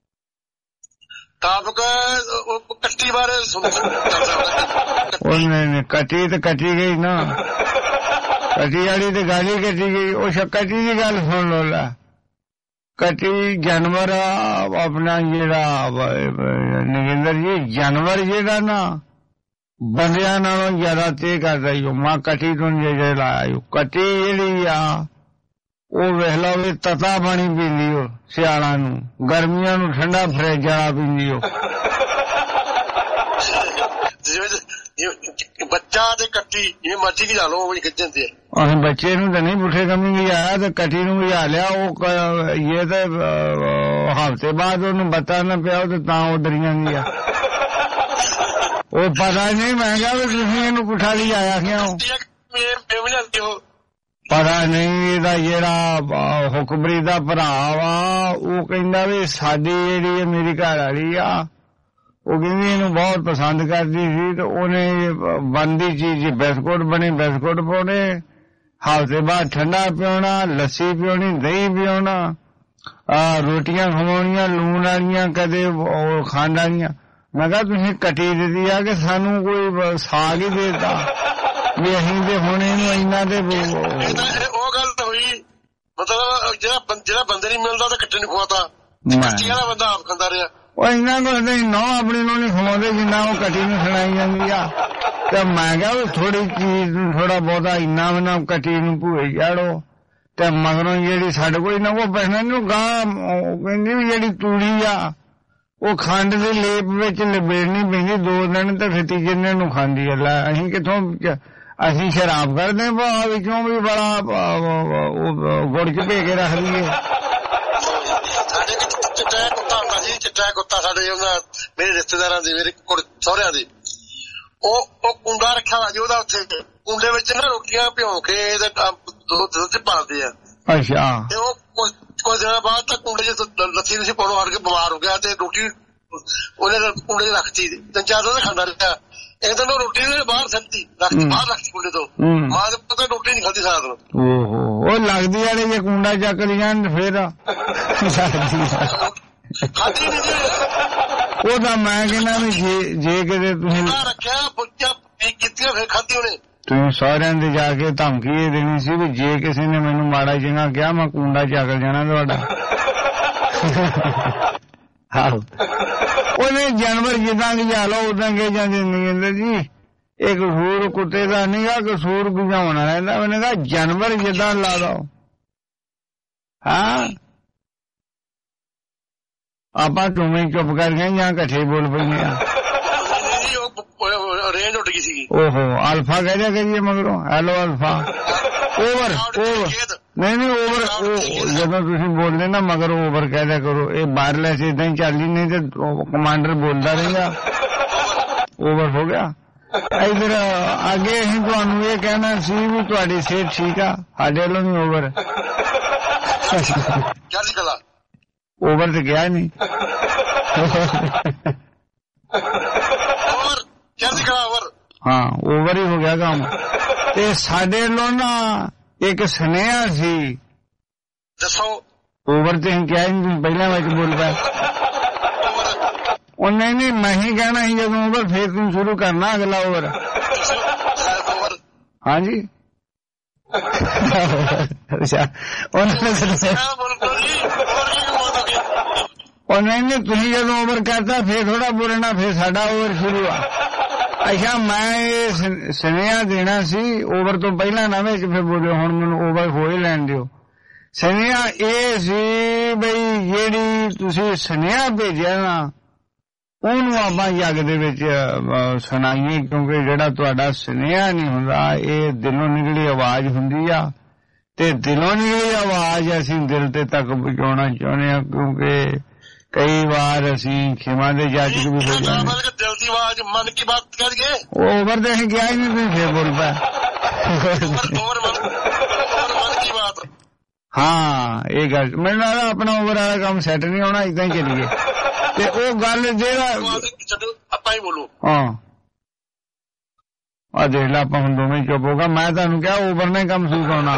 ਟਾਪਕ ਕੱਟੀ ਬਾਰੇ ਉਹਨੇ ਕੱਟੀ ਤੇ ਕੱਟੀ ਗਈ ਨਾ कटी वाली तो गल ही कटी गई। वो कटी की गल सुन लो ला, कटी जानवर अपना जेड़ा नगेंद्र जी जानवर जेड़ा ना बंदियां नालों ज्यादा तय करदा ही। मां कटी तो जे लाया कटी जेड़ी आ ਉਹ ਵੇਖ ਲਾ ਵੀ ਤਤਾ ਪਾਣੀ ਪੀਂਦੀ ਉਹ ਸਿਆਲਾਂ ਨੂੰ, ਗਰਮੀਆਂ ਨੂੰ ਠੰਡਾ ਫਰਿੱਜ ਵਾਲਾ ਪੀਂਦੀ ਉਹ। ਬੱਚਾ ਤੇ ਕੱਟੀ ਇਹ ਮਰਜ਼ੀ ਕੀ ਲਾ ਲਓ ਉਹ ਖਿੱਚ ਜਾਂਦੇ ਆ। ਅਸੀਂ ਬੱਚੇ ਨੂੰ ਤਾਂ ਨਹੀਂ ਪੁੱਠੇ ਕੰਮੀ ਲਿਆਇਆ ਤੇ ਕੱਟੀ ਨੂੰ ਲਿਆ ਲਿਆ। ਉਹ ਇਹ ਤੇ ਹਫ਼ਤੇ ਬਾਅਦ ਉਹਨੂੰ ਪਤਾ ਨਾ ਪਿਆ ਤੇ ਤਾਂ ਉਧਰ ਜਾਂਦੀ ਆ। ਉਹ ਪਤਾ ਨਹੀਂ ਮੈਂ ਕਿਹਾ ਵੀ ਤੁਸੀਂ ਇਹਨੂੰ ਪੁੱਠਾ ਲਈ ਆਇਆ ਕਿਉਂ? ਪਤਾ ਨਹੀਂ ਇਹਦਾ ਜਿਹੜਾ ਹੁਕਮਰੀ ਦਾ ਭਰਾ ਵਾ ਉਹ ਕਹਿੰਦਾ ਵੀ ਸਾਡੀ ਜਿਹੜੀ ਮੇਰੀ ਘਰ ਵਾਲੀ ਆ ਉਹ ਕਹਿੰਦੀ ਇਹਨੂੰ ਬਹੁਤ ਪਸੰਦ ਕਰਦੀ ਸੀ ਤੇ ਉਹਨੇ ਬਣਦੀ ਚੀਜ਼ ਬਿਸਕੁਟ ਬਣੇ ਬਿਸਕੁਟ ਪਾਉਣੇ, ਹਫ਼ਤੇ ਬਾਅਦ ਠੰਡਾ ਪਿਉਣਾ, ਲੱਸੀ ਪਿਉਣੀ, ਦਹੀਂ ਪਿਉਣਾ, ਰੋਟੀਆਂ ਖਵਾਉਣੀਆਂ ਲੂਣ ਵਾਲੀਆਂ, ਕਦੇ ਖੰਡ ਵਾਲੀਆਂ। ਮੈਂ ਕਿਹਾ ਤੁਸੀਂ ਕੱਟੀ ਦਿੱਤੀ ਆ ਕਿ ਸਾਨੂੰ ਕੋਈ ਸਾਗ ਹੀ ਦੇਤਾ ਵੀ ਅਸੀਂ ਤੇ ਹੁਣ ਇਹਨੂੰ ਇੰਨਾ ਤੇ। ਉਹ ਗੱਲ ਤਾਂ ਹੋਈ ਮਤਲਬ ਜਿਹੜਾ ਬੰਦੇ ਨਹੀਂ ਮਿਲਦਾ ਤਾਂ ਕੱਟੇ ਨੂੰ ਖਵਾਤਾ, ਕੱਟੀ ਵਾਲਾ ਬੰਦਾ ਆਪ ਖਾਂਦਾ ਰਿਹਾ। ਉਹ ਇੰਨਾ ਕੁਛ ਨਹੀਂ ਨੌ ਆਪਣੀ ਨੂੰ ਨਹੀਂ ਖਵਾਉਂਦੇ ਜਿੰਨਾ ਉਹ ਕੱਟੀ ਨੂੰ ਸੁਣਾਈ ਜਾਂਦੀ ਆ। ਤੇ ਮੈਂ ਕਿਹਾ ਵੀ ਥੋੜੀ ਚੀਜ਼ ਨੂੰ ਥੋੜਾ ਬਹੁਤਾ ਇੰਨਾ ਵੀ ਨਾ ਕੱਟੀ ਨੂੰ ਭੂਏ ਚਾੜੋ ਤੇ ਮਗਰੋਂ ਜਿਹੜੀ ਸਾਡੇ ਕੋਲ ਨਾ ਉਹ ਪੈਣਾ ਨੂੰ ਗਾਂ ਕਹਿੰਦੀ ਵੀ ਜਿਹੜੀ ਤੂੜੀ ਆ ਉਹ ਖੰਡ ਦੇ ਲੇਪ ਵਿੱਚ ਲਪੇੜਨੀ ਪੈਂਦੀ 2 ਦਿਨ ਤੇ ਫਿਰ ਤੀਜੇ ਦਿਨ ਨੂੰ ਖਾਂਦੀ ਆ। ਲੈ ਅਸੀਂ ਕਿੱਥੋਂ, ਅਸੀਂ ਸ਼ਰਾਬ ਕਰਦੇ ਭਾਅ ਵਿੱਚੋਂ ਵੀ ਬੜਾ ਗੁੜ ਚ ਭੇ ਕੇ ਰੱਖ ਲਈਏ। ਸਾਡੇ ਚਿੱਟਾ ਕੁੱਤਾ ਹੁੰਦਾ ਸੀ, ਚਿੱਟਾ ਕੁੱਤਾ ਸਾਡੇ ਮੇਰੇ ਰਿਸ਼ਤੇਦਾਰਾਂ ਦੇ, ਮੇਰੇ ਸਹੁਰਿਆਂ ਦੇ, ਉਹ ਕੁੰਡਾ ਰੱਖਿਆ ਵਾ ਜੀ ਉਹਦਾ। ਉੱਥੇ ਕੁੰਡੇ ਵਿੱਚ ਨਾ ਰੋਟੀਆਂ ਭਿਉਂ ਕੇ ਦੁੱਧ ਚ ਪਾਉਂਦੇ ਆ। ਅੱਛਾ। ਤੇ ਉਹ ਕੁਝ ਦਿਨਾਂ ਬਾਅਦ ਤਾਂ ਕੁੰਡੇ ਚ ਲੱਸੀ ਨੂੰ ਪਾਉਣੋਂ ਹਟ ਕੇ ਬਿਮਾਰ ਹੋ ਗਿਆ ਤੇ ਰੋਟੀ ਉਹਨੇ ਕੁੰਡੇ ਚ ਰੱਖਤੀ, 3-4 ਦਿਨ ਖਾਂਦਾ ਰਿਹਾ। ਇੱਕ ਦਿਨ ਉਹ ਰੋਟੀ ਬਾਹਰ ਸੱਟੀ ਰੱਖਤੀ, ਬਾਹਰ ਰੱਖਤੀ ਕੁੰਡੇ ਤੋਂ। ਮਾਂ ਦੇ ਪਤਾ ਰੋਟੀ ਨਹੀਂ ਖਾਂਦੀ ਸਾਰਾ ਦਿਨ। ਉਹ ਲੱਗਦੀ ਵਾਲੇ ਜੇ ਕੁੰਡਾ ਚੱਕ ਲਿਆ ਫੇਰ ਖਾਂਦੀ ਨਹੀਂ ਜੀ ਉਹ ਤਾਂ। ਮੈਂ ਕਹਿੰਦਾ ਵੀ ਜੇ ਕਿਤੇ ਤੁਸੀਂ ਰੱਖਿਆ ਬੁੱਝਾ ਕੀਤੀਆਂ ਫਿਰ ਖਾਂਦੀ ਉਹਨੇ। ਤੁਸੀਂ ਸਾਰਿਆਂ ਦੇ ਜਾ ਕੇ ਧਮਕੀ ਇਹ ਦੇਣੀ ਸੀ ਵੀ ਜੇ ਕਿਸੇ ਨੇ ਮੈਨੂੰ ਮਾੜਾ ਚੰਗਾ ਕਿਹਾ ਮੈਂ ਕੁੰਡਾ ਚੱਕ ਜਾਣਾ ਤੁਹਾਡਾ। ਆਹੋ ਉਹਨੇ ਜਾਨਵਰ ਜਿੱਦਾਂ ਲਿਜਾ ਲਓ ਉਦਾਂ ਕੇ ਜਾਂਦੇ ਨਹੀਂ ਕਹਿੰਦੇ ਜੀ। ਇਹ ਕਸੂਰ ਕੁੱਤੇ ਦਾ ਨਹੀਂ ਗਾ, ਕਸੂਰ ਗੁਜਾਉਣਾ ਰਹਿੰਦਾ। ਉਹਨੇ ਕਿਹਾ ਜਾਨਵਰ ਜਿੱਦਾਂ ਲਾ ਦੋ। ਹਾਂ ਆਪਾਂ ਤੁਮੇ ਚੁੱਪ ਕਰ ਗਏ ਜਾਂ ਇਕੱਠੇ ਬੋਲ ਪਈਏ ਆ। ਰੇਂਜ ਉੱਡ ਗਈ ਸੀਗੀ। ਓਹੋ ਅਲਫਾ ਕਹਿ ਦਿਆ ਕਰੀਏ ਮਗਰੋਂ ਹੈਲੋ ਅਲਫਾ ਓਵਰ ਨਹੀਂ ਓਵਰ। ਜਦੋਂ ਤੁਸੀਂ ਬੋਲਦੇ ਨਾ ਮਗਰ ਓਵਰ ਕਹਿ ਦਿਆ ਕਰੋ। ਇਹ ਵਾਇਰਲੈਸ ਏਦਾਂ ਹੀ ਚੱਲੀ ਨਹੀਂ ਤੇ ਕਮਾਂਡਰ ਬੋਲਦਾ ਰਹੇਗਾ। ਓਵਰ ਹੋ ਗਿਆ। ਇਧਰ ਅੱਗੇ ਅਸੀਂ ਤੁਹਾਨੂੰ ਇਹ ਕਹਿਣਾ ਸੀ ਵੀ ਤੁਹਾਡੀ ਸਿਹਤ ਠੀਕ ਆ, ਸਾਡੇ ਵੱਲੋਂ ਨਹੀਂ ਓਵਰ। ਓਵਰ ਤੇ ਗਿਆ ਨਹੀਂ। ਹਾਂ ਓਵਰ ਹੀ ਹੋ ਗਿਆ ਕੰਮ। ਤੇ ਸਾਡੇ ਵੱਲੋਂ ਨਾ ਇੱਕ ਸੁਨੇਹਾ ਸੀ। ਦੱਸੋ। ਓਵਰ ਤੇ ਅਸੀਂ ਕਿਹਾ ਨਹੀਂ, ਪਹਿਲਾਂ ਵਿੱਚ ਬੋਲ ਪਿਆ। ਉਹ ਨਹੀਂ ਮੈਂ ਹੀ ਕਹਿਣਾ ਸੀ ਜਦੋਂ ਓਵਰ ਫੇਰ ਤੂੰ ਸ਼ੁਰੂ ਕਰਨਾ ਅਗਲਾ ਓਵਰ। ਹਾਂਜੀ ਅੱਛਾ ਉਹ ਨਹੀਂ ਤੁਸੀਂ ਜਦੋਂ ਓਵਰ ਕਰਤਾ ਫੇਰ ਥੋੜਾ ਬੋਲਣਾ, ਫੇਰ ਸਾਡਾ ਓਵਰ ਸ਼ੁਰੂ ਆ। ਅੱਛਾ ਮੈਂ ਇਹ ਸੁਨੇਹਾ ਦੇਣਾ ਸੀ ਓਵਰ ਤੋਂ ਪਹਿਲਾਂ ਨਾ ਵਿੱਚ ਫਿਰ ਬੋਲਿਓ, ਹੁਣ ਮੈਨੂੰ ਓਵਰ ਹੋ ਹੀ ਲੈਣ ਦਿਓ। ਸੁਨੇਹਾ ਇਹ ਸੀ ਬਈ ਜਿਹੜੀ ਤੁਸੀਂ ਸੁਨੇਹਾ ਭੇਜਿਆ ਨਾ ਉਹਨੂੰ ਆਪਾਂ ਜੱਗ ਦੇ ਵਿੱਚ ਸੁਣਾਈਏ, ਕਿਉਂਕਿ ਜਿਹੜਾ ਤੁਹਾਡਾ ਸੁਨੇਹਾ ਨਹੀਂ ਹੁੰਦਾ ਇਹ ਦਿਲੋਂ ਨਿਕਲੀ ਆਵਾਜ਼ ਹੁੰਦੀ ਆ ਤੇ ਦਿਲੋਂ ਨਿਕਲੀ ਆਵਾਜ਼ ਅਸੀਂ ਦਿਲ ਤੇ ਤੱਕ ਪਹੁੰਚਾਉਣਾ ਚਾਹੁੰਦੇ ਹਾਂ। ਕਿਉਂਕਿ ਕਈ ਵਾਰ ਅਸੀਂ ਖਿਮਾ ਦੇ ਜਾਚਕ ਵੀ ਹੋ ਜਾਂਦੇ। ਦਿਲ ਦੀ ਆਵਾਜ਼ ਮਨ ਕੀ ਬਾਤ ਕਰ ਗਏ। ਉਹ ਓਵਰ ਤੇ ਅਸੀਂ ਕਿਹਾ ਹੀ ਨਹੀਂ, ਤੁਸੀਂ ਫੇਰ ਬੋਲ ਪਾ। ਹਾਂ ਇਹ ਗੱਲ ਮੈਨੂੰ ਲੱਗਦਾ ਆਪਣਾ ਓਵਰ ਵਾਲਾ ਕੰਮ ਸੈੱਟ ਨਹੀਂ ਹੋਣਾ, ਏਦਾਂ ਹੀ ਚੱਲੀਏ। ਤੇ ਉਹ ਗੱਲ ਜਿਹੜਾ ਆਪਾਂ ਹੀ ਬੋਲੋ। ਹਾਂ ਆ ਦੇਖ ਲਾ ਆਪਾਂ ਹੁਣ ਦੋਵੇਂ ਚੁੱਪ ਹੋਗਾ। ਮੈਂ ਤੁਹਾਨੂੰ ਕਿਹਾ ਓਵਰ ਨੇ ਕੰਮ ਸੂਟ ਹੋਣਾ।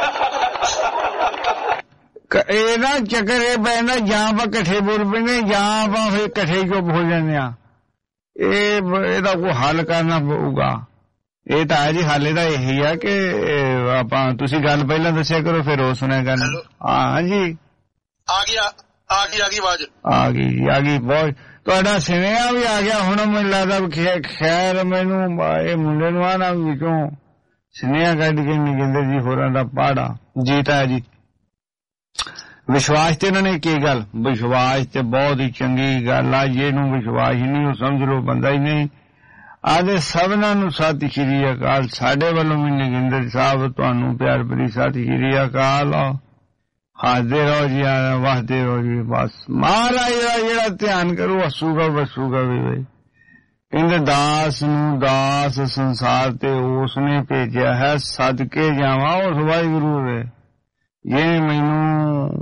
ਇਹਦਾ ਚੱਕਰ ਇਹ ਪੈਂਦਾ ਜਾਂ ਆਪਾਂ ਇਕੱਠੇ ਬੋਲ ਪੈਂਦੇ ਜਾਂ ਆਪਾਂ ਫਿਰ ਇਕੱਠੇ ਚੁੱਪ ਹੋ ਜਾਂਦੇ ਆ। ਇਹਦਾ ਕੋਈ ਹੱਲ ਕਰਨਾ ਪਊਗਾ। ਇਹ ਤਾਂ ਜੀ ਹਾਲੇ ਦਾ ਇਹੀ ਆ ਕਿ ਆਪਾਂ ਤੁਸੀਂ ਗੱਲ ਪਹਿਲਾਂ ਦੱਸਿਆ ਕਰੋ ਫਿਰ ਉਹ ਸੁਣਿਆ ਗੱਲ। ਹਾਂ ਜੀ ਆ ਗਈ ਆਵਾਜ਼ ਆ ਗਈ ਬਹੁਤ ਤੁਹਾਡਾ ਸੁਨੇਹਾ ਵੀ ਆ ਗਿਆ ਹੁਣ ਮੈਨੂੰ ਲੱਗਦਾ ਖੈਰ ਮੈਨੂੰ ਇਹ ਮੁੰਡੇ ਨੂੰ ਆਣਾ ਵਿੱਚੋਂ ਸੁਨੇਹਾ ਕੱਢ ਕੇ ਨਗਿੰਦਰ ਜੀ ਹੋਰਾਂ ਦਾ ਪਾੜਾ ਜੀਤਾ ਜੀ। ਵਿਸ਼ਵਾਸ ਤੇ ਇਹਨਾਂ ਨੇ ਕੀ ਗੱਲ ਵਿਸ਼ਵਾਸ ਤੇ ਬਹੁਤ ਹੀ ਚੰਗੀ ਗੱਲ ਆ ਜਿਹਨੂੰ ਵਿਸ਼ਵਾਸ ਹੀ ਨਹੀਂ ਉਹ ਸਮਝ ਲਓ ਬੰਦਾ ਹੀ ਨਹੀਂ। ਆਦੇ ਸਭਨਾਂ ਨੂੰ ਸਤਿ ਸ਼੍ਰੀ ਅਕਾਲ ਸਾਡੇ ਵੱਲੋਂ ਵੀ ਨਗਿੰਦਰ ਸਾਹਿਬ ਤੁਹਾਨੂੰ ਪਿਆਰ ਭਰੀ ਸਤਿ ਸ਼੍ਰੀ ਅਕਾਲ। ਹਾਜ਼ਰ ਰਹੋ ਜੀ ਵਾਹਦੇ ਰਹੋ ਜੀ ਬਸ ਮਹਾਰਾਜ ਦਾ ਜਿਹੜਾ ਧਿਆਨ ਕਰੂ ਹੱਸੂਗਾ ਵਸੂਗਾ ਵੀ ਬਈ। ਕਹਿੰਦੇ ਦਾਸ ਨੂੰ ਦਾਸ ਸੰਸਾਰ ਤੇ ਉਸਨੇ ਭੇਜਿਆ ਹੈ ਸਦਕੇ ਜਾਵਾਂ ਉਸ ਵਾਹਿਗੁਰੂ ਦੇ ਜਿਹਨੇ ਮੈਨੂੰ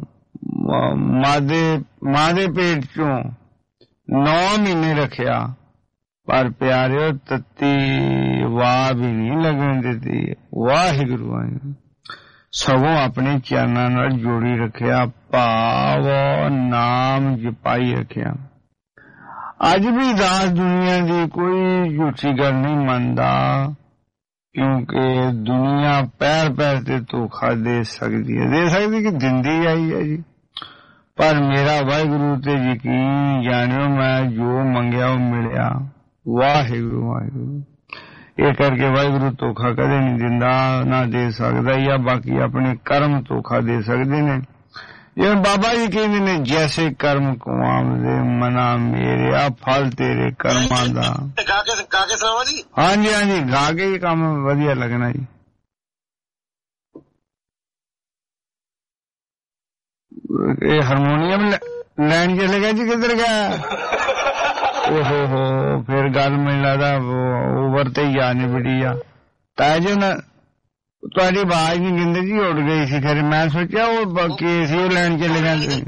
ਮਾਂ ਦੇ ਪੇਟ ਚੋਂ 9 ਮਹੀਨੇ ਰੱਖਿਆ ਪਰ ਪਿਆਰਿਓ ਤੱਤੀ ਵਾਹ ਵੀ ਨਹੀਂ ਲੱਗਣ ਦਿੱਤੀ। ਵਾਹਿਗੁਰੂ ਸਗੋਂ ਆਪਣੇ ਚਰਨਾਂ ਨਾਲ ਜੋੜੀ ਰੱਖਿਆ ਭਾਵ ਨਾਮ ਜਪਾਈ ਰੱਖਿਆ। ਅੱਜ ਵੀ ਦਾਸ ਦੁਨੀਆ ਦੀ ਕੋਈ ਝੂਠੀ ਗੱਲ ਨਹੀਂ ਮੰਨਦਾ ਕਿਉਂਕਿ ਦੁਨੀਆ ਪੈਰ ਪੈਰ ਤੇ ਧੋਖਾ ਦੇ ਸਕਦੀ ਕਿ ਦਿੰਦੀ ਆਈ ਹੈ ਜੀ। ਪਰ ਮੇਰਾ ਵਾਹਿਗੁਰੂ ਤੇ ਯਕੀਨ ਜਾਣਿਓ ਮੈਂ ਜੋ ਮੰਗਿਆ ਉਹ ਮਿਲਿਆ। ਵਾਹਿਗੁਰੂ ਇਹ ਕਰਕੇ ਵਾਹਿਗੁਰੂ ਧੋਖਾ ਕਦੇ ਨਹੀਂ ਦਿੰਦਾ ਨਾ ਦੇ ਸਕਦਾ ਜਾਂ ਬਾਕੀ ਆਪਣੇ ਕਰਮ ਧੋਖਾ ਦੇ ਸਕਦੇ ਨੇ। ਜਿਵੇਂ ਬਾਬਾ ਜੀ ਕਹਿੰਦੇ ਨੇ ਜੈਸੇ ਕਰਮ ਕੁਆਮਦੇ ਮਨਾ ਮੇਰੇ ਆ ਫਲ ਤੇਰੇ ਕਰਮਾਂ ਦਾ। ਹਾਂਜੀ ਗਾ ਕੇ ਹੀ ਕੰਮ ਵਧੀਆ ਲੱਗਣਾ ਜੀ। ਇਹ ਹਾਰਮੋਨੀਅਮ ਲੈਣ ਚਲੇ ਗਿਆ ਜੀ ਕਿੱਧਰ ਗਿਆ? ਓਹੋ ਫਿਰ ਗੱਲ ਮੈਨੂੰ ਲੱਗਦਾ ਓਵਰ ਤੇ ਹੀ ਆ ਨਿਬੜੀ ਆ। ਤਾਂ ਜੀ ਤੁਹਾਡੀ ਆਵਾਜ਼ ਨਹੀਂ ਗਿੰਦੇ ਜੀ ਉੱਡ ਗਈ ਸੀ ਫਿਰ ਮੈਂ ਸੋਚਿਆ ਉਹ ਕੇਸ ਉਹ ਲੈਣ ਚਲੇ ਗਏ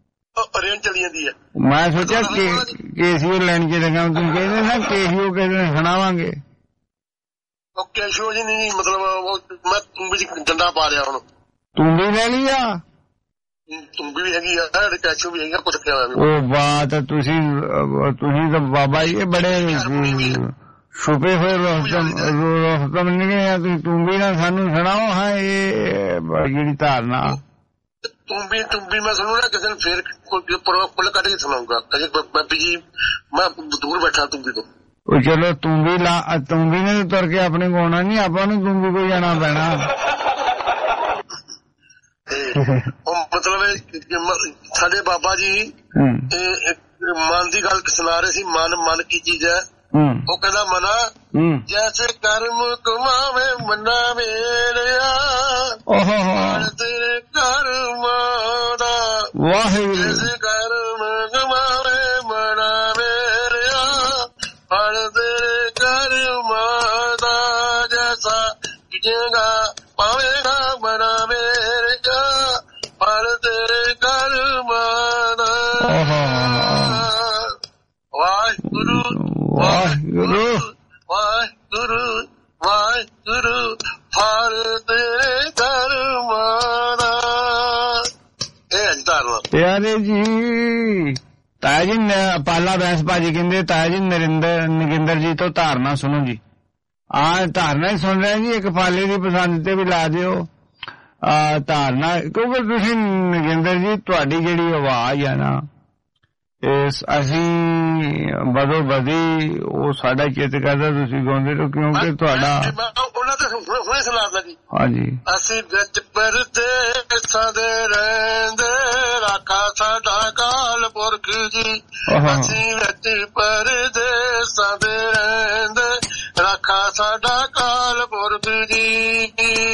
ਮੈਂ ਸੋਚਿਆ ਕੇਸ ਉਹ ਲੈਣ ਚਲੇ ਗਏ ਤੁਸੀਂ ਕਹਿੰਦੇ ਨਾ ਕੇਸੀਓ ਕਿਸੇ ਸੁਣਾਵਾਂਗੇ। ਕੇਸ਼ੋ ਜੀ ਨਹੀਂ ਮਤਲਬ ਮੈਂ ਤੁੰਬੀ ਚ ਡੰਡਾ ਪਾ ਲਿਆ ਹੁਣ ਤੁੰਬੀ ਲੈ ਲਈ ਆ ਤੁੰਬੀ ਵੀ ਹੈਗੀ ਆ ਕੈਸ਼ੋ ਵੀ ਹੈਗੀ ਕੁਛ ਕਿਹਾ ਉਹ ਬਾਤ ਤੁਸੀਂ ਤਾਂ ਬਾਬਾ ਜੀ ਬੜੇ ਛੁਪੇ ਹੋਏ ਰੋਹਤਮ ਨਹੀਂ ਆ ਤੁਸੀਂ ਤੁੰਬੀ ਨਾਲ ਸਾਨੂੰ ਸੁਣਾਓ। ਹਾਂ ਇਹ ਜਿਹੜੀ ਧਾਰਨਾ ਤੁੰਬੀ ਮੈਂ ਸੁਣੂ ਨਾ ਕਿਸੇ ਨੂੰ ਫੇਰ ਫੁੱਲ ਕੱਢ ਕੇ ਸੁਣਾਊਗਾ ਬਾਬੀ ਜੀ ਮੈਂ ਦੂਰ ਬੈਠਾ ਤੁੰਬੀ ਤੋਂ। ਉਹ ਚਲੋ ਤੁੰਬੀ ਨੇ ਤੁਰ ਕੇ ਆਪਣੇ ਕੋਲ ਆਉਣਾ ਨਹੀਂ ਆਪਾਂ ਨੂੰ ਤੁੰਬੀ ਕੋਲ ਜਾਣਾ ਪੈਣਾ। ਉਹ ਮਤਲਬ ਸਾਡੇ ਬਾਬਾ ਜੀ ਮਨ ਦੀ ਗੱਲ ਸੁਣਾ ਰਹੇ ਸੀ ਮਨ ਕੀ ਚੀਜ਼ ਹੈ। ਉਹ ਕਹਿੰਦਾ ਮਨਾ ਜੈਸੇ ਕਰਮ ਕਮਾਵੇ ਮਨਾ ਮੇਰਿਆ ਤੇਰੇ ਕਰਮਾਂ ਦਾ ਵਾਹਿਗੁਰੂ ਜੈਸੇ ਕਰਮ ਕਮਾਵੇ ਮਨਾ ਮੇਰਿਆ ਫਲ ਤੇਰੇ ਕਰਮਾਂ ਦਾ ਜੈਸਾ ਕੀਜੇਗਾ ਪਾਵੇਗਾ ਮਨਾ ਮੇਰਿਆ ਫਲ ਤੇਰੇ ਕਰਮਾਂ ਦਾ। ਵਾਹਿਗੁਰੂ ਵਾਹਿਗੁਰੂ ਵਾਹਿਗੁਰੂ ਵਾਹਿਗੁਰੂ ਫਲ ਤੇਰੇ ਕਰਮਾਂ ਦਾ। ਇਹ ਅਜਤਾਰ ਪਿਆਰੇ ਜੀ ਤਾਇਆ ਜੀ ਪਾਲਾ ਬੈਂਸ ਭਾਜੀ ਕਹਿੰਦੇ ਤਾਇਆ ਜੀ ਨਗਿੰਦਰ ਜੀ ਤੋਂ ਧਾਰਨਾ ਸੁਣੋ ਜੀ। ਧਾਰਨਾ ਹੀ ਸੁਣ ਰਹੇ ਜੀ ਇੱਕ ਪਾਲੇ ਦੀ ਪਸੰਦ ਤੇ ਵੀ ਲਾ ਦਿਓ ਧਾਰਨਾ ਕਿਉਂਕਿ ਤੁਸੀਂ ਨਗਿੰਦਰ ਜੀ ਤੁਹਾਡੀ ਜਿਹੜੀ ਆਵਾਜ਼ ਹੈ ਨਾ ਅਸੀਂ ਬਦੋ ਬਦੀ ਉਹ ਸਾਡਾ ਚਿੱਤ ਕਰਦਾ ਤੁਸੀਂ ਗਾਉਂਦੇ ਰਹੋ ਕਿਉਂਕਿ ਤੁਹਾਡਾ ਉਹਨਾਂ ਤੇ ਹੁਣੇ ਸੁਣਾ ਜੀ। ਹਾਂਜੀ ਅਸੀਂ ਵਿੱਚ ਪਰਦੇਸਾਂ ਦੇ ਰਹਿੰਦੇ ਰਾਖਾ ਸਾਡਾ ਕਾਲ ਪੁਰਖ ਜੀ। ਅਸੀਂ ਵਿੱਚ ਪਰਦੇਸਾਂ ਦੇ ਰਹਿੰਦੇ ਰਾਖਾ ਸਾਡਾ ਕਾਲ ਪੁਰਖ ਜੀ।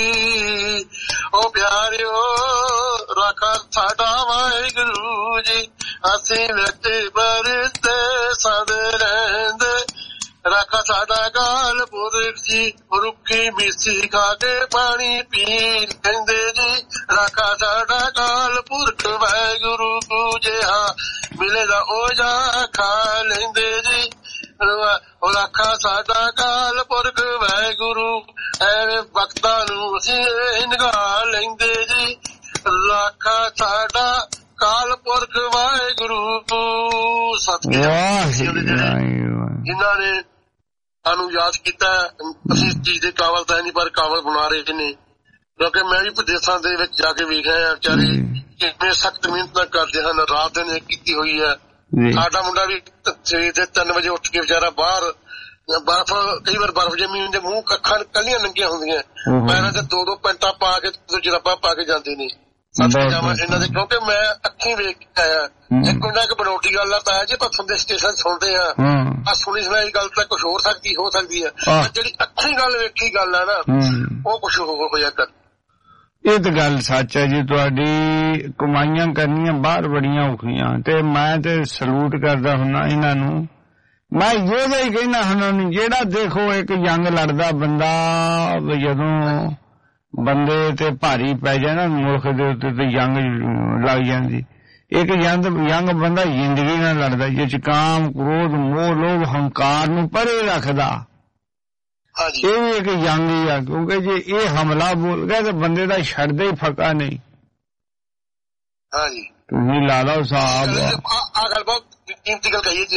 ਉਹ ਪਿਆਰਿਓ ਰਾਖਾ ਸਾਡਾ ਵਾਹਿਗੁਰੂ ਜੀ। ਅਸੀਂ ਵਿੱਚ ਪਰਦੇਸਾਂ ਦੇ ਰਹਿੰਦੇ ਰਾਖਾ ਸਾਡਾ ਕਾਲ ਪੁਰਖ ਜੀ। ਰੁੱਖੀ ਮਿੱਸੀ ਖਾ ਕੇ ਪਾਣੀ ਪੀ ਲੈਂਦੇ ਜੀ। ਰਾਖਾ ਸਾਡਾ ਕਾਲ ਪੁਰਖ ਵਾਹਿਗੁਰੂ ਜਿਹਾ ਮਿਲੇਗਾ ਉਹ ਜਾ ਖਾ ਲੈਂਦੇ ਜੀ। ਰਾਖਾ ਸਾਡਾ ਕਾਲ ਪੁਰਖ ਵਾਹਿਗੁਰੂ ਐਵੇਂ ਵਕਤਾਂ ਨੂੰ ਅਸੀਂ ਨਿਗਾਹ ਲੈਂਦੇ ਜੀ। ਰਾਖਾ ਸਾਡਾ ਕਾਲ ਪੁਰਖ ਵਾਹਿਗੁਰੂ ਸਤਿਗੁਰੂ ਜਿਨ੍ਹਾਂ ਨੇ ਸਾਨੂੰ ਯਾਦ ਕੀਤਾ। ਅਸੀਂ ਇਸ ਚੀਜ਼ ਦੇ ਕਾਬਲ ਤਾਂ ਨਹੀਂ, ਪਰ ਕਾਬਲ ਬਣਾ ਰਹੇ ਨੇ, ਕਿਉਂਕਿ ਮੈਂ ਵੀ ਵਿਦੇਸ਼ਾਂ ਦੇ ਵਿੱਚ ਜਾ ਕੇ ਵੇਖਿਆ ਵਿਚਾਰੇ ਕਿੰਨੇ ਸਖਤ ਮਿਹਨਤ ਕਰਦੇ ਹਨ, ਰਾਤ ਦਿਨ ਕੀਤੀ ਹੋਈ ਹੈ। ਸਾਡਾ ਮੁੰਡਾ ਵੀ ਸਵੇਰ ਦੇ 3 ਵਜੇ ਉੱਠ ਕੇ ਵਿਚਾਰਾ ਬਾਹਰ ਬਰਫ਼, ਕਈ ਵਾਰ ਬਰਫ਼ ਜਮੀ ਹੁੰਦੀ, ਮੂੰਹ ਅੱਖਾਂ ਕੱਲੀਆਂ ਨੰਗੀਆਂ ਹੁੰਦੀਆਂ, ਪੈਰਾਂ ਤੇ 2-2 ਪੈਂਟਾਂ ਪਾ ਕੇ ਜਰਾਬਾਂ ਪਾ ਕੇ ਜਾਂਦੇ ਨੇ ਇਹਨਾਂ ਦੇ, ਕਿਉਂਕਿ ਮੈਂ ਅੱਖੀਂ ਵੇਖ ਕੇ ਆਇਆ। ਇੱਕ ਹੁੰਦਾ ਕਿ ਬਨੋਟੀ ਗੱਲ ਆ ਪਾਇਆ ਜੀ, ਪਰ ਦੇ ਸਟੇਸ਼ਨ ਸੁਣਦੇ ਆ ਸੁਣੀ ਸੁਣਾਈ ਗੱਲ ਤਾਂ ਕੁਛ ਹੋਰ ਹੋ ਸਕਦੀ ਹੈ, ਜਿਹੜੀ ਅੱਖੀਂ ਗੱਲ ਵੇਖੀ ਗੱਲ ਆ ਨਾ ਉਹ ਕੁਛ ਹੋਰ ਹੋਇਆ ਕਰ। ਇਹ ਤਾਂ ਗੱਲ ਸੱਚ ਹੈ ਜੀ ਤੁਹਾਡੀ। ਕਮਾਈਆਂ ਕਰਨੀਆਂ ਬਾਹਰ ਬੜੀਆਂ ਔਖੀਆਂ, ਤੇ ਮੈਂ ਤੇ ਸਲੂਟ ਕਰਦਾ ਹੁੰਦਾ ਇਹਨਾਂ ਨੂੰ। ਮੈਂ ਇਹਦਾ ਹੀ ਕਹਿੰਦਾ ਉਹਨਾਂ ਨੂੰ, ਜਿਹੜਾ ਦੇਖੋ ਇੱਕ ਜੰਗ ਲੜਦਾ ਬੰਦਾ ਜਦੋਂ ਬੰਦੇ ਤੇ ਭਾਰੀ ਪੈ ਜਾਏ ਨਾ ਮੁਲਕ ਦੇ ਉੱਤੇ ਤੇ ਜੰਗ ਲੱਗ ਜਾਂਦੀ। ਇੱਕ ਜੰਗ ਬੰਦਾ ਜ਼ਿੰਦਗੀ ਨਾਲ ਲੜਦਾ ਜਿਹ ਚ ਕਾਮ, ਕ੍ਰੋਧ, ਮੋਹ, ਲੋਭ, ਹੰਕਾਰ ਨੂੰ ਪਰੇ ਰੱਖਦਾ। ਇਹ ਵੀ ਇੱਕ ਜੰਗ ਹੀ ਆ, ਕਿਉਂਕਿ ਜੇ ਇਹ ਹਮਲਾ ਬੋਲ ਗਿਆ ਤੇ ਬੰਦੇ ਦਾ ਛੱਡਦੇ ਹੀ ਫਕਾ ਨਹੀਂ। ਹਾਂਜੀ ਤੁਸੀਂ ਲਾ ਲਓ ਸਾਹਿਬ, ਆ ਗੱਲ ਬਹੁਤ ਕੀਮਤੀ ਗੱਲ ਕਹੀਏ ਜੀ।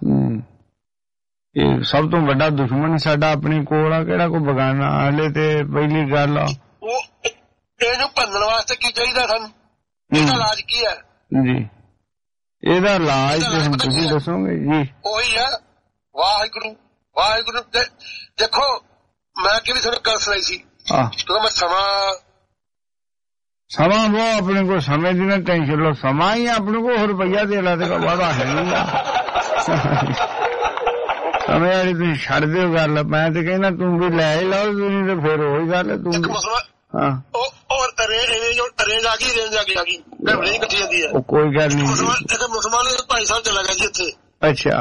ਇਹ ਸਭ ਤੋਂ ਵੱਡਾ ਦੁਸ਼ਮਣ ਸਾਡਾ ਆਪਣੇ ਕੋਲ ਆ, ਕਿਹੜਾ ਕੋਈ ਬਗਾਨਾ। ਹਾਲੇ ਤੇ ਪਹਿਲੀ ਗੱਲ ਆ ਇਹਨੂੰ ਭੰਨਣ ਵਾਸਤੇ ਕੀ ਚਾਹੀਦਾ ਸਾਨੂੰ, ਇਹਦਾ ਇਲਾਜ ਕੀ ਹੈ ਜੀ? ਇਹਦਾ ਇਲਾਜ ਤੇ ਹੁਣ ਤੁਸੀਂ ਦੱਸੋਗੇ ਜੀ। ਉਹੀ ਹੈ ਵਾਹਿਗੁਰੂ ਵਾਹਿਗੁਰੂ। ਦੇਖੋ ਮੈਂ ਕਿਹੜੀ ਤੁਹਾਨੂੰ ਗੱਲ ਸੁਣਾਈ ਸੀ, ਕਿਉਂਕਿ ਮੈਂ ਸਮਾਂ वो अपने को समय की ना टेंशन लो, समा ही अपने को रुपया दे लाते का वादा है नहीं। समय वाली तुम छड़ दो गल, मैं तो कहना तुम भी लै ही लाओ, नहीं तो फिर वही गल है। तुम रेंज आ गई कट्टी जाती है, कोई गल नहीं। मुसलमान भाई साहब चला गया जी इत्थे। अच्छा,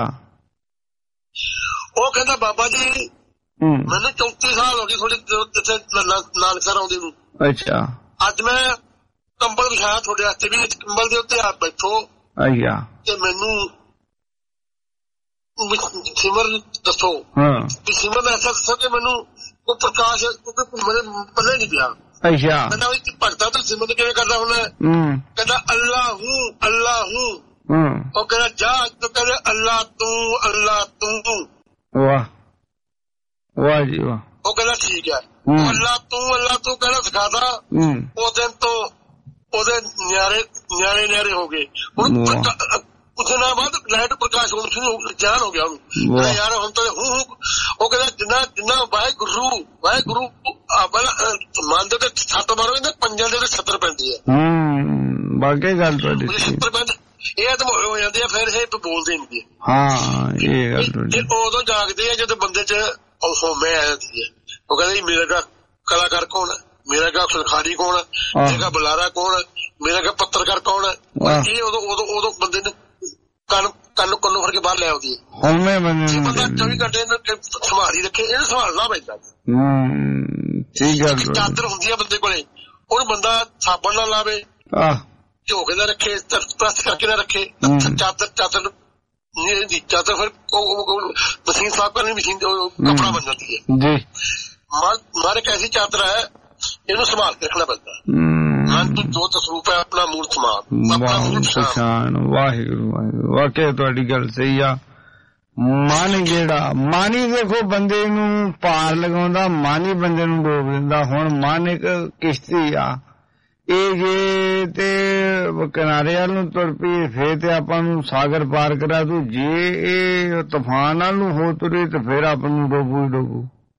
ਉਹ ਕਹਿੰਦਾ ਬਾਬਾ ਜੀ ਮੈਨੂੰ 34 ਸਾਲ ਹੋ ਗਏ ਥੋੜੀ ਇੱਥੇ ਨਾਨਕਸਰ ਆਉਂਦੇ ਨੂੰ। ਅੱਛਾ, ਅੱਜ ਮੈਂ ਕੰਬਲ ਵਿਛਾਇਆ ਤੁਹਾਡੇ ਵਾਸਤੇ ਵੀ, ਕੰਬਲ ਦੇ ਉੱਤੇ ਆਪ ਬੈਠੋ ਤੇ ਮੈਨੂੰ ਸਿਮਰ ਦੱਸੋ ਵੀ ਸਿਮਰ ਐਸਾ ਦੱਸੋ ਕਿ ਮੈਨੂੰ ਉਹ ਪ੍ਰਕਾਸ਼ ਮੇਰੇ ਪੱਲੇ ਨਹੀਂ ਪਿਆ। ਅੱਛਾ, ਕਹਿੰਦਾ ਭਗਤਾ ਤੂੰ ਸਿਮਰ ਕਿਵੇਂ ਕਰਦਾ ਹੁੰਦਾ? ਕਹਿੰਦਾ ਅੱਲਾ ਹੂੰ ਅੱਲਾ ਹੂੰ। ਉਹ ਕਹਿੰਦਾ ਜਾ ਤੂੰ ਕਹਿੰਦਾ ਅੱਲਾ ਤੂੰ। ਵਾਹ ਵਾਹ ਜੀ ਵਾਹ। ਉਹ ਕਹਿੰਦਾ ਠੀਕ ਹੈ, ਅੱਲਾ ਤੂੰ ਕਹਿਣਾ ਸਿਖਾਦਾ। ਉਸ ਦਿਨ ਤੋਂ ਉਹਦੇ ਨਿਆਰੇ ਹੋ ਗਏ। ਹੁਣ ਕੁਝ ਦਿਨਾਂ ਬਾਅਦ ਲਾਈਟ ਪ੍ਰਕਾਸ਼ ਹੋਣ ਸ਼ੁਰੂ ਜਾਨ ਹੋ ਗਿਆ ਉਹਨੂੰ ਯਾਰ, ਹੁਣ ਤਾਂ ਉਹ ਕਹਿੰਦਾ ਜਿੰਨਾ ਵਾਹਿਗੁਰੂ ਮੰਨਦੇ ਤੇ ਛੱਤ ਮਾਰੋ, ਇਹਨਾਂ ਪੰਜਾਂ ਦੇ 70 ਪੈਂਦੇ ਆ। ਬਾਕੀ ਗੱਲ ਤੁਹਾਡੀ 70 ਪੈਂਦੇ ਇਹ ਤਾਂ ਹੋ ਜਾਂਦੇ ਆ, ਫਿਰ ਇਹ ਬੋਲਦੇ ਨਹੀਂ। ਇਹ ਉਦੋਂ ਜਾਗਦੇ ਆ ਜਦੋਂ ਬੰਦੇ ਚ ਹਉਮੈ ਆ ਜਾਂਦੀ ਹੈ। ਉਹ ਕਹਿੰਦੇ ਮੇਰਾ ਗਾ ਕਲਾਕਾਰ ਕੌਣ ਹੈ, ਮੇਰਾ ਗਾ ਸੁਲਖਾਰੀ ਕੌਣ ਹੈ, ਮੇਰਾ ਗਾ ਬੁਲਾਰਾ ਕੌਣ ਹੈ, ਮੇਰਾ ਗਾ ਪੱਤਰਕਾਰ ਕੌਣ ਹੈ। ਇਹ ਉਦੋਂ ਬੰਦੇ ਨੂੰ ਕੰਨ ਫੜ ਕੇ ਬਾਹਰ ਲੈ ਆਉਂਦੀ ਹੈ। ਬੰਦਾ 24 ਘੰਟੇ ਸੰਭਾਲੀ ਰੱਖੇ, ਇਹਨੂੰ ਸੰਭਾਲਣਾ ਪੈਂਦਾ। ਚਾਦਰ ਹੁੰਦੀ ਆ ਬੰਦੇ ਕੋਲੇ, ਉਹਨੂੰ ਬੰਦਾ ਸਾਬਣ ਨਾਲ ਲਾਵੇ, ਝੋਕ ਕੇ ਨਾ ਰੱਖੇ, ਪ੍ਰੈਸ ਕਰਕੇ ਨਾ ਰੱਖੇ। ਚਾਦਰ ਫਿਰ ਮਸ਼ੀਨ ਸਾਫ਼ ਕਰਨੀ, ਮਸ਼ੀਨ ਕੱਪੜਾ ਬਣ ਜਾਂਦੀ ਹੈ। ਮਾਰ ਇੱਕ ਐਸੀ ਚਾਦਰ ਹੈ, ਇਹਨੂੰ ਸੰਭਾਲ ਕੇ ਰੱਖਣਾ ਪੈਂਦਾ। ਮਨ ਤੋਂ ਜੋ ਤਸਰੂਪ ਹੈ ਆਪਣਾ ਮੂਲ ਸਮਾਨ। ਵਾਹਿਗੁਰੂ ਵਾਹਿਗੁਰੂ, ਵਾਕਿਆ ਤੁਹਾਡੀ ਗੱਲ ਸਹੀ ਆ। ਮਨ ਜਿਹੜਾ ਮਾਨੀ ਦੇਖੋ ਬੰਦੇ ਨੂੰ ਪਾਰ ਲਗਾਉਂਦਾ, ਮਨ ਹੀ ਬੰਦੇ ਨੂੰ ਡੋਬ ਦਿੰਦਾ। ਹੁਣ ਮਨ ਇੱਕ ਕਿਸ਼ਤੀ ਆ, ਇਹ ਜੇ ਤੇ ਕਿਨਾਰੇ ਵੱਲ ਨੂੰ ਤੁਰ ਪਈ ਫੇਰ ਤੇ ਆਪਾਂ ਨੂੰ ਸਾਗਰ ਪਾਰ ਕਰਾ ਦੂ, ਜੇ ਇਹ ਤੂਫਾਨ ਵੱਲ ਨੂੰ ਹੋ ਤੁਰੇ ਤੇ ਫੇਰ ਆਪਾਂ ਨੂੰ ਡੋਬੂ ਹੀ ਡੋਬੂ।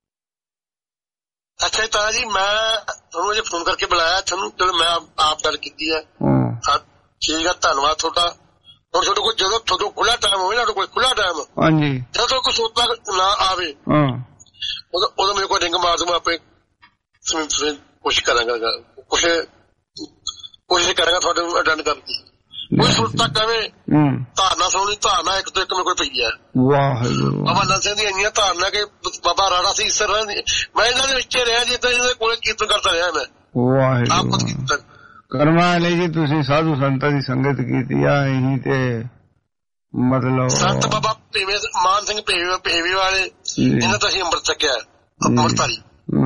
ਅੱਛਾ ਤਾਂ ਜੀ ਮੈਂ ਤੁਹਾਨੂੰ ਅਜੇ ਫੋਨ ਕਰਕੇ ਬੁਲਾਇਆ ਤੁਹਾਨੂੰ, ਚਲੋ ਮੈਂ ਆਪ ਗੱਲ ਕੀਤੀ ਹੈ। ਠੀਕ ਹੈ, ਧੰਨਵਾਦ ਤੁਹਾਡਾ। ਹੁਣ ਤੁਹਾਡੇ ਕੋਲ ਜਦੋਂ ਤੁਹਾਡੇ ਖੁੱਲਾ ਟਾਈਮ ਹੋਵੇ ਨਾ, ਤੁਹਾਡੇ ਕੋਲ ਖੁੱਲਾ ਟਾਈਮ, ਹਾਂਜੀ, ਜਦੋਂ ਕੋਈ ਸੋਤਾ ਨਾ ਆਵੇ ਉਦੋਂ ਮੇਰੇ ਕੋਲ ਰਿੰਗ ਮਾਰ ਦੂੰ, ਮੈਂ ਆਪੇ ਕੋਸ਼ਿਸ਼ ਕਰਾਂਗਾ ਤੁਹਾਡੇ ਨੂੰ ਅਟੈਂਡ ਕਰਨ ਦੀ। ਕੋਈ ਸੁਣਤਾ ਕਵੇ ਧਾਰਨਾ ਸੁਣੀ, ਧਾਰਨਾ ਇੱਕ ਤੋਂ ਇੱਕ ਮੇਰੇ ਕੋਲ ਪਈ ਹੈ। ਬਾਬਾ ਨੰਦ ਸਿੰਘ ਦੀ ਇੰਨੀਆਂ ਧਾਰਨਾ ਕਿ ਬਾਬਾ ਰਾੜਾ ਸੀ ਇਸ ਤਰ੍ਹਾਂ ਦੀ, ਮੈਂ ਇਹਨਾਂ ਦੇ ਵਿੱਚ ਰਿਹਾ ਜੀ, ਤਾਂ ਇਹਨਾਂ ਦੇ ਕੋਲ ਕੀਰਤਨ ਕਰਦਾ ਰਿਹਾ ਮੈਂ। ਵਾਹਿਗੁਰੂ ਕਰਮਾਂ ਲਈ ਜੀ ਤੁਸੀਂ ਸਾਧੂ ਸੰਤਾਂ ਦੀ ਸੰਗਤ ਕੀਤੀ ਆ। ਇਹੀ ਤੇ ਮਤਲਬ ਸੰਤ ਬਾਬਾ ਮਾਨ ਸਿੰਘ ਭੇਵੇ ਵਾਲੇ, ਇਹਨਾਂ ਤੋਂ ਅਸੀਂ ਅੰਮ੍ਰਿਤ ਛਕਿਆ, ਅੰਮ੍ਰਿਤਧਾਰੀ।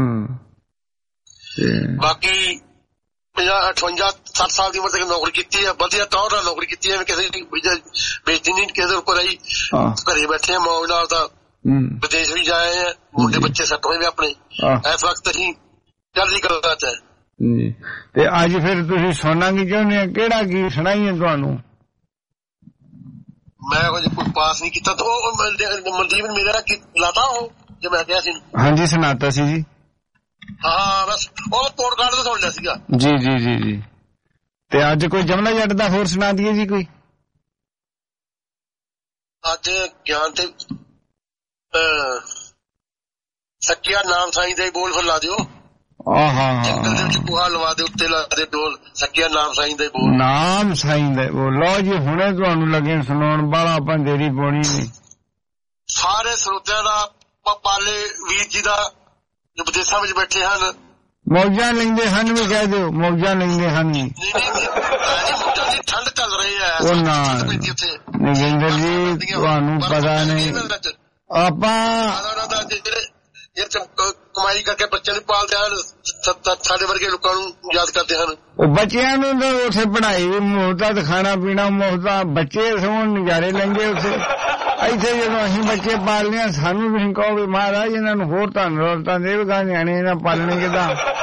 ਬਾਕੀ 58-60 ਸਾਲ ਦੀ ਉਮਰ ਤੱਕ ਨੌਕਰੀ ਕੀਤੀ ਹੈ, ਵਧੀਆ ਤੌਰ ਨਾਲ ਨੌਕਰੀ ਕੀਤੀ ਹੈ, ਕਿਸੇ ਦੀ ਬੇਇੱਜ਼ਤੀ ਨਹੀਂ ਕਿਸੇ ਦੇ ਉੱਪਰ ਆਈ। ਘਰੇ ਬੈਠੇ ਆ ਮੌਜ ਨਾਲ, ਤਾਂ ਵਿਦੇਸ਼ ਵੀ ਜਾਏ ਆ, ਮੁੰਡੇ ਬੱਚੇ ਸੈੱਟ ਹੋਏ ਵੇ ਆਪਣੇ। ਇਸ ਵਕਤ ਅਸੀਂ ਚੜ੍ਹਦੀ ਕਲਾ ਚ ਜੀ। ਤੇ ਅੱਜ ਫਿਰ ਤੁਸੀਂ ਸੁਣਨਾ ਕੀ ਚਾਹੁੰਦੇ ਆ, ਕਿਹੜਾ ਗੀਤ ਸੁਣਾਈਏ ਤੁਹਾਨੂੰ? ਮੈਂ ਹਜੇ ਕੋਈ ਪਾਸ ਨਹੀਂ ਕੀਤਾ। ਮਨਦੀਪ ਨੇ ਮੇਰਾ ਲਾਤਾ ਉਹ ਜੇ ਮੈਂ ਕਿਹਾ ਸੀ। ਹਾਂਜੀ ਸੁਣਾਤਾ ਸੀ ਜੀ। ਹਾਂ ਬਸ ਉਹ ਪੋਡਕਾਸਟ ਤੋਂ ਸੁਣ ਲਿਆ ਸੀਗਾ। ਜੀ ਜੀ ਜੀ ਜੀ। ਤੇ ਅੱਜ ਕੋਈ ਜਮਨਾ ਜੱਟ ਦਾ ਹੋਰ ਸੁਣਾ ਦਈਏ ਜੀ ਕੋਈ? ਅੱਜ ਗਿਆਨ ਤੇ ਸੱਕਿਆ ਨਾਮ ਸਾਈਂ ਦੇ ਬੋਲ ਫਿਰ ਲਾ ਦਿਓ। ਜੰਗਲ ਦੇ ਵਿੱਚ ਬੂਹਾ ਲਵਾ ਦੇ, ਉੱਤੇ ਲਾ ਦੇ ਡੋਲ, ਸੱਕਿਆ ਨਾਮ ਸਾਈਂ ਦੇ ਬੋਲ। ਨਾਮ ਸਾਈਂ ਦੇ ਬੋਲ। ਲਓ ਜੀ ਹੁਣੇ ਤੁਹਾਨੂੰ ਲੱਗੇ ਸੁਣਾਉਣ ਵਾਲਾ, ਆਪਾਂ ਦੇਰੀ ਪਾਉਣੀ ਨਹੀਂ। ਸਾਰੇ ਸਰੋਤਿਆਂ ਦਾ, ਪਾਲੇ ਵੀਰ ਜੀ ਦਾ ਜੋ ਵਿਦੇਸ਼ਾਂ ਵਿੱਚ ਬੈਠੇ ਹਨ, ਮੌਜਾਂ ਲੈਂਦੇ ਹਨ ਵੀ ਕਹਿ ਦਿਓ, ਮੌਜਾਂ ਲੈਂਦੇ ਹਨ। ਠੰਡ ਚੱਲ ਰਹੀ ਹੈ ਉਹ ਨਾ ਨਗਿੰਦਰ ਜੀ, ਤੁਹਾਨੂੰ ਪਤਾ ਨਹੀਂ ਆਪਾਂ ਕਮਾਈ ਕਰਕੇ ਬੱਚਿਆਂ ਨੂੰ ਪਾਲਦੇ ਹਨ, ਸਾਡੇ ਵਰਗੇ ਲੋਕਾਂ ਨੂੰ ਯਾਦ ਕਰਦੇ ਹਨ। ਉਹ ਬੱਚਿਆਂ ਨੂੰ ਤਾਂ ਉੱਥੇ ਪੜ੍ਹਾਈ ਵੀ ਮੁਫਤ ਆ ਤੇ ਖਾਣਾ ਪੀਣਾ ਮੁਫਤ ਆ, ਬੱਚੇ ਸੋਹਣ ਨਜ਼ਾਰੇ ਲੈਂਦੇ ਉੱਥੇ। ਇੱਥੇ ਜਦੋਂ ਅਸੀਂ ਬੱਚੇ ਪਾਲਦੇ ਹਾਂ ਸਾਨੂੰ ਤੁਸੀਂ ਕਹੋ ਵੀ ਮਹਾਰਾਜ ਇਹਨਾਂ ਨੂੰ ਹੋਰ ਧੰਨਵਾਦਾਂ ਦੇਵੇਗਾ, ਨਿਆਣੇ ਇਹਨਾਂ ਪਾਲਣੇ ਕਿੱਦਾਂ?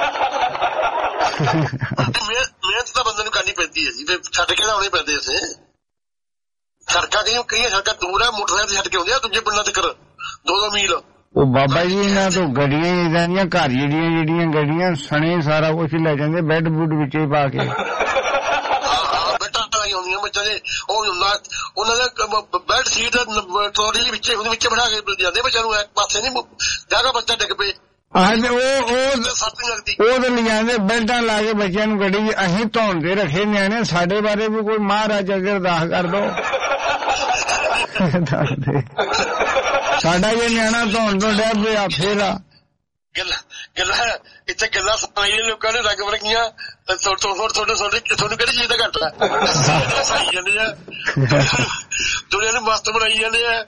ਮਿਹਨਤ ਤਾਂ ਬੰਦੇ ਨੂੰ ਕਰਨੀ ਪੈਂਦੀ ਹੈ ਜੀ, ਛੱਡ ਕੇ ਤਾਂ ਆਉਣੇ ਪੈਂਦੇ ਉੱਥੇ। ਸੜਕਾਂ ਕਈ ਸੜਕਾਂ ਦੂਰ ਹੈ, ਮੋਟਰਸਾਈਕਲ ਛੱਡ ਕੇ ਆਉਂਦੇ ਆ ਦੂਜੇ ਪਿੰਡਾਂ ਤੱਕ 2-2 ਮੀਲ। ਉਹ ਬਾਬਾ ਜੀ ਇਹਨਾਂ ਤੋਂ ਗੱਡੀਆਂ ਇਦਾਂ ਦੀਆਂ ਘਰ ਜਿਹੜੀਆਂ ਗੱਡੀਆਂ ਸਣੇ ਸਾਰਾ ਕੁਛ ਲੈ ਜਾਂਦੇ, ਬੈੱਡ ਬੁੱਡ ਵਿੱਚ ਹੀ ਪਾ ਕੇ। ਬੈੱਡਾਂ ਲਾਈਆਂ ਹੁੰਦੀਆਂ ਬੱਚਿਆਂ ਦੇ, ਉਹ ਉਹਨਾਂ ਦੇ ਬੈੱਡ ਸੀਟ ਟਰੋਲੀ ਵਿੱਚ ਬਿਠਾ ਕੇ ਜਾਂਦੇ ਬੱਚਿਆਂ ਨੂੰ, ਪਾਸੇ ਨਹੀਂ ਜਾਗਾ ਬੱਚਾ ਡਿੱਗ ਪਏ। ਉਹ ਤਾਂ ਲਿਜਾਂਦੇ ਬੈਲਟਾਂ ਲਾ ਕੇ ਬੱਚਿਆਂ ਨੂੰ ਗੱਡੀ। ਅਸੀਂ ਧੌਣ ਤੇ ਰੱਖੇ ਨਿਆਣੇ, ਸਾਡੇ ਬਾਰੇ ਵੀ ਕੋਈ ਮਹਾਰਾਜ ਅੱਗੇ ਅਰਦਾਸ ਕਰ ਦੋ। ਸਾਡਾ ਜੇ ਨਿਆਣਾ ਧੌਣ ਤੋਂ ਡਿਆ ਪਿਆ ਫੇਰ ਆ ਗੱਲਾਂ ਇੱਥੇ ਗੱਲਾਂ ਸੁਣਾਈਆਂ ਲੋਕਾਂ ਨੇ ਰੰਗ ਵਰਗੀਆਂ। ਤੁਹਾਨੂੰ ਕਿਹੜੀ ਚੀਜ਼ ਦਾ ਘੱਟ ਹੈ? ਸਾਈ ਜਾਂਦੇ ਆ ਦੁਨੀਆ ਨੂੰ ਮਸਤ ਬਣਾਈ ਜਾਂਦੇ ਆ।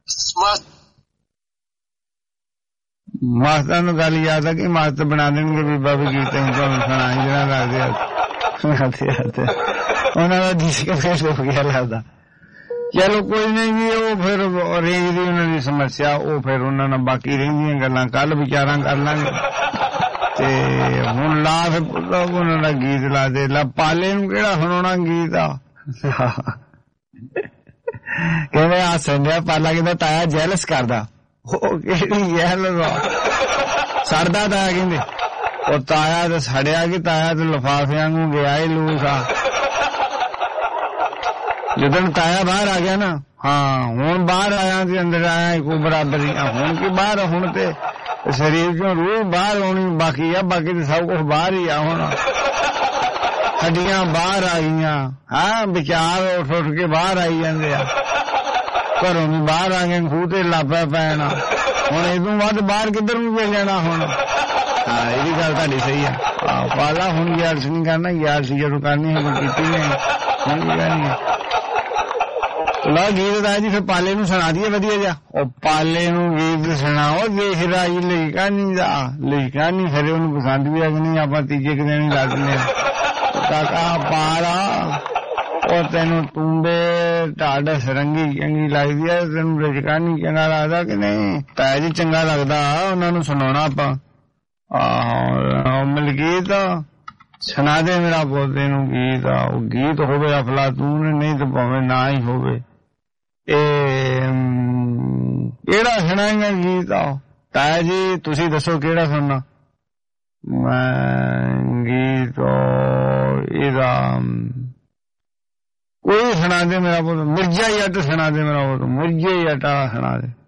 ਮਾਸਟਰ ਨੂੰ ਗੱਲ ਯਾਦ ਆ ਕਿ ਮਾਸਟਰ ਬਣਾ ਦੇਣਗੇ ਬੀਬਾ ਵੀ ਗੀਤ ਅਸੀਂ ਤੁਹਾਨੂੰ ਸੁਣਾ ਜਿਹੜਾ ਲੱਗਦੇ ਉਹਨਾਂ ਦਾ ਡਿਸਕਸ ਹੋ ਗਿਆ ਲੱਗਦਾ। ਚਲੋ ਕੋਈ ਨਹੀਂ ਜੀ, ਉਹ ਫਿਰ ਰੇਂਜ ਦੀ ਉਹਨਾਂ ਦੀ ਸਮੱਸਿਆ, ਉਹ ਫਿਰ ਉਹਨਾਂ ਨਾਲ ਬਾਕੀ ਰਹਿੰਦੀਆਂ ਗੱਲਾਂ ਕੱਲ ਵਿਚਾਰਾਂ ਕਰ ਲਾਂਗੇ। ਤੇ ਹੁਣ ਲਾ ਫਿਰ ਉਹਨਾਂ ਦਾ ਗੀਤ ਲਾ ਦੇ। ਲਾ ਪਾਲੇ ਨੂੰ ਕਿਹੜਾ ਸੁਣਾਉਣਾ ਗੀਤ ਆ? ਕਹਿੰਦੇ ਆ ਸੰਡਿਆ ਪਾਲਾ ਕਹਿੰਦਾ ਤਾਇਆ ਜੈਲਸ ਕਰਦਾ। ਉਹ ਕਿਹੜੀ ਜੈਲ ਸੜਦਾ ਤਾਇਆ ਕਹਿੰਦੇ। ਉਹ ਤਾਇਆ ਤੇ ਸੜਿਆ ਕਿ ਤਾਇਆ ਤੇ ਲਿਫਾਫਿਆਂ ਨੂੰ ਗਿਆ ਹੀ ਲੂਸ ਆ। ਜਦੋਂ ਤਾਇਆ ਬਾਹਰ ਆ ਗਿਆ ਨਾ, ਹਾਂ ਹੁਣ ਬਾਹਰ ਆਇਆ ਤੇ ਅੰਦਰ ਆਇਆ ਇੱਕੋ ਬਰਾਬਰ ਹੀ। ਹੁਣ ਕੀ ਬਾਹਰ, ਹੁਣ ਤੇ ਸਰੀਰ ਚੋਂ ਰੂਹ ਬਾਹਰ ਆਉਣੀ ਬਾਕੀ ਆ, ਬਾਕੀ ਤੇ ਸਭ ਕੁਛ ਬਾਹਰ ਹੀ ਆ। ਹੁਣ ਹੱਡੀਆਂ ਬਾਹਰ ਆ ਗਈਆਂ, ਹਾਂ ਵਿਚਾਰ ਉੱਠ ਉੱਠ ਕੇ ਬਾਹਰ ਆਈ ਜਾਂਦੇ ਆ। ਘਰੋਂ ਵੀ ਬਾਹਰ ਆ ਗਏ, ਖੂਹ ਤੇ ਲਾਪਾ ਪੈਣਾ। ਹੁਣ ਇਹਦੋਂ ਵੱਧ ਬਾਹਰ ਕਿੱਧਰ ਨੂੰ ਪੈ ਜਾਣਾ ਹੁਣ? ਹਾਂ ਇਹ ਵੀ ਗੱਲ ਤੁਹਾਡੀ ਸਹੀ ਆ। ਪਾਲਾ ਹੁਣ ਯਾਰ ਨਹੀਂ ਕਰਨਾ, ਯਾਰ ਸੀ ਜਦੋਂ ਕਰਨੀ ਹੁਣ ਕੀਤੀ ਨਹੀਂ, ਹੁਣ ਕੀ ਕਰਨੀ। ਲਓ ਗੀਤ ਦਾ ਜੀ ਫਿਰ ਪਾਲੇ ਨੂੰ ਸੁਣਾ ਦਈਏ ਵਧੀਆ ਜਿਹਾ। ਉਹ ਪਾਲੇ ਨੂੰ ਗੀਤ ਸੁਣਾਓ, ਦੇਖ ਰਾਜੀ ਲਈਕਾ ਨਹੀਂ ਦਾ ਲਈਕਾ ਨਹੀਂ ਖਰੇ ਉਹਨੂੰ ਪਸੰਦ ਵੀ ਆ ਕਿ ਨਹੀਂ, ਆਪਾਂ ਤੀਜੇ ਕੁ ਦਿਨ ਹੀ ਲਾ ਦਿੰਦੇ ਹਾਂ। ਕਾਕਾ ਪਾਲਾ ਉਹ ਤੈਨੂੰ ਤੂੰਬੇ ਢਾਡ ਸਰੰਗੀ ਚੰਗੀ ਲੱਗਦੀ ਹੈ, ਤੈਨੂੰ ਰਜਕਾਨੀ ਚੰਗਾ ਲੱਗਦਾ ਕਿ ਨਹੀਂ? ਤਾਂ ਜੀ ਚੰਗਾ ਲੱਗਦਾ, ਉਹਨਾਂ ਨੂੰ ਸੁਣਾਉਣਾ ਆਪਾਂ। ਆਹੋ ਮਲਕੀਤ ਸੁਣਾ ਦੇ ਮੇਰਾ ਪੋਤੇ ਨੂੰ ਗੀਤ। ਉਹ ਗੀਤ ਹੋਵੇ ਅਫਲਾਤੂਨ, ਨਹੀਂ ਤਾਂ ਭਾਵੇਂ ਨਾ ਹੀ ਹੋਵੇ। ਇਹ ਕਿਹੜਾ ਸੁਣਾਏਗਾ ਗੀਤ? ਆਓ ਤਾਇਆ ਜੀ ਤੁਸੀਂ ਦੱਸੋ ਕਿਹੜਾ ਸੁਣਨਾ? ਮੈਂ ਗੀਤ ਇਹਦਾ ਕੋਈ ਸੁਣਾ ਦੇ ਮੇਰਾ ਪੁੱਤ। ਮਿਰਜ਼ਾ ਜੱਟ ਸੁਣਾ ਦੇ ਮੇਰਾ ਪੁੱਤ, ਮਿਰਜ਼ਾ ਜੱਟ ਸੁਣਾ ਦੇ।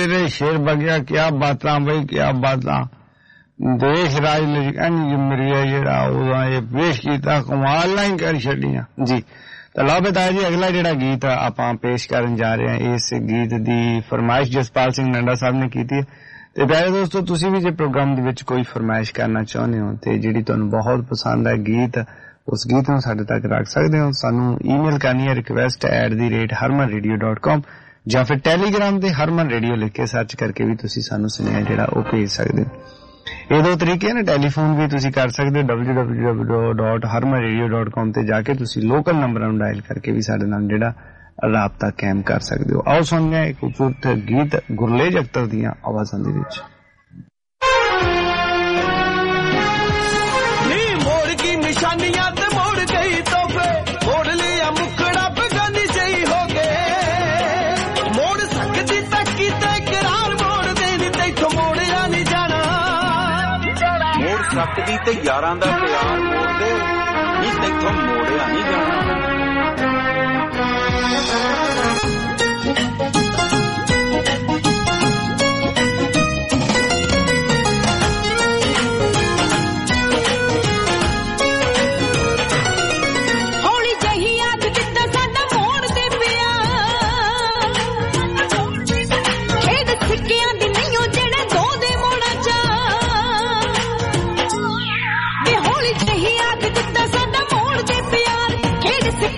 मेरे शेर बगिया क्या बातां बई क्या बातां देश राज जमरिया जेड़ा उदा ये पेश कीता कमाल नहीं कर छड़ियां जी। तो लो बताया जी अगला जेड़ा गीत आपां पेश करन जा रहे हैं इस गीत दी फरमाइश जसपाल सिंह नंडा साहब ने कीती है। ते प्यारे दोस्तों तुसी भी जे प्रोग्राम दे विच कोई फरमाइश करना चाहुंदे हो ते जेड़ी तुहानू बहुत पसंद है गीत उस गीत नूं साडे तक रख सकदे हो। सानू ईमेल करनी है request@harmanradio.com ਜਾਂ ਫਿਰ ਟੈਲੀਗ੍ਰਾਮ ਤੇ ਹਰਮਨ ਰੇਡੀਓ ਲਿਖ ਕੇ ਸਰਚ ਕਰਕੇ ਵੀ ਤੁਸੀਂ ਸਾਨੂੰ ਸੁਨੇਹਾ ਜਿਹੜਾ ਉਹ ਭੇਜ ਸਕਦੇ ਹੋ। ਇਹ ਦੋ ਤਰੀਕੇ ਨੇ। ਟੈਲੀਫੋਨ ਵੀ ਤੁਸੀਂ ਕਰ ਸਕਦੇ ਹੋ www.harmanradio.com ਤੇ ਜਾ ਕੇ ਤੁਸੀਂ ਲੋਕਲ ਨੰਬਰਾਂ ਨੂੰ ਡਾਇਲ ਕਰਕੇ ਵੀ ਸਾਡੇ ਨਾਲ ਜਿਹੜਾ ਰਾਬਤਾ ਕਾਇਮ ਕਰ ਸਕਦੇ ਹੋ। ਆਓ ਸੁਣਦੇ ਹਾਂ ਇੱਕ ਖੂਬਸੂਰਤ ਗੀਤ ਗੁਰਲੇਜ ਅਖਤਰ ਦੀਆਂ ਆਵਾਜ਼ਾਂ ਦੇ ਵਿੱਚ। ਨੀ ਮੋੜ ਕੀ ਨਿਸ਼ਾਨੀਆਂ ਤੇ ਮੋੜ ਗਈ ਤੋਹਫੇ ਮੋੜ ਲਿਆ ਮੁਖੜਾ ਬਗਾਨੀ ਜਈ ਹੋ ਗਏ ਮੋੜ ਸਕਦੀ ਤੱਕ ਤੇ ਇਕਰਾਰ ਮੋੜ ਦੇਣੀ ਤੈਥੋਂ ਮੋੜਿਆ ਨਹੀਂ ਜਾਣਾ ਮੋੜ ਸਕਦੀ ਤੇ ਯਾਰਾਂ ਦਾ ਪਿਆਰ ਮੋੜ ਦੇ ਨਹੀਂ ਤੈਥੋਂ ਮੋੜਿਆ ਨਹੀਂ ਜਾਣਾ। Sick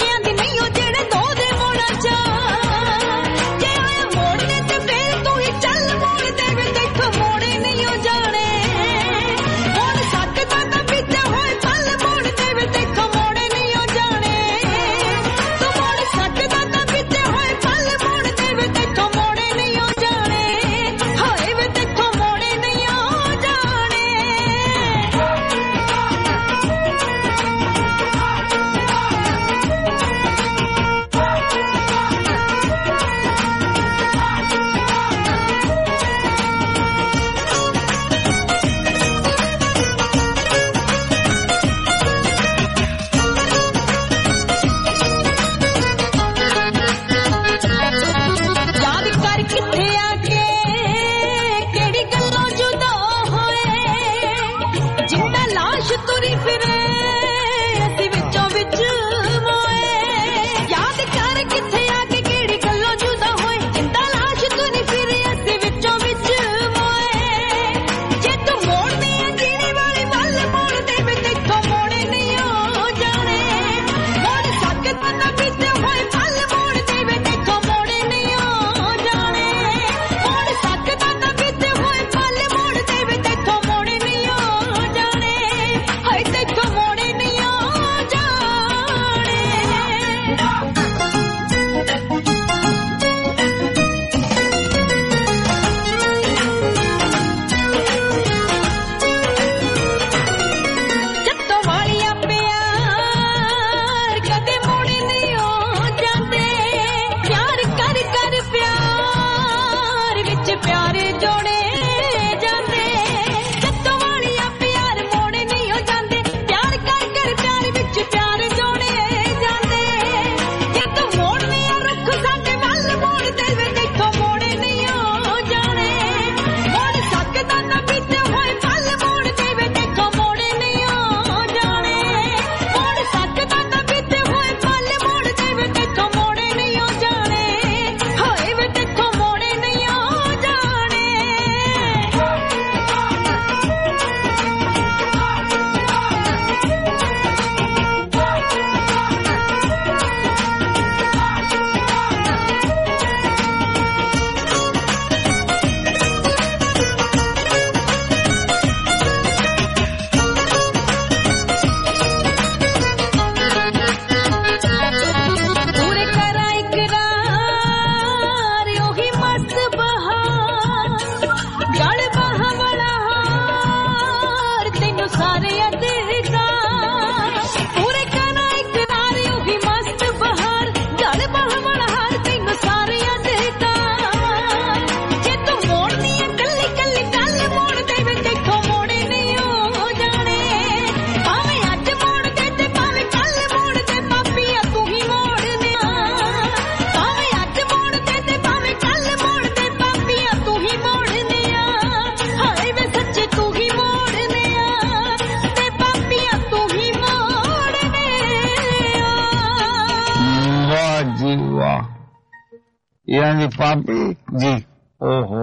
ਇਹਨਾਂ ਦੀ ਪਾਪੀ ਜੀ ਓਹੋ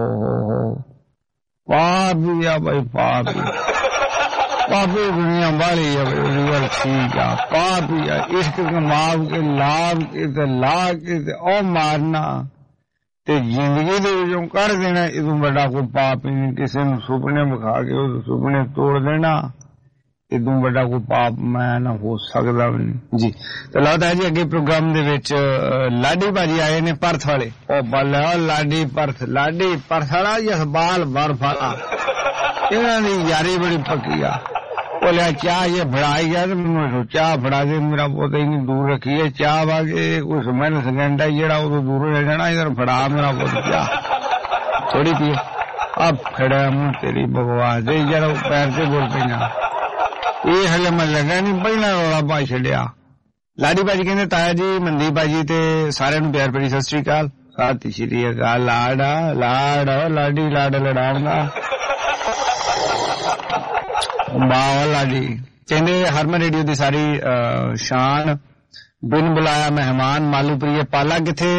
ਪਾਪੀ ਆ ਬਈ ਪਾਪੀ दुनिया वाली है ठीक है पापी है इश्क कमाव के लाभ के ते ला के ते ओ मारना ते जिंदगी दे विचों कढ देना इदों बड़ा कोई पाप ही नहीं किसी नूं सुपने विखा के उस सुपने तोड़ देना इदों बड़ा कोई पाप मैं ना हो सकदा भी नहीं जी। तो लगदा जी अगे प्रोग्राम दे विच लाडी भाजी आए ने परथ वाले ओ बल्ले लाडी परथ वाला जसबाल बर्फ वाला इन्हां दी यारी बड़ी पक्की आ बोलिया चाह ये फड़ाई गया तो मैं चाह फड़ा के मेरा पोता इन्नी दूर रखी है चाह वागे कुछ मैंने सेकेंड है जेड़ा उदों दूर रह जाना इधर फड़ा मेरा पोता चाह थोड़ी पी अब खड़ा मुंह तेरी बकवास दे जरा पैर से बोल पे ये हले मैं लगा नहीं पहला रौला पा छड़िया। लाडी भाजी कहते ताया जी मनदीप भाजी ते सारे नूं प्यार भरी सत श्री अकाल सत श्री अकाल लाड़ा लाड़ लाडी लाड़ लड़ाऊंगा बावा लाडी कहते हरमन रेडियो की सारी शान बिन बुलाया मेहमान मालूप्रिय पाला किथे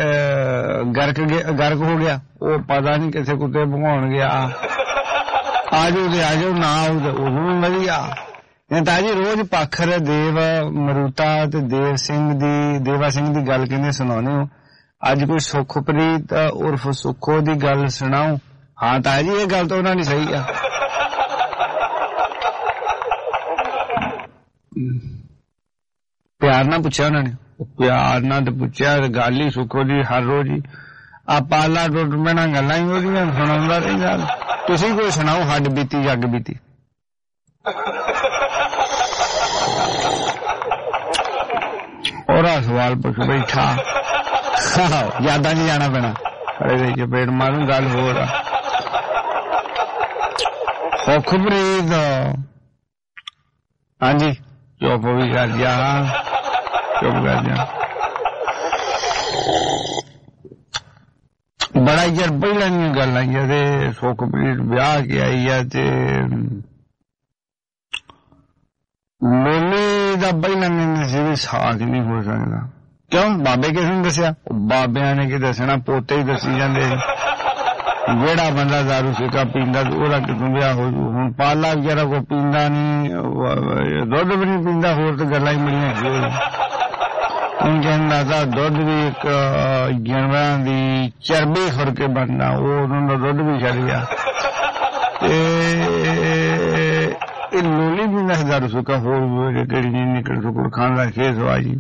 गर्क हो गया वो पता नहीं किथे कुत्ते भगाउण गया आजो ना उदों वधिया ताजी रोज पाखर देव मरूता ते देवा सिंह दी गल कहते सुनाने हो अज कोई सुखप्रीत उर्फ सुखो दी गल सुनाओ। हाँ ताजी ये गल तो उन्होंने सही है प्यार ना पूछा उन्होंने प्यार ना तो पूछा गल ही सुखो दी हर रोज ही आ पाला टुट पैना गल्लां ही ओदियां सुणाउंदा रहिंदा तुसीं कोई सुनाओ हड्ड बीती जग बीती। और सवाल पुछ बैठा यादा नहीं जाना पैना खड़े रही चपेट मारू गल हो रहा सुखप्रीत हाँ जी चुप भी कर जा चुप कर जा बड़ा यार पहला नहीं गल आई है सुखप्रीत ब्याह के आई है लोली का पहला नहीं साथ नहीं हो सकता क्यों बाबे किस ने दसिया बाबिया ने की दसना पोते ही दसी जाते जेड़ा बंदा दारू सिक्का पींदा ओदा कितों ब्याह हो जू हुण पाला बेचारा को पींदा नहीं दुध भी नहीं पींदा होर तो गल्लां ही बड़ियां हुण कहंदा था दुध भी एक जानवरां दी चर्बी खुर के बनदा उन्हां दा दुध भी छड़ गया ते लोली पींदा दारू सिक्का होर केड़ी नहीं निकल सुकुड़ खांदा खेस वाजी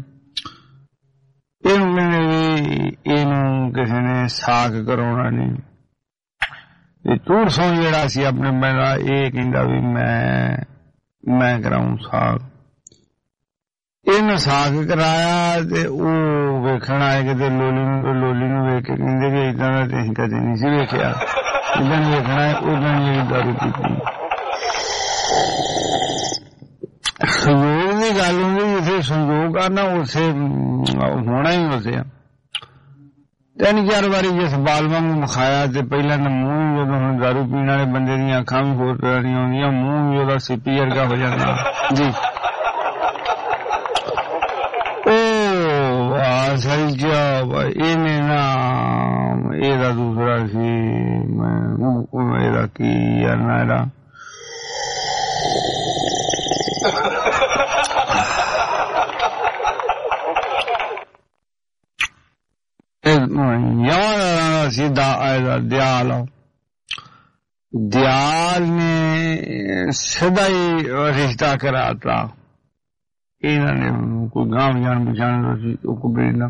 इनू किसी ने साख कराउणा नहीं तूड़ सौ जेड़ा सी अपने मेरा ये कहंदा भी मैं कराऊं साग इन साग कराया ते ओ वेखण आए कि लोली नूं वेख के कहंदे कि इदां दा असीं कदे नहीं सी वेखिया इदां वेखणा उदां ही दारू पीती संयोग की गल होंदी जिथे संयोग आना उसे होना ही उसे 3-4 बारी जिस बाल वांगू मखाया ते पहला ना मूंह जदों हुण दारू पीण वाले बंदे दी अखां भी होर तरह दी आउंदियां मूंह भी ओहदा सीपी वर्गा हो जांदा जी। ओ असल जब इहने ना एहदा दूसरा सी एहदा की यार ना एहदा दयाल ने सीधा ही रिश्ता कराता इन्होंने कोई गांव जान पछाण कुबेर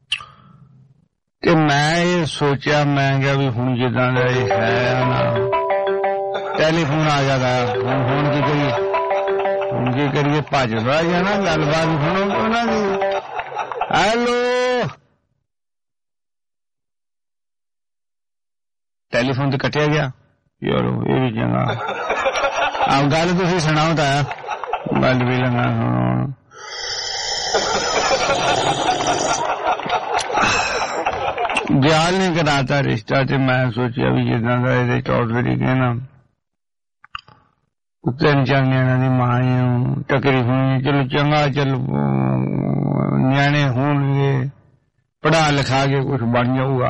कि मैं ये सोचा मैं क्या भी हूं जिदा है ना टेलीफोन आ जाता हूं की करिए भज थोड़ा जाना गलबात सुनो उन्होंने हेलो टेलीफोन तो कटिया गया यारो ये भी चंगा आप गल तुसीं सुनाओ ताया गल भी लगा सुनो दयाल ने कराता रिश्ता ते मैं सोचा भी जिदा का ये टॉट तरीके ना 3-4 न्याणा दी मां टकरी होनी चलो चंगा चल न्याणे होणगे ਪੜ੍ਹਾ ਲਿਖਾ ਕੇ ਕੁਝ ਬਣ ਜਾਊਗਾ।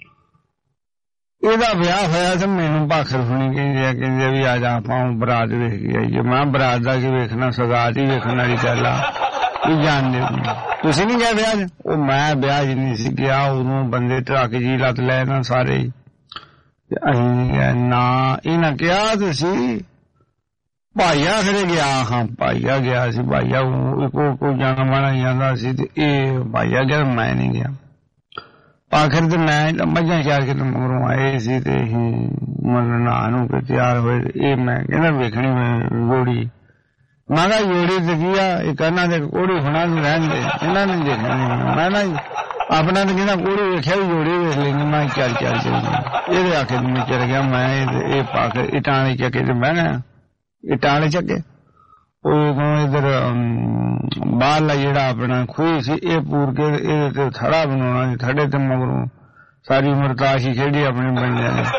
ਇਹਦਾ ਵਿਆਹ ਹੋਇਆ ਤੇ ਮੈਨੂੰ ਭਾਖਰ ਸੁਣੀ ਕਹਿੰਦੇ ਵੀ ਆ ਜਾ ਆਪਾਂ ਬਰਾਤ ਵੇਖ ਕੇ ਆਈਏ। ਮੈਂ ਬਰਾਤ ਦਾ ਕੀ ਵੇਖਣਾ, ਸਗਾਤ ਹੀ ਵੇਖਣ ਵਾਲੀ ਗੱਲ ਆ। ਕੀ ਜਾਣਦੇ ਤੁਸੀਂ ਨਹੀਂ ਗਏ ਵਿਆਹ 'ਚ? ਉਹ ਮੈਂ ਵਿਆਹ 'ਚ ਨਹੀਂ ਸੀ ਗਿਆ, ਉਦੋਂ ਬੰਦੇ ਟਰੱਕ ਜੀ ਲੱਤ ਲੈ ਨਾ ਸਾਰੇ। ਅਸੀਂ ਨਾ ਇਹਨਾਂ ਕਿਹਾ ਤੁਸੀਂ ਭਾਈਆ ਖਰੇ ਗਿਆ? ਹਾਂ ਭਾਈਆ ਗਿਆ ਸੀ। ਭਾਈਆ ਕੋਈ ਜਾਣਾ ਮਾਣਾ ਜਾਂਦਾ ਸੀ ਤੇ ਇਹ ਭਾਈਆ ਗਿਆ, ਮੈਂ ਨਹੀਂ ਗਿਆ। ਆਖਰ ਤੇ ਮੈਂ ਮੱਝਾਂ ਚਾਰ ਕੇ ਮਗਰੋਂ ਆਏ ਸੀ ਤੇ ਮਤਲਬ ਨਹਾ ਨੂੰ ਕੇ ਤਿਆਰ ਹੋਏ। ਇਹ ਮੈਂ ਕਹਿੰਦਾ ਵੇਖਣੀ ਜੋੜੀ। ਮੈਂ ਕਿਹਾ ਜੋੜੀ ਤੇ ਕੀ ਆ, ਇਹ ਕਹਿੰਦਾ ਤੇ ਕੋੜੀ ਹੋਣਾ ਵੀ ਰਹਿਣ ਦੇ, ਇਹਨਾਂ ਨੇ ਦੇਖਣੀ। ਮੈਂ ਨਾ ਆਪਣਾ ਤੇ ਕਹਿੰਦਾ ਕੋੜੀ ਵੇਖਿਆ ਵੀ ਜੋੜੀ ਵੇਖ ਲੈਂਦੀ। ਮੈਂ ਚੱਲ ਇਹਦੇ ਆਖੇ ਮੈਂ ਚਲ ਗਿਆ। ਮੈਂ ਇਹ ਪਾ ਕੇ ਇੱਟਾਂ ਵਾਲੇ ਚੱਕੇ ਤੇ ਬਹਿ ਗਿਆ। ਇੱਟਾਂ ਵਾਲੇ ਚੱਕੇ ਉਹ ਇਧਰ ਬਾਹਰਲਾ ਜਿਹੜਾ ਆਪਣਾ ਖੂਹ ਸੀ ਇਹ ਪੂਰ ਕੇ ਇਹਦੇ ਤੇ ਥੜਾ ਬਣਾਉਣਾ ਸੀ। ਥੜੇ ਤੇ ਮਗਰੋਂ ਸਾਰੀ ਉਮਰ ਤਾਸ਼ੀ ਖੇਡੀ ਆਪਣੇ ਬੰਦਿਆਂ ਨੇ।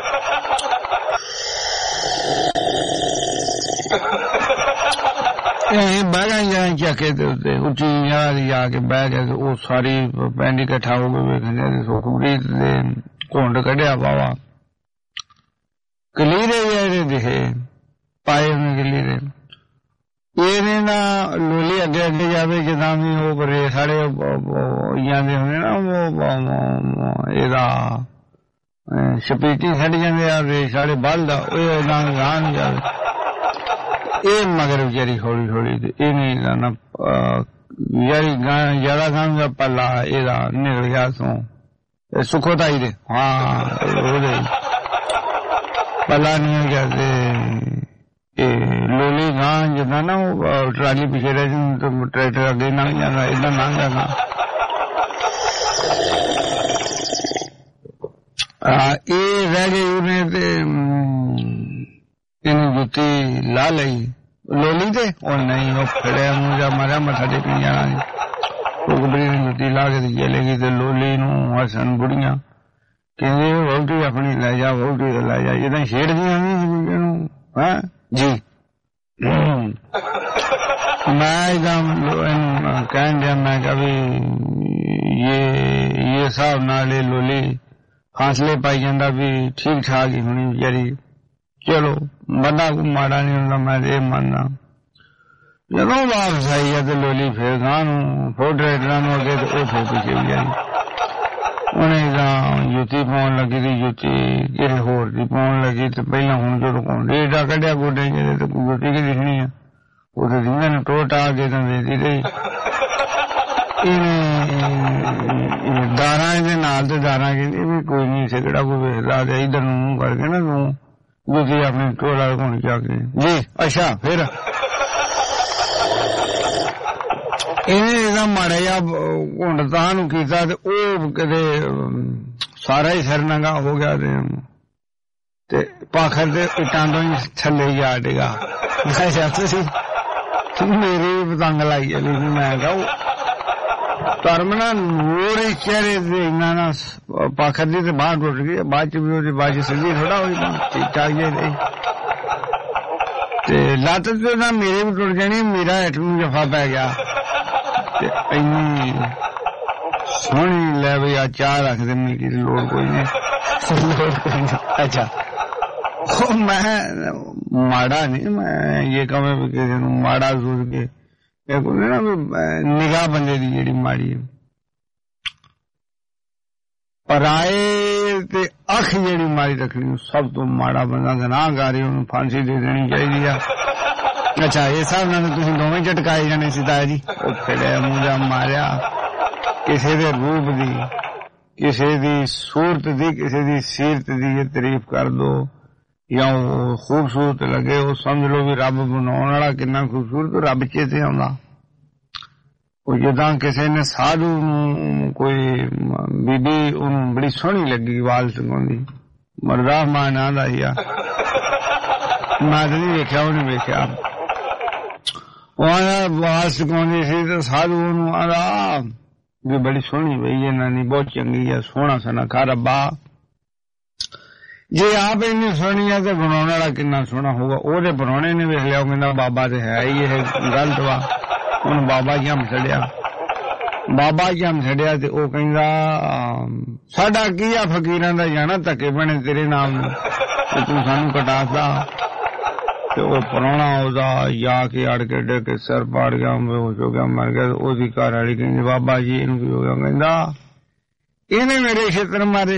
ਇਹ ਬਹਿ ਗਏ ਚੱਕੇ ਦੇ ਉੱਤੇ ਉੱਚੀ ਜਗ੍ਹਾ ਜਾ ਕੇ ਬਹਿ ਗਏ। ਉਹ ਸਾਰੀ ਪਿੰਡ ਇਕੱਠਾ ਹੋ ਕੇ ਵੇਖਦੇ ਸੁਖਪ੍ਰੀਤ ਦੇ ਘੁੰਡ ਕੱਢਿਆ ਵਾਵਾ ਕਲੀਰੇ ਜਿਹੜੇ ਦਿਖੇ ਪਾਏ ਉਹਨੇ ਕਲੀਰੇ। ਇਹਨੇ ਨਾ ਲੋਲੀ ਅੱਗੇ ਅੱਗੇ ਜਾਵੇ ਜਿੱਦਾਂ ਵੀ ਉਹ ਬਰੇ ਸਾਰੇ ਜਾਂਦੇ ਹੁੰਦੇ ਨਾ ਉਹ ਇਹਦਾ ਸਪੀਟੀ ਛੱਡ ਜਾਂਦੇ ਆ ਰੇ ਸਾਰੇ ਬਲ ਦਾ ਉਹ ਨਾ ਗਾਂ ਨੂੰ ਜਾਵੇ। ਇਹ ਮਗਰ ਵਿਚਾਰੀ ਹੌਲੀ ਹੌਲੀ ਤੇ ਇਹਨੇ ਨਾ ਯਾਰੀ ਗਾਂ ਜ਼ਿਆਦਾ ਗਾਂ ਦਾ ਪੱਲਾ ਇਹਦਾ ਨਿਕਲ ਗਿਆ ਤੋਂ ਸੁਖੋਤਾਈ ਦੇ। ਹਾਂ ਉਹਦੇ ਪੱਲਾ ਨਹੀਂ ਗਿਆ ਤੇ ਲੋਲੀ ਗਾਂ ਜਿੱਦਾਂ ਨਾ ਉਹ ਟਰਾਲੀ ਪਿੱਛੇ ਰਹਿ ਜਾਂਦੀ ਟਰੈਕਟਰ ਅੱਗੇ ਲੰਘ ਜਾਂਦਾ ਏਦਾਂ ਲੰਘ ਜਾਂਦਾ। ਇਹ ਰਹਿ ਗਈ ਉਹਨੇ ਤੇ ਇਹਨੂੰ ਜੁੱਤੀ ਲਾ ਲਈ ਲੋਲੀ ਤੇ। ਉਹ ਨਹੀਂ ਉਹ ਫੜਿਆ ਮੂੰਹ ਜਾ ਮਾਰਿਆ ਮੱਥਾ ਟੇਕਣ ਜਾਣਾ। ਸੁਖਬੀਰ ਨੇ ਜੁੱਤੀ ਲਾ ਕੇ ਚਲੇ ਗਈ ਤੇ ਲੋਲੀ ਨੂੰ ਹਸਨ ਬੁੜੀਆਂ ਕਹਿੰਦੇ ਵਹੁਟੀ ਆਪਣੀ ਲੈ ਜਾ, ਵਹੁਟੀ ਲੈ ਜਾ। ਜਿੱਦਾਂ ਛੇੜਦੀਆਂ ਇਹਨੂੰ ਹੈਂ ਜੀ। ਮੈਂ ਇਹਨੂੰ ਕਹਿਣ ਡਿਆ ਮੈਂ ਕਿਹਾ ਵੀ ਇਹ ਹਿਸਾਬ ਨਾਲ ਇਹ ਲੋਲੀ ਹੌਸਲੇ ਪਾਈ ਜਾਂਦਾ ਵੀ ਠੀਕ ਠਾਕ ਹੀ ਹੋਣੀ ਵਿਚਾਰੀ। ਚਲੋ ਬੰਦਾ ਕੋਈ ਮਾੜਾ ਨਹੀਂ ਹੁੰਦਾ, ਮੈਂ ਇਹ ਮੰਨਦਾ। ਜਦੋਂ ਵਾਪਸ ਆਈ ਆ ਤੇ ਲੋਲੀ ਫਿਰ ਗਾਂ ਨੂੰ ਫੋਟਰੇਟਰਾਂ ਨੂੰ ਅੱਗੇ ਤੇ ਉਹ ਫਿਰ ਪਿੱਛੇ ਵਿਚਾਰੀ। ਉਹਨੇ ਤਾਂ ਜੁੱਤੀ ਪਾਉਣ ਲੱਗੀ ਤੇ ਜੁੱਤੀ ਕਿਸੇ ਹੋਰ ਦੀ ਪਾਉਣ ਲੱਗੀ ਤੇ ਪਹਿਲਾਂ ਹੁਣ ਜਦੋਂ ਡੇਡਾ ਕੱਢਿਆ ਗੋਡੇ ਜਿਹਦੇ ਤੇ ਜੁੱਤੀ ਕੀ ਦਿਖਣੀ ਆ ਉਹਦੇ ਜਿੰਨਾਂ ਨੂੰ ਟੋਟਾ ਕੇ ਤਾਂ ਦੇਦੀ ਰਹੀ। ਇਹਨੇ ਦਾਰਾਂ ਦੇ ਨਾਲ ਤੇ ਦਾਰਾਂ ਕਹਿੰਦੀ ਵੀ ਕੋਈ ਨਹੀਂ ਸਿਗੜਾ ਕੋਈ ਵੇਖਦਾ ਤੇ ਇੱਧਰ ਨੂੰ ਮੂੰਹ ਕਰਕੇ ਨਾ ਤੂੰ ਜੁੱਤੀ ਆਪਣੀ ਟੋਲਾ ਲਗਾਉਣੀ ਜਾ ਕੇ ਜੀ। ਅੱਛਾ ਫਿਰ ਇਹਨੇ ਇਹਦਾ ਮਾੜਾ ਜਿਹਾ ਘੁੰਡ ਤਾਂ ਨੂੰ ਕੀਤਾ ਤੇ ਉਹ ਕਿਤੇ ਸਾਰਾ ਹੀ ਸਿਰ ਨੰਗਾ ਹੋ ਗਿਆ ਤੇ ਪਾਖਰ ਦੇ ਇੱਟਾਂ ਤੋਂ ਹੀ ਥੱਲੇ ਜਾ ਡਿੱਗਾ। ਮੈਂ ਕਿਹਾ ਤੁਸੀਂ ਮੇਰੀ ਪਤੰਗ ਲਾਈ ਹੈ। ਮੈਂ ਕਿਹਾ ਧਰਮਨਾ ਨੂਰ ਹੀ ਚਿਹਰੇ ਦੇ ਇਹਨਾਂ ਨਾਲ ਪਾਖਰ ਦੀ ਤੇ ਬਾਹਰ ਟੁੱਟ ਗਈ। ਬਾਅਦ ਚ ਵੀ ਉਹਦੀ ਬਾਜੀ ਸੱਜੀ ਥੋੜਾ ਹੋਈ ਠੀਕ ਠਾਕ ਜੇ ਤੇ ਲੱਤ ਤੇ ਨਾ ਮੇਰੇ ਵੀ ਟੁੱਟ ਜਾਣੀ। ਮੇਰਾ ਹੇਠ ਨੂੰ ਜਫਾ ਪੈ ਗਿਆ ਤੇ ਇੰਨੀ ਸੋਹਣੀ ਲੈ ਬਈ ਆ ਚਾਹ ਰੱਖ ਦੇ ਮੇਰੀ ਲੋੜ ਕੋਈ ਨਹੀਂ। ਅੱਛਾ ਮੈਂ ਮਾੜਾ ਨਹੀਂ ਮੈਂ ਇਹ ਕਹਾਂ ਵੀ ਕਿਸੇ ਨੂੰ ਮਾੜਾ ਜ਼ੋਰ ਕੇ ਇਹ ਕੋਈ ਨਾ ਨਿਗਾਹ ਬੰਦੇ ਦੀ ਜਿਹੜੀ ਮਾੜੀ ਹੈ ਪਰਾਏ ਤੇ ਅੱਖ ਜਿਹੜੀ ਮਾਰੀ ਰੱਖਣੀ ਸਭ ਤੋਂ ਮਾੜਾ ਬੰਦਾ ਗੁਨਾਹਗਾਰ ਉਹਨੂੰ ਫਾਂਸੀ ਦੇ ਦੇਣੀ ਚਾਹੀਦੀ ਆ। ਅੱਛਾ ਇਹ ਹਿਸਾਬ ਨਾਲ ਤੁਸੀਂ ਦੋਵੇਂ ਝਟਕਾਏ ਜਾਣੇ ਸੀ ਤਾਇਆ ਜੀ। ਉਹ ਫੜਿਆ ਮੂੰਹ ਜਾ ਮਾਰਿਆ। ਕਿਸੇ ਦੇ ਰੂਪ ਦੀ ਕਿਸੇ ਦੀ ਸੂਰਤ ਦੀ ਕਿਸੇ ਦੀ ਸੀਰਤ ਦੀ ਇਹ ਤਾਰੀਫ ਕਰ ਦੋ ਜਾਂ ਉਹ ਖੂਬਸੂਰਤ ਲੱਗੇ ਉਹ ਸਮਝ ਲਓ ਵੀ ਰੱਬ ਬਣਾਉਣ ਵਾਲਾ ਕਿੰਨਾ ਖੂਬਸੂਰਤ ਰੱਬ ਚੇਤੇ ਆਉਂਦਾ। ਉਹ ਜਿੱਦਾਂ ਕਿਸੇ ਨੇ ਸਾਧੂ ਨੂੰ ਕੋਈ ਬੀਬੀ ਉਹਨੂੰ ਬੜੀ ਸੋਹਣੀ ਲੱਗੀ ਆਵਾਜ਼ ਸੁਣਾਉਂਦੀ ਮਰਦਾ ਮਾਂ ਨਾਂ ਦਾ ਹੀ ਆ। ਮੈਂ ਤਾਂ ਨਹੀਂ ਵੇਖਿਆ ਉਹਨੇ ਵੇਖਿਆ ਉਹ ਆਵਾਜ਼ ਸੁਣਾਉਂਦੀ ਸੀ ਤੇ ਸਾਧੂ ਉਹਨੂੰ ਆਂਦਾ ਵੀ ਬੜੀ ਸੋਹਣੀ ਬਈ ਇਹਨਾਂ ਦੀ ਬਹੁਤ ਚੰਗੀ ਆ ਸੋਹਣਾ ਸੁਨੱਖਾ ਰੱਬਾ। ਜੇ ਆਪ ਇੰਨੀ ਸੋਹਣੀ ਆ ਤੇ ਬਣਾਉਣ ਵਾਲਾ ਕਿੰਨਾ ਸੋਹਣਾ ਹੋਊਗਾ। ਉਹਦੇ ਬਣਾਉਣੇ ਨੇ ਵੇਖ ਲਿਆ ਉਹ ਕਹਿੰਦਾ ਬਾਬਾ ਤੇ ਹੈ ਹੀ ਇਹ ਗਲਤ ਵਾ। ਉਹਨੂੰ ਬਾਬਾ ਜੀ ਹਮ ਛੱਡਿਆ ਬਾਬਾ ਜੀ ਹਮ ਛੱਡਿਆ ਤੇ ਉਹ ਕਹਿੰਦਾ ਸਾਡਾ ਕੀ ਆ ਫਕੀਰਾਂ ਦਾ ਜਾਣਾ ਧੱਕੇ ਬਣੇ ਤੇਰੇ ਨਾਮ ਨੂੰ ਤੇ ਤੂੰ ਸਾਨੂੰ ਕਟਾਤਾ ਤੇ ਉਹ ਪ੍ਰਾਹੁਣਾ ਉਹਦਾ ਜਾ ਕੇ ਅੜ ਕੇ ਡੇ ਕੇ ਸਿਰ ਪਾੜ ਗਿਆ ਬੇਹੋਸ਼ ਹੋ ਗਿਆ ਮਰ ਗਿਆ। ਉਹਦੀ ਘਰ ਵਾਲੀ ਕਹਿੰਦੀ ਬਾਬਾ ਜੀ ਇਹਨੂੰ ਕੀ ਹੋ ਗਿਆ? ਕਹਿੰਦਾ ਇਹਨੇ ਮੇਰੇ ਛੇਤਰ ਮਾਰੇ।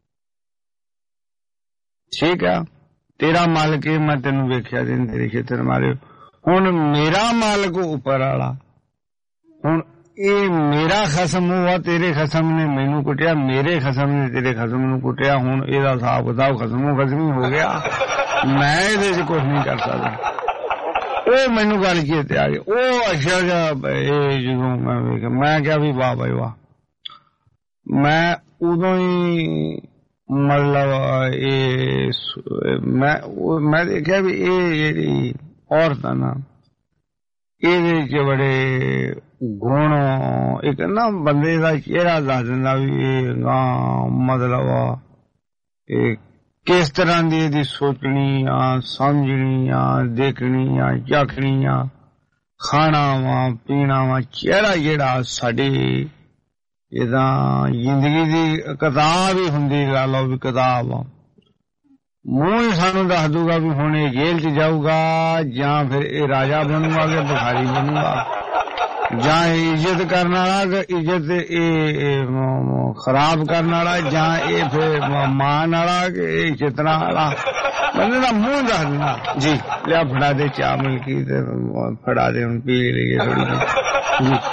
ਠੀਕ ਆ ਤੇਰਾ ਮਾਲਕ ਇਹ ਮੈਂ ਤੈਨੂੰ ਵੇਖਿਆ ਦਿਨ ਤੇਰੇ ਛੇਤਰ ਮਾਰੇ। ਹੁਣ ਮੇਰਾ ਮਾਲਕ ਉੱਪਰ ਵਾਲਾ ਹੁਣ ਇਹ ਮੇਰਾ ਖਸਮ ਹੋਆ ਤੇਰੇ ਖਸਮ ਨੇ ਮੈਨੂੰ ਕੁੱਟਿਆ ਮੇਰੇ ਖਸਮ ਨੇ ਤੇਰੇ ਖਸਮ ਨੂੰ ਕੁੱਟਿਆ। ਹੁਣ ਇਹਦਾ ਹਿਸਾਬ ਕਿਤਾਬ ਖਸਮੀ ਹੋ ਗਿਆ ਮੈਂ ਇਹਦੇ 'ਚ ਕੁਛ ਨਹੀਂ ਕਰ ਸਕਦਾ। ਉਹ ਮੈਨੂੰ ਗੱਲ ਚੇਤੇ ਆ ਗਈ। ਉਹ ਅੱਛਾ ਜਿਹਾ ਇਹ ਜਦੋਂ ਮੈਂ ਵੇਖਿਆ ਮੈਂ ਕਿਹਾ ਵੀ ਵਾਹ ਬਾਈ ਵਾਹ। ਮੈਂ ਉਦੋਂ ਹੀ ਮਤਲਬ ਇਹ ਮੈਂ ਦੇਖਿਆ ਵੀ ਇਹ ਜਿਹੜੀ ਔਰਤ ਆ ਨਾ ਇਹਦੇ 'ਚ ਬੜੇ ਗੁਣ ਇੱਕ ਨਾ ਬੰਦੇ ਦਾ ਚਿਹਰਾ ਦੱਸ ਦਿੰਦਾ ਵੀ ਇਹ ਮਤਲਬ ਇਹ ਕਿਸ ਤਰ੍ਹਾਂ ਦੀ ਇਹਦੀ ਸੋਚਣੀ ਆ ਸਮਝਣੀ ਆ ਦੇਖਣੀ ਆ ਝਾਕਣੀ ਆ ਖਾਣਾ ਵਾ ਪੀਣਾ ਵਾ ਚਿਹਰਾ ਜਿਹੜਾ ਸਾਡੇ ਇਹਦਾ ਜ਼ਿੰਦਗੀ ਦੀ ਕਿਤਾਬ ਹੀ ਹੁੰਦੀ ਲਾ ਲਓ ਵੀ ਕਿਤਾਬ ਆ। ਮੂੰਹ ਹੀ ਸਾਨੂੰ ਦੱਸ ਦੂਗਾ ਵੀ ਹੁਣ ਇਹ ਜੇਲ੍ਹ 'ਚ ਜਾਊਗਾ ਜਾਂ ਫਿਰ ਇਹ ਰਾਜਾ ਬਣੂਗਾ ਕਿ ਭਿਖਾਰੀ ਬਣੂਗਾ ਜਾਂ ਇੱਜ਼ਤ ਕਰਨ ਵਾਲਾ ਇੱਜ਼ਤ ਇਹ ਖਰਾਬ ਕਰਨ ਵਾਲਾ ਜਾਂ ਇਹ ਫਿਰ ਮਾਨ ਵਾਲਾ ਕਿ ਇਹ ਚਿਤਨਾ ਵਾਲਾ ਬੰਦੇ ਦਾ ਮੂੰਹ ਦੱਸ ਦਿੰਦਾ। ਜੀ ਲਿਆ ਫੜਾ ਦੇ ਚਾਹ ਮਿਲਕੀ ਤੇ ਫੜਾ ਦੇ ਹੁਣ ਪੀ ਲਈਏ ਥੋੜੀ ਜਿਹੀ ਜੀ।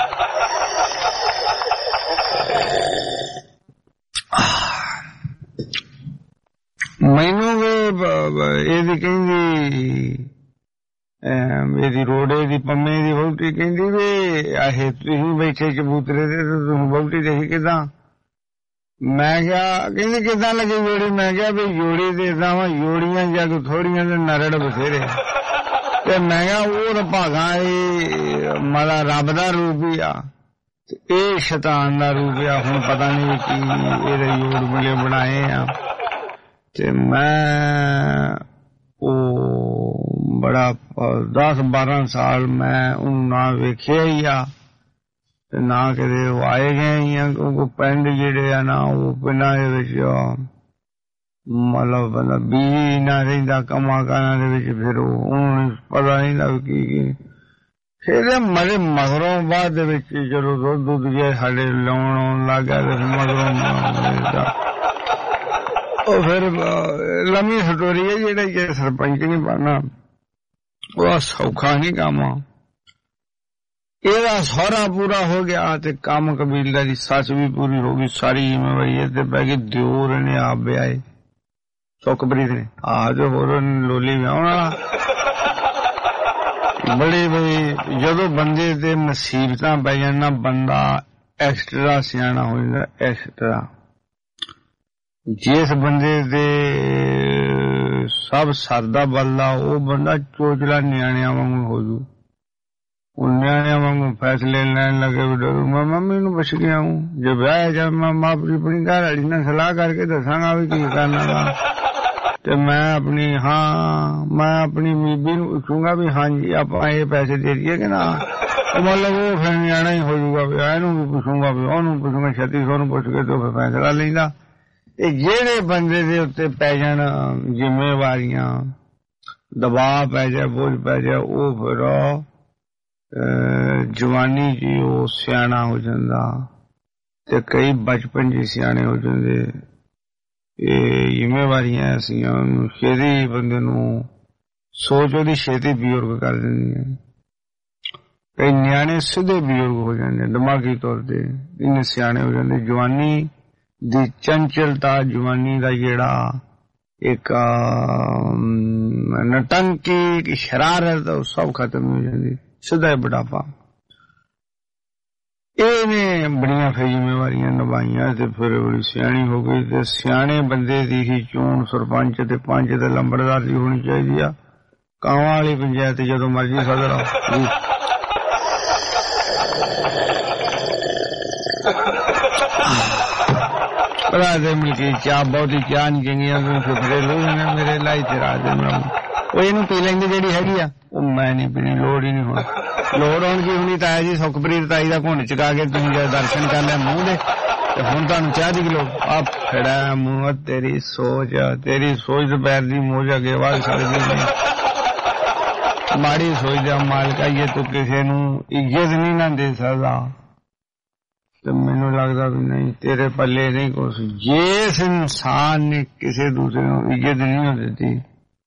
ਮੈਨੂੰ ਇਹਦੀ ਕਹਿੰਦੀ ਇਹਦੀ ਰੋੜੇ ਦੀ ਪੰਮੇ ਦੀ ਵਹੁਟੀ ਕਹਿੰਦੀ ਵੀ ਆਹੇ ਤੁਸੀਂ ਬੈਠੇ ਕਬੂਤਰੇ ਤੇ ਤੁਸੀਂ ਵਹੁਟੀ ਦੇਖੀ ਕਿੱਦਾਂ? ਮੈਂ ਕਿਹਾ ਕਹਿੰਦੀ ਕਿੱਦਾਂ ਲੱਗੀ ਜੋੜੀ? ਮੈਂ ਕਿਹਾ ਵੀ ਜੋੜੀ ਦੇ ਏਦਾਂ ਵਾ ਜੋੜੀਆਂ ਜਾਂ ਥੋੜੀਆਂ ਦੇ ਨਰੜ ਬਥੇਰੇ ਤੇ ਮੈਂ ਕਿਹਾ ਉਹ ਤਾਂ ਭਾਗਾਂ ਇਹ ਮਾਲਾ ਰੱਬ ਦਾ ਰੂਪ ਹੀ ਆ ਤੇ ਇਹ ਸ਼ੈਤਾਨ ਦਾ ਰੂਪ ਆ। ਹੁਣ ਪਤਾ ਨਹੀਂ ਕੀ ਇਹਦੇ ਜੋੜ ਮਿਲੇ ਬਣਾਏ ਆ ਤੇ ਮੈਂ ਉਹ ਬੜਾ 10-12 ਸਾਲ ਮੈਂ ਉਹਨੂੰ ਨਾ ਵੇਖਿਆ ਹੀ ਆ ਤੇ ਨਾ ਕਦੇ ਉਹ ਆਏ ਗਏ ਹੀ ਆ। ਕਿਉਂਕਿ ਪਿੰਡ ਜਿਹੜੇ ਆ ਨਾ ਉਹ ਪਿੰਡਾਂ ਦੇ ਵਿੱਚ ਮਤਲਬ ਬੀਜੀ ਨਾ ਰਹਿੰਦਾ ਕੰਮਾਂ ਕਾਰਾਂ ਦੇ ਵਿੱਚ ਫਿਰ ਉਹਨੂੰ ਪਤਾ ਨਹੀਂ ਲੱਗ ਕੀ ਫਿਰ ਮਰੇ ਮਗਰੋਂ ਬਾਅਦ ਦੇ ਵਿੱਚ ਜਦੋਂ ਦੁੱਧ ਜੇ ਸਾਡੇ ਲਾਉਣ ਆਉਣ ਲੱਗ ਗਿਆ ਤੇ ਮਗਰੋਂ ਉਹ ਫਿਰ ਲੰਮੀ ਸਟੋਰੀ ਹੈ ਜਿਹੜਾ ਸਰਪੰਚ ਨਹੀਂ ਬਣਨਾ ਉਹ ਸੌਖਾ ਨਹੀਂ ਕੰਮ। ਇਹਦਾ ਸਹੁਰਾ ਪੂਰਾ ਹੋ ਗਿਆ ਤੇ ਕੰਮ ਕਬੀਲੇ ਦੀ ਸੱਸ ਵੀ ਪੂਰੀ ਹੋ ਗਈ। ਸਾਰੀ ਜ਼ਿੰਮੇਵਾਰੀ ਇਹ ਤੇ ਪੈ ਗਈ। ਦਿਓਰ ਨੇ ਆਪ ਵਿਆਹੇ ਸੁਖਪ੍ਰੀਤ ਨੇ ਆ ਜੋ ਹੋਰ ਲੋਲੀ ਵਿਆਹਣ ਵਾਲਾ ਬੜੇ ਬਈ ਜਦੋਂ ਬੰਦੇ ਤੇ ਮੁਸੀਬਤਾਂ ਪੈ ਜਾਣ ਨਾ ਬੰਦਾ ਐਕਸਟਰਾ ਸਿਆਣਾ ਹੋ ਜਾਂਦਾ। ਐਕਸਟਰਾ ਜਿਸ ਬੰਦੇ ਦੇ ਸਭ ਸਰਦਾ ਬੱਲਾ ਉਹ ਬੰਦਾ ਚੋਚਲਾ ਨਿਆਣਿਆਂ ਵਾਂਗੂ ਹੋ ਜੂ। ਉਹ ਨਿਆਣਿਆਂ ਵਾਂਗੂ ਫੈਸਲੇ ਲੈਣ ਲੱਗੇ ਵੀ ਡਰੂ ਮੈਂ ਮੰਮੀ ਨੂੰ ਪੁੱਛ ਗਿਆ ਹੂੰ ਜੇ ਵਿਆਹ ਜਾ ਮੈਂ ਆਪਣੀ ਘਰ ਵਾਲੀ ਨਾਲ ਸਲਾਹ ਕਰਕੇ ਦੱਸਾਂਗਾ ਵੀ ਕੀ ਕਰਨਾ ਵਾ ਤੇ ਮੈਂ ਆਪਣੀ ਬੀਬੀ ਨੂੰ ਪੁੱਛੂੰਗਾ ਵੀ ਹਾਂਜੀ ਆਪਾਂ ਇਹ ਪੈਸੇ ਦੇ ਦਈਏ ਕਿ ਨਾ। ਮਤਲਬ ਉਹ ਫਿਰ ਨਿਆਣਾ ਹੀ ਹੋ ਜੂਗਾ ਵੀ ਇਹਨੂੰ ਵੀ ਪੁੱਛੂੰਗਾ ਵੀ ਉਹਨੂੰ ਪੁੱਛੂੰਗਾ 3600 ਨੂੰ ਪੁੱਛ ਕੇ ਤੇ ਫਿਰ ਫੈਸਲਾ ਲੈਂਦਾ। ਇਹ ਜਿਹੜੇ ਬੰਦੇ ਦੇ ਉੱਤੇ ਪੈ ਜਾਣ ਜ਼ਿੰਮੇਵਾਰੀਆਂ ਦਬਾਅ ਪੈ ਜਾਏ ਬੋਝ ਪੈ ਜਾਏ ਉਹ ਫਿਰ ਜਵਾਨੀ ਜੀ ਉਹ ਸਿਆਣਾ ਹੋ ਜਾਂਦਾ ਤੇ ਕਈ ਬਚਪਨ ਜੀ ਸਿਆਣੇ ਹੋ ਜਾਂਦੇ। ਇਹ ਜ਼ਿੰਮੇਵਾਰੀਆਂ ਐਸੀਆਂ ਉਹਨੂੰ ਛੇਤੀ ਬੰਦੇ ਨੂੰ ਸੋਚ ਉਹਦੀ ਛੇਤੀ ਬਜ਼ੁਰਗ ਕਰ ਦਿੰਦੀਆਂ। ਕਈ ਨਿਆਣੇ ਸਿੱਧੇ ਬਜ਼ੁਰਗ ਹੋ ਜਾਂਦੇ ਦਿਮਾਗੀ ਤੌਰ ਤੇ ਇੰਨੇ ਸਿਆਣੇ ਹੋ ਜਾਂਦੇ। ਜਵਾਨੀ ਦੀ ਚੰਚਲਤਾ ਜਵਾਨੀ ਦਾ ਜਿਹੜਾ ਇੱਕ ਨਟੰਕੀ ਸ਼ਰਾਰਤ ਉਹ ਸਭ ਖਤਮ ਹੋ ਜਾਂਦੀ। ਸਿੱਧਾ ਬੁਢਾਪਾ। ਇਹਨੇ ਬੜੀਆਂ ਫਿਰ ਜ਼ਿੰਮੇਵਾਰੀਆਂ ਨਿਭਾਈਆਂ ਤੇ ਫਿਰ ਬੜੀ ਸਿਆਣੀ ਹੋ ਗਈ ਤੇ ਸਿਆਣੇ ਬੰਦੇ ਦੀ ਹੀ ਚੋਣ ਸਰਪੰਚ ਤੇ ਪੰਚ ਤੇ ਲੰਬੜਦਾਰ ਦੀ ਹੋਣੀ ਚਾਹੀਦੀ ਆ। ਕਾਵਾਂ ਵਾਲੀ ਪੰਚਾਇਤ ਜਦੋਂ ਮਰਜ਼ੀ ਸੱਦ ਲਓ। ਪਤਾ ਦੇ ਮਿਲਕੀ ਚਾਹ ਬਹੁਤੀ ਚਾਹ ਨਹੀਂ ਚੰਗੀਆਂ ਫਿਰੇ ਲੋਕ ਮੇਰੇ ਲਾਈ ਤੇ ਰਾਤ ਦੇ ਉਹ ਇਹਨੂੰ ਪੀ ਲੈਂਦੀ ਜਿਹੜੀ ਹੈਗੀ ਆ ਉਹ ਮੈਂ ਨਹੀਂ ਪੀਣੀ ਲੋੜ ਹੀ ਨਹੀਂ ਹੁਣ ਲੋੜ ਹੋਣ ਕੀ ਹੁਣੀ ਤਾਇਆ ਜੀ ਸੁਖਪ੍ਰੀਤ ਤਾਈ ਦਾ ਘੁੰਡ ਚਕਾ ਕੇ ਤੁਸੀਂ ਜਦ ਦਰਸ਼ਨ ਕਰ ਲਿਆ ਮੂੰਹ ਦੇ ਤੇ ਹੁਣ ਤੁਹਾਨੂੰ ਚਾਹ ਦੀ ਲੋੜ ਆ ਖੜਾ ਮੂੰਹ ਤੇਰੀ ਸੋਚ ਦੁਪਹਿਰ ਦੀ ਮੋਜ ਅਗੇ ਵਾਲ ਸਕਦੀ ਨਹੀਂ ਮਾੜੀ ਸੋਚ ਦਾ ਮਾਲਕਾ ਇਹ ਤੂੰ ਕਿਸੇ ਨੂੰ ਇੱਜ਼ਤ ਨਹੀਂ ਨਾ ਦੇ ਸਕਦਾ ਤੇ ਮੈਨੂੰ ਲੱਗਦਾ ਵੀ ਨਹੀਂ ਤੇਰੇ ਪੱਲੇ ਨਹੀਂ ਕੁਛ ਜਿਸ ਇਨਸਾਨ ਨੇ ਕਿਸੇ ਦੂਸਰੇ ਨੂੰ ਇੱਜ਼ਤ ਨਹੀਂ ਦਿੱਤੀ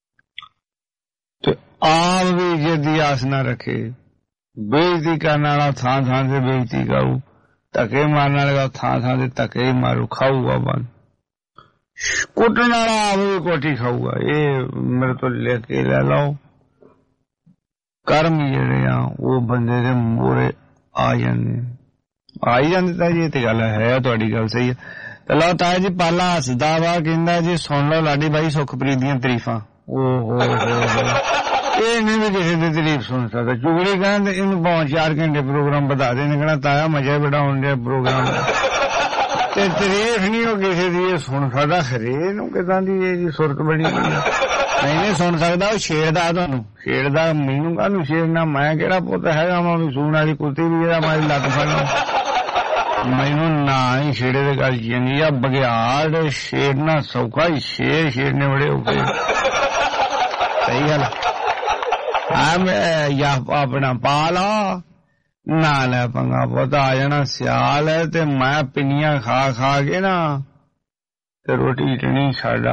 ਤੇ ਆਪ ਵੀ ਇੱਜ਼ਤ ਦੀ ਆਸ ਨਾ ਰੱਖੇ ਬੇਇੱਜ਼ਤੀ ਕਰਨ ਵਾਲਾ ਥਾਂ ਥਾਂ ਤੇ ਬੇਇੱਜ਼ਤੀ ਕਰੂ ਧੱਕੇ ਮਾਰਨ ਵਾਲਾ ਥਾਂ ਥਾਂ ਤੇ ਧੱਕੇ ਮਾਰੂ ਖਾਊਗਾ ਬੰਦ ਕੁੱਟਣ ਵਾਲਾ ਆਪ ਵੀ ਕੋਟੀ ਖਾਊਗਾ ਇਹ ਮੇਰੇ ਤੋਂ ਲੈ ਕੇ ਲੈ ਲਓ ਕਰਮ ਜਿਹੜੇ ਆ ਉਹ ਬੰਦੇ ਦੇ ਮੂਹਰੇ ਆ ਜਾਂਦੇ ਤਾਂ ਜੀ ਇਹ ਤੇ ਗੱਲ ਹੈ ਤੁਹਾਡੀ ਗੱਲ ਸਹੀ ਹੈ ਤੇ ਲਓ ਤਾਇਆ ਜੀ ਪਾਲਾ ਹੱਸਦਾ ਵਾ ਕਹਿੰਦਾ ਜੀ ਸੁਣ ਲਓ ਲਾਡੀ ਬਾਈ ਸੁਖਪ੍ਰੀਤ ਦੀਆਂ ਤਾਰੀਫਾਂ ਓਹ ਇਹ ਨਹੀਂ ਵੀ ਕਿਸੇ ਦੀ ਤਾਰੀਫ ਸੁਣ ਸਕਦਾ ਚੁਗਲੀ ਕਹਿੰਦੇ ਇਹਨੂੰ 4 ਘੰਟੇ ਪ੍ਰੋਗਰਾਮ ਵਧਾ ਦੇਣੇ ਕਹਿਣਾ ਤਾਇਆ ਮਜ਼ਾ ਬੜਾ ਆਉਣ ਡਿਆ ਪ੍ਰੋਗਰਾਮ ਤੇ ਤਾਰੀਫ ਨਹੀਂ ਉਹ ਕਿਸੇ ਦੀ ਇਹ ਸੁਣ ਸਕਦਾ ਖਰੇ ਨੂੰ ਕਿਦਾਂ ਦੀ ਇਹ ਜੀ ਸੁਰਤ ਬਣੀ ਨਹੀਂ ਸੁਣ ਸਕਦਾ ਉਹ ਛੇੜਦਾ ਤੁਹਾਨੂੰ ਛੇੜਦਾ ਮੈਨੂੰ ਕਾਹਨੂੰ ਛੇੜਨਾ ਮੈਂ ਕਿਹੜਾ ਪੁੱਤ ਹੈਗਾ ਮੈਂ ਵੀ ਸੂਣ ਵਾਲੀ ਕੁੱਤੀ ਵੀ ਜਿਹੜਾ ਮਾਰੀ ਲੱਤ ਫੜਨਾ ਮੈਨੂੰ ਨਾ ਹੀ ਛੇੜੇ ਦੇ ਗੱਲ ਚੰਗੀ ਆ ਬਗਿਆੜ ਛੇੜਨਾ ਸੌਖਾ ਹੀ ਸ਼ੇਰ ਛੇੜਨੇ ਬੜੇ ਔਖੇ ਸਹੀ ਗੱਲ ਆ ਆਪਣਾ ਪਾਲਾ ਨਾ ਲੈ ਪੰਗਾ ਪੁੱਤ ਆ ਜਾਣਾ ਸਿਆਲ ਹੈ ਤੇ ਮੈਂ ਪਿੰਨੀਆਂ ਖਾ ਕੇ ਨਾ ਤੇ ਰੋਟੀ ਇਟਣੀ ਛੱਡਾ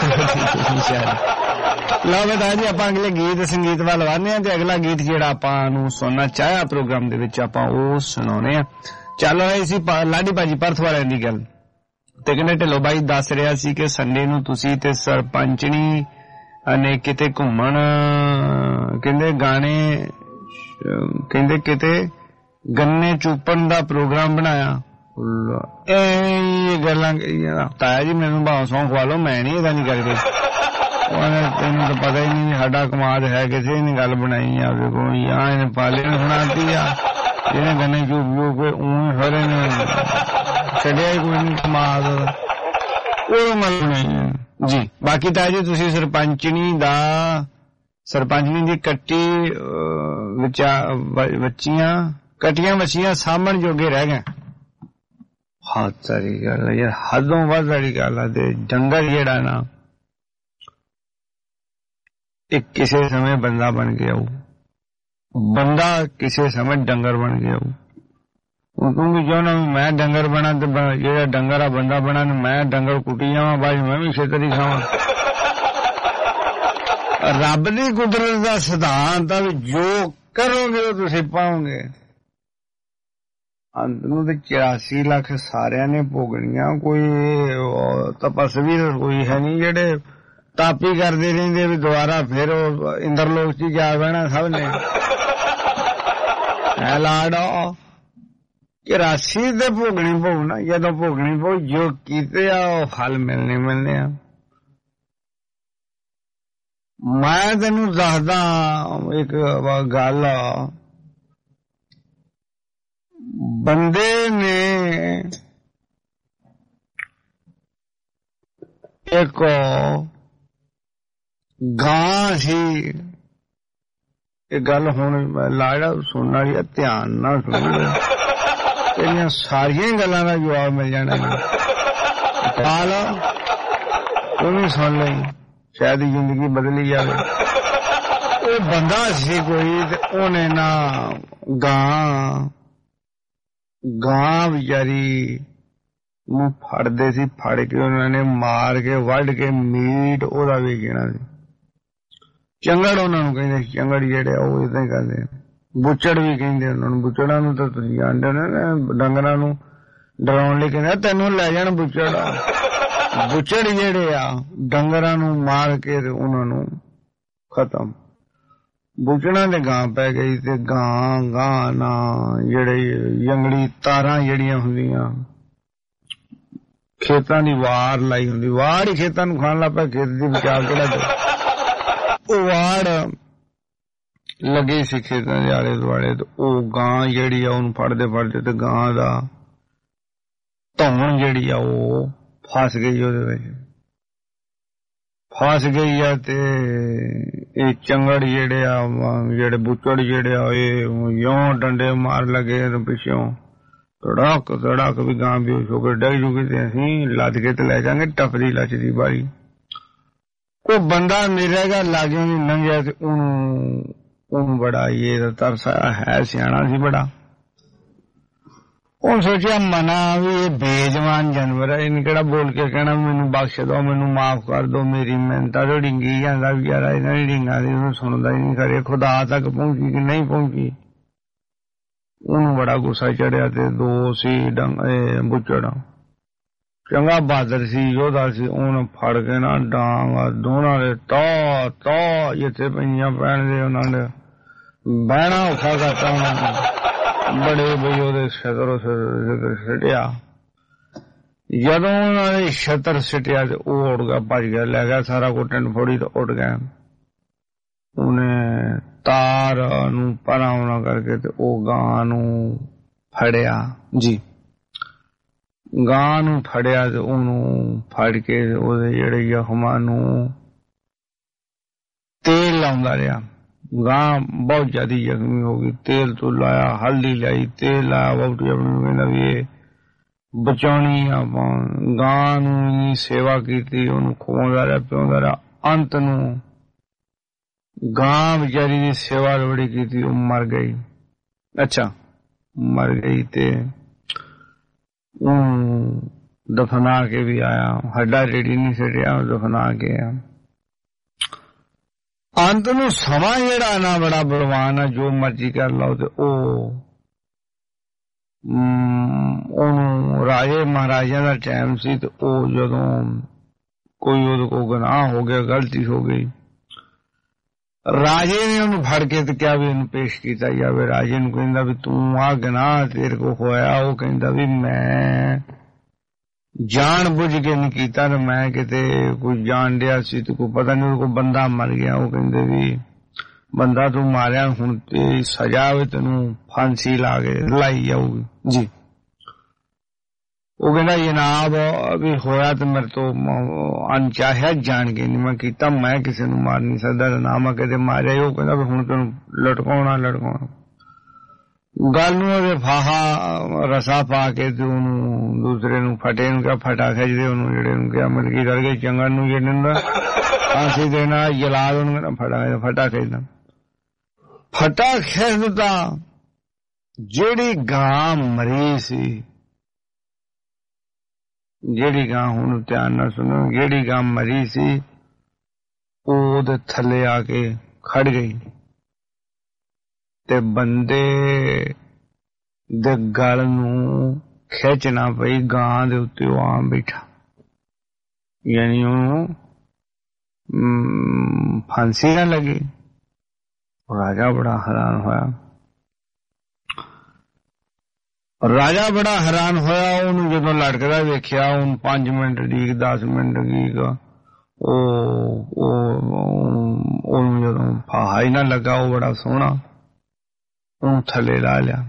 ਲਓ ਬਤਾ ਜੀ ਆਪਾਂ ਅਗਲੇ ਗੀਤ ਸੰਗੀਤ ਵੱਲ ਵਧਦੇ ਹਾਂ ਤੇ ਅਗਲਾ ਗੀਤ ਜਿਹੜਾ ਆਪਾਂ ਨੂੰ ਸੁਣਨਾ ਚਾਹਿਆ ਪ੍ਰੋਗਰਾਮ ਦੇ ਵਿੱਚ ਆਪਾਂ ਉਹ ਸੁਣਾਉਣੇ ਆ ਚੱਲ ਰਹੀ ਸੀ ਲਾਡੀ ਭਾਜੀ ਪਰਥ ਵਾਲਿਆਂ ਦੀ ਗੱਲ ਤੇ ਕਹਿੰਦੇ ਢਿੱਲੋਂ ਬਾਈ ਦੱਸ ਰਿਹਾ ਸੀ ਕਿ ਸੰਡੇ ਨੂੰ ਤੁਸੀਂ ਤੇ ਸਰਪੰਚਣੀ ਨੇ ਕਿਤੇ ਘੁੰਮਣ ਕਹਿੰਦੇ ਗਾਣੇ ਕਹਿੰਦੇ ਕਿਤੇ ਗੰਨੇ ਚੂਪਣ ਦਾ ਪ੍ਰੋਗਰਾਮ ਬਣਾਇਆ ਇਹ ਗੱਲਾਂ ਤਾਇਆ ਜੀ ਮੈਨੂੰ ਭਾਵੇਂ ਸੌਂ ਖਵਾ ਲਓ ਮੈਂ ਨਹੀਂ ਇਹਦਾ ਨਹੀਂ ਕਰਦੇ ਤੈਨੂੰ ਤਾਂ ਪਤਾ ਹੀ ਨਹੀਂ ਸਾਡਾ ਕਮਾਦ ਹੈ ਕਿਸੇ ਨੇ ਗੱਲ ਬਣਾਈ ਆ ਕੋਈ ਆ ਇਹਨੇ ਪਾਲੇ ਨੇ ਸੁਣਾਤੀ ਆ ਇਹਨੇ ਗੰਨੇ ਚੂਪ ਕੇ ਊਂ ਸਾਰੇ ਨੇ ਛੱਡਿਆ ਹੀ ਕੋਈ ਨਹੀਂ ਕਮਾਦ ਉਹ ਮਲ ਬਣਾਈ ਜੀ ਬਾਕੀ ਤਾਂ ਜੀ ਤੁਸੀਂ ਸਰਪੰਚਣੀ ਦੀ ਕੱਟੀ ਕੱਟੀਆਂ ਮੱਛੀਆਂ ਸਾਂਭਣ ਜੋਗੇ ਰਹਿ ਗਏ ਹੱਦ ਸਾਰੀ ਗੱਲ ਯਾਰ ਹੱਦੋਂ ਵੱਧ ਸਾਰੀ ਗੱਲ ਆ ਤੇ ਜੰਗਲ ਜਿਹੜਾ ਨਾ ਇੱਕ ਕਿਸੇ ਸਮੇਂ ਬੰਦਾ ਬਣ ਗਿਆ ਬੰਦਾ ਕਿਸੇ ਸਮੇਂ ਡੰਗਰ ਬਣ ਗਿਆ ਕਿਉਂਕਿ ਜੋ ਨਾ ਮੈਂ ਡੰਗਰ ਬਣਾ ਤੇ ਜਿਹੜਾ ਡੰਗਰ ਆ ਬੰਦਾ ਬਣਾ ਮੈਂ ਡੰਗਰ ਕੁੱਟੀ ਜਾਵਾਂ ਬਾਈ ਮੈਂ ਵੀ ਛੇਤਰੀ ਖਾਵਾਂ ਰੱਬ ਦੀ ਕੁਦਰਤ ਦਾ ਸਿਧਾਂਤ ਆ ਵੀ ਜੋ ਕਰੋਗੇ ਉਹ ਤੁਸੀਂ ਪਾਓਗੇ ਅੰਤ ਨੂੰ ਤੇ 84 ਲੱਖ ਸਾਰਿਆਂ ਨੇ ਭੋਗਣੀਆਂ ਕੋਈ ਤਪਸਵੀ ਕੋਈ ਹੈ ਨਹੀਂ ਜਿਹੜੇ ਤਾਪੀ ਕਰਦੇ ਰਹਿੰਦੇ ਵੀ ਦੁਬਾਰਾ ਫਿਰ ਉਹ ਇੰਦਰਲੋਕ ਚ ਜਾ ਬਹਿਣਾ ਸਭ ਨੇ ਲਾੜਾ 84 ਤੇ ਭੋਗਣੀ ਪਊ ਨਾ ਜਦੋਂ ਭੋਗਣੀ ਪਊ ਜੋ ਕੀਤੇ ਆ ਉਹ ਫਲ ਮਿਲਣੇ ਆ ਮੈਂ ਤੈਨੂੰ ਦੱਸਦਾ ਇੱਕ ਗੱਲ ਬੰਦੇ ਨੇ ਇੱਕ ਗਾਂ ਸੀ ਇਹ ਗੱਲ ਹੁਣ ਲਾੜਾ ਸੁਣਨ ਵਾਲੀ ਆ ਧਿਆਨ ਨਾਲ ਸੁਣੀ ਤੇਰੀਆਂ ਸਾਰੀਆਂ ਗੱਲਾਂ ਦਾ ਜਵਾਬ ਮਿਲ ਜਾਣਾ ਹਾਲ ਤੂੰ ਵੀ ਸੁਣ ਲਈ ਸ਼ਾਇਦ ਜ਼ਿੰਦਗੀ ਬਦਲੀ ਜਾਵੇ ਉਹ ਬੰਦਾ ਸੀ ਕੋਈ ਤੇ ਉਹਨੇ ਨਾ ਗਾਂ ਵਿਚਾਰੀ ਨੂੰ ਫੜਦੇ ਸੀ ਫੜ ਕੇ ਉਹਨਾਂ ਨੇ ਮਾਰ ਕੇ ਵੱਢ ਕੇ ਮੀਟ ਉਹਦਾ ਵੇਚਣਾ ਸੀ ਚੰਗੜ ਉਹਨਾਂ ਨੂੰ ਕਹਿੰਦੇ ਚੰਗੜ ਜਿਹੜੇ ਉਹ ਏਦਾਂ ਹੀ ਕਰਦੇ ਬੁੱਚੜ ਵੀ ਕਹਿੰਦੇ ਉਹਨਾਂ ਨੂੰ ਬੁੱਚੜਾਂ ਨੂੰ ਤਾਂ ਤੁਸੀਂ ਜਾਣਦੇ ਨਾ ਡੰਗਰਾਂ ਨੂੰ ਡਰਾਉਣ ਲਈ ਕਹਿੰਦੇ ਤੈਨੂੰ ਲੈ ਜਾਣ ਬੁੱਚੜ ਜਿਹੜੇ ਆ ਡੰਗਰਾਂ ਨੂੰ ਮਾਰ ਕੇ ਉਹਨਾਂ ਨੂੰ ਖਤਮ ਬੁੱਚੜਾਂ ਦੇ ਗਾਂ ਪੈ ਗਈ ਤੇ ਗਾਂ ਨਾ ਜਿਹੜੇ ਜੰਗਲੀ ਤਾਰਾਂ ਜਿਹੜੀਆਂ ਹੁੰਦੀਆਂ ਖੇਤਾਂ ਦੀ ਵਾੜ ਲਾਈ ਹੁੰਦੀ ਵਾੜ ਹੀ ਖੇਤਾਂ ਨੂੰ ਖਾਣ ਲੱਗ ਪਿਆ ਖੇਤ ਦੀ ਵਿਚਾਰ ਕਿਹੜਾ ਉਹ ਵਾੜ ਲੱਗੇ ਸੀ ਖੇਤਾਂ ਦੇ ਆਲੇ ਦੁਆਲੇ ਤੇ ਉਹ ਗਾਂ ਜਿਹੜੀ ਆ ਉਹਨੂੰ ਫੜਦੇ ਤੇ ਗਾਂ ਦਾ ਧੌਣ ਜਿਹੜੀ ਆ ਉਹ ਫਸ ਗਈ ਉਹਦੇ ਵਿੱਚ ਫਸ ਗਈ ਆ ਤੇ ਇਹ ਚੰਗੜ ਜਿਹੜੇ ਆ ਜਿਹੜੇ ਬੁੱਚੜ ਜਿਹੜੇ ਆ ਇਹ ਯੋਂ ਡੰਡੇ ਮਾਰ ਲਗੇ ਪਿੱਛੋਂ ਧੜਕ ਵੀ ਗਾਂ ਬੇਹੋਸ਼ ਹੋ ਕੇ ਡਿੱਗ ਜੂਗੀ ਤੇ ਅਸੀਂ ਲੱਦ ਕੇ ਤੇ ਲੈ ਜਾਵਾਂਗੇ ਟੱਪਦੀ ਲੱਚਦੀ ਬਾਰੀ। ਕੋਈ ਬੰਦਾ ਮਿਲੇਗਾ ਲਾਗਿਓਂ ਦੀ ਲੰਘਿਆ ਤੇ ਉਹਨੂੰ ਬੜਾ ਇਹ ਤਰਸ ਆਇਆ, ਹੈ ਸਿਆਣਾ ਸੀ ਬੜਾ। ਉਹ ਸੋਚਿਆ ਮਨਾ ਵੀ ਇਹ ਬੇਜਵਾਨ ਜਾਨਵਰ ਹੈ, ਇਹਨੇ ਕਿਹੜਾ ਬੋਲ ਕੇ ਕਹਿਣਾ ਮੈਨੂੰ ਬਖਸ਼ ਦੋ, ਮੈਨੂੰ ਮਾਫ ਕਰ ਦੋ, ਮੇਰੀ ਮਿਹਨਤਾਂ ਤੋਂ ਡਿੰਗੀ ਜਾਂਦਾ ਵਿਚਾਰਾ, ਇਹਨਾਂ ਦੀ ਡਿੰਗਾਂ ਦੀ ਉਹਨੂੰ ਸੁਣਦਾ ਹੀ ਨਹੀਂ, ਖਰੇ ਖੁਦਾ ਤੱਕ ਪਹੁੰਚੀ ਕਿ ਨਹੀਂ ਪਹੁੰਚੀ। ਉਹਨੂੰ ਬੜਾ ਗੁੱਸਾ ਚੜਿਆ ਤੇ ਦੋ ਸੀ ਬੁੱਚੜ, ਚੰਗਾ ਬਹਾਦਰ ਸੀ, ਯੋਧਾ ਸੀ, ਉਹਨੇ ਫੜ ਕੇ ਨਾ ਡਾਂਗਾ ਦੋਨਾਂ ਦੇ ਤੋ ਜਿੱਥੇ ਪਈਆਂ ਪੈਣ ਦੇ ਉਹਨਾਂ ਨੇ ਬਹਿਣਾ ਔਖਾ ਕਰਤਾ ਉਹਨਾਂ ਨੇ। ਬੜੇ ਬਈ ਉਹਦੇ ਛਤਰ ਸਿੱਟਿਆ, ਜਦੋਂ ਉਹਨਾਂ ਨੇ ਛਤਰ ਸਿੱਟਿਆ ਤੇ ਉਹ ਉੱਡ ਗਿਆ, ਭੱਜ ਗਿਆ, ਲੈ ਗਿਆ ਸਾਰਾ ਕੁਝ ਟਿੰਡ ਫੋੜੀ ਤੇ ਉੱਡ ਗਿਆ। ਉਹਨੇ ਤਾਰ ਨੂੰ ਪਰਾਂ ਉਹਨਾਂ ਕਰਕੇ ਤੇ ਉਹ ਗਾਂ ਨੂੰ ਫੜਿਆ ਜੀ, ਗਾਂ ਨੂੰ ਫੜਿਆ ਤੇ ਉਹਨੂੰ ਫੜ ਕੇ ਉਹਦੇ ਜਿਹੜੇ ਜ਼ਖਮਾਂ ਨੂੰ ਤੇਲ ਲਾਉਂਦਾ ਰਿਹਾ। ਗਾਂ ਬਹੁਤ ਜ਼ਿਆਦਾ ਜ਼ਖਮੀ ਹੋ ਗਈ, ਤੇਲ ਤੋਂ ਲਾਇਆ, ਹਲਦੀ ਲਾਈ, ਤੇਲ ਲਾਇਆ, ਵਹੁਟੀ ਆਪਣੀ ਨੂੰ ਕਹਿੰਦਾ ਵੀ ਇਹ ਬਚਾਉਣੀ ਆਪਾਂ। ਗਾਂ ਨੂੰ ਇੰਨੀ ਸੇਵਾ ਕੀਤੀ, ਉਹਨੂੰ ਖਵਾਉਂਦਾ ਰਿਹਾ, ਪਿਆਉਂਦਾ ਰਿਹਾ, ਅੰਤ ਨੂੰ ਗਾਂ ਵਿਚਾਰੀ ਦੀ ਸੇਵਾ ਬੜੀ ਕੀਤੀ, ਉਹ ਮਰ ਗਈ। ਅੱਛਾ ਮਰ ਗਈ ਤੇ ਉਹਨੂੰ ਦਫਨਾ ਕੇ ਵੀ ਆਇਆ, ਹੱਡਾ ਰੇੜੀ ਨਹੀਂ ਛੱਡਿਆ, ਦਫਨਾ ਕੇ ਆਇਆ। ਅੰਤ ਨੂੰ ਸਮਾਂ ਜਿਹੜਾ ਨਾ ਬੜਾ ਬਲਵਾਨ ਆ, ਜੋ ਮਰਜ਼ੀ ਕਰ ਲਓ ਤੇ ਉਹਨੂੰ ਰਾਜੇ ਮਹਾਰਾਜਿਆਂ ਦਾ ਟਾਈਮ ਸੀ ਤੇ ਉਹ ਜਦੋਂ ਕੋਈ ਉਹਦੇ ਕੋਲ ਗੁਨਾਹ ਹੋ ਗਿਆ, ਗਲਤੀ ਹੋ ਗਈ, ਰਾਜੇ ਨੇ ਉਹਨੂੰ ਫੜ ਕੇ ਤੇ ਕਿਹਾ ਵੀ ਇਹਨੂੰ ਪੇਸ਼ ਕੀਤਾ ਜਾਵੇ। ਰਾਜੇ ਨੂੰ ਕਹਿੰਦਾ ਵੀ ਤੂੰ ਆਹ ਗੁਨਾਹ ਤੇਰੇ ਕੋਲ ਹੋਇਆ, ਉਹ ਕਹਿੰਦਾ ਵੀ ਮੈਂ ਜਾਣ ਬੁੱਝ ਕੇ ਨਹੀਂ ਕੀਤਾ, ਤੇ ਮੈਂ ਕਿਤੇ ਕੋਈ ਜਾਣ ਡਿਆ ਸੀ ਤੇ ਕੋਈ ਪਤਾ ਨਹੀਂ, ਕੋਈ ਬੰਦਾ ਮਰ ਗਿਆ। ਉਹ ਕਹਿੰਦੇ ਵੀ ਬੰਦਾ ਤੂੰ ਮਾਰਿਆ, ਹੁਣ ਤੇ ਸਜ਼ਾ ਹੋਵੇ, ਤੈਨੂੰ ਫਾਂਸੀ ਲਾ ਕੇ ਲਾਈ ਜਾਊਗੀ ਜੀ। ਉਹ ਕਹਿੰਦਾ ਜਨਾਬ ਵੀ ਹੋਇਆ ਤੇ ਮੇਰੇ ਤੋਂ ਅਣਚਾਹਿਆ ਜਾਣ ਕੇ ਨਹੀਂ ਮੈਂ ਕੀਤਾ, ਮੈਂ ਕਿਸੇ ਨੂੰ ਮਾਰ ਨਹੀਂ ਸਕਦਾ, ਨਾ ਮੈਂ ਕਦੇ ਮਾਰਿਆ। ਉਹ ਕਹਿੰਦਾ ਵੀ ਹੁਣ ਤੈਨੂੰ ਲਟਕਾਉਣਾ ਗੱਲ ਨੂੰ ਉਹਦੇ ਫਾਹਾ ਰਸਾ ਪਾ ਕੇ ਤੇ ਉਹਨੂੰ ਦੂਸਰੇ ਨੂੰ ਫਟੇ ਨੂੰ ਕਿਹਾ ਫਟਾ ਖਿੱਚਦੇ, ਉਹਨੂੰ ਜਿਹੜੇ ਨੂੰ ਕਿਹਾ ਮਲਕੀ ਕਰਕੇ ਚੰਗਾ ਨੂੰ ਜਿਹੜੇ ਨੂੰ ਫਾਂਸੀ ਦੇਣਾ, ਜਲਾਦ ਉਹਨੂੰ ਕਹਿੰਦਾ ਫਟਾ ਖਿੱਚਦਾ। ਫਟਾ ਖਿੱਚਦਾ ਜਿਹੜੀ ਗਾਂ ਮਰੀ ਸੀ, ਜਿਹੜੀ ਗਾਂ ਹੁਣ ਧਿਆਨ ਨਾਲ ਸੁਣੋ, ਜਿਹੜੀ ਗਾਂ ਮਰੀ ਸੀ ਉਹਦੇ ਥੱਲੇ ਆ ਕੇ ਖੜ ਗਈ ਤੇ ਬੰਦੇ ਦੇ ਗਲ ਨੂੰ ਖਿੱਚਣਾ ਪਈ, ਗਾਂ ਦੇ ਉੱਤੇ ਉਹ ਆਮ ਬੈਠਾ, ਯਾਨੀ ਉਹਨੂੰ ਫਾਂਸੀ ਨਾ ਲੱਗੀ। ਰਾਜਾ ਬੜਾ ਹੈਰਾਨ ਹੋਇਆ, ਉਹਨੂੰ ਜਦੋਂ ਲਟਕਦਾ ਵੇਖਿਆ, ਉਹਨੂੰ 5 ਮਿੰਟ ਡੀਕ, 10 ਮਿੰਟ ਡੀਕ, ਉਹਨੂੰ ਜਦੋਂ ਫਾਹਾ ਹੀ ਨਾ ਲੱਗਾ, ਉਹ ਬੜਾ ਸੋਹਣਾ ਉਹਨੂੰ ਥੱਲੇ ਲਾ ਲਿਆ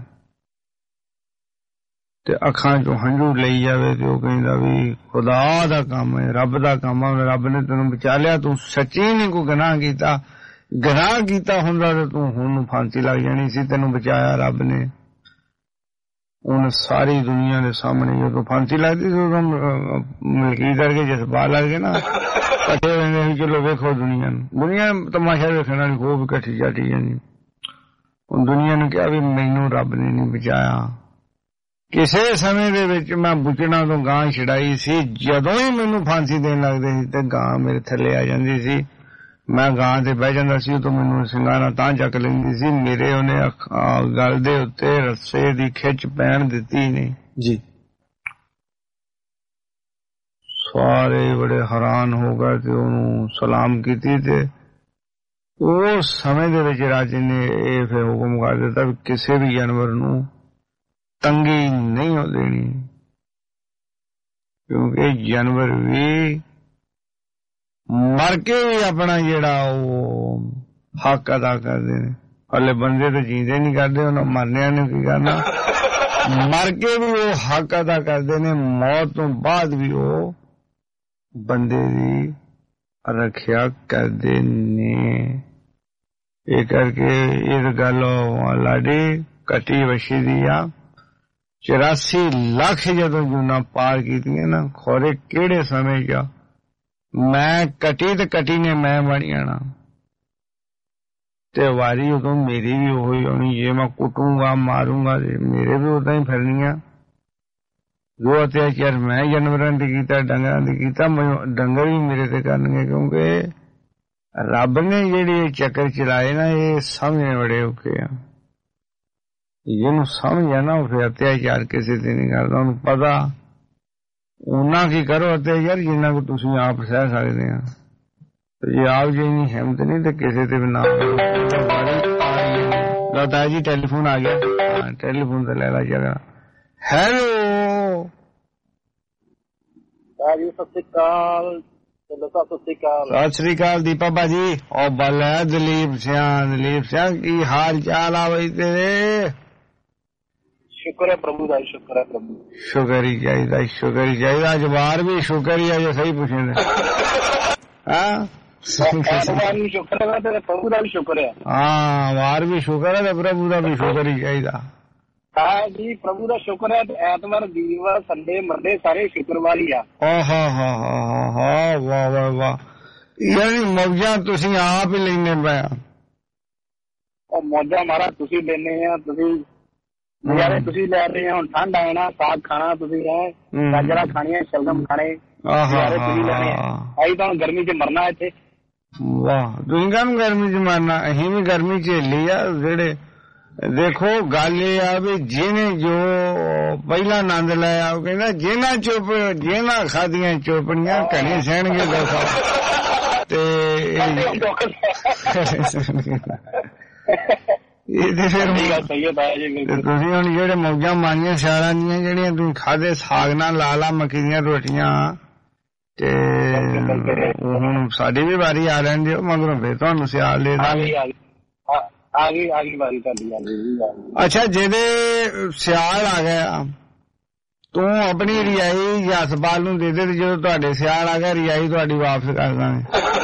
ਤੇ ਅੱਖਾਂ ਚੋਂ ਹੰਝੂ ਲਈ ਜਾਵੇ ਤੇ ਉਹ ਕਹਿੰਦਾ ਵੀ ਖੁਦਾ ਦਾ ਕੰਮ ਹੈ, ਰੱਬ ਦਾ ਕੰਮ ਹੈ, ਰੱਬ ਨੇ ਤੈਨੂੰ ਬਚਾ ਲਿਆ, ਤੂੰ ਸੱਚੀ ਨਹੀਂ ਕੋਈ ਗੁਨਾਹ ਕੀਤਾ ਹੁੰਦਾ ਤੇ ਤੂੰ ਹੁਣ ਫਾਂਸੀ ਲੱਗ ਜਾਣੀ ਸੀ, ਤੈਨੂੰ ਬਚਾਇਆ ਰੱਬ ਨੇ। ਉਹਨੇ ਸਾਰੀ ਦੁਨੀਆ ਦੇ ਸਾਹਮਣੇ ਜਦੋਂ ਫਾਂਸੀ ਲੱਗਦੀ ਸੀ ਉਦੋਂ ਮਲਕੀ ਕਰਕੇ ਜਜ਼ਬਾਤ ਲੱਗ ਗਏ ਨਾ, ਇਕੱਠੇ ਰਹਿੰਦੇ ਸੀ, ਚਲੋ ਵੇਖੋ ਦੁਨੀਆ ਤਮਾਸ਼ਾ ਵੇਖਣ ਵਾਲੀ ਖੂਬ ਇਕੱਠੀ ਜਾਟੀ ਜਾਂਦੀ। ਹੁਣ ਦੁਨੀਆ ਨੂੰ ਕਿਹਾ ਵੀ ਮੈਨੂੰ ਰੱਬ ਨੇ ਨਹੀਂ ਬਚਾਇਆ। ਕਿਸੇ ਸਮੇਂ ਦੇ ਵਿੱਚ ਮੈਂ ਬੁੱਚੜਾਂ ਤੋਂ ਗਾਂ ਛਡਾਈ ਸੀ, ਜਦੋਂ ਹੀ ਮੈਨੂੰ ਫਾਂਸੀ ਦੇਣ ਲੱਗਦੇ ਸੀ ਤੇ ਗਾਂ ਮੇਰੇ ਥੱਲੇ ਆ ਜਾਂਦੀ ਸੀ, ਮੈਂ ਗਾਂ ਤੇ ਬਹਿ ਜਾਂਦਾ ਸੀ, ਤਾਂ ਮੈਨੂੰ ਸਿੰਘਾਂ ਤਾਂ ਚੱਕ ਲੈਂਦੀ ਸੀ, ਮੇਰੇ ਉਹਨੇ ਗਲ ਦੇ ਉੱਤੇ ਰੱਸੇ ਦੀ ਖਿੱਚ ਪੈਣ ਦਿੱਤੀ ਨਹੀਂ ਜੀ। ਸਾਰੇ ਬੜੇ ਹੈਰਾਨ ਹੋ ਗਏ ਤੇ ਉਹਨੂੰ ਸਲਾਮ ਕੀਤੀ ਤੇ ਉਸ ਸਮੇਂ ਦੇ ਵਿੱਚ ਰਾਜੇ ਨੇ ਇਹ ਫਿਰ ਹੁਕਮ ਕਰ ਦਿੱਤਾ ਵੀ ਕਿਸੇ ਵੀ ਜਾਨਵਰ ਨੂੰ ਤੰਗੀ ਨਹੀਂ ਹੋ ਦੇਣੀ, ਕਿਉਂਕਿ ਜਾਨਵਰ ਵੀ ਮਰ ਕੇ ਵੀ ਆਪਣਾ ਜਿਹੜਾ ਉਹ ਹੱਕ ਅਦਾ ਕਰਦੇ ਨੇ। ਹਲੇ ਬੰਦੇ ਤਾਂ ਜੀਂਦੇ ਨਹੀਂ ਕਰਦੇ, ਉਹਨਾਂ ਮਰਨਿਆਂ ਨੇ ਕੀ ਕਰਨਾ, ਮਰ ਕੇ ਵੀ ਉਹ ਹੱਕ ਅਦਾ ਕਰਦੇ ਨੇ। ਮੌਤ ਤੋਂ ਬਾਅਦ ਵੀ ਉਹ ਬੰਦੇ ਦੀ ਰੱਖਿਆ ਕਰਦੇ ਨੇ। ਇਹ ਕਰਕੇ ਇਸ ਗੱਲ ਲਾਡੀ ਕੱਟੀ ਵਛੀ ਦੀ ਆ 84 ਲੱਖ ਜਦੋਂ ਜੂਨਾ ਪਾਰ ਕੀਤੀਆਂ ਨਾ ਖੋਰੇ ਕਿਹੜੇ ਸਮੇਂ ਚ ਮੈਂ ਕੱਟੀ ਤੇ ਕੱਟੀ ਨੇ ਮੈਂ ਬਣ ਜਾਣਾ ਤੇ ਵਾਰੀ ਉਦੋਂ ਮੇਰੀ ਵੀ ਉਹੀ ਹੋਣੀ ਜੇ ਮੈਂ ਕੁੱਟੂਗਾ ਮਾਰੂੰਗਾ ਤੇ ਮੇਰੇ ਵੀ ਉਦਾਂ ਹੀ ਫਿਰਨੀਆਂ ਜੋ ਅਤਿਆਚਾਰ ਮੈਂ ਜਾਨਵਰਾਂ ਦੀ ਕੀਤਾ ਡੰਗਰਾਂ ਦੀ ਕੀਤਾ ਡੰਗਰ ਵੀ ਮੇਰੇ ਤੇ ਕਰਨਗੇ ਕਿਉਂਕਿ ਰੱਬ ਨੇ ਜਿਹੜੇ ਚੱਕਰ ਚਲਾਏ ਨਾ ਇਹ ਸਮਝਣੇ ਬੜੇ ਔਖੇ ਆ ਜਿਹਨੂੰ ਸਮਝ ਆ ਨਾ ਉਹ ਫਿਰ ਅਤਿਆਚਾਰ ਕਿਸੇ ਤੇ ਨਹੀਂ ਕਰਦਾ ਉਹਨੂੰ ਪਤਾ ਉਹਨਾਂ ਕੀ ਕਰੋ ਅਤਿਆਚਾਰ ਜਿੰਨਾ ਕੁ ਤੁਸੀਂ ਆਪ ਸਹਿ ਸਕਦੇ ਆ ਜੇ ਆਪ ਜੀ ਨਹੀਂ ਹਿੰਮਤ ਨਹੀਂ ਤੇ ਕਿਸੇ ਤੇ ਵੀ ਨਾ ਦਾਦਾ ਜੀ ਟੈਲੀਫੋਨ ਆ ਗਿਆ ਟੈਲੀਫੋਨ ਤੇ ਲੈ ਲਾ ਜਗਾ ਹੈਲੋ ਜੀ ਸਤਿ ਸ੍ਰੀ ਅਕਾਲ ਦੀਪਾ ਭਾਜੀ ਉਹ ਬੱਲ ਹੈ ਦਲੀਪ ਸਿੰਘ ਕੀ ਹਾਲ ਚਾਲ ਆ ਬਈ ਤੇਰੇ ਸ਼ੁਕਰ ਹੈ ਪ੍ਰਭੂ ਦਾ ਸ਼ੁਕਰ ਹੈ ਪ੍ਰਭੂ ਸ਼ੁਕਰ ਹੀ ਚਾਹੀਦਾ ਅੱਜ ਬਾਹਰ ਵੀ ਸ਼ੁਕਰ ਹੀ ਆ ਜੇ ਸਹੀ ਪੁੱਛੇ ਹਾਂ ਸ਼ੁਕਰ ਹੈ ਤੇ ਪ੍ਰਭੂ ਦਾ ਵੀ ਸ਼ੁਕਰ ਹੈ ਹਾਂ ਬਾਹਰ ਵੀ ਸ਼ੁਕਰ ਹੈ ਤੇ ਪ੍ਰਭੂ ਦਾ ਵੀ ਸ਼ੁਕਰ ਹੀ ਚਾਹੀਦਾ ਹਾਂ ਜੀ ਪ੍ਰਭੂ ਦਾ ਸ਼ੁਕਰ ਹੈ ਐਤਵਾਰ ਵੀਰਵਾਰ ਸੰਡੇ ਮੰਡੇ ਸਾਰੇ ਸ਼ੁੱਕਰਵਾਰ ਹੀ ਆ ਵਾਹ ਵਾਹ ਯਾਨੀ ਮੌਜਾਂ ਤੁਸੀਂ ਆਪ ਹੀ ਲੈਣੇ ਪਏ ਉਹ ਮੌਜਾਂ ਮਾਰਾ ਤੁਸੀਂ ਲੈਣੇ ਆ ਤੁਸੀਂ ਨਜ਼ਾਰੇ ਤੁਸੀਂ ਲੈ ਰਹੇ ਆ ਹੁਣ ਠੰਡ ਆਏ ਨਾ ਸਾਗ ਖਾਣਾ ਤੁਸੀਂ ਹੈ ਗਾਜਰਾਂ ਖਾਣੀਆਂ ਸ਼ਲਗਮ ਖਾਣੇ ਤੁਸੀਂ ਲੈਣੇ ਆਈ ਤਾਂ ਗਰਮੀ ਚ ਮਰਨਾ ਇੱਥੇ ਵਾਹ ਤੁਸੀਂ ਕਾਹਨੂੰ ਗਰਮੀ ਚ ਮਰਨਾ ਅਸੀਂ ਵੀ ਗਰਮੀ ਚ ਲਈ ਆ ਜਿਹੜੇ ਦੇਖੋ ਗੱਲ ਇਹ ਆ ਵੀ ਜਿਹਨੇ ਜੋ ਪਹਿਲਾ ਆਨੰਦ ਲਿਆ ਉਹ ਕਹਿੰਦਾ ਜਿਹਨਾਂ ਖਾਦੀਆਂ ਚੋਪੜੀਆਂ ਘਣੇ ਸਹਿਣਗੇ ਲੋਕ ਤੇ ਤੁਸੀਂ ਹੁਣ ਜਿਹੜੇ ਮੌਜਾਂ ਮਾਰੀਆਂ ਸਿਆਲਾਂ ਦੀਆਂ ਜਿਹੜੀਆਂ ਤੁਸੀਂ ਖਾਦੇ ਸਾਗ ਨਾਲ ਲਾ ਮੱਕੀ ਦੀਆਂ ਰੋਟੀਆਂ ਤੇ ਹੁਣ ਸਾਡੀ ਵੀ ਵਾਰੀ ਆ ਲੈਂਦੀ ਮਗਰੋਂ ਫੇਰ ਤੁਹਾਨੂੰ ਸਿਆਲ ਦੇ ਦਾਂਗੇ ਆ ਗਈ ਵਾਰੀ ਤੁਹਾਡੀ ਅੱਛਾ ਜਿਹਦੇ ਸਿਆਲ ਆ ਗਿਆ ਤੂੰ ਆਪਣੀ ਰਿਆਈ ਜਸਪਾਲ ਨੂੰ ਦੇ ਦੇ ਤੇ ਜਦੋਂ ਤੁਹਾਡੇ ਸਿਆਲ ਆ ਗਿਆ ਰਿਆਈ ਤੁਹਾਡੀ ਵਾਪਸ ਕਰ ਦਾਂਗੇ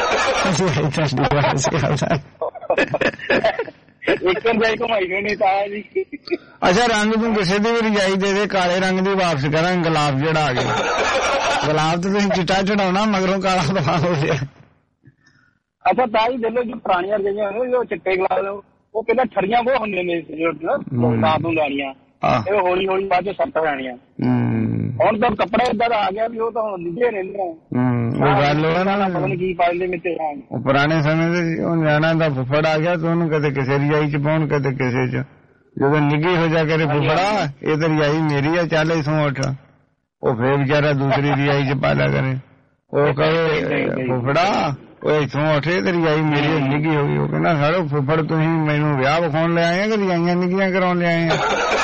ਇੱਕ ਰਜਾਈ ਘੁਮਾਈ ਨਹੀਂ ਤਾਂ ਜੀ ਅੱਛਾ ਰੰਗ ਤੂੰ ਕਿਸੇ ਦੀ ਵੀ ਰਜਾਈ ਦੇ ਦੇ ਕਾਲੇ ਰੰਗ ਦੀ ਵਾਪਸ ਕਰਾਂਗੇ ਗੁਲਾਬ ਜਿਹੜਾ ਆ ਗਿਆ ਗੁਲਾਬ ਤੇ ਤੁਸੀਂ ਚਿੱਟਾ ਚੜਾਉਣਾ ਮਗਰੋਂ ਕਾਲਾ ਦਵਾ ਹੋ ਗਿਆ ਅੱਛਾ ਤਾਂ ਹੀ ਦੇਖੋ ਜੋ ਪੁਰਾਣੀਆਂ ਰਜਾਈਆਂ ਉਹ ਚਿੱਟੇ ਗੁਲਾਬ ਉਹ ਪਹਿਲਾਂ ਠੜੀਆਂ ਬਹੁਤ ਹੁੰਦੀਆਂ ਨੇ ਗੁਲਾਬ ਨੂੰ ਲੈਣੀਆਂ ਇਹ ਹੌਲੀ ਹੌਲੀ ਬਾਅਦ ਚ ਸੱਟ ਲੈਣੀਆਂ ਹੁਣ ਤਾਂ ਕੱਪੜਾ ਏਦਾਂ ਦਾ ਆ ਗਿਆ ਵੀ ਉਹ ਤਾਂ ਹੁਣ ਨਿੱਘੇ ਰਹਿੰਦੇ ਉਹ ਗੱਲ ਪਤਾ ਨੀ ਕੀ ਪਾਉਂਦੇ ਮਿੱਤੇ ਉਹ ਪੁਰਾਣੇ ਸਮੇਂ ਦੇ ਉਹ ਨਿਆਣਾ ਦਾ ਫੁੱਫੜ ਆ ਗਿਆ ਤਾਂ ਉਹਨੂੰ ਕਦੇ ਕਿਸੇ ਰਜਾਈ ਚ ਪਾਉਣ ਕਦੇ ਕਿਸੇ ਚ ਜਦੋਂ ਨਿੱਘੀ ਹੋ ਜਾ ਕਰੇ ਫੁੱਫੜਾ ਇਹ ਤਾਂ ਰਜਾਈ ਮੇਰੀ ਆ ਚੱਲ ਇਥੋਂ ਉੱਠ ਉਹ ਫੇਰ ਵਿਚਾਰਾ ਦੂਸਰੀ ਰਜਾਈ ਚ ਪਾ ਲਿਆ ਕਰੇ ਉਹ ਕਹੇ ਫੁੱਫੜਾ ਉਹ ਇਥੋਂ ਉੱਠੇ ਤੇ ਰਜਾਈ ਮੇਰੀ ਨਿੱਘੀ ਹੋ ਗਈ ਉਹ ਕਹਿੰਦਾ ਸਾਰੋ ਫੁੱਫੜ ਤੁਸੀਂ ਮੈਨੂੰ ਵਿਆਹ ਵਿਖਾਉਣ ਲੈ ਆਏ ਕਿ ਰਜਾਈਆਂ ਨਿੱਘੀਆਂ ਕਰਾਉਣ ਲੈ ਆਏ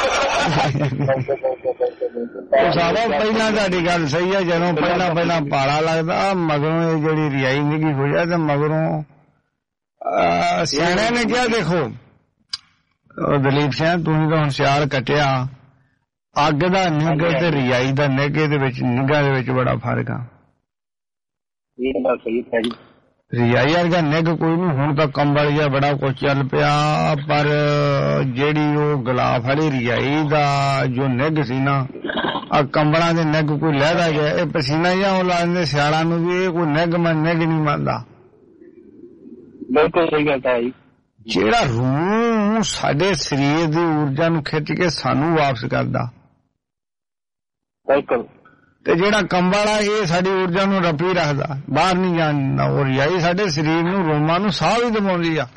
ਉਹ ਸਾਰਾ ਪਹਿਲਾਂ ਤੁਹਾਡੀ ਗੱਲ ਸਹੀ ਹੈ ਜਦੋਂ ਪਹਿਲਾਂ ਪਾਲਾ ਲੱਗਦਾ ਮਗਰੋਂ ਇਹ ਜਿਹੜੀ ਰਜਾਈ ਨਿੱਘੀ ਹੋ ਜਾਏ ਤੇ ਮਗਰੋਂ ਸਿਆਣਿਆਂ ਨੇ ਕਿਹਾ ਦੇਖੋ ਦਲੀਪ ਸਿੰਘ ਤੁਸੀਂ ਤਾਂ ਹੁਣ ਸਿਆਲ ਕੱਟਿਆ ਅੱਗ ਦਾ ਨਿੱਘ ਤੇ ਰਜਾਈ ਦਾ ਨਿੱਘ ਦੇ ਵਿੱਚ ਨਿੱਘਾਂ ਦੇ ਵਿੱਚ ਬੜਾ ਫਰਕ ਆ ਰਜਾਈ ਵਰਗਾ ਨਿੱਘ ਕੋਈ ਨੀ ਹੁਣ ਤਾਂ ਕੰਬਲ ਜਿਹਾ ਬੜਾ ਕੁਛ ਚੱਲ ਪਿਆ ਪਰ ਜਿਹੜੀ ਉਹ ਗੁਲਾਬ ਵਾਲੀ ਰਜਾਈ ਦਾ ਜੋ ਨਿੱਘ ਸੀ ਨਾ ਆ ਕੰਬਲਾਂ ਦੇ ਨਿੱਘ ਕੋਈ ਲਹਿਦਾ ਗਿਆ ਇਹ ਪਸੀਨਾ ਜਿਹਾ ਉਹ ਲਾ ਦਿੰਦੇ ਸਿਆਲਾਂ ਨੂੰ ਵੀ ਇਹ ਕੋਈ ਨਿੱਘ ਨਹੀਂ ਮੰਨਦਾ ਬਿਲਕੁਲ ਸਹੀ ਗੱਲ ਹੈ ਜਿਹੜਾ ਰੂਹ ਸਾਡੇ ਸਰੀਰ ਦੀ ਊਰਜਾ ਨੂੰ ਖਿੱਚ ਕੇ ਸਾਨੂੰ ਵਾਪਸ ਕਰਦਾ ਬਿਲਕੁਲ ਤੇ ਜਿਹੜਾ ਕੰਬਲ ਆ ਇਹ ਸਾਡੀ ਊਰਜਾ ਨੂੰ ਰੱਪੀ ਰੱਖਦਾ ਬਾਹਰ ਨਹੀਂ ਜਾਣ ਦਿੰਦਾ ਉਹ ਰਜਾਈ ਸਾਡੇ ਸਰੀਰ ਨੂੰ ਰੋਮਾਂ ਨੂੰ ਸਾਹ ਵੀ ਦਬਾਉਂਦੀ ਆ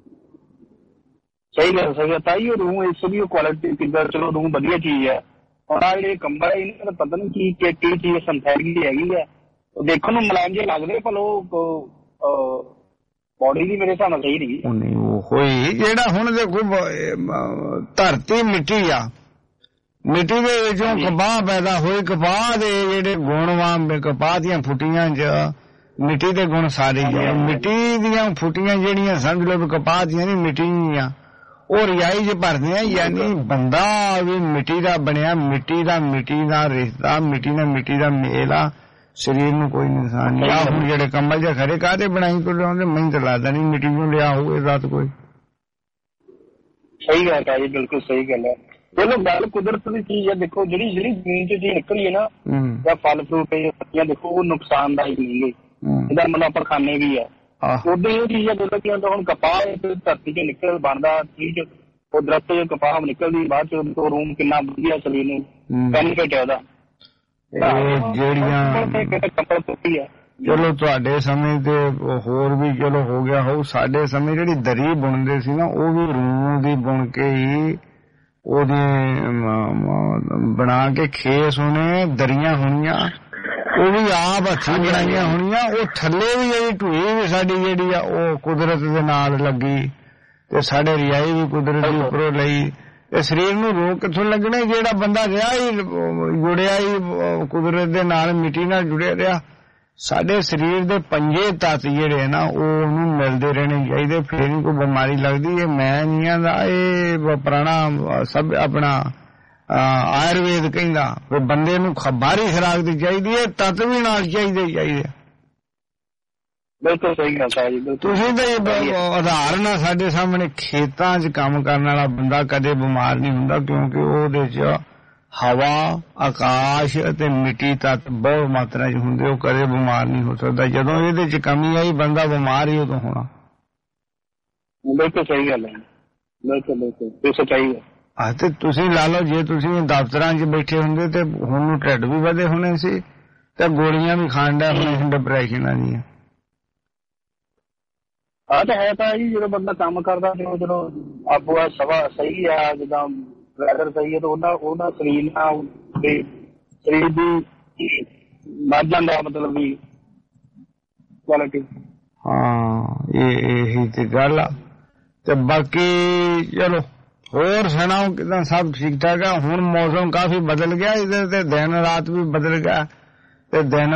ਸਹੀ ਗੱਲ ਤਾਂ ਹੀ ਉਹ ਰੂਹ ਇਸ ਦੀ ਕੁਆਲਿਟੀ ਕਿੱਦਾਂ ਚਲੋ ਰੂਹ ਵਧੀਆ ਚੀਜ਼ ਹੈ ਔਰ ਆ ਜਿਹੜੇ ਕੰਬਲ ਇਹਨਾਂ ਦਾ ਪਤਾ ਨਹੀਂ ਕੀ ਚੀਜ਼ ਸਿੰਥੈਟਿਕ ਦੀ ਹੈਗੀ ਆ ਉਹ ਦੇਖਣ ਨੂੰ ਮੁਲਾਇਮ ਜਿਹੇ ਲੱਗਦੇ ਪਰ ਉਹ ਬੋਡੀ ਦੀ ਮੇਰੇ ਹਿਸਾਬ ਨਾਲ ਸਹੀ ਨਹੀਂ ਉਹ ਹੋਈ ਜਿਹੜਾ ਹੁਣ ਦੇਖੋ ਧਰਤੀ ਮਿੱਟੀ ਆ ਮਿੱਟੀ ਦੇ ਵਿੱਚੋਂ ਕਪਾਹ ਪੈਦਾ ਹੋਈ ਕਪਾਹ ਦੇ ਜਿਹੜੇ ਗੁਣ ਵਾਂ ਕਪਾਹ ਦੀਆਂ ਫੁੱਟੀਆਂ 'ਚ ਮਿੱਟੀ ਦੇ ਗੁਣ ਸਾਰੇ ਮਿੱਟੀ ਦੀਆਂ ਫੁੱਟੀਆਂ ਜਿਹੜੀਆਂ ਸਮਝ ਲਓ ਕਪਾਹ ਦੀਆਂ ਨਹੀਂ ਮਿੱਟੀ ਦੀਆਂ ਉਹ ਰਜਾਈ 'ਚ ਭਰਦੇ ਆ ਯਾਨੀ ਬੰਦਾ ਵੀ ਮਿੱਟੀ ਦਾ ਬਣਿਆ ਮਿੱਟੀ ਦਾ ਰਿਸ਼ਤਾ ਮਿੱਟੀ ਨਾਲ ਮਿੱਟੀ ਦਾ ਮੇਲ ਆ ਸਰੀਰ ਨੂੰ ਕੋਈ ਨੁਕਸਾਨ ਨਹੀਂ। ਆ ਹੁਣ ਜਿਹੜੇ ਕੰਬਲ ਜਾਂ ਖਰੇ ਕਾਹਦੇ ਬਣਾਈ ਤੋਂ ਲਿਆਉਂਦੇ, ਮੈਨੂੰ ਤਾਂ ਲੱਗਦਾ ਨਹੀਂ ਮਿੱਟੀ ਨੂੰ ਲਿਆ ਹੋਵੇ ਰਾਤ ਕੋਈ। ਸਹੀ ਗੱਲ ਹੈ ਜੀ, ਬਿਲਕੁਲ ਸਹੀ ਗੱਲ ਹੈ। ਚਲੋ ਗੱਲ ਕੁਦਰਤ ਦੀ ਚੀਜ਼ ਹੈ। ਦੇਖੋ ਜਿਹੜੀ ਜ਼ਮੀਨ ਚ ਚੀਜ਼ ਨਿਕਲੀ ਹੈ ਨਾ, ਜਾਂ ਫਲ ਫਰੂਟ ਜਾਂ ਸਬਜ਼ੀਆਂ, ਦੇਖੋ ਉਹ ਨੁਕਸਾਨਦਾਇਕ ਨਹੀਂ ਗੇ, ਇਹਦਾ ਮਤਲਬ ਆਪਾਂ ਖਾਣੇ ਵੀ ਆ। ਉਦੋਂ ਇਹ ਚੀਜ਼ ਹੈ ਜਦੋਂ ਕਿ ਹੁਣ ਕਪਾਹ ਧਰਤੀ ਚ ਨਿਕਲ ਬਣਦਾ ਚੀਜ਼, ਉਹ ਦਰਖਤ ਚ ਕਪਾਹ ਨਿਕਲਦੀ, ਬਾਅਦ ਚ ਉਹ ਰੂਮ ਕਿੰਨਾ ਵਧੀਆ ਸਰੀਰ ਨੂੰ ਬੈਨੀਫਿਟ ਹੈ ਉਹਦਾ। ਜਿਹੜੀਆਂ ਚਲੋ ਤੁਹਾਡੇ ਸਮੇਂ ਤੇ ਹੋਰ ਵੀ ਚਲੋ ਹੋ ਗਿਆ ਹੋਊ, ਸਾਡੇ ਸਮੇਂ ਜਿਹੜੀ ਦਰੀ ਬੁਣਦੇ ਸੀ ਨਾ, ਉਹ ਵੀ ਰੂੰ ਦੀ ਬੁਣ ਕੇ ਹੀ ਉਹਦੇ ਬਣਾ ਕੇ ਖੇਸ ਹੋਣੇ, ਦਰੀਆਂ ਹੋਣੀਆਂ, ਉਹ ਵੀ ਆਪ ਹੱਥੀਂ ਬਣਾਈਆਂ ਹੋਣੀਆਂ। ਉਹ ਥੱਲੇ ਵੀ ਜਿਹੜੀ ਢੂਈ ਵੀ ਸਾਡੀ ਜਿਹੜੀ ਆ ਉਹ ਕੁਦਰਤ ਦੇ ਨਾਲ ਲੱਗੀ, ਤੇ ਸਾਡੇ ਰਿਆਈ ਵੀ ਕੁਦਰਤ ਦੇ ਉੱਪਰੋਂ ਲਈ। ਤੇ ਸਰੀਰ ਨੂੰ ਰੋਗ ਕਿੱਥੋਂ ਲੱਗਣੇ? ਜਿਹੜਾ ਬੰਦਾ ਰਿਹਾ ਹੀ ਜੁੜਿਆ ਹੀ ਕੁਦਰਤ ਦੇ ਨਾਲ, ਮਿੱਟੀ ਨਾਲ ਜੁੜਿਆ ਰਿਹਾ। ਸਾਡੇ ਸਰੀਰ ਦੇ ਪੰਜੇ ਤੱਤ ਜਿਹੜੇ ਨਾ ਉਹ ਉਹਨੂੰ ਮਿਲਦੇ ਰਹਿਣੇ ਚਾਹੀਦੇ, ਫੇਰ ਹੀ ਕੋਈ ਬਿਮਾਰੀ ਲੱਗਦੀ। ਇਹ ਮੈਂ ਨਹੀਂ ਆਂਦਾ, ਇਹ ਪੁਰਾਣਾ ਸਭ ਆਪਣਾ ਆਯੁਰਵੇਦ ਕਹਿੰਦਾ ਵੀ ਬੰਦੇ ਨੂੰ ਬਾਹਰੀ ਖੁਰਾਕ ਦੀ ਚਾਹੀਦੀ ਹੈ, ਤੱਤ ਵੀ ਨਾਲ ਚਾਹੀਦੇ। ਬਿਲਕੁਲ ਸਹੀ ਗੱਲ ਹੈ ਜੀ। ਤੁਸੀਂ ਤਾਂ ਉਦਾਹਰਨ ਆ ਸਾਡੇ ਸਾਹਮਣੇ, ਖੇਤਾਂ 'ਚ ਕੰਮ ਕਰਨ ਵਾਲਾ ਬੰਦਾ ਕਦੇ ਬਿਮਾਰ ਨਹੀਂ ਹੁੰਦਾ, ਕਿਉਂਕਿ ਉਹਦੇ 'ਚ ਹਵਾ, ਆਕਾਸ਼ ਅਤੇ ਮਿੱਟੀ ਤੱਤ ਬਹੁਤ ਮਾਤਰਾ 'ਚ ਹੁੰਦੇ, ਉਹ ਕਦੇ ਬਿਮਾਰ ਨਹੀਂ ਹੋ ਸਕਦਾ। ਜਦੋਂ ਇਹਦੇ 'ਚ ਕਮੀ ਆਈ ਬੰਦਾ ਬਿਮਾਰ ਹੀ ਉਦੋਂ ਹੋਣਾ। ਬਿਲਕੁਲ ਸਹੀ ਗੱਲ ਹੈ, ਬਿਲਕੁਲ ਇਹ ਸੱਚਾਈ ਹੈ। ਤੇ ਤੁਸੀਂ ਲਾ ਲਓ, ਜੇ ਤੁਸੀਂ ਦਫ਼ਤਰਾਂ 'ਚ ਬੈਠੇ ਹੁੰਦੇ ਤੇ ਹੁਣ ਨੂੰ ਢਿੱਡ ਵੀ ਵਧੇ ਹੋਣੇ ਸੀ ਤੇ ਗੋਲੀਆਂ ਵੀ ਖਾਣ ਡਿਆ ਹੋਣੇ ਸੀ ਡਿਪਰੈਸ਼ਨਾਂ ਦੀਆਂ। ਆਹ ਤਾਂ ਹੈ ਤਾਂ ਜੀ, ਜਦੋਂ ਬੰਦਾ ਕੰਮ ਕਰਦਾ ਜਦੋਂ ਆਪੋ ਸਵਾ ਸਹੀ ਆ, ਜਿੱਦਾਂ ਵੈਦਰ ਸਹੀ ਹੈ, ਤਾਂ ਉਹਦਾ ਸਰੀਰ ਨਾਲ ਸਰੀਰ ਦੀ ਵੱਧ ਜਾਂਦਾ, ਮਤਲਬ ਵੀ ਕੁਆਲਿਟੀ। ਹਾਂ ਇਹੀ ਤੇ ਗੱਲ ਆ। ਤੇ ਬਾਕੀ ਚਲੋ ਹੋਰ ਸੁਣਾਓ, ਕਿਦਾਂ? ਸਭ ਠੀਕ ਠਾਕ ਆ? ਹੁਣ ਮੌਸਮ ਕਾਫੀ ਬਦਲ ਗਿਆ ਇਧਰ, ਤੇ ਦਿਨ ਰਾਤ ਵੀ ਬਦਲ ਗਿਆ, ਤੇ ਦਿਨ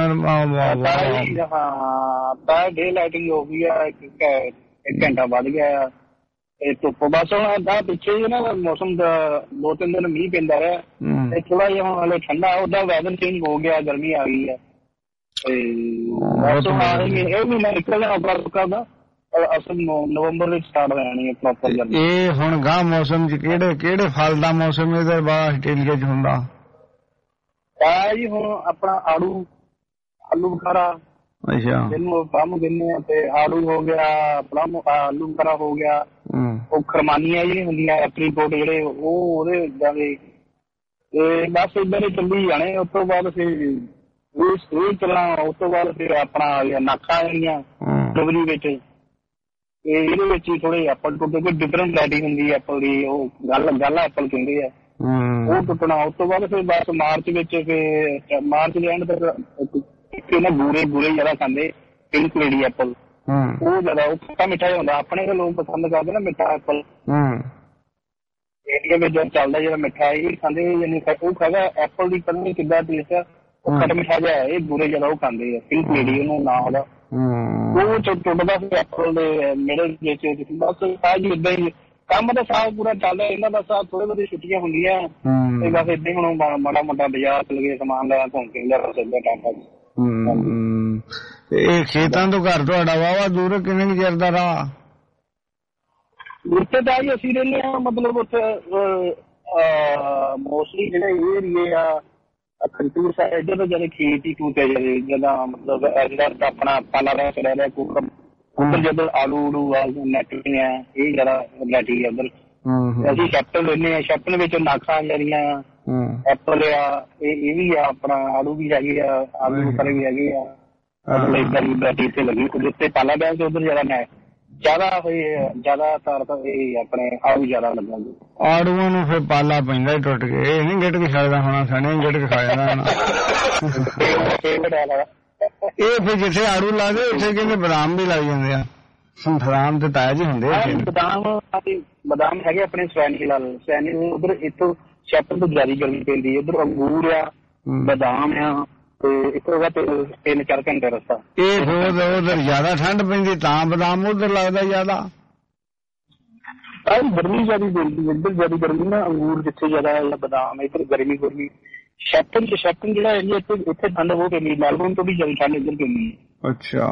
ਤਾਂ ਡੇ ਲਾਈਟਿੰਗ ਹੋ ਗਈ ਆ, 1 ਘੰਟਾ ਵੱਧ ਗਿਆ ਤੇ ਧੁੱਪ। ਬਸ ਹੁਣ ਆ ਪਿੱਛੇ ਹੀ ਨਾ ਮੌਸਮ ਦਾ 2-3 ਦਿਨ ਮੀਂਹ ਪੈਂਦਾ ਰਿਹਾ, ਤੇ ਥੋੜਾ ਜਿਹਾ ਹੁਣ ਹਲੇ ਠੰਡਾ, ਉਹਦਾ ਵੈਦਰ ਚੇਂਜ ਹੋ ਗਿਆ, ਗਰਮੀ ਆ ਗਈ ਹੈ। ਤੇ ਬਸ ਇਹ ਮਹੀਨਾ ਨਿਕਲ ਜਾਣਾ ਅਪ੍ਰੈਲ ਦਾ, ਅਸਲ ਨਵੰਬਰ ਵਿੱਚ ਸਟਾਰਟ ਹੋ ਜਾਣੀ ਹੈ ਪ੍ਰੋਪਰ ਗਰਮੀ। ਇਹ ਹੁਣ ਗਾਂ ਮੌਸਮ ਚ ਕਿਹੜੇ ਫਲ ਦਾ ਮੌਸਮ ਇਹਦੇ ਬਾਅਦ ਆਸਟ੍ਰੇਲੀਆ ਚ ਹੁੰਦਾ? ਆ ਜੀ ਹੁਣ ਆਪਣਾ ਆਲੂ ਬੁਖਾਰਾ, ਅੱਛਾ, ਜਿਹਨੂੰ ਪਲਮ ਕਹਿੰਦੇ ਆ, ਤੇ ਆਲੂ ਹੋ ਗਿਆ, ਪਲਮ ਆਲੂ ਬੁਖਾਰਾ ਹੋ ਗਿਆ, ਉਹ ਖਰਮਾਨੀਆਂ ਜਿਹੜੀਆਂ ਹੁੰਦੀਆਂ ਐਪਰੀਕੋਟ ਜਿਹੜੇ, ਉਹ ਉਹਦੇ ਜਾਵੇ। ਤੇ ਬਸ ਏਦਾਂ ਦੇ ਚੱਲੀ ਜਾਣੇ। ਉਸ ਤੋਂ ਬਾਅਦ ਫਿਰ ਇਹ ਚੱਲਣਾ, ਉਸ ਤੋਂ ਬਾਅਦ ਫਿਰ ਆਪਣਾ ਨਾਖਾਂ ਜਿਹੜੀਆਂ ਫਰਵਰੀ ਵਿੱਚ, ਇਹਦੇ ਵਿੱਚ ਹੀ ਥੋੜੇ ਐਪਲ ਟੁੱਟੇ, ਕੋਈ ਡਿਫਰੈਂਟ ਵੈਰਾਈਟੀ ਹੁੰਦੀ ਐਪਲ ਦੀ, ਉਹ ਗੱਲ ਐਪਲ ਕਹਿੰਦੇ ਆ, ਉਹ ਟੁੱਟਣਾ। ਉਸ ਤੋਂ ਬਾਅਦ ਫਿਰ ਬਸ ਮਾਰਚ ਵਿੱਚ, ਫਿਰ ਮਾਰਚ ਦੇ ਐਂਡ ਤੱਕ ਨਾ ਗੂਰੇ ਜ਼ਿਆਦਾ ਖਾਂਦੇ, ਪਿੰਕ ਲੇਡੀ ਐਪਲ, ਉਹ ਜ਼ਿਆਦਾ ਉਹ ਖੱਟਾ ਮਿੱਠਾ ਜਿਹਾ ਹੁੰਦਾ। ਆਪਣੇ ਤਾਂ ਲੋਕ ਪਸੰਦ ਕਰਦੇ ਨਾ ਮਿੱਠਾ ਐਪਲ, ਇੰਡੀਆ ਵਿੱਚ ਚੱਲਦਾ ਜਿਹੜਾ ਮਿੱਠਾ ਇਹ ਖਾਂਦੇ, ਯਾਨੀ ਉਹ ਖਾਗਾ ਐਪਲ ਦੀ ਪਤਾ ਨਹੀਂ ਕਿੱਦਾਂ ਟੇਸਟ ਆ, ਉਹ ਖੱਟਾ ਮਿੱਠਾ ਜਿਹਾ ਹੈ। ਇਹ ਗੂਰੇ ਜ਼ਿਆਦਾ ਉਹ ਖਾਂਦੇ ਆ, ਪਿੰਕ ਲੇਡੀ ਉਹਨੂੰ ਨਾਂ ਉਹਦਾ, ਉਹ ਟੁੱਟਦਾ ਸੀ ਐਪਲ ਦੇ ਮਿਡਲ ਵਿੱਚ। ਬਸ ਸਾਹ ਜੀ ਏਦਾਂ ਹੀ ਕੰਮ ਦਾ ਸਾਹ ਪੂਰਾ ਚੱਲਦਾ ਇਹਨਾਂ ਦਾ। ਸਾਹ ਥੋੜੇ ਬਹੁਤੇ ਛੁੱਟੀਆਂ ਹੁੰਦੀਆਂ, ਤੇ ਬਸ ਏਦਾਂ ਹੀ ਹੁਣ ਮਾੜਾ ਮੋਟਾ ਬਾਜ਼ਾਰ ਚਲ ਗਏ, ਸਮਾਨ ਲਿਆ, ਘੁੰਮ ਕੇ ਲਿਆ, ਬਸ ਏਦਾਂ ਟਾਈਮ ਪਾਸ। ਇਹ ਖੇਤਾਂ ਤੋਂ ਘਰ ਤੁਹਾਡਾ ਵਾਹਵਾ ਦੂਰ, ਕਿੰਨੇ ਕੁ ਚਿਰ ਦਾ ਰਾਹ? ਉੱਥੇ ਤਾਂ ਜੀ ਅਸੀਂ ਰਹਿੰਦੇ ਹਾਂ, ਮਤਲਬ ਉੱਥੇ ਮੋਸਟਲੀ ਜਿਹੜੇ ਏਰੀਏ ਆ ਖੰਤੂਰ ਸਾਈਡ, ਇੱਧਰ ਤਾਂ ਜਿਹੜੇ ਖੇਤ ਹੀ ਟੂਟੇ ਜਿਹੜੇ, ਜਿੱਦਾਂ ਮਤਲਬ ਜਿਹੜਾ ਆਪਣਾ ਪਾਲਾ ਰਹਿ ਰਿਹਾ ਕੁਕਮ, ਉੱਧਰ ਜਦੋਂ ਆਲੂ ਉਲੂ ਨੈਟੀਆਂ, ਇਹ ਜ਼ਿਆਦਾ ਵੈਰਾਈਟੀ ਹੈ ਉੱਧਰ। ਅਸੀਂ ਸ਼ੈਪਟਨ ਰਹਿੰਦੇ ਹਾਂ, ਸ਼ੈਪਟਨ ਵਿੱਚ ਨਾਖਾਂ ਜਿਹੜੀਆਂ ਐਪਲ ਆ, ਇਹ ਵੀ ਆ, ਆਪਣਾ ਆਲੂ ਵੀ ਹੈਗੇ ਆ, ਆਲੂ ਬੁਖਾਰੇ ਵੀ ਹੈਗੇ ਆ, ਏਦਾਂ ਦੀ ਵੈਰਾਈਟੀ ਇੱਥੇ ਲੱਗੀ। ਜਿੱਥੇ ਪਾਲਾ ਬੈਂਕ ਉੱਧਰ ਜ਼ਿਆਦਾਤਰ ਤਾਂ ਇਹ ਆਪਣੇ ਆੜੂ ਜ਼ਿਆਦਾ ਲੱਗਾਂਗੇ। ਆੜੂਆਂ ਨੂੰ ਫਿਰ ਪਾਲਾ ਪੈਂਦਾ ਟੁੱਟ ਕੇ, ਇਹ ਨੀ ਗਿੱਟ ਕੇ ਛੱਡਦਾ ਹੋਣਾ, ਸਣੇ ਗਿੱਟ ਕੇ ਖਾ ਜਾਂਦਾ ਹੋਣਾ। ਇਹ ਫਿਰ ਜਿੱਥੇ ਆੜੂ ਲੱਗਦੇ ਉੱਥੇ ਕਹਿੰਦੇ ਬਦਾਮ ਵੀ ਲੱਗ ਜਾਂਦੇ ਆ। ਬਦਾਮ ਤੇ ਤਾਜ਼ਾ ਜੀ ਹੁੰਦੇ ਆ। ਬਦਾਮ ਹੈਗੇ ਆਪਣੇ ਸਵੈਨੀ ਲਾਲ, ਸਵੈਨੀ ਉੱਧਰ ਇੱਥੋਂ ਸ਼ੈਪਟਨ ਤੋਂ ਜ਼ਿਆਦਾ ਗਰਮੀ ਪੈਂਦੀ, ਉੱਧਰ ਅੰਗੂਰ ਆ, ਬਦਾਮ ਆ, ਤੇ ਇੱਕ ਹੋਗਾ 3-4 ਘੰਟੇ ਰਸਤਾ। ਇਹ ਉਧਰ ਜ਼ਿਆਦਾ ਠੰਡ ਪੈਂਦੀ ਤਾਂ ਬਦਾਮ ਉਧਰ ਲੱਗਦਾ ਜ਼ਿਆਦਾ। ਗਰਮੀ ਜ਼ਿਆਦਾ ਪੈਂਦੀ ਇੱਧਰ, ਜ਼ਿਆਦਾ ਗਰਮੀ ਨਾ, ਅੰਗੂਰ ਜਿੱਥੇ ਜ਼ਿਆਦਾ, ਬਦਾਮ ਇੱਧਰ ਗਰਮੀ ਸ਼ੈਪਟਨ ਜਿਹੜਾ ਹੈ ਜੀ ਇੱਥੇ ਠੰਡ ਬਹੁਤ ਪੈਂਦੀ, ਮੈਲਬੌਰਨ ਤੋਂ ਵੀ ਜ਼ਿਆਦਾ ਠੰਡ ਇੱਧਰ ਪੈਂਦੀ ਹੈ। ਅੱਛਾ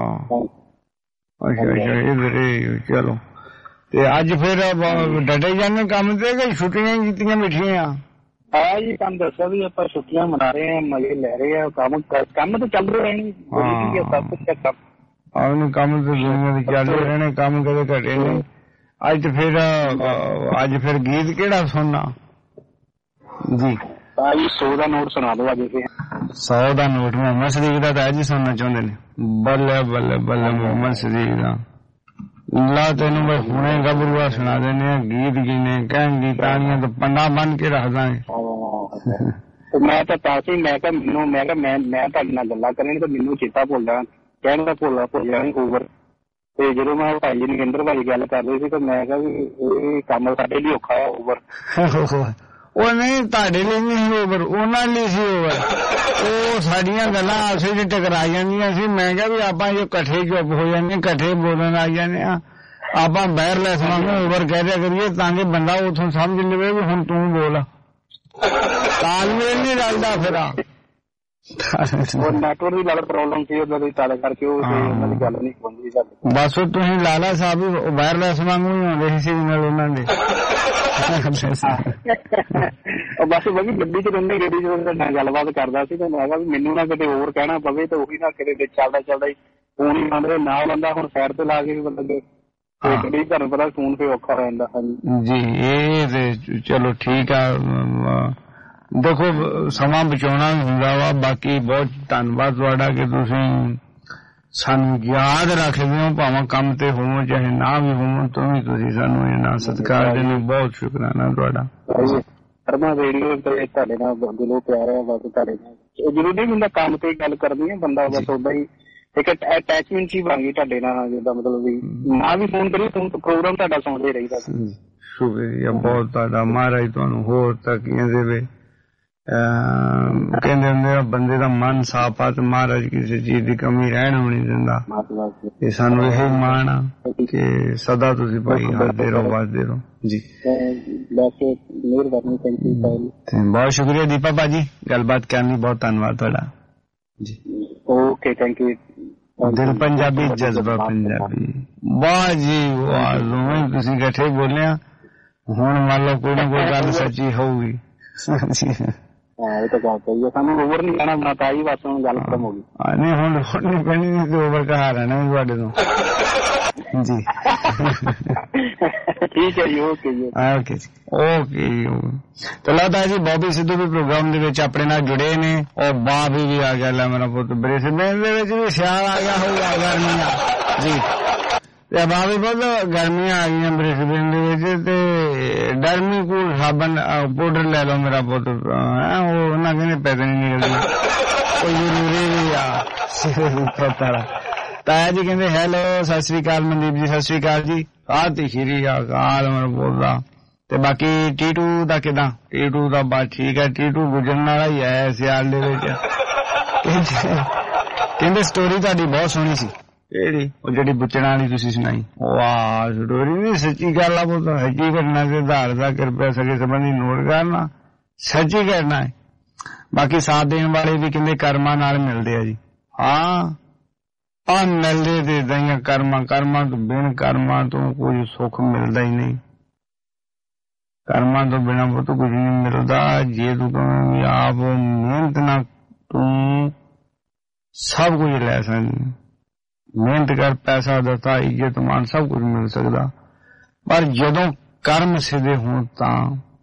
ਇਧਰ ਚਲੋ। ਤੇ ਅੱਜ ਫਿਰ ਡਟੇ ਜਾਂਦੇ ਕੰਮ ਤੇ ਕਿ ਛੁੱਟੀਆਂ ਕੀਤੀਆਂ ਬੈਠੀਆਂ? ਹਾਂ ਜੀ, ਕੰਮ ਦੱਸਿਆ ਵੀ ਆਪਾਂ ਛੁੱਟੀਆਂ ਮਨਾ ਰਹੇ ਆ, ਮਜ਼ੇ ਲੈ ਰਹੇ ਆ, ਕੰਮ ਤਾਂ ਚੱਲਦੇ ਰਹਿਣੇ ਸਭ ਕੁਛ। ਕੰਮ ਤਾਂ ਦੁਨੀਆ ਦੇ ਚੱਲਦੇ ਰਹਿਣੇ, ਕੰਮ ਕਦੇ ਘਟੇ ਨਹੀਂ। ਅੱਜ ਫਿਰ ਗੀਤ ਕਿਹੜਾ ਸੁਣਨਾ ਜੀ? 100 ਦਾ ਨੋਟ ਸੁਣਾ ਦੋ। ਅੱਜ 100 ਦਾ ਨੋਟ ਮੁਹੰਮਦ ਸਦੀਕ ਦਾ ਤਾਂ ਅੱਜ ਹੀ ਸੁਣਨਾ ਚਾਹੁੰਦੇ ਨੇ। ਬੱਲੇ ਬੱਲੇ ਬੱਲੇ ਮੁਹੰਮਦ ਸਦੀਕ ਦਾ ਲਾ ਤੈਨੂੰ ਬਸ ਹੁਣੇ ਗੱਭਰੂਆ ਸੁਣਾ ਦਿੰਦੇ ਆ। ਗੀਤ ਗਿਨੇ ਕਹਿਣਗੀ ਕਹਾਣੀਆਂ ਤਾਂ ਪੰਡਾ ਬੰਨ ਕੇ ਰੱਖ ਦਾਂਗੇ। ਮੈਂ ਤਾਂ ਤਾਸੀ ਮੈਂ ਤੁਹਾਡੇ ਨਾਲ ਗੱਲਾਂ ਕਰਨੀ ਤਾਂ ਮੈਨੂੰ ਚੇਤਾ ਭੁੱਲ ਜਾਣਾ, ਕਹਿਣ ਦਾ ਭੁੱਲ ਜਾਣਾ ਓਵਰ। ਤੇ ਜਦੋਂ ਮੈਂ ਭਾਈ ਜੀ ਨਰਿੰਦਰ ਭਾਈ ਗੱਲ ਕਰ ਰਹੇ ਸੀ ਤਾਂ ਮੈਂ ਕਿਹਾ ਵੀ ਇਹ ਕੰਮ ਸਾਡੇ ਲਈ ਔਖਾ ਹੈ ਓਵਰ। ਉਹ ਨਹੀਂ, ਤੁਹਾਡੇ ਲਈ ਨਹੀਂ ਸੀ ਓਵਰ, ਉਹਨਾਂ ਲਈ ਸੀ ਓਵਰ। ਉਹ ਸਾਡੀਆਂ ਗੱਲਾਂ ਆਪਸ ਵਿੱਚ ਟਕਰਾ ਜਾਂਦੀਆਂ ਸੀ। ਮੈਂ ਕਿਹਾ ਵੀ ਆਪਾਂ ਜੋ ਇਕੱਠੇ ਚੁੱਪ ਹੋ ਜਾਂਦੇ, ਇਕੱਠੇ ਬੋਲਣ ਲੱਗ ਜਾਂਦੇ ਆ, ਆਪਾਂ ਵਾਇਰਲੈਸ ਵਾਂਗੂ ਓਵਰ ਕਹਿ ਦਿਆ ਕਰੀਏ ਤਾਂ ਕਿ ਬੰਦਾ ਉੱਥੋਂ ਸਮਝ ਲਵੇ ਵੀ ਹੁਣ ਤੂੰ ਬੋਲ। ਤਾਲਮੇਲ ਨਹੀਂ ਰਲਦਾ ਫਿਰ। ਨੈਟਵਰਕ ਦੀ ਨਾਲ ਪ੍ਰੋਬਲਮ ਸੀ ਉਹਨਾਂ ਦੀ, ਤਾਂ ਕਰਕੇ ਉਹਨਾਂ ਦੀ ਗੱਲ ਨਹੀਂ ਪਹੁੰਚਦੀ ਸਾਡੇ। ਬਸ ਤੁਸੀਂ ਲਾਲਾ ਸਾਹਿਬ ਵਾਇਰਲੈਸ ਵਾਂਗੂ ਹੀ ਆਉਂਦੇ ਸੀ ਸਿਗਨਲ ਉਹਨਾਂ ਦੇ। ਬਸ ਬਈ ਗੱਡੀ ਚ ਰਹਿੰਦੇ, ਗੱਡੀ ਚ ਗੱਲਬਾਤ ਕਰਦਾ ਸੀ ਤੇ ਮੈਂ ਕਿਹਾ ਵੀ ਮੈਨੂੰ ਨਾ ਕਿਤੇ ਹੋਰ ਕਹਿਣਾ ਪਵੇ ਤੇ ਉਹੀ ਨਾ ਕਿਤੇ ਚੱਲਦਾ ਹੀ ਫੋਨ ਹੀ ਬੰਦ ਨਾ ਬੰਦਾ ਹੁਣ ਸਾਈਡ ਤੇ ਲਾ ਕੇ ਵੀ ਬੰਦਾ ਗੱਡੀ ਤੁਹਾਨੂੰ ਪਤਾ ਫੋਨ ਤੇ ਔਖਾ ਹੋ ਜਾਂਦਾ। ਜੀ ਇਹ ਤੇ ਚਲੋ ਠੀਕ ਆ। ਦੇਖੋ ਸਮਾਂ ਬਚਾਉਣਾ ਵੀ ਹੁੰਦਾ ਵਾ। ਬਾਕੀ ਬਹੁਤ ਧੰਨਵਾਦ ਤੁਹਾਡਾ ਕਿ ਤੁਸੀਂ ਸਾਨੂੰ ਯਾਦ ਰੱਖਦੇ ਹੋ, ਭਾਵੇਂ ਕੰਮ ਤੇ ਹੋਵੋ ਚਾਹੇ ਨਾ ਵੀ ਹੋਵੋ, ਤੁਸੀਂ ਸਾਨੂੰ ਇਹਨਾਂ ਸਤਿਕਾਰ ਦੇ ਲਈ ਬਹੁਤ ਸ਼ੁਕਰਾਨਾ ਤੁਹਾਡਾ। ਹਰਮਨ ਰੇਡੀਓ ਤੇ ਤੁਹਾਡੇ ਨਾਲ ਦਿਲੋਂ ਪਿਆਰ ਹੈ। ਬਸ ਤੁਹਾਡੇ ਨਾਲ ਜ਼ਰੂਰੀ ਨਹੀਂ ਹੁੰਦਾ ਕੰਮ ਤੇ ਗੱਲ ਕਰਨੀ ਹੈ, ਬੰਦਾ ਬਸ ਓਦਾਂ ਹੀ ਇੱਕ ਅਟੈਚਮੈਂਟ ਹੀ ਬਣ ਗਈ ਤੁਹਾਡੇ ਨਾਲ। ਜਿੱਦਾਂ ਮਤਲਬ ਵੀ ਨਾ ਵੀ ਫੋਨ ਕਰੀਏ, ਪ੍ਰੋਗਰਾਮ ਤੁਹਾਡਾ ਸੁਣਦੇ ਰਹੀਦਾ। ਸ਼ੁਕਰੀਆ ਬਹੁਤ ਤੁਹਾਡਾ। ਮਹਾਰਾਜ ਤੁਹਾਨੂੰ ਹੋਰ ਤਰੱਕੀਆਂ ਦੇਵੇ। ਕਹਿੰਦੇ ਹੁੰਦੇ ਬੰਦੇ ਦਾ ਮਨ ਸਾਫ਼ ਆ ਤੇ ਮਹਾਰਾਜ ਕਿਸੇ ਚੀਜ਼ ਦੀ ਕਮੀ ਰਹਿਣ ਹੋਣੀ ਦਿੰਦਾ। ਇਹ ਸਾਨੂੰ ਇਹ ਮਾਣ ਆ ਕਿ ਸਦਾ ਤੁਸੀਂ ਭਾਈ ਹੱਸਦੇ ਰਹੋ, ਵੱਸਦੇ ਰਹੋ ਜੀ। ਬਹੁਤ ਸ਼ੁਕਰੀਆ ਦੀਪਾ ਭਾਜੀ, ਗੱਲਬਾਤ ਕਰਨ ਲਈ ਬਹੁਤ ਧੰਨਵਾਦ ਤੁਹਾਡਾ ਜੀ। Okay, thank you. ਦਿਲ ਪੰਜਾਬੀ, ਜਜ਼ਬਾ ਪੰਜਾਬੀ। ਵਾਹ ਜੀ ਵਾਹ, ਦੋਵੇਂ ਤੁਸੀਂ ਇਕੱਠੇ ਬੋਲਿਆ। ਹੁਣ ਮੰਨ ਲਓ ਕੋਈ ਨਾ ਕੋਈ ਗੱਲ ਸੱਚੀ ਹੋਊਗੀ। ਇਹ ਤਾਂ ਗੱਲ ਸਹੀ ਹੈ, ਸਾਨੂੰ ਓਵਰ ਨਹੀਂ ਕਹਿਣਾ ਨਾ ਤਾਂ ਹੀ ਬਸ ਹੁਣ ਗੱਲ ਖਤਮ ਹੋ ਗਈ। ਨਹੀਂ ਹੁਣ ਨਹੀਂ ਪੈਣੀ, ਨਹੀਂ ਤੇ ਓਵਰ ਕਹਾ ਰਹਿਣਾ ਤੁਹਾਡੇ ਤੋਂ ਜੀ। ਠੀਕ ਹੈ ਜੀ, ਓਕੇ ਜੀ, ਓਕੇ ਜੀ, ਓਕੇ ਜੀ। ਤੇ ਲੱਗਦਾ ਜੀ ਬੌਬੀ ਸਿੱਧੂ ਵੀ ਪ੍ਰੋਗਰਾਮ ਦੇ ਵਿੱਚ ਆਪਣੇ ਨਾਲ ਜੁੜੇ ਨੇ। ਉਹ ਬਾਬੀ ਵੀ ਆ ਗਿਆ, ਲੈ ਮੇਰਾ ਪੁੱਤ ਬ੍ਰਿਸਬੇਨ ਦੇ ਵਿੱਚ ਵੀ ਸਿਆਲ ਆ ਗਿਆ ਹੋਊਗਾ, ਗਰਮੀਆਂ ਜੀ। ਤੇ ਬਾਬੀ ਬਹੁਤ ਗਰਮੀਆਂ ਆ ਗਈਆਂ ਬ੍ਰਿਸਬੇਨ ਦੇ ਵਿੱਚ ਤੇ ਡਰਮੀ ਕੂਲ ਸਾਬਣ ਪਾਊਡਰ ਲੈ ਲਓ ਮੇਰਾ ਪੁੱਤ। ਉਹ ਉਹਨਾਂ ਕਹਿੰਦੇ ਪੈਸੇ ਨਹੀਂ ਨਿਕਲਦੇ, ਉਹ ਜ਼ਰੂਰੀ ਵੀ ਆ। ਤਾਇਆ ਜੀ ਕਹਿੰਦੇ ਹੈਲੋ, ਸਤਿ ਸ੍ਰੀ ਅਕਾਲ ਮਨਦੀਪ ਜੀ, ਸਤਿ ਸ੍ਰੀ ਅਕਾਲ ਜੀ। ਆਤੀ ਸ਼੍ਰੀ ਅਕਾਲ ਮੇਰਾ ਬੋਲਦਾ। ਤੇ ਬਾਕੀ ਟੀਟੂ ਦਾ ਕਿਦਾਂ? ਟੀਟੂ ਦਾ ਬਸ ਠੀਕ ਹੈ, ਟੀਟੂ ਗੁਜਰਨ ਵਾਲਾ ਹੀ ਹੈ ਸਿਆਲ ਦੇ ਵਿੱਚ। ਕਹਿੰਦੇ ਸਟੋਰੀ ਤੁਹਾਡੀ ਬਹੁਤ ਸੋਹਣੀ ਸੀ। ਕਿਹੜੀ? ਉਹ ਜਿਹੜੀ ਬੁੱਚਣਾ ਵਾਲੀ ਤੁਸੀਂ ਸੁਣਾਈ। ਵਾਹ, ਸਟੋਰੀ ਨਹੀਂ ਸੱਚੀ ਗੱਲ ਆ, ਬਹੁਤ ਸੱਚੀ ਘਟਨਾ ਦੇ ਆਧਾਰ ਦਾ ਕਿਰਪਾ ਸਕੇ ਸੰਬੰਧੀ ਨੋਟ ਕਰਨਾ, ਸੱਚੀ ਕਰਨਾ ਹੈ। ਬਾਕੀ ਸਾਥ ਦੇਣ ਵਾਲੇ ਵੀ ਕਹਿੰਦੇ ਕਰਮਾਂ ਨਾਲ ਮਿਲਦੇ ਆ ਜੀ। ਹਾਂ ਆ ਮਿਲਦੇ ਤੇ ਦਈਆਂ ਕਰਮਾਂ ਤੋਂ ਬਿਨ ਕਰਮਾਂ ਤੋਂ ਕੋਈ ਸੁੱਖ ਮਿਲਦਾ ਹੀ ਨਹੀਂ। ਕਰਮਾਂ ਤੋਂ ਬਿਨਾਂ ਬਹੁਤ ਕੁਝ ਨਹੀਂ ਮਿਲਦਾ। ਜੇ ਤੂੰ ਕਹੇਂ ਆਪ ਮਿਹਨਤ ਨਾਲ ਤੂੰ ਸਭ ਕੁਝ ਲੈ ਸਕਦੀ। ਮਿਹਨਤ ਕਰ, ਪੈਸਾ ਦਿੱਤਾ, ਇੱਜ਼ਤ ਮਾਨ ਸਭ ਕੁਝ ਮਿਲ ਸਕਦਾ। ਪਰ ਜਦੋਂ ਕਰਮ ਸਿੱਧੇ ਹੋਣ ਤਾਂ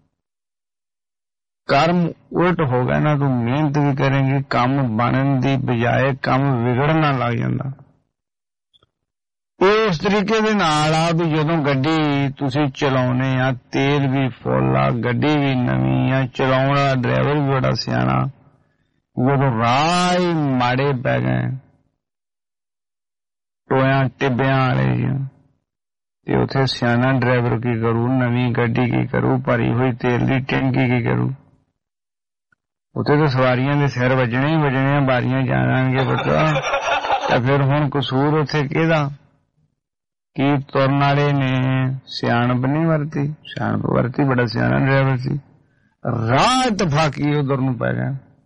ਕਰਮ ਉਲਟ ਹੋ ਗਿਆ ਨਾ, ਤੂੰ ਮਿਹਨਤ ਵੀ ਕਰੇਂਗੀ, ਕੰਮ ਬਣਨ ਦੀ ਬਜਾਏ ਕੰਮ ਵਿਗੜਨਾ ਲੱਗ ਜਾਂਦਾ। ਇਹ ਉਸ ਤਰੀਕੇ ਦੇ ਨਾਲ ਆ ਵੀ ਜਦੋਂ ਗੱਡੀ ਤੁਸੀਂ ਚਲਾਉਨੇ ਆ, ਤੇਲ ਵੀ ਫੁੱਲ ਆ, ਗੱਡੀ ਵੀ ਨਵੀਂ ਆ, ਚਲਾਉਣ ਵਾਲਾ ਡਰਾਈਵਰ ਵੀ ਬੜਾ ਸਿਆਣਾ। ਜਦੋਂ ਰਾਹ ਹੀ ਮਾੜੇ ਪੈ ਗਏ, ਟੋਇਆਂ ਟਿੱਬਿਆਂ ਵਾਲੇ, ਤੇ ਉੱਥੇ ਸਿਆਣਾ ਡਰਾਈਵਰ ਕੀ ਕਰੂ? ਨਵੀਂ ਗੱਡੀ ਕੀ ਕਰੂ? ਭਰੀ ਹੋਈ ਤੇਲ ਦੀ ਟੈਂਕੀ ਕੀ ਕਰੂ? ਉੱਥੇ ਤਾਂ ਸਵਾਰੀਆਂ ਦੇ ਸਿਰ ਵੱਜਣੇ ਹੀ ਵੱਜਣੇ ਆ, ਬਾਰੀਆਂ ਜਾਣਾਂਗੇ ਬੱਚਾ। ਤਾਂ ਫਿਰ ਹੁਣ ਕਸੂਰ ਉੱਥੇ ਕਿਹਦਾ? ਕੀ ਤੁਰਨ ਵਾਲੇ ਨੇ ਸਿਆਣਪ ਨਹੀਂ ਵਰਤੀ? ਸਿਆਣਪ ਵਰਤੀ, ਬੜਾ ਸਿਆਣਾ ਡਰਾਈਵਰ ਸੀ। ਰਾਹ ਇਤਫਾਕੀ ਉਧਰ ਨੂੰ ਪੈ ਗਿਆ।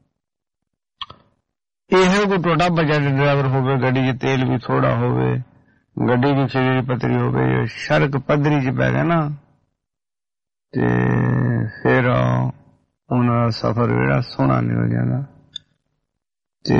ਇਹੋ ਕੋਈ ਟੋਟਾ ਬਜਟ ਡਰਾਈਵਰ ਹੋਵੇ, ਗੱਡੀ 'ਚ ਤੇਲ ਵੀ ਥੋੜਾ ਹੋਵੇ, ਗੱਡੀ ਵੀ ਖਿਜੜੀ ਪਤਰੀ ਹੋਵੇ, ਸੜਕ ਪੱਧਰੀ 'ਚ ਪੈ ਗਿਆ ਨਾ ਤੇ ਫਿਰ ਉਹਨਾਂ ਦਾ ਸਫ਼ਰ ਜਿਹੜਾ ਸੋਹਣਾ ਨਿਕਲ ਜਾਂਦਾ। ਤੇ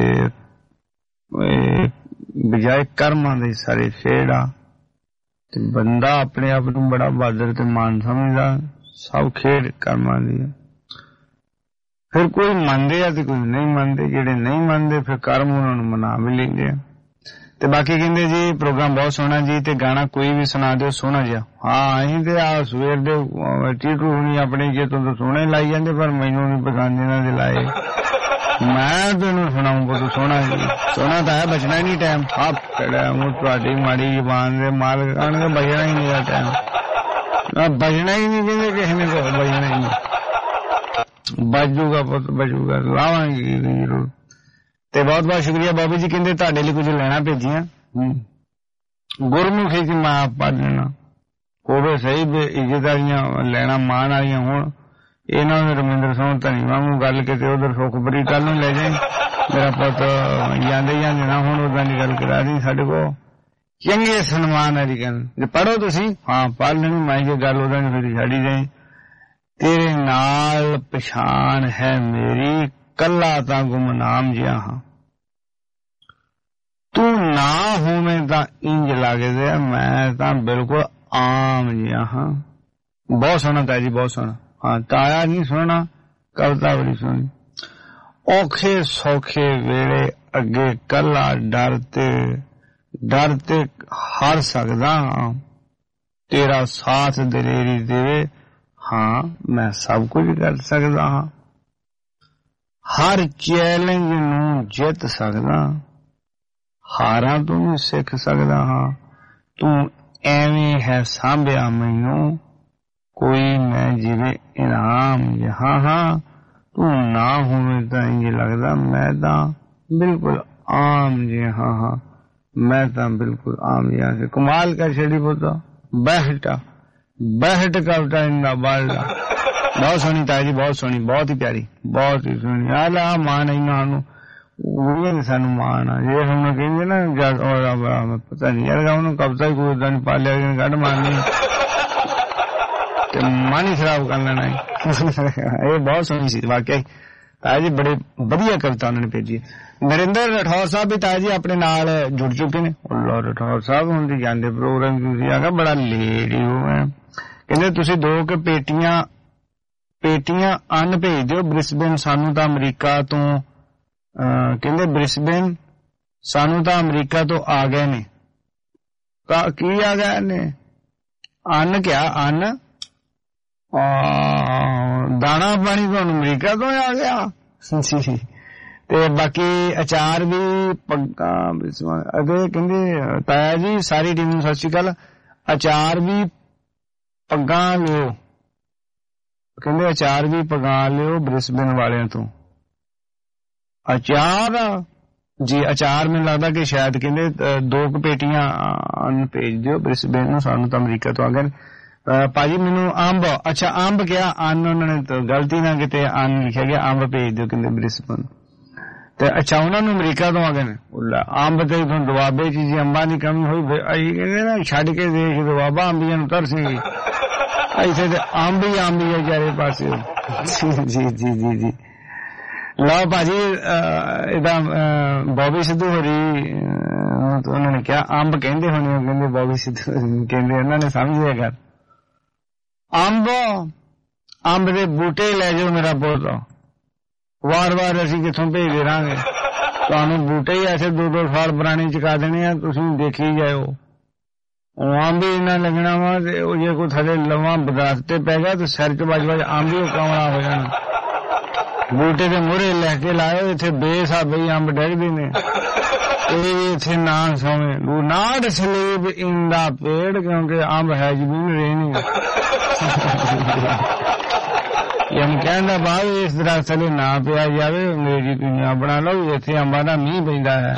ਬਜਾਏ ਕਰਮਾਂ ਦੇ ਸਾਰੇ ਖੇਡ ਆ ਤੇ ਬੰਦਾ ਆਪਣੇ ਆਪ ਨੂੰ ਬੜਾ ਬਹਾਦਰ ਤੇ ਮਾਨ ਸਮਝਦਾ, ਸਭ ਖੇਡ ਕਰਮਾਂ ਦੀ। ਫਿਰ ਕੋਈ ਮੰਨਦੇ ਆ ਤੇ ਕੋਈ ਨਹੀਂ ਮੰਨਦੇ, ਜਿਹੜੇ ਨਹੀਂ ਮੰਨਦੇ ਫਿਰ ਕਰਮ ਉਹਨਾਂ ਨੂੰ ਮਨਾ ਵੀ ਲੈਂਦੇ ਆ। ਤੇ ਬਾਕੀ ਕਹਿੰਦੇ ਜੀ ਪ੍ਰੋਗਰਾਮ ਬਹੁਤ ਸੋਹਣਾ ਜੀ, ਤੇ ਗਾਣਾ ਕੋਈ ਵੀ ਸੁਣਾ ਦਿਓ ਸੋਹਣਾ ਜਿਹਾ। ਹਾਂ ਅਸੀਂ ਤੇ ਆ ਸਵੇਰ ਦੇ ਟੀਟੂ ਹੁਣੀ ਆਪਣੇ ਜੇ ਤੋਂ ਸੋਹਣੇ ਲਾਈ ਜਾਂਦੇ, ਪਰ ਮੈਨੂੰ ਨਹੀਂ ਪਸੰਦ ਇਹਨਾਂ ਦੇ ਲਾਏ। ਮੈਂ ਤੈਨੂੰ ਸੁਣਾਉਂਗਾ ਤੂੰ ਸੋਹਣਾ ਜੀ, ਸੋਹਣਾ ਤਾਂ ਹੈ, ਬਚਣਾ ਹੀ ਨਹੀਂ ਟਾਈਮ। ਆਪ ਕਿਹੜਾ ਉਹ ਤੁਹਾਡੀ ਮਾੜੀ ਜ਼ਬਾਨ ਦੇ ਮਾਲਕ ਆਣਗੇ, ਬਚਣਾ ਹੀ ਨਹੀਂ ਟਾਈਮ, ਬਚਣਾ ਹੀ ਨਹੀਂ, ਕਹਿੰਦੇ ਕਿਸੇ ਨੇ ਬਚਣਾ ਹੀ ਨਹੀਂ। ਬਚੂਗਾ ਪੁੱਤ ਬਚੂਗਾ, ਲਾਵਾਂਗੇ ਜ਼ਰੂਰ। ਤੇ ਬਹੁਤ ਬਹੁਤ ਸ਼ੁਕਰੀਆ ਬਾਬੂ ਜੀ, ਕਹਿੰਦੇ ਤੁਹਾਡੇ ਲਈ ਕੁਝ ਲੈਣਾ ਭੇਜੀਆਂ ਗੁਰਮੁਖੀ ਚ ਮੈਂ ਪੜ੍ਹਨਾ ਹੋਵੇ ਸਹੀ, ਇੱਜ਼ਤ ਵਾਲੀਆਂ ਲੈਣਾ ਮਾਣ ਵਾਲੀਆਂ ਹੋਣ। ਇਹਨਾਂ ਨੂੰ ਰਮਿੰਦਰ ਸਿੰਘ ਧਨੀ ਵਾਂਗੂ ਗੱਲ ਕਿਤੇ ਉਧਰ ਸੁਖਬਰੀ ਕੱਲ ਨੂੰ ਲੈ ਜਾਏ, ਮੇਰਾ ਪੁੱਤ ਜਾਂਦੇ ਜਾਂਦੇ ਨਾ ਹੁਣ ਉਦਾਂ ਦੀ ਗੱਲ ਕਰਾ ਦੀ ਸਾਡੇ ਕੋਲ। ਚੰਗੇ ਸਨਮਾਨ ਵਾਲੀ ਗੱਲ ਜੇ ਪੜ੍ਹੋ ਤੁਸੀਂ, ਹਾਂ ਪੜ੍ਹ ਲੈਣੀ, ਮੈਂ ਜੇ ਗੱਲ ਉਦਾਂ ਦੀ ਫਿਰ ਛੱਡੀ ਜਾਏ। ਤੇਰੇ ਨਾਲ ਪਛਾਣ ਹੈ ਮੇਰੀ, ਕੱਲਾ ਤਾਂ ਗੁਮਨਾਮ ਜਿਹਾ ਹਾਂ, ਤੂੰ ਨਾ ਹੋਵੇਂ ਤਾਂ ਇੰਜ ਲੱਗਦਾ ਮੈਂ ਤਾਂ ਬਿਲਕੁਲ ਆਮ ਜਿਹਾ ਹਾਂ। ਬਹੁਤ ਸੋਹਣਾ ਤਾਇਆ ਜੀ, ਬਹੁਤ ਸੋਹਣਾ। ਹਾਂ ਤਾਇਆ ਨਹੀਂ ਸੋਹਣਾ, ਕਵਿਤਾ ਬੜੀ ਸੋਹਣੀ। ਔਖੇ ਸੌਖੇ ਵੇਲੇ ਅੱਗੇ ਕੱਲਾ ਡਰ ਤੇ ਹਾਰ ਸਕਦਾ ਹਾਂ, ਤੇਰਾ ਸਾਥ ਦਲੇਰੀ ਦੇਵੇ, ਹਾਂ ਮੈਂ ਸਭ ਕੁਝ ਕਰ ਸਕਦਾ ਹਾਂ, ਹਰ ਚੈਲੰਜ ਨੂੰ ਜਿੱਤ ਸਕਦਾ, ਹਾਰਾਂ ਤੋਂ ਵੀ ਸਿੱਖ ਸਕਦਾ ਹਾਂ। ਤੂੰ ਐਵੇਂ ਹੈ ਸਾਂਭਿਆ ਮੈਨੂੰ, ਕੋਈ ਮੈਂ ਜਿਵੇਂ ਇਨਾਮ ਜਹਾਂ ਹਾਂ, ਤੂੰ ਨਾ ਹੋਵੇ ਤਾਂ ਇੰਝ ਲੱਗਦਾ ਮੈਂ ਤਾਂ ਬਿਲਕੁਲ ਆਮ ਜਿਹਾ ਹਾਂ, मैं तो बिल्कुल आम यहाँ से कमाल का छेड़ी बोता बहट का इंदा बालदा बहुत सोहनी ताई जी, बहुत सोहनी, बहुत ही प्यारी, बहुत ही सोहनी। आला मान है ना सानू मान आ ये हम कहेंगे ना पता नहीं यार उन्होंने कब तक कोई नहीं पा लिया गढ़ मारनी मन ही खराब कर लेना ये बहुत सोहनी सी वाकई। ताया जी बड़े बढ़िया कविता उन्होंने भेजी। नरेंद्र राठौर साहब भी ताया जी अपने नाल जुड़ चुके ने। राठौर साहब हुण दी जांदे प्रोग्राम तुसीं आखा बड़ा लेट ही हो गए, कहंदे तुसीं 2 के पेटियां अन्न भेज दिओ ब्रिस्बेन, सानू तां अमरीका तो कहंदे ब्रिस्बेन सानू तां अमरीका तो आ गए ने। की आ गए ने? अन्न क्या अन्न दाना पानी तो अमरीका तो आ गया जी। ते बाकी अचार भी पग्गा अगे कहंदे ताया जी सारी टीम नूं सत श्री अकाल। अचार भी पग्गा लियो, कहंदे अचार भी पगा लियो ब्रिस्बेन वालियां तो। अचार जी अचार मैनूं लगदा कि शायद कहंदे 2 पेटियां भेज दिओ ब्रिस्बेन नूं, सानूं तां अमरीका तो आ गए। भाजी मैनू अंब, अच्छा अंब क्या अन्न उन्होंने तो गलती ना किते अन्न लिखा गया, अंब भेज दो कहते ब्रिस्बेन। ते अच्छा उन्होंने अमरीका तो आ गए अंब तो दुआबे च जी अंबा की कमी हुई कहते ना छड़ के देख दुआबा अंबिया तरसी ऐसे तो अंब ही है चारे पास। जी जी जी जी लो भाजी इदा बॉबी सिद्धू होरी उन्होंने क्या अंब कहते होने, कहते बॉबी सिद्धू कहते उन्होंने समझे कर अंब अंब दे बूटे लै जाओ मेरा पुत, वार वार असीं कित्थों भेज देंगे तुहानूं बूटे ही ऐसे 2-2 साल पुराने चुका देने आ, तुसीं देखी जाओ। अंब ही इन्ना लगना वा ते जे कोई थले लवां बदरते पै गया तो सिर च बज अंब ही कावड़ा हो जाना। बूटे दे मोहरे लैके लाओ, इत्थे बेसाबे ही अंब डरदे ने। इत्थे ना सोवे do not sleep in the पेड़, क्योंकि अंब है जमीन रहनी यानी कहना बाद इस दरख्त थले ना पिया जावे, अंग्रेजी दुनिया बना लो, इत्थे अंबा दा मींह पैंदा है।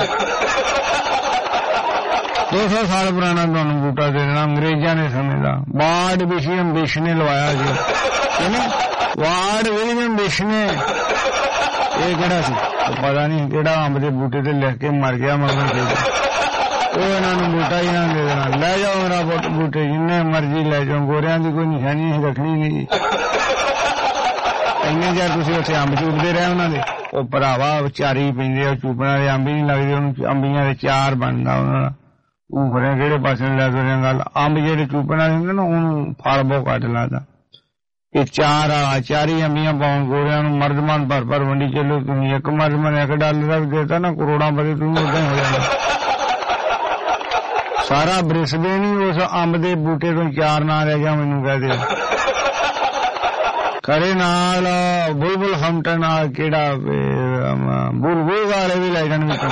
200 साल पुराना तुहानूं बूटा दे देना अंग्रेजां ने समय दा। वार्ड विलियम बिश ने लवाया जी, वार्ड विलियम बिश ने ਇਹ ਕਿਹੜਾ ਸੀ ਪਤਾ ਨਹੀਂ ਕਿਹੜਾ ਅੰਬ ਦੇ ਬੂਟੇ ਤੇ ਲਿਖ ਕੇ ਮਰ ਗਿਆ ਮਗਰ ਕੇ ਉਹ ਇਹਨਾਂ ਨੂੰ ਬੂਟਾ ਹੀ ਨਾ ਦੇ ਦੇਣਾ ਲੈ ਜਾਓ ਮੇਰਾ ਬੂਟੇ ਜਿੰਨੇ ਮਰਜ਼ੀ ਲੈ ਜਾਓ ਗੋਰਿਆਂ ਦੀ ਕੋਈ ਨਿਸ਼ਾਨੀ ਨਹੀਂ ਰੱਖਣੀ ਨਹੀਂ ਇੰਨੇ ਜਰ ਤੁਸੀਂ ਉੱਥੇ ਅੰਬ ਚੂਪਦੇ ਰਹੇ ਉਹਨਾਂ ਦੇ ਉਹ ਭਰਾਵਾ ਚਾਰੀ ਪੈਂਦੇ ਆ ਚੂਪਣਾ ਦੇ ਅੰਬ ਹੀ ਨਹੀਂ ਲੱਗਦੇ ਉਹਨੂੰ ਅੰਬੀਆਂ ਦੇ ਚਾਰ ਬਣਦਾ ਉਹਨਾਂ ਦਾ ਉਹ ਖਰੇ ਕਿਹੜੇ ਪਾਸੇ ਲੈ ਕੇ ਗੱਲ ਅੰਬ ਜਿਹੜੇ ਚੂਪਣ ਵਾਲੇ ਹੁੰਦੇ ਨਾ ਉਹਨੂੰ ਫਲ ਬਹੁਤ ਘੱਟ ਲੱਗਦਾ ਇਹ ਚਾਰੀ ਅੰਬੀਆਂ ਪਾਉਣ ਗੋਰਿਆਂ ਨੂੰ ਮਰਦਮਾਨ ਭਰ ਵੰਡੀ ਚੱਲੋ ਤੁਸੀਂ ਇੱਕ ਮਰਦਮਾਨ $1 ਦਾ ਵੀ ਦੇਤਾ ਨਾ ਕਰੋੜਾਂ ਬਦੇ ਤੁਸੀਂ ਉਦਾਂ ਹੀ ਹੋ ਜਾਣਾ ਸਾਰਾ ਬ੍ਰਿਸਬੇਨ ਹੀ ਉਸ ਅੰਬ ਦੇ ਬੂਟੇ ਤੋਂ ਚਾਰ ਨਾ ਰਹਿ ਗਿਆ ਮੈਨੂੰ ਕਹਦੇ ਖਰੇ ਨਾਲ ਬੁਲਬੁਲ ਹੰਟਨ ਨਾਲ ਕਿਹੜਾ ਬੁਲਬੁਲ ਵਾਲੇ ਵੀ ਲੈ ਜਾਣ ਵਿੱਚੋਂ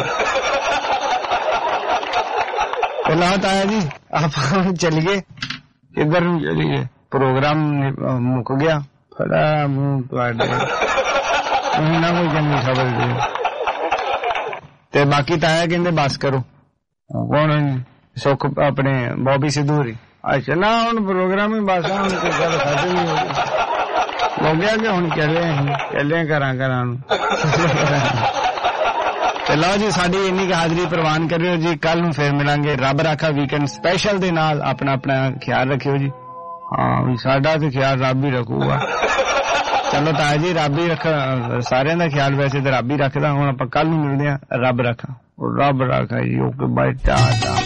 ਪਹਿਲਾਂ ਤਾਂ ਆਇਆ ਜੀ ਆਪਾਂ ਚੱਲੀਏ ਕਿੱਧਰ ਨੂੰ ਚੱਲੀਏ ਪ੍ਰੋਗਰਾਮ ਮੁੱਕ ਗਿਆ ਫੜਾ ਮੂੰਹ ਤੁਹਾਡੇ ਤੁਸੀਂ ਨਾ ਕੋਈ ਚੰਗੀ ਖਬਰ ਦੇ ਤੇ ਬਾਕੀ ਤਾਂ ਆਇਆ ਕਹਿੰਦੇ ਬਸ ਕਰੋ ਕੌਣ ਸੁੱਖ ਆਪਣੇ ਬੌਬੀ ਸਿੱਧੂਰੀ ਅੱਛਾ ਨਾ ਹੁਣ ਪ੍ਰੋਗਰਾਮ ਹੀ ਬਸ ਹੁਣ ਕੋਈ ਗੱਲ ਸਾਡੇ ਨਹੀਂ ਹੋ ਗਿਆ ਕਿ ਹੁਣ ਚੱਲੇ ਘਰਾਂ ਨੂੰ ਤੇ ਲਓ ਜੀ ਸਾਡੀ ਇੰਨੀ ਕੁ ਹਾਜ਼ਰੀ ਪ੍ਰਵਾਨ ਕਰਿਓ ਜੀ ਕੱਲ ਨੂੰ ਫੇਰ ਮਿਲਾਂਗੇ ਰੱਬ ਰਾਖਾ ਵੀਕਐਂਡ ਸਪੈਸ਼ਲ ਦੇ ਨਾਲ ਆਪਣਾ ਖਿਆਲ ਰੱਖਿਓ ਜੀ ਹਾਂ ਵੀ ਸਾਡਾ ਤੇ ਖਿਆਲ ਰੱਬ ਹੀ ਰੱਖੂਗਾ ਚਲੋ ਤਾਂ ਜੀ ਰੱਬ ਹੀ ਰੱਖ ਸਾਰਿਆਂ ਦਾ ਖਿਆਲ ਵੈਸੇ ਤੇ ਰੱਬ ਹੀ ਰੱਖਦਾ ਹੁਣ ਆਪਾਂ ਕੱਲ ਨੂੰ ਮਿਲਦੇ ਆ ਰੱਬ ਰਾਖਾ ਜੀ ਓਕੇ ਬਾਏ ਟਾਟਾ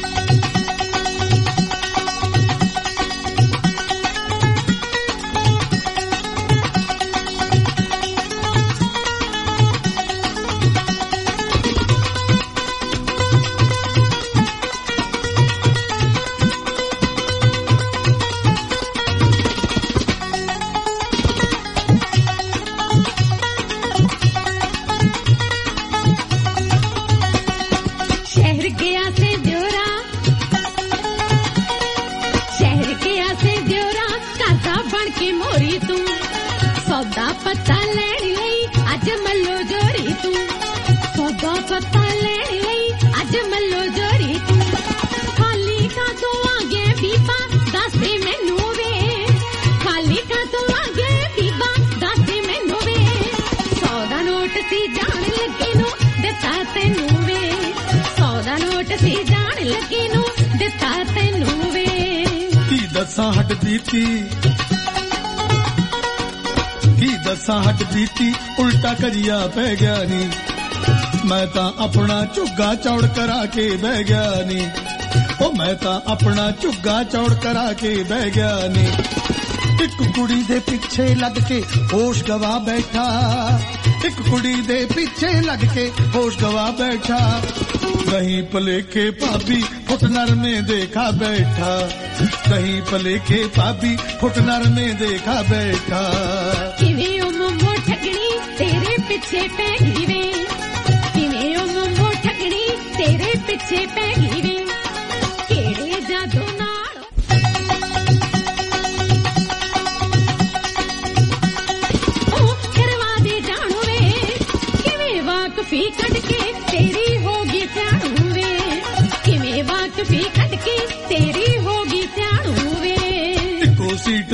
ਹੱਟ ਬੀਤੀ ਉਲਟਾ ਕਜੀਆ ਪੈ ਗਿਆ ਨੀ ਮੈਂ ਤਾਂ ਆਪਣਾ ਝੁੱਗਾ ਚੌੜ ਕਰਾ ਕੇ ਬਹਿ ਗਿਆ ਨੀ ਉਹ ਮੈਂ ਤਾਂ ਆਪਣਾ ਝੁੱਗਾ ਚੌੜ ਕਰਾ ਕੇ ਬਹਿ ਗਿਆ ਨੀ ਇੱਕ ਕੁੜੀ ਦੇ ਪਿੱਛੇ ਲੱਗ ਕੇ ਹੋਸ਼ ਗਵਾ ਬੈਠਾ ਇੱਕ ਕੁੜੀ ਦੇ ਪਿੱਛੇ ਲੱਗ ਕੇ ਹੋਸ਼ ਗਵਾ ਬੈਠਾ कहीं पलेखे भाभी फुटनर में देखा बैठा कहीं पलेखे भाभी फुटनर में देखा बैठा किवे ओ मोमो ठगनी तेरे पीछे पै गई वे किवे ओ मोमो ठगनी तेरे पीछे पै गई वे केड़े जादू नाल ओ करवा दे जानो वे किवे वाकफी कट के तेरी होगी तेरी होगी सियाणू वे इको सीट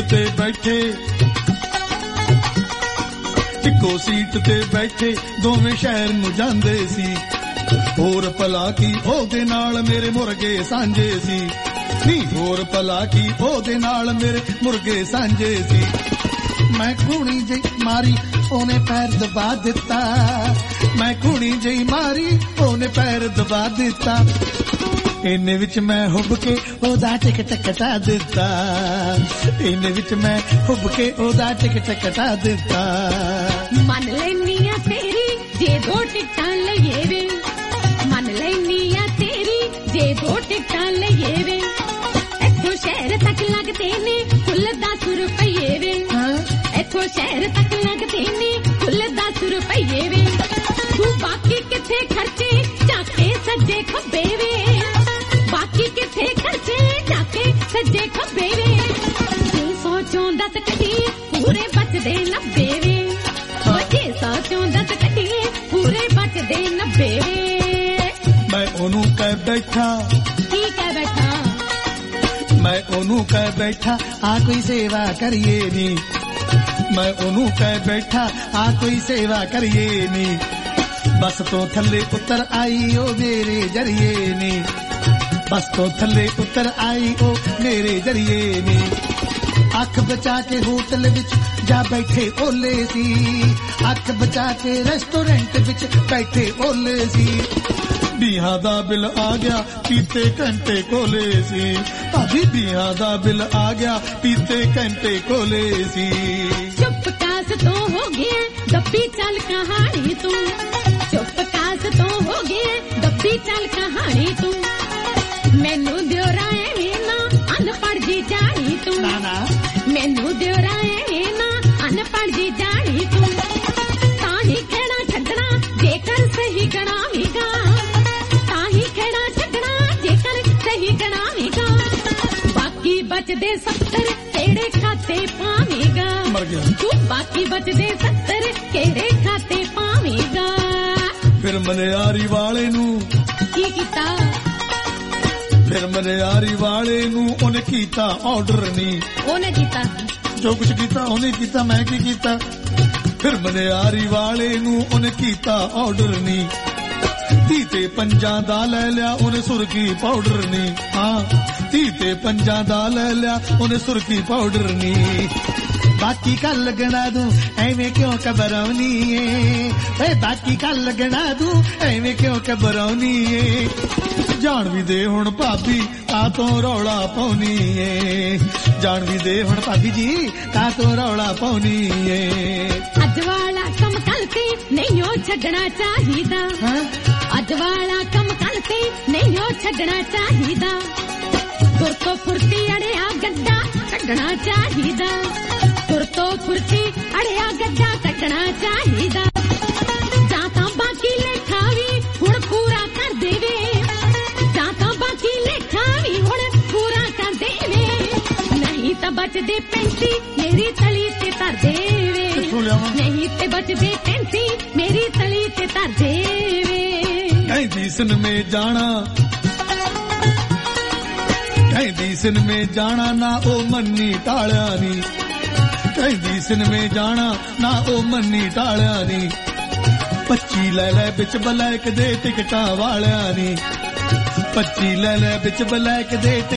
ते बैठे दोवें शहर ਨੂੰ ਜਾਂਦੇ ਸੀ ਹੋਰ ਭਲਾ ਕੀ ਉਹਦੇ ਨਾਲ ਮੇਰੇ ਮੁਰਗੇ ਸਾਂਝੇ ਸੀ ਨੀ ਹੋਰ ਭਲਾ ਕੀ ਉਹਦੇ ਨਾਲ ਮੇਰੇ ਮੁਰਗੇ ਸਾਂਝੇ ਸੀ ਮੈਂ ਖੂਣੀ ਜਿਹੀ ਮਾਰੀ ਉਹਨੇ ਪੈਰ ਦਬਾ ਦਿੱਤਾ ਮੈਂ ਖੂਣੀ ਜਿਹੀ ਮਾਰੀ ਉਹਨੇ ਪੈਰ ਦਬਾ ਦਿੱਤਾ ਇਹਨੇ ਵਿੱਚ ਮੈਂ ਹੁੱਬ ਕੇ ਉਹਦਾ ਟਿਕਟ ਕਟਾ ਦਿੱਤਾ ਇਹਨੇ ਵਿੱਚ ਮੈਂ ਹੁੱਬ ਕੇ ਉਹਦਾ ਟਿਕਟ ਕਟਾ ਦਿੱਤਾ ਮੰਨ ਲੈਨੀ ਆ ਤੇਰੀ ਜੇ 2 ਟਿਕਟਾਂ ਲਈਏ ਵੇ ਮੰਨ ਲੈਨੀ ਆ ਤੇਰੀ ਜੇ 2 ਟਿਕਟਾਂ ਲਈਏ ਵੇ ਇੱਥੋਂ ਸ਼ਹਿਰ ਤੱਕ ਲੱਗਦੇ ਨੇ ਕੁੱਲ 10 ਰੁਪਏ ਵੇ ਇੱਥੋਂ ਸ਼ਹਿਰ ਤੱਕ ਲੱਗਦੇ ਨੇ ਕੁੱਲ 10 ਰੁਪਏ ਵੇ ਤੂੰ ਬਾਕੀ ਕਿੱਥੇ ਖਰਚੇ ਝਾਕੇ ਸੱਜੇ ਖੱਬੇ ਵੇ ਬਾਕੀ ਕਿੱਥੇ ਖਰਚੇ ਝਾਕੇ ਸੱਜੇ ਖੱਬੇ ਵੇ 300 ਚੋਂ 10 ਕੱਢੀਏ ਪੂਰੇ ਬਚਦੇ 90 ਵੇ 600 ਚੋਂ 10 ਕੱਢੀਏ ਪੂਰੇ ਬਚਦੇ 90 ਵੇ ਮੈਂ ਉਹਨੂੰ ਕਹਿ ਬੈਠਾ ਕੀ ਕਹਿ ਬੈਠਾ ਮੈਂ ਉਹਨੂੰ ਕਹਿ ਬੈਠਾ ਆ ਕੋਈ ਸੇਵਾ ਕਰੀਏ ਨੀ ਮੈਂ ਉਹਨੂੰ ਕਹਿ ਬੈਠਾ ਆ ਕੋਈ ਸੇਵਾ ਕਰੀਏ ਨੀ ਬਸ ਤੋਂ ਥੱਲੇ ਉਤਰ ਆਈ ਉਹ ਮੇਰੇ ਜਰੀਏ ਨੀ ਬਸ ਤੋਂ ਥੱਲੇ ਉਤਰ ਆਈ ਉਹ ਮੇਰੇ ਜਰੀਏ ਨੀ ਅੱਖ ਬਚਾ ਕੇ ਹੋਟਲ ਵਿੱਚ ਜਾ ਬੈਠੇ ਓਲੇ ਸੀ ਅੱਖ ਬਚਾ ਕੇ ਰੈਸਟੋਰੈਂਟ ਵਿੱਚ ਬੈਠੇ ਓਲੇ ਸੀ बीहा दा बिल आ गया पीते घंटे कोले सी भाभी बीहा दा बिल आ गया पीते घंटे कोले सी चुप कास तो हो गया दब्बी चल कहानी तू चुप कास तो हो गया दब्बी चल कहानी तू मैनू दियोराए ना अनपढ़ जी जानी तू मैनू दियोराए ना अनपढ़ जी जानी तू ताही खेड़ा छड्डना जेकर सही गणावेगा बचदे 70 केड़े खाते पावेगा तू बाकी बचदे 70 केड़े खाते पावेगा फिर मनियारी वाले नू की कीता फिर मनियारी वाले नू ओने कीता ऑर्डर नी ओने कीता जो कुछ कीता ओने कीता मैं की कीता फिर मनियारी वाले नू ओने कीता ऑर्डर नी तीते पंजां दा ले लिया ओने सुर्खी पाउडर नी हां तीते पंजां दा ले लिया ओने सुर्खी पाउडर नी बाकी कल लगना दूं एवें क्यों घबराउनी ए बाकी कल लगना दूं एवें क्यों घबराउनी जान भी दे हुण भाभी का तो रौला पाउनी जान भी दे हुण भाभी जी का तो रौला पाउनी अज वाला कम करते नहीं हो छड्डना चाहिदा अज वाला कम करते नहीं हो छड्डना चाहिदा तुर तो फुर्ती अड़िया गड्ढा कड्डना चाहिदा तुर तो फुर्ती अड़िया गड्ढा कड्डना चाहिदा जां तां बाकी लेखा भी हुण पूरा कर देवे जां तां बाकी लेखा भी हुण पूरा कर देवे नहीं तां बचदे 35 मेरी तली ते धर देवे नहीं ते बचदे 35 मेरी तली ते धर देवे कहदी सन में जाना कहदी सन में जाना ना ओ मन्नी टालिया नी कहदी सन में जाना ना ओ मन्नी टालिया नी 25 ले ले बिच ब्लैक दे टिकटा वालिया नी 25 ले ले बिच ब्लैक दे